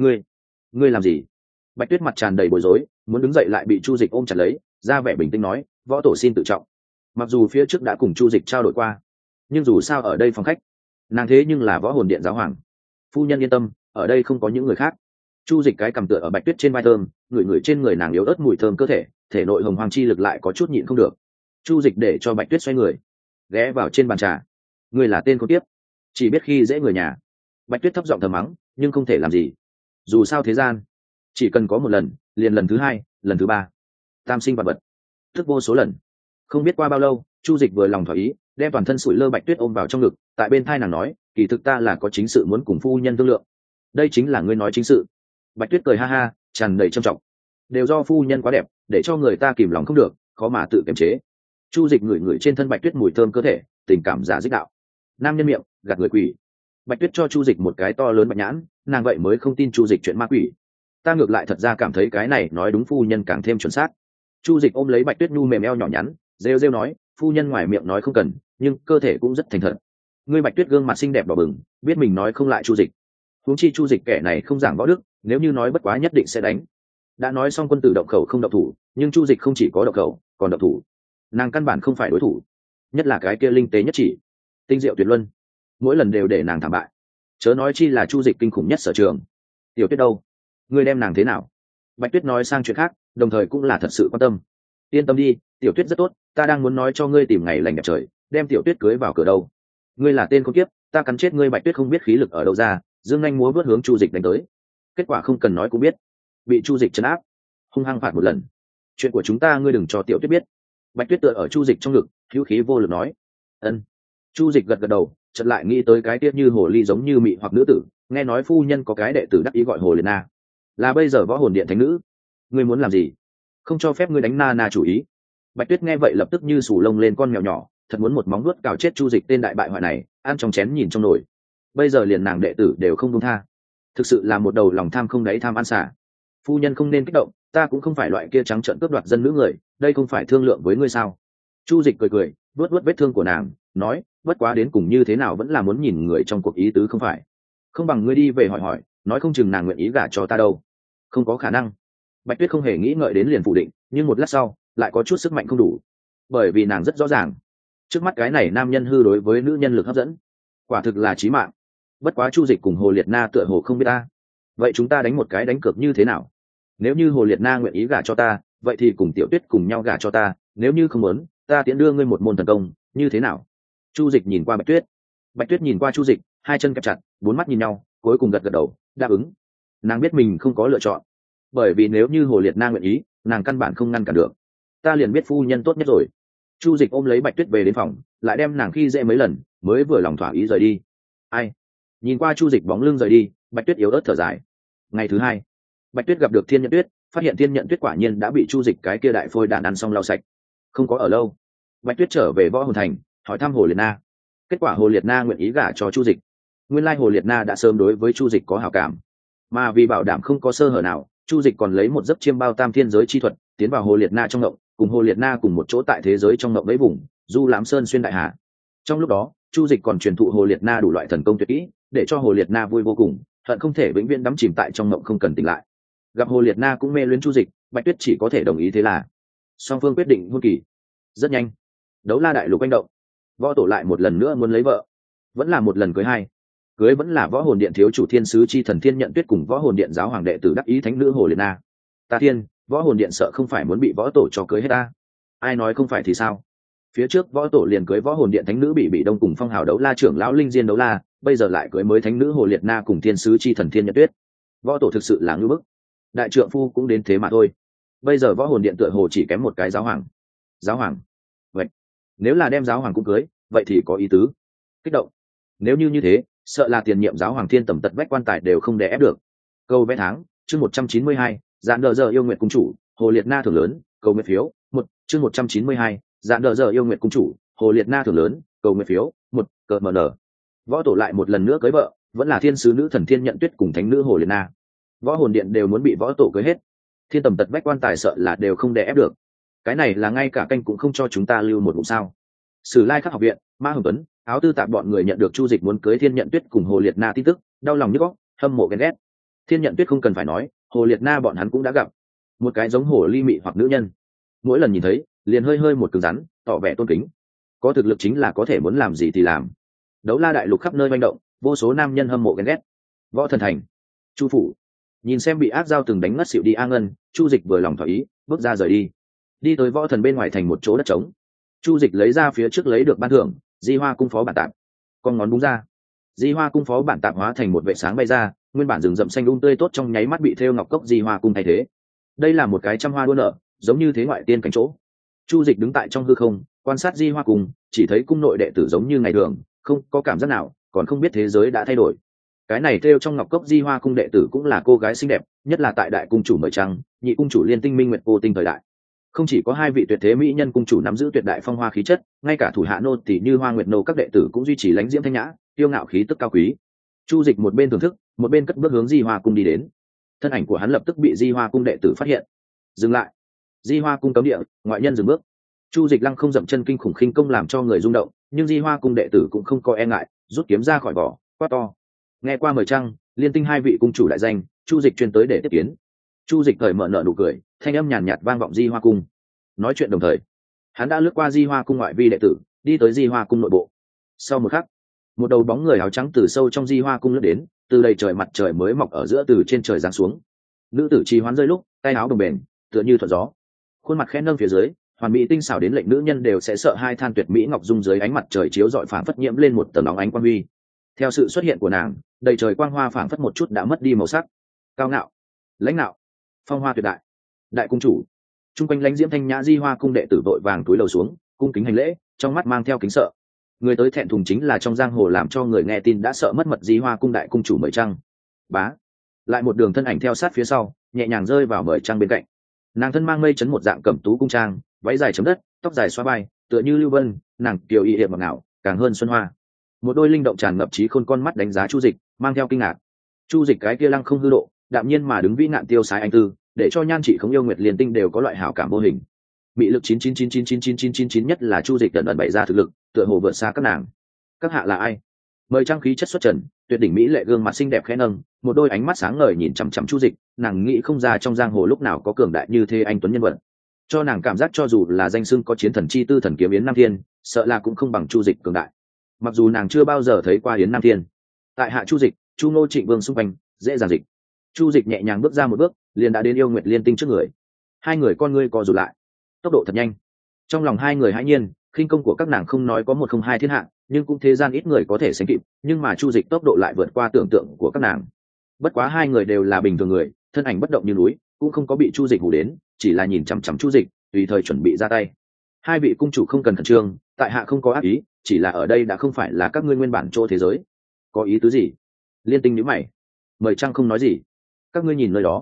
S1: "Ngươi làm gì?" Bạch Tuyết mặt tràn đầy bối rối, muốn đứng dậy lại bị Chu Dịch ôm chặt lấy, ra vẻ bình tĩnh nói: "Võ tổ xin tự trọng." Mặc dù phía trước đã cùng Chu Dịch trao đổi qua, nhưng dù sao ở đây phòng khách, nàng thế nhưng là võ hồn điện giáo hoàng. Phu nhân yên tâm, ở đây không có những người khác. Chu Dịch cái cầm tựa ở Bạch Tuyết trên vai thơm, ngửi trên người nàng yếu ớt mùi thơm cơ thể, thể nội hồng hoàng chi lực lại có chút nhịn không được. Chu Dịch để cho Bạch Tuyết xoay người, ghé vào trên bàn trà. "Ngươi là tên con tiếp, chỉ biết khi dễ người nhà." Bạch Tuyết thấp giọng thầm mắng, nhưng không thể làm gì. Dù sao thế gian, chỉ cần có một lần, liền lần thứ hai, lần thứ ba, tam sinh vạn vật, thức vô số lần. Không biết qua bao lâu, Chu Dịch vừa lòng thỏa ý, đem toàn thân sủi lơ Bạch Tuyết ôm vào trong ngực, tại bên thai nàng nói: "Kỳ thực ta là có chính sự muốn cùng phu nhân thương lượng." "Đây chính là ngươi nói chính sự?" Bạch Tuyết cười ha ha, tràn đầy trâm trọng. "Đều do phu nhân quá đẹp, để cho người ta kìm lòng không được, khó mà tự kiềm chế." Chu Dịch ngửi trên thân Bạch Tuyết mùi thơm cơ thể, tình cảm giả dích đạo: "Nam nhân miệng, gạt người quỷ." Bạch Tuyết cho Chu Dịch một cái to lớn bạch nhãn, nàng vậy mới không tin Chu Dịch chuyện ma quỷ. Ta ngược lại thật ra cảm thấy cái này nói đúng phu nhân càng thêm chuẩn xác. Chu Dịch ôm lấy Bạch Tuyết nhu mềm eo nhỏ nhắn, rêu rêu nói: "Phu nhân ngoài miệng nói không cần, nhưng cơ thể cũng rất thành thật." Ngươi Bạch Tuyết gương mặt xinh đẹp đỏ bừng, biết mình nói không lại Chu Dịch. Huống chi Chu Dịch kẻ này không giảng võ đức, nếu như nói bất quá nhất định sẽ đánh. Đã nói xong quân tử động khẩu không động thủ, nhưng Chu Dịch không chỉ có động khẩu, còn động thủ. Nàng căn bản không phải đối thủ, nhất là cái kia linh tế nhất chỉ, tinh diệu tuyệt luân, mỗi lần đều để nàng thảm bại. Chớ nói chi là Chu Dịch kinh khủng nhất sở trường. Tiểu Tuyết đâu? Ngươi đem nàng thế nào? Bạch Tuyết nói sang chuyện khác, đồng thời cũng là thật sự quan tâm. Yên tâm đi, Tiểu Tuyết rất tốt, ta đang muốn nói cho ngươi tìm ngày lành đẹp trời, đem Tiểu Tuyết cưới vào cửa đâu. Ngươi là tên con kiếp, ta cắn chết ngươi. Bạch Tuyết không biết khí lực ở đâu ra, dương nhanh múa vớt hướng Chu Dịch đánh tới. Kết quả không cần nói cũng biết, bị Chu Dịch trấn áp, hung hăng phạt một lần. Chuyện của chúng ta ngươi đừng cho Tiểu Tuyết biết. Bạch Tuyết tựa ở Chu Dịch trong ngực, hữu khí vô lực nói. Ân. Chu Dịch gật gật đầu, chợt lại nghĩ tới cái tiết như hồ ly giống như mị hoặc nữ tử, nghe nói phu nhân có cái đệ tử đắc ý gọi Hồ Liệt Na, là bây giờ võ hồn điện thánh nữ. Ngươi muốn làm gì? Không cho phép ngươi đánh na na chủ ý. Bạch Tuyết nghe vậy lập tức như sù lông lên con mèo nhỏ, thật muốn một móng vuốt cào chết Chu Dịch tên đại bại hoại này, ăn trong chén nhìn trong nồi. Bây giờ liền nàng đệ tử đều không buông tha, thực sự là một đầu lòng tham không đáy tham ăn xả. Phu nhân không nên kích động, ta cũng không phải loại kia trắng trợn cướp đoạt dân nữ người, đây không phải thương lượng với ngươi sao? Chu Dịch cười cười, vuốt vuốt vết thương của nàng, nói, bất quá đến cùng như thế nào vẫn là muốn nhìn người trong cuộc ý tứ không phải. Không bằng ngươi đi về hỏi hỏi, nói không chừng nàng nguyện ý gả cho ta đâu. Không có khả năng. Bạch Tuyết không hề nghĩ ngợi đến liền phủ định, nhưng một lát sau lại có chút sức mạnh không đủ, bởi vì nàng rất rõ ràng, trước mắt cái này nam nhân hư đối với nữ nhân lực hấp dẫn, quả thực là chí mạng. Bất quá Chu Dịch cùng Hồ Liệt Na tựa hồ không biết ta, vậy chúng ta đánh một cái đánh cược như thế nào? Nếu như Hồ Liệt Na nguyện ý gả cho ta, vậy thì cùng Tiểu Tuyết cùng nhau gả cho ta, nếu như không muốn, ta tiễn đưa ngươi một môn thần công, như thế nào? Chu Dịch nhìn qua Bạch Tuyết, Bạch Tuyết nhìn qua Chu Dịch, hai chân kẹp chặt, bốn mắt nhìn nhau, cuối cùng gật gật đầu, đáp ứng. Nàng biết mình không có lựa chọn, bởi vì nếu như Hồ Liệt Na nguyện ý, nàng căn bản không ngăn cản được. Ta liền biết phu nhân tốt nhất rồi. Chu Dịch ôm lấy Bạch Tuyết về đến phòng, lại đem nàng khi dễ mấy lần, mới vừa lòng thỏa ý rời đi. Ai? Nhìn qua Chu Dịch bóng lưng rời đi, Bạch Tuyết yếu ớt thở dài. Ngày thứ hai, Bạch Tuyết gặp được Thiên Nhận Tuyết, phát hiện Thiên Nhận Tuyết quả nhiên đã bị Chu Dịch cái kia đại phôi đàn ăn xong lau sạch. Không có ở lâu, Bạch Tuyết trở về Võ Hồn Thành, hỏi thăm Hồ Liệt Na. Kết quả Hồ Liệt Na nguyện ý gả cho Chu Dịch. Nguyên lai Hồ Liệt Na đã sớm đối với Chu Dịch có hảo cảm, mà vì bảo đảm không có sơ hở nào, Chu Dịch còn lấy một giấc chiêm bao tam thiên giới chi thuật, tiến vào Hồ Liệt Na trong ngộng, cùng Hồ Liệt Na cùng một chỗ tại thế giới trong ngộng mấy vùng, du lãm sơn xuyên đại hà. Trong lúc đó, Chu Dịch còn truyền thụ Hồ Liệt Na đủ loại thần công tuyệt kỹ, để cho Hồ Liệt Na vui vô cùng, hận không thể vĩnh viễn đắm chìm tại trong ngộng không cần tỉnh lại. Gặp Hồ Liệt Na cũng mê luyến Chu Dịch, Bạch Tuyết chỉ có thể đồng ý thế là song phương quyết định hôn kỳ. Rất nhanh, Đấu La đại lục anh động, Võ Tổ lại một lần nữa muốn lấy vợ, vẫn là một lần cưới hai. Cưới vẫn là Võ Hồn Điện thiếu chủ thiên sứ chi thần Thiên Nhận Tuyết cùng Võ Hồn Điện giáo hoàng đệ tử đắc ý thánh nữ Hồ Liệt Na. Ta thiên, Võ Hồn Điện sợ không phải muốn bị Võ Tổ cho cưới hết ta. Ai nói không phải thì sao? Phía trước Võ Tổ liền cưới Võ Hồn Điện thánh nữ bị đông cùng phong hào Đấu La trưởng lão Linh Diên Đấu La, bây giờ lại cưới mới thánh nữ Hồ Liệt Na cùng thiên sứ chi thần Thiên Nhận Tuyết. Võ Tổ thực sự là ngưu bức. Đại trượng phu cũng đến thế mà thôi. Bây giờ Võ Hồn Điện tựa hồ chỉ kém một cái giáo hoàng. Giáo hoàng? Vậy, nếu là đem giáo hoàng cũng cưới, vậy thì có ý tứ. Kích động. Nếu như thế, sợ là tiền nhiệm giáo hoàng Thiên Tầm Tật vách quan tài đều không đè ép được. Câu vẽ tháng, chương 192, dạn đờ giờ yêu nguyện cung chủ, Hồ Liệt Na thưởng lớn, cầu nguyện phiếu, một chương 192, dạn đờ giờ yêu nguyện cung chủ, Hồ Liệt Na thưởng lớn, cầu nguyện phiếu, một cờ mờ nở. Võ Tổ lại một lần nữa cưới vợ, vẫn là thiên sứ nữ thần Thiên Nhận Tuyết cùng thánh nữ Hồ Liệt Na. Võ Hồn Điện đều muốn bị Võ Tổ cưới hết, Thiên Tầm Tật vách quan tài sợ là đều không đè ép được. Cái này là ngay cả canh cũng không cho chúng ta lưu một ngụm sao? Sử Lai Khắc học viện, Ma Hồng Tuấn, Áo Tư Tạp bọn người nhận được Chu Dịch muốn cưới Thiên Nhận Tuyết cùng Hồ Liệt Na tin tức, đau lòng nhức óc, hâm mộ ghen ghét. Thiên Nhận Tuyết không cần phải nói, Hồ Liệt Na bọn hắn cũng đã gặp, một cái giống hồ ly mị hoặc nữ nhân, mỗi lần nhìn thấy liền hơi hơi một cứng rắn, tỏ vẻ tôn kính. Có thực lực chính là có thể muốn làm gì thì làm. Đấu La đại lục khắp nơi manh động, vô số nam nhân hâm mộ ghen ghét. Võ Thần Thành, Chu phủ, nhìn xem bị ác giao từng đánh ngất xỉu đi A Ngân, Chu Dịch vừa lòng thỏa ý, bước ra rời đi. Đi tới Võ Thần bên ngoài thành một chỗ đất trống, Chu Dịch lấy ra phía trước lấy được ban thưởng, Di Hoa cung phó bản tạm, con ngón búng ra, Di Hoa cung phó bản tạm hóa thành một vệ sáng bay ra, nguyên bản rừng rậm xanh tươi tốt trong nháy mắt bị thêu ngọc cốc Di Hoa cung thay thế. Đây là một cái trăm hoa đua nở, giống như thế ngoại tiên cảnh chỗ. Chu Dịch đứng tại trong hư không, quan sát Di Hoa cung, chỉ thấy cung nội đệ tử giống như ngày thường, không có cảm giác nào, còn không biết thế giới đã thay đổi. Cái này thêu trong ngọc cốc Di Hoa cung đệ tử cũng là cô gái xinh đẹp, nhất là tại đại cung chủ Mời Trăng, nhị cung chủ Liên Tinh Minh Nguyệt cô tinh thời đại. Không chỉ có hai vị tuyệt thế mỹ nhân cung chủ nắm giữ tuyệt đại phong hoa khí chất, ngay cả thủ hạ nô tỳ như Hoa Nguyệt nô các đệ tử cũng duy trì lãnh diễm thanh nhã, tiêu ngạo khí tức cao quý. Chu Dịch một bên thưởng thức, một bên cất bước hướng Di Hoa cung đi đến. Thân ảnh của hắn lập tức bị Di Hoa cung đệ tử phát hiện. Dừng lại! Di Hoa cung cấm địa, ngoại nhân dừng bước. Chu Dịch lăng không dậm chân kinh khủng khinh công làm cho người rung động, nhưng Di Hoa cung đệ tử cũng không có e ngại, rút kiếm ra khỏi vỏ, quát to. Nghe qua Mời Trăng, Liên Tinh hai vị cung chủ đại danh, Chu Dịch chuyên tới để tiếp kiến. Chu Dịch cởi mở nở nụ cười, thanh âm nhàn nhạt vang vọng Di Hoa cung. Nói chuyện đồng thời, hắn đã lướt qua Di Hoa cung ngoại vi đệ tử, đi tới Di Hoa cung nội bộ. Sau một khắc, một đầu bóng người áo trắng từ sâu trong Di Hoa cung lướt đến, từ đầy trời mặt trời mới mọc ở giữa từ trên trời giáng xuống. Nữ tử trì hoãn rơi lúc, tay áo đồng bền, tựa như thuận gió. Khuôn mặt khẽ nâng phía dưới, hoàn mỹ tinh xảo đến lệnh nữ nhân đều sẽ sợ hai than tuyệt mỹ ngọc dung dưới ánh mặt trời chiếu rọi phảng phất nhiễm lên một tầng óng ánh quang huy. Theo sự xuất hiện của nàng, đầy trời quang hoa phảng phất một chút đã mất đi màu sắc. Cao ngạo, lãnh nạo, phong hoa tuyệt đại. Đại cung chủ. Trung quanh lãnh diễm thanh nhã Di Hoa cung đệ tử vội vàng túi lầu xuống, cung kính hành lễ, trong mắt mang theo kính sợ. Người tới thẹn thùng chính là trong giang hồ làm cho người nghe tin đã sợ mất mật Di Hoa cung đại cung chủ Mời Trăng. Bá, lại một đường thân ảnh theo sát phía sau, nhẹ nhàng rơi vào Mời Trăng bên cạnh. Nàng thân mang mây chấn một dạng cẩm tú cung trang, váy dài chấm đất, tóc dài xóa vai, tựa như lưu vân, nàng kiều y hiệp ngọt ngào, càng hơn xuân hoa. Một đôi linh động tràn ngập trí khôn con mắt đánh giá Chu Dịch, mang theo kinh ngạc. Chu Dịch cái kia lăng không hư độ, đạm nhiên mà đứng vĩ nạn tiêu sái anh tư, để cho Nhan Chỉ Không yêu Nguyệt Liên Tinh đều có loại hảo cảm vô hình. Mị lực 999999999 nhất là Chu Dịch ẩn bày ra thực lực, tựa hồ vượt xa các nàng. Các hạ là ai? Mời Trăng khí chất xuất trần, tuyệt đỉnh mỹ lệ gương mặt xinh đẹp khẽ nâng, một đôi ánh mắt sáng ngời nhìn chằm chằm Chu Dịch, nàng nghĩ không ra trong giang hồ lúc nào có cường đại như thế anh tuấn nhân vật. Cho nàng cảm giác cho dù là danh xưng có chiến thần chi tư thần kiếm Yến Nam Thiên, sợ là cũng không bằng Chu Dịch cường đại. Mặc dù nàng chưa bao giờ thấy qua Yến Nam Thiên. Tại hạ Chu Dịch, Chu Ngô Trịnh Vương xung quanh, dễ dàng dịch. Chu Dịch nhẹ nhàng bước ra một bước, liền đã đến Yêu Nguyệt Liên Tinh trước người. Hai người con ngươi co rụt lại, tốc độ thật nhanh. Trong lòng hai người hãi nhiên, khinh công của các nàng không nói có một không hai thiên hạ, nhưng cũng thế gian ít người có thể sánh kịp, nhưng mà Chu Dịch tốc độ lại vượt qua tưởng tượng của các nàng. Bất quá hai người đều là bình thường người, thân ảnh bất động như núi, cũng không có bị Chu Dịch hù đến, chỉ là nhìn chằm chằm Chu Dịch, tùy thời chuẩn bị ra tay. Hai vị cung chủ không cần khẩn trương, tại hạ không có ác ý, chỉ là ở đây đã không phải là các ngươi nguyên bản chỗ thế giới. Có ý tứ gì? Liên Tinh nhíu mày. Mời Trăng không nói gì. Các ngươi nhìn nơi đó.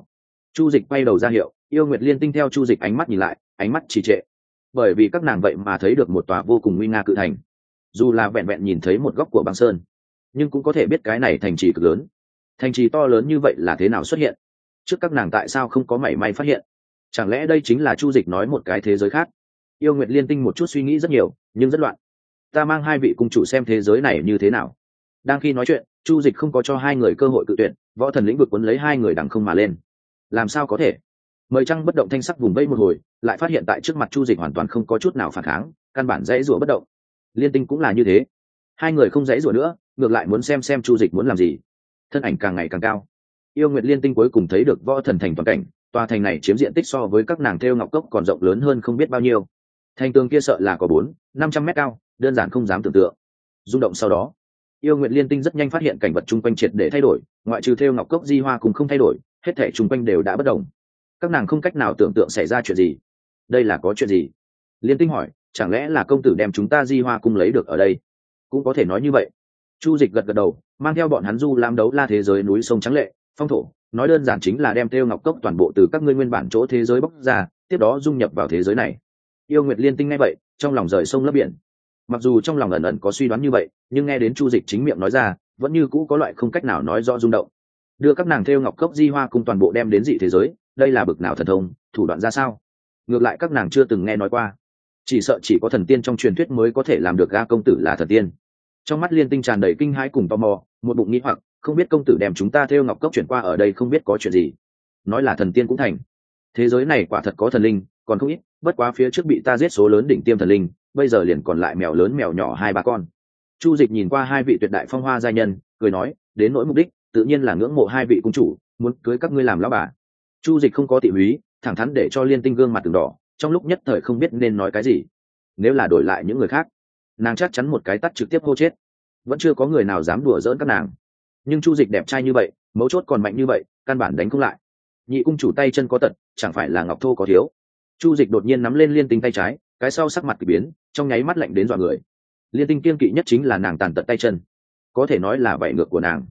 S1: Chu Dịch quay đầu ra hiệu, Yêu Nguyệt Liên Tinh theo Chu Dịch ánh mắt nhìn lại, ánh mắt trì trệ, bởi vì các nàng vậy mà thấy được một tòa vô cùng nguy nga cự thành. Dù là vẹn vẹn nhìn thấy một góc của băng sơn, nhưng cũng có thể biết cái này thành trì cực lớn. Thành trì to lớn như vậy là thế nào xuất hiện? Trước các nàng tại sao không có mảy may phát hiện? Chẳng lẽ đây chính là Chu Dịch nói một cái thế giới khác? Yêu Nguyệt Liên Tinh một chút suy nghĩ rất nhiều, nhưng rất loạn. Ta mang hai vị cung chủ xem thế giới này như thế nào. Đang khi nói chuyện, Chu Dịch không có cho hai người cơ hội cự tuyệt, võ thần lĩnh vực cuốn lấy hai người đằng không mà lên. Làm sao có thể? Mời Trăng bất động thanh sắc vùng vây một hồi, lại phát hiện tại trước mặt Chu Dịch hoàn toàn không có chút nào phản kháng, căn bản dãy rủa bất động. Liên Tinh cũng là như thế. Hai người không dãy rủa nữa, ngược lại muốn xem Chu Dịch muốn làm gì. Thân ảnh càng ngày càng cao. Yêu Nguyệt Liên Tinh cuối cùng thấy được võ thần thành toàn cảnh, tòa thành này chiếm diện tích so với các nàng thêu ngọc cốc còn rộng lớn hơn không biết bao nhiêu. Thành tường kia sợ là có 400-500 mét cao, đơn giản không dám tưởng tượng. Rung động sau đó, Yêu Nguyệt Liên Tinh rất nhanh phát hiện cảnh vật chung quanh triệt để thay đổi, ngoại trừ thêu ngọc cốc di hoa cùng không thay đổi, hết thảy chung quanh đều đã bất động. Các nàng không cách nào tưởng tượng xảy ra chuyện gì. Đây là có chuyện gì? Liên Tinh hỏi, chẳng lẽ là công tử đem chúng ta di hoa cung lấy được ở đây? Cũng có thể nói như vậy. Chu Dịch gật gật đầu, mang theo bọn hắn du lãm đấu la thế giới núi sông trắng lệ, phong thổ, nói đơn giản chính là đem thêu ngọc cốc toàn bộ từ các ngươi nguyên bản chỗ thế giới bóc ra, tiếp đó dung nhập vào thế giới này. Yêu Nguyệt Liên Tinh nghe vậy, trong lòng rời sông lấp biển. Mặc dù trong lòng ẩn ẩn có suy đoán như vậy, nhưng nghe đến Chu Dịch chính miệng nói ra, vẫn như cũ có loại không cách nào nói rõ rung động. Đưa các nàng thêu ngọc cốc di hoa cùng toàn bộ đem đến dị thế giới, đây là bực nào thần thông, thủ đoạn ra sao? Ngược lại các nàng chưa từng nghe nói qua, chỉ sợ chỉ có thần tiên trong truyền thuyết mới có thể làm được. Ga công tử là thần tiên. Trong mắt Liên Tinh tràn đầy kinh hãi cùng tò mò, một bụng nghĩ hoặc, không biết công tử đem chúng ta thêu ngọc cốc chuyển qua ở đây không biết có chuyện gì. Nói là thần tiên cũng thành. Thế giới này quả thật có thần linh, còn không ít, bất quá phía trước bị ta giết số lớn đỉnh tiêm thần linh, bây giờ liền còn lại mèo lớn mèo nhỏ 2-3 con. Chu Dịch nhìn qua hai vị tuyệt đại phong hoa giai nhân, cười nói, đến nỗi mục đích, tự nhiên là ngưỡng mộ hai vị cung chủ, muốn cưới các ngươi làm lão bà. Chu Dịch không có tị húy, thẳng thắn để cho Liên Tinh gương mặt từng đỏ, trong lúc nhất thời không biết nên nói cái gì. Nếu là đổi lại những người khác, nàng chắc chắn một cái tát trực tiếp hô chết. Vẫn chưa có người nào dám đùa giỡn các nàng. Nhưng Chu Dịch đẹp trai như vậy, mấu chốt còn mạnh như vậy, căn bản đánh không lại. Nhị cung chủ tay chân có tật, chẳng phải là ngọc thô có thiếu. Chu Dịch đột nhiên nắm lên Liên Tinh tay trái, cái sau sắc mặt kỳ biến, trong nháy mắt lạnh đến dọa người. Liên Tinh kiên kỵ nhất chính là nàng tàn tật tay chân, có thể nói là vảy ngược của nàng.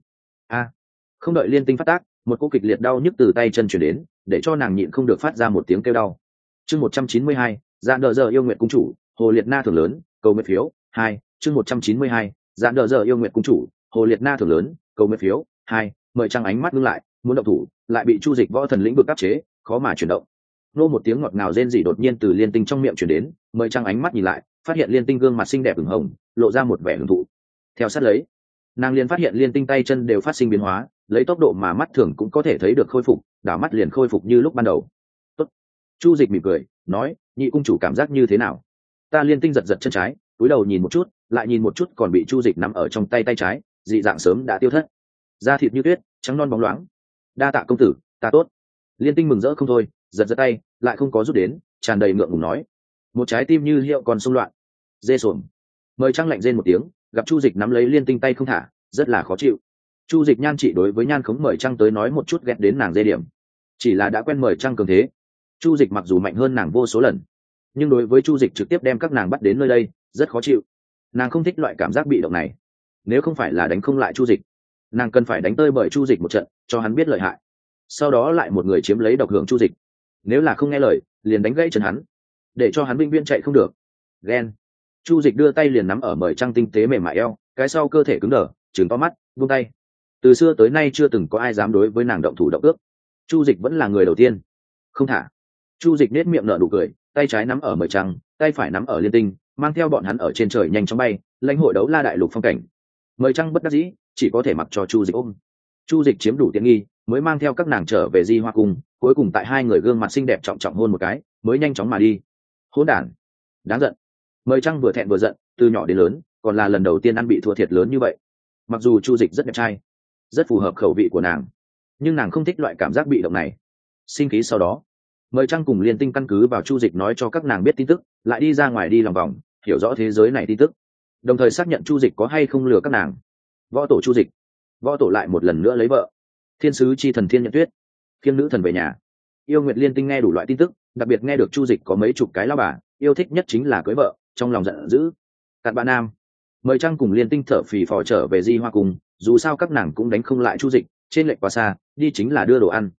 S1: Không đợi Liên Tinh phát tác, một cú kịch liệt đau nhức từ tay chân truyền đến, để cho nàng nhịn không được phát ra một tiếng kêu đau. Chương 192, Dạn đờ giờ yêu nguyện cung chủ, Hồ Liệt Na thưởng lớn, cầu nguyện phiếu 2. Chương 192, Dạn đờ giờ yêu nguyện cung chủ, Hồ Liệt Na thưởng lớn, cầu nguyện phiếu 2. Mời Trăng ánh mắt ngưng lại, muốn động thủ, lại bị Chu Dịch võ thần lĩnh vực áp chế, khó mà chuyển động. Nô một tiếng ngọt ngào rên rỉ đột nhiên từ Liên Tinh trong miệng truyền đến, mời Trăng ánh mắt nhìn lại, phát hiện Liên Tinh gương mặt xinh đẹp ửng hồng, lộ ra một vẻ hưởng thụ. Theo sát lấy, nàng liền phát hiện Liên Tinh tay chân đều phát sinh biến hóa, lấy tốc độ mà mắt thường cũng có thể thấy được khôi phục, đảo mắt liền khôi phục như lúc ban đầu. Tốt. Chu Dịch mỉm cười, nói, nhị cung chủ cảm giác như thế nào? Ta Liên Tinh giật giật chân trái, cúi đầu nhìn một chút, lại nhìn một chút còn bị Chu Dịch nắm ở trong tay tay trái, dị dạng sớm đã tiêu thất. Da thịt như tuyết, trắng non bóng loáng. Đa tạ công tử, ta tốt. Liên Tinh mừng rỡ không thôi, giật giật tay, lại không có rút đến, tràn đầy ngượng ngùng nói, một trái tim như hiệu còn xung loạn. Dê xuồng. Mời Trăng lạnh rên một tiếng, gặp Chu Dịch nắm lấy Liên Tinh tay không thả, rất là khó chịu. Chu Dịch nhan trị đối với nhan khống mời Trăng tới nói một chút ghét đến nàng dê điểm, chỉ là đã quen mời Trăng cường thế. Chu Dịch mặc dù mạnh hơn nàng vô số lần, nhưng đối với Chu Dịch trực tiếp đem các nàng bắt đến nơi đây rất khó chịu. Nàng không thích loại cảm giác bị động này. Nếu không phải là đánh không lại Chu Dịch, nàng cần phải đánh tơi bởi Chu Dịch một trận, cho hắn biết lợi hại, sau đó lại một người chiếm lấy độc hưởng Chu Dịch. Nếu là không nghe lời, liền đánh gãy chân hắn, để cho hắn vĩnh viễn chạy không được. Ghen. Chu Dịch đưa tay liền nắm ở mời Trăng tinh tế mềm mại eo, cái sau cơ thể cứng đờ, trừng to mắt, buông tay. Từ xưa tới nay chưa từng có ai dám đối với nàng động thủ động ước. Chu Dịch vẫn là người đầu tiên. Không thả. Chu Dịch nét miệng nở nụ cười, tay trái nắm ở mời Trăng, tay phải nắm ở Liên Tinh, mang theo bọn hắn ở trên trời nhanh chóng bay, lãnh hội đấu la đại lục phong cảnh. Mời Trăng bất đắc dĩ, chỉ có thể mặc cho Chu Dịch ôm. Chu Dịch chiếm đủ tiện nghi, mới mang theo các nàng trở về Di Hoa cung, cuối cùng tại hai người gương mặt xinh đẹp trọng trọng hôn một cái, mới nhanh chóng mà đi. Hỗn đản, đáng giận. Mời Trăng vừa thẹn vừa giận, từ nhỏ đến lớn, còn là lần đầu tiên ăn bị thua thiệt lớn như vậy. Mặc dù Chu Dịch rất đẹp trai, rất phù hợp khẩu vị của nàng, nhưng nàng không thích loại cảm giác bị động này. Sinh khí sau đó, mời Trăng cùng Liên Tinh căn cứ vào Chu Dịch nói cho các nàng biết tin tức, lại đi ra ngoài đi lòng vòng, hiểu rõ thế giới này tin tức, đồng thời xác nhận Chu Dịch có hay không lừa các nàng. Võ tổ Chu Dịch, võ tổ lại một lần nữa lấy vợ. Thiên sứ chi thần Thiên Nhận Tuyết, khiêng nữ thần về nhà. Yêu Nguyệt Liên Tinh nghe đủ loại tin tức, đặc biệt nghe được Chu Dịch có mấy chục cái lão bà, yêu thích nhất chính là cưới vợ, trong lòng giận dữ. Cặn bạn nam. Mời Trăng cùng Liên Tinh thở phì phò trở về Di Hoa cung, dù sao các nàng cũng đánh không lại Chu Dịch, trên lệch quá xa, đi chính là đưa đồ ăn.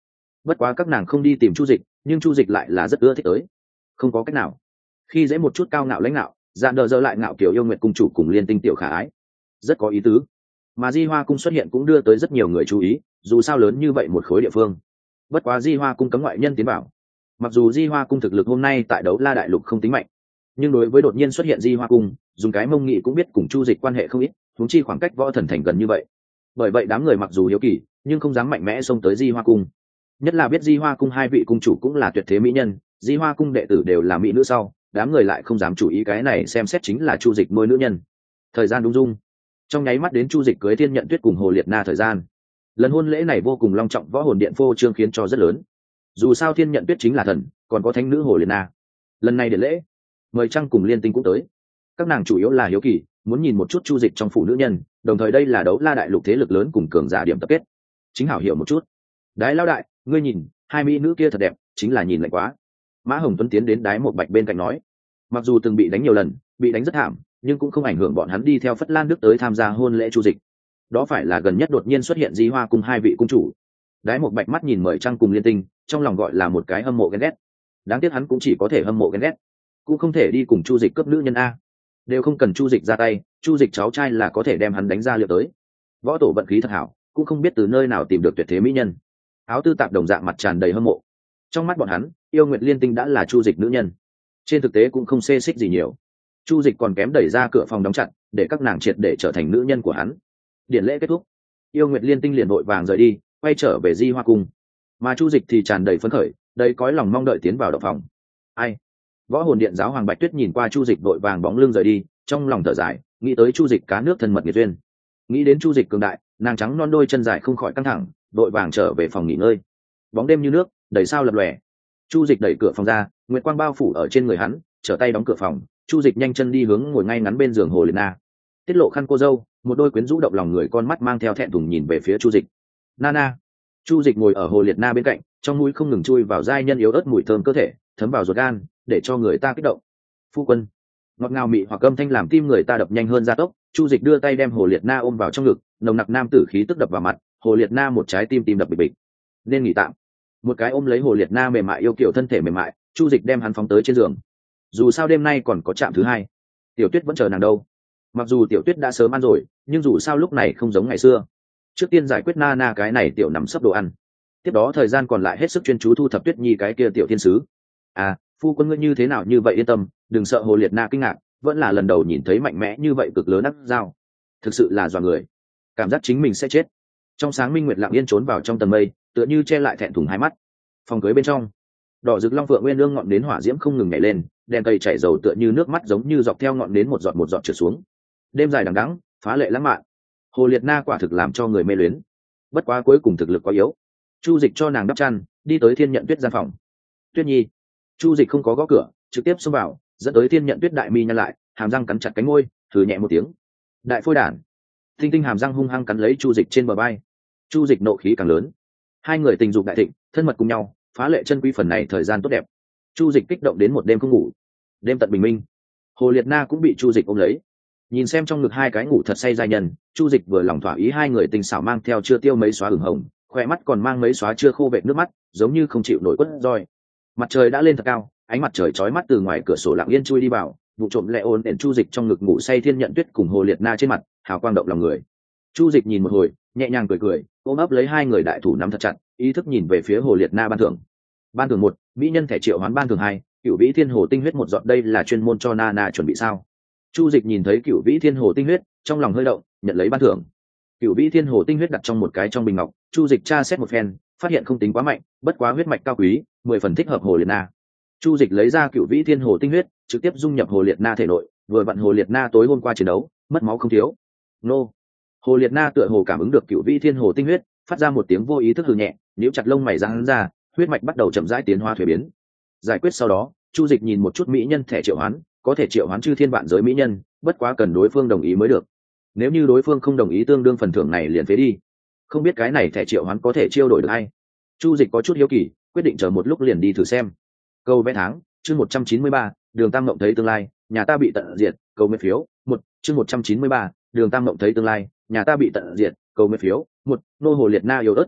S1: bất quá các nàng không đi tìm chu dịch, nhưng chu dịch lại là rất ưa thích tới. Không có cách nào, khi dễ một chút cao ngạo lãnh ngạo, dạn đờ dơ lại ngạo kiểu yêu nguyện cung chủ cùng liên tinh tiểu khả ái, rất có ý tứ. Mà Di Hoa cung xuất hiện cũng đưa tới rất nhiều người chú ý, dù sao lớn như vậy một khối địa phương. Bất quá Di Hoa cung cấm ngoại nhân tiến vào. Mặc dù Di Hoa cung thực lực hôm nay tại đấu la đại lục không tính mạnh, nhưng đối với đột nhiên xuất hiện Di Hoa cung, dùng cái mông nghị cũng biết cùng chu dịch quan hệ không ít, huống chi khoảng cách võ thần thành gần như vậy. Bởi vậy đám người mặc dù hiếu kỳ, nhưng không dám mạnh mẽ xông tới Di Hoa cung. Nhất là biết Di Hoa cung hai vị cung chủ cũng là tuyệt thế mỹ nhân, Di Hoa cung đệ tử đều là mỹ nữ sau, đám người lại không dám chú ý cái này, xem xét chính là chu dịch nuôi nữ nhân. Thời gian đúng dung, trong nháy mắt đến chu dịch cưới Thiên Nhận Tuyết cùng Hồ Liệt Na thời gian. Lần hôn lễ này vô cùng long trọng, võ hồn điện phô trương khiến cho rất lớn. Dù sao Thiên Nhận Tuyết chính là thần, còn có thánh nữ Hồ Liệt Na. Lần này điện lễ, mời Trăng cùng Liên Tinh cũng tới. Các nàng chủ yếu là hiếu kỳ, muốn nhìn một chút chu dịch trong phủ nữ nhân, đồng thời đây là đấu la đại lục thế lực lớn cùng cường giả điểm tập kết. Chính hảo hiểu một chút. Đái lao đại, ngươi nhìn, hai mỹ nữ kia thật đẹp, chính là nhìn lạnh quá. Mã Hồng Tuấn tiến đến Đái Một Bạch bên cạnh nói, mặc dù từng bị đánh nhiều lần, bị đánh rất thảm, nhưng cũng không ảnh hưởng bọn hắn đi theo Phất Lan Đức tới tham gia hôn lễ chu dịch. Đó phải là gần nhất đột nhiên xuất hiện Di Hoa cùng hai vị cung chủ. Đái Một Bạch mắt nhìn mời Trăng cùng Liên Tinh, trong lòng gọi là một cái hâm mộ ghen ghét. Đáng tiếc hắn cũng chỉ có thể hâm mộ ghen ghét, cũng không thể đi cùng chu dịch cướp nữ nhân a. Đều không cần chu dịch ra tay, chu dịch cháu trai là có thể đem hắn đánh ra liệu tới. Võ tổ vận khí thật hảo, cũng không biết từ nơi nào tìm được tuyệt thế mỹ nhân. Áo tư tạp đồng dạng mặt tràn đầy hâm mộ. Trong mắt bọn hắn, yêu nguyệt Liên Tinh đã là chu dịch nữ nhân, trên thực tế cũng không xê xích gì nhiều. Chu dịch còn kém đẩy ra cửa phòng đóng chặt, để các nàng triệt để trở thành nữ nhân của hắn. Điển lễ kết thúc, yêu nguyệt Liên Tinh liền vội vàng rời đi, quay trở về Di Hoa cung. Mà chu dịch thì tràn đầy phấn khởi, đầy cõi lòng mong đợi tiến vào động phòng. Ai? Võ hồn điện giáo hoàng Bạch Tuyết nhìn qua chu dịch vội vàng bóng lưng rời đi, trong lòng thở dài, nghĩ tới chu dịch cá nước thân mật nghiệt duyên, nghĩ đến chu dịch cường đại, nàng trắng non đôi chân dài không khỏi căng thẳng, vội vàng trở về phòng nghỉ ngơi. Bóng đêm như nước, đầy sao lập lòe. Chu dịch đẩy cửa phòng ra, nguyệt quang bao phủ ở trên người hắn, trở tay đóng cửa phòng. Chu dịch nhanh chân đi hướng ngồi ngay ngắn bên giường Hồ Liệt Na, tiết lộ khăn cô dâu, một đôi quyến rũ động lòng người con mắt mang theo thẹn thùng nhìn về phía chu dịch. Nana. Chu dịch ngồi ở Hồ Liệt Na bên cạnh, trong mũi không ngừng chui vào giai nhân yếu ớt mùi thơm cơ thể, thấm vào ruột gan, để cho người ta kích động. Phu quân. Ngọt ngào mị hoặc âm thanh làm tim người ta đập nhanh hơn gia tốc. Chu dịch đưa tay đem Hồ Liệt Na ôm vào trong ngực, nồng nặc nam tử khí tức đập vào mặt. Hồ Liệt Na một trái tim đập bịch bịch. Nên nghỉ tạm. Một cái ôm lấy Hồ Liệt Na mềm mại yêu kiểu thân thể mềm mại, chu dịch đem hắn phóng tới trên giường. Dù sao đêm nay còn có trạm thứ hai, Tiểu Tuyết vẫn chờ nàng đâu. Mặc dù Tiểu Tuyết đã sớm ăn rồi, nhưng dù sao lúc này không giống ngày xưa. Trước tiên giải quyết Nana cái này tiểu nằm sấp đồ ăn, tiếp đó thời gian còn lại hết sức chuyên chú thu thập Tuyết Nhi cái kia tiểu thiên sứ. À, phu quân ngươi như thế nào như vậy, yên tâm, đừng sợ. Hồ Liệt Na kinh ngạc, vẫn là lần đầu nhìn thấy mạnh mẽ như vậy cực lớn ác dao, thực sự là dọa người, cảm giác chính mình sẽ chết. Trong sáng minh nguyệt lặng yên trốn vào trong tầng mây, tựa như che lại thẹn thùng hai mắt. Phòng cưới bên trong, đỏ rực long phượng nguyên lương ngọn đến hỏa diễm không ngừng nhảy lên, đèn cây chảy dầu tựa như nước mắt giống như dọc theo ngọn đến một giọt trượt xuống. Đêm dài đằng đẵng, phá lệ lãng mạn. Hồ Liệt Na quả thực làm cho người mê luyến, bất quá cuối cùng thực lực quá yếu. Chu dịch cho nàng đắp chăn, đi tới Thiên Nhận Tuyết gian phòng. Tuyết Nhi. Chu dịch không có gõ cửa, trực tiếp xông vào, dẫn tới Thiên Nhận Tuyết đại mi nhăn lại, hàm răng cắn chặt cánh môi, thử nhẹ một tiếng. Đại phôi đản. Tinh tinh hàm răng hung hăng cắn lấy chu dịch trên bờ vai. Chu dịch nộ khí càng lớn. Hai người tình dục đại thịnh, thân mật cùng nhau, phá lệ chân quý phần này thời gian tốt đẹp. Chu dịch kích động đến một đêm không ngủ. Đêm tận bình minh, Hồ Liệt Na cũng bị chu dịch ôm lấy, nhìn xem trong ngực hai cái ngủ thật say giai nhân. Chu dịch vừa lòng thỏa ý, hai người tình xảo mang theo chưa tiêu mấy xóa ửng hồng, khỏe mắt còn mang mấy xóa chưa khô vệt nước mắt, giống như không chịu nổi quất roi. Mặt trời đã lên thật cao, ánh mặt trời chói mắt từ ngoài cửa sổ lặng yên chui đi vào, vụ trộm lẹ ồn ẻn chu dịch trong ngực ngủ say Thiên Nhận Tuyết cùng Hồ Liệt Na trên mặt hào quang động lòng người. Chu dịch nhìn một hồi, nhẹ nhàng cười cười, ôm ấp lấy hai người, đại thủ nắm thật chặt, ý thức nhìn về phía Hồ Liệt Na. Ban thưởng. Ban thưởng 1, mỹ nhân thẻ triệu hoán. Ban thưởng 2, cựu vĩ thiên hồ tinh huyết 1 giọt. Đây là chuyên môn cho Nana chuẩn bị sao? Chu dịch nhìn thấy cựu vĩ thiên hồ tinh huyết, trong lòng hơi động, nhận lấy ban thưởng. Cựu vĩ thiên hồ tinh huyết đặt trong một cái trong bình ngọc. Chu dịch tra xét một phen, phát hiện không tính quá mạnh, bất quá huyết mạch cao quý, 10 phần thích hợp Hồ Liệt Na. Chu dịch lấy ra cựu vĩ thiên hồ tinh huyết, trực tiếp dung nhập Hồ Liệt Na thể nội. Vừa vặn Hồ Liệt Na tối hôm qua chiến đấu, mất máu không thiếu. Nô. Hồ Liệt Na tựa hồ cảm ứng được cựu vĩ thiên hồ tinh huyết, phát ra một tiếng vô ý thức hừ nhẹ, nhíu chặt lông mày ra hắn ra, huyết mạch bắt đầu chậm rãi tiến hóa thuế biến. Giải quyết sau đó, chu dịch nhìn một chút mỹ nhân thẻ triệu hoán, có thể triệu hoán chư thiên vạn giới mỹ nhân, bất quá cần đối phương đồng ý mới được. Nếu như đối phương không đồng ý, tương đương phần thưởng này liền phế đi. Không biết cái này thẻ triệu hoán có thể chiêu đổi được hay? Chu dịch có chút hiếu kỳ, quyết định chờ một lúc liền đi thử xem. Câu vẽ tháng, chương 193, đường tam mộng thấy tương lai, nhà ta bị tận diệt. Câu mê phiếu 1, chương 193, đường tam mộng thấy tương lai, nhà ta bị tận diệt. Câu mê phiếu 1, nô Hồ Liệt Na yếu ớt tỉnh lại,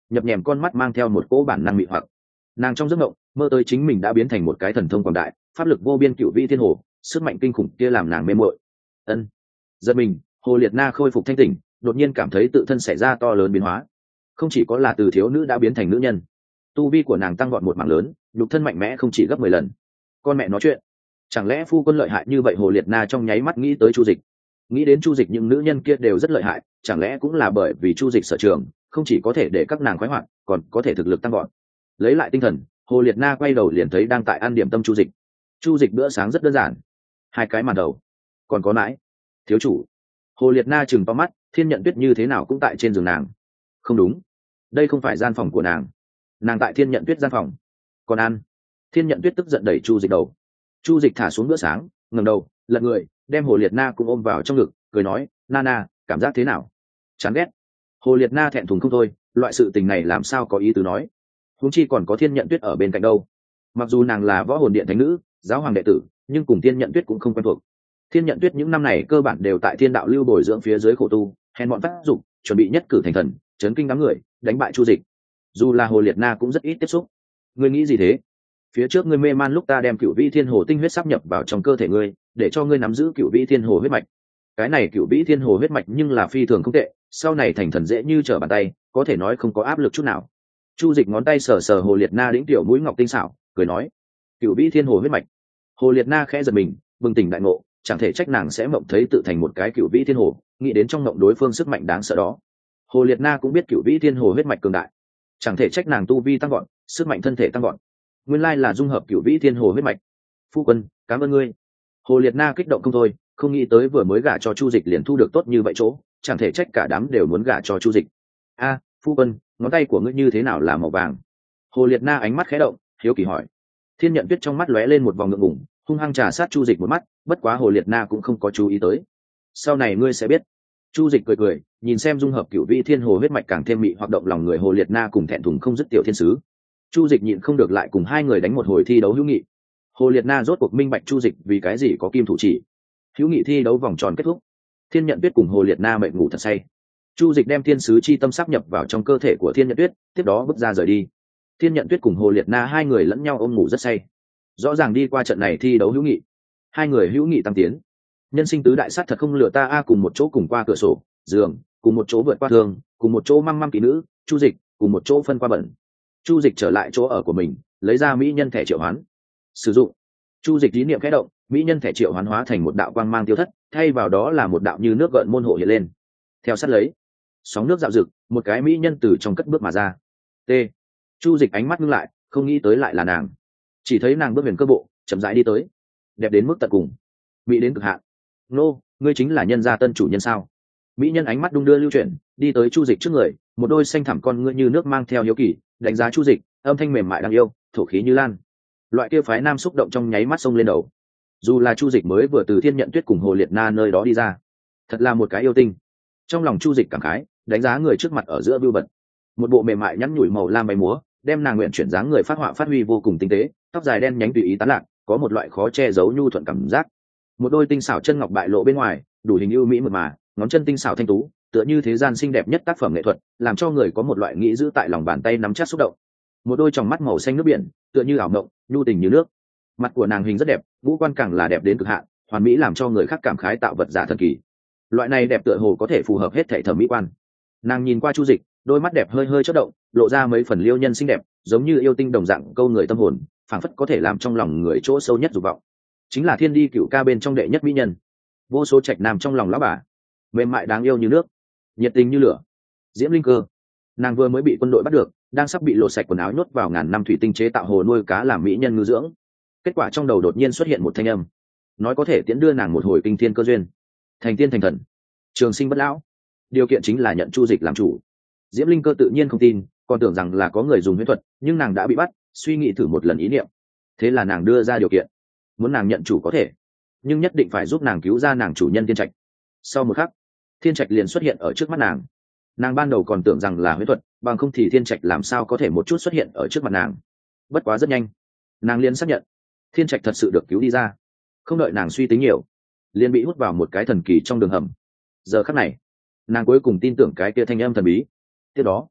S1: nhập nhèm con mắt mang theo một cỗ bản năng mị hoặc. Nàng trong giấc mộng mơ tới chính mình đã biến thành một cái thần thông quảng đại, pháp lực vô biên cựu vĩ thiên hồ, sức mạnh kinh khủng kia làm nàng mê muội. Ân. Giật mình, Hồ Liệt Na khôi phục thanh tỉnh, đột nhiên cảm thấy tự thân xảy ra to lớn biến hóa. Không chỉ có là từ thiếu nữ đã biến thành nữ nhân, tu vi của nàng tăng vọt một mảng lớn, nhục thân mạnh mẽ không chỉ gấp 10 lần. Con mẹ nói chuyện, chẳng lẽ phu quân lợi hại như vậy? Hồ Liệt Na trong nháy mắt nghĩ tới Chu Dịch. Nghĩ đến Chu Dịch những nữ nhân kia đều rất lợi hại, chẳng lẽ cũng là bởi vì Chu Dịch sở trường, không chỉ có thể để các nàng khoái hoạt, còn có thể thực lực tăng vọt. Lấy lại tinh thần, Hồ Liệt Na quay đầu liền thấy đang tại ăn điểm tâm Chu Dịch. Chu Dịch bữa sáng rất đơn giản, 2 cái màn đầu, còn có nãi. Thiếu chủ. Hồ Liệt Na chừng to mắt, Thiên Nhận Tuyết như thế nào cũng tại trên giường nàng. Không đúng, đây không phải gian phòng của nàng. Nàng tại Thiên Nhận Tuyết gian phòng. Còn ăn. Thiên Nhận Tuyết tức giận đẩy Chu Dịch đầu. Chu Dịch thả xuống bữa sáng, ngẩng đầu, lật người, đem Hồ Liệt Na cũng ôm vào trong ngực, cười nói, "Nana, cảm giác thế nào?" Chán ghét. Hồ Liệt Na thẹn thùng không thôi, loại sự tình này làm sao có ý tứ nói. Huống chi còn có Thiên Nhận Tuyết ở bên cạnh đâu. Mặc dù nàng là Võ Hồn Điện thánh nữ, giáo hoàng đệ tử, nhưng cùng Thiên Nhận Tuyết cũng không quen thuộc. Thiên Nhận Tuyết những năm này cơ bản đều tại Thiên Đạo lưu bồi dưỡng phía dưới khổ tu, hèn bọn phát dục, chuẩn bị nhất cử thành thần, chấn kinh đám người, đánh bại Chu Dịch. Dù là Hồ Liệt Na cũng rất ít tiếp xúc. Ngươi nghĩ gì thế? Phía trước ngươi mê man lúc ta đem Cửu Vĩ Thiên Hồ tinh huyết sáp nhập vào trong cơ thể ngươi, để cho ngươi nắm giữ Cửu Vĩ Thiên Hồ huyết mạch. Cái này Cửu Vĩ Thiên Hồ huyết mạch nhưng là phi thường không tệ, sau này thành thần dễ như trở bàn tay, có thể nói không có áp lực chút nào. Chu Dịch ngón tay sờ sờ Hồ Liệt Na đĩnh tiểu mũi ngọc tinh xảo, cười nói, Cửu Vĩ Thiên Hồ huyết mạch. Hồ Liệt Na khẽ giật mình, bừng tỉnh đại ngộ, chẳng thể trách nàng sẽ mộng thấy tự thành một cái Cửu Vĩ Thiên Hồ, nghĩ đến trong mộng đối phương sức mạnh đáng sợ đó. Hồ Liệt Na cũng biết Cửu Vĩ Thiên Hồ huyết mạch cường đại, chẳng thể trách nàng tu vi tăng vọt, sức mạnh thân thể tăng vọt. Nguyên lai là dung hợp Cửu Vĩ Thiên Hồ huyết mạch. Phu quân, cảm ơn ngươi. Hồ Liệt Na kích động không thôi, không nghĩ tới vừa mới gả cho Chu Dịch liền thu được tốt như vậy chỗ, chẳng thể trách cả đám đều muốn gả cho Chu Dịch. A, phu quân, ngón tay của ngươi như thế nào là màu vàng? Hồ Liệt Na ánh mắt khẽ động, hiếu kỳ hỏi. Thiên Nhận Tuyết trong mắt lóe lên một vòng ngượng ngùng, hung hăng trà sát Chu Dịch một mắt, bất quá Hồ Liệt Na cũng không có chú ý tới. Sau này ngươi sẽ biết. Chu Dịch cười cười, nhìn xem dung hợp Cửu Vĩ Thiên Hồ huyết mạch càng thêm mị hoạt động lòng người. Hồ Liệt Na cùng thẹn thùng không dứt tiểu thiên sứ. Chu Dịch nhịn không được lại cùng hai người đánh một hồi thi đấu hữu nghị. Hồ Liệt Na rốt cuộc minh bạch Chu Dịch vì cái gì có kim thủ chỉ. Hữu nghị thi đấu vòng tròn kết thúc, Thiên Nhận Tuyết cùng Hồ Liệt Na mệt ngủ thật say. Chu Dịch đem thiên sứ chi tâm sáp nhập vào trong cơ thể của Thiên Nhận Tuyết, tiếp đó bước ra rời đi. Thiên Nhận Tuyết cùng Hồ Liệt Na hai người lẫn nhau ôm ngủ rất say. Rõ ràng đi qua trận này thi đấu hữu nghị, hai người hữu nghị tăng tiến. Nhân sinh tứ đại sát thật không lừa ta a, cùng một chỗ cùng qua cửa sổ, giường, cùng một chỗ vượt qua thương, cùng một chỗ măng măng kỹ nữ, Chu Dịch, cùng một chỗ phân qua bẩn. Chu Dịch trở lại chỗ ở của mình, lấy ra mỹ nhân thẻ triệu hoán. Sử dụng. Chu Dịch ý niệm khẽ động, mỹ nhân thẻ triệu hoán hóa thành một đạo quang mang tiêu thất, thay vào đó là một đạo như nước gợn môn hộ hiện lên. Theo sát lấy, sóng nước dạo dực, một cái mỹ nhân từ trong cất bước mà ra. T. Chu Dịch ánh mắt ngưng lại, không nghĩ tới lại là nàng. Chỉ thấy nàng bước huyền cơ bộ, chậm rãi đi tới, đẹp đến mức tận cùng, mỹ đến cực hạn. Nô, ngươi chính là nhân gia tân chủ nhân sao? Mỹ nhân ánh mắt đung đưa lưu chuyển, đi tới Chu Dịch trước người, một đôi xanh thẳm con ngươi như nước mang theo hiếu kỳ, đánh giá Chu Dịch, âm thanh mềm mại đáng yêu, thổ khí như lan. Loại kia phái nam xúc động trong nháy mắt xông lên đầu. Dù là Chu Dịch mới vừa từ Thiên Nhận Tuyết cùng Hồ Liệt Na nơi đó đi ra, thật là một cái yêu tinh. Trong lòng Chu Dịch cảm khái, đánh giá người trước mặt ở giữa view bật. Một bộ mềm mại nhắn nhủi màu lam bay múa, đem nàng nguyện chuyển dáng người phát họa phát huy vô cùng tinh tế, tóc dài đen nhánh tùy ý tán lạc, có một loại khó che giấu nhu thuận cảm giác. Một đôi tinh xảo chân ngọc bại lộ bên ngoài, đủ hình ưu mỹ mượt mà, ngón chân tinh xảo thanh tú, tựa như thế gian xinh đẹp nhất tác phẩm nghệ thuật, làm cho người có một loại nghĩ giữ tại lòng bàn tay nắm chắc xúc động. Một đôi tròng mắt màu xanh nước biển, tựa như ảo mộng, nhu tình như nước. Mặt của nàng hình rất đẹp, ngũ quan càng là đẹp đến cực hạn, hoàn mỹ làm cho người khác cảm khái tạo vật giả thần kỳ. Loại này đẹp tựa hồ có thể phù hợp hết thảy thẩm mỹ quan. Nàng nhìn qua Chu Dịch, đôi mắt đẹp hơi hơi chớp động, lộ ra mấy phần liêu nhân xinh đẹp, giống như yêu tinh đồng dạng câu người tâm hồn, phảng phất có thể làm trong lòng người chỗ sâu nhất dục vọng. Chính là thiên đi cửu ca bên trong đệ nhất mỹ nhân, vô số trạch nam trong lòng lão bà, mềm mại đáng yêu như nước, nhiệt tình như lửa. Diễm Linh Cơ, nàng vừa mới bị quân đội bắt được, đang sắp bị lột sạch quần áo nhốt vào ngàn năm thủy tinh chế tạo hồ nuôi cá làm mỹ nhân ngư dưỡng. Kết quả trong đầu đột nhiên xuất hiện một thanh âm, nói có thể tiễn đưa nàng một hồi kinh thiên cơ duyên, thành tiên thành thần, trường sinh bất lão. Điều kiện chính là nhận Chu Dịch làm chủ. Diễm Linh Cơ tự nhiên không tin, còn tưởng rằng là có người dùng huyễn thuật, nhưng nàng đã bị bắt, suy nghĩ thử một lần ý niệm. Thế là nàng đưa ra điều kiện, muốn nàng nhận chủ có thể, nhưng nhất định phải giúp nàng cứu ra nàng chủ nhân Thiên Trạch. Sau một khắc, Thiên Trạch liền xuất hiện ở trước mắt nàng. Nàng ban đầu còn tưởng rằng là huyễn thuật, bằng không thì Thiên Trạch làm sao có thể một chút xuất hiện ở trước mặt nàng. Bất quá rất nhanh, nàng liền xác nhận Thiên Trạch thật sự được cứu đi ra. Không đợi nàng suy tính nhiều, liền bị hút vào một cái thần kỳ trong đường hầm. Giờ khắc này, nàng cuối cùng tin tưởng cái kia thanh âm thần bí. Tiếp đó,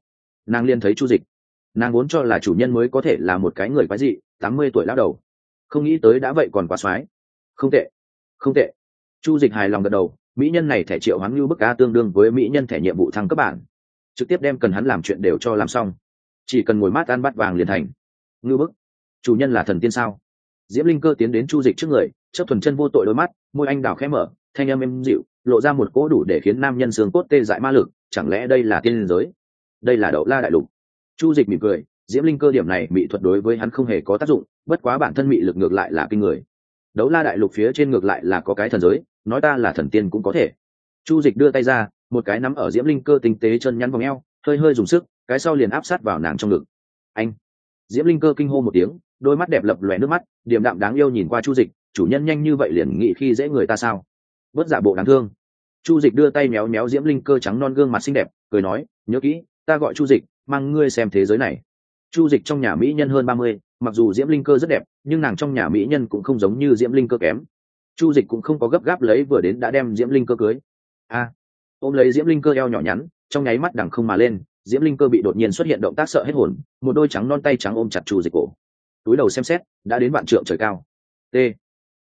S1: Nàng liền thấy Chu Dịch. Nàng vốn cho là chủ nhân mới có thể là một cái người quái dị, 80 tuổi lão đầu, không nghĩ tới đã vậy còn quá soái. Không tệ, không tệ. Chu Dịch hài lòng gật đầu, mỹ nhân này thẻ triệu hoán như bức a tương đương với mỹ nhân thẻ nhiệm vụ thăng cấp bản, trực tiếp đem cần hắn làm chuyện đều cho làm xong, chỉ cần ngồi mát ăn bát vàng liền thành. Ngư bức, chủ nhân là thần tiên sao? Diễm Linh Cơ tiến đến Chu Dịch trước người, chớp thuần chân vô tội đôi mắt, môi anh đào khẽ mở, thanh âm êm dịu, lộ ra một cỗ đủ để khiến nam nhân xương cốt tê dại ma lực, chẳng lẽ đây là tiên giới? Đây là Đấu La đại lục. Chu Dịch mỉm cười, Diễm Linh Cơ điểm này mị thuật đối với hắn không hề có tác dụng, bất quá bản thân mị lực ngược lại là kinh người. Đấu La đại lục phía trên ngược lại là có cái thần giới, nói ta là thần tiên cũng có thể. Chu Dịch đưa tay ra, một cái nắm ở Diễm Linh Cơ tinh tế chân nhắn vòng eo, hơi hơi dùng sức, cái sau liền áp sát vào nàng trong ngực. Anh! Diễm Linh Cơ kinh hô một tiếng, đôi mắt đẹp lập lòe nước mắt, điềm đạm đáng yêu nhìn qua Chu Dịch, chủ nhân nhanh như vậy liền nghĩ khi dễ người ta sao? Bớt giả bộ đáng thương. Chu Dịch đưa tay méo méo Diễm Linh Cơ trắng non gương mặt xinh đẹp, cười nói, nhớ kỹ, ta gọi Chu Dịch, mang ngươi xem thế giới này. Chu Dịch trong nhà mỹ nhân hơn 30, mặc dù Diễm Linh Cơ rất đẹp, nhưng nàng trong nhà mỹ nhân cũng không giống như Diễm Linh Cơ kém. Chu Dịch cũng không có gấp gáp lấy vừa đến đã đem Diễm Linh Cơ cưới. Ôm lấy Diễm Linh Cơ eo nhỏ nhắn, trong nháy mắt đằng không mà lên, Diễm Linh Cơ bị đột nhiên xuất hiện động tác sợ hết hồn, một đôi trắng non tay trắng ôm chặt Chu Dịch cổ. Túi đầu xem xét, đã đến vạn trượng trời cao. T.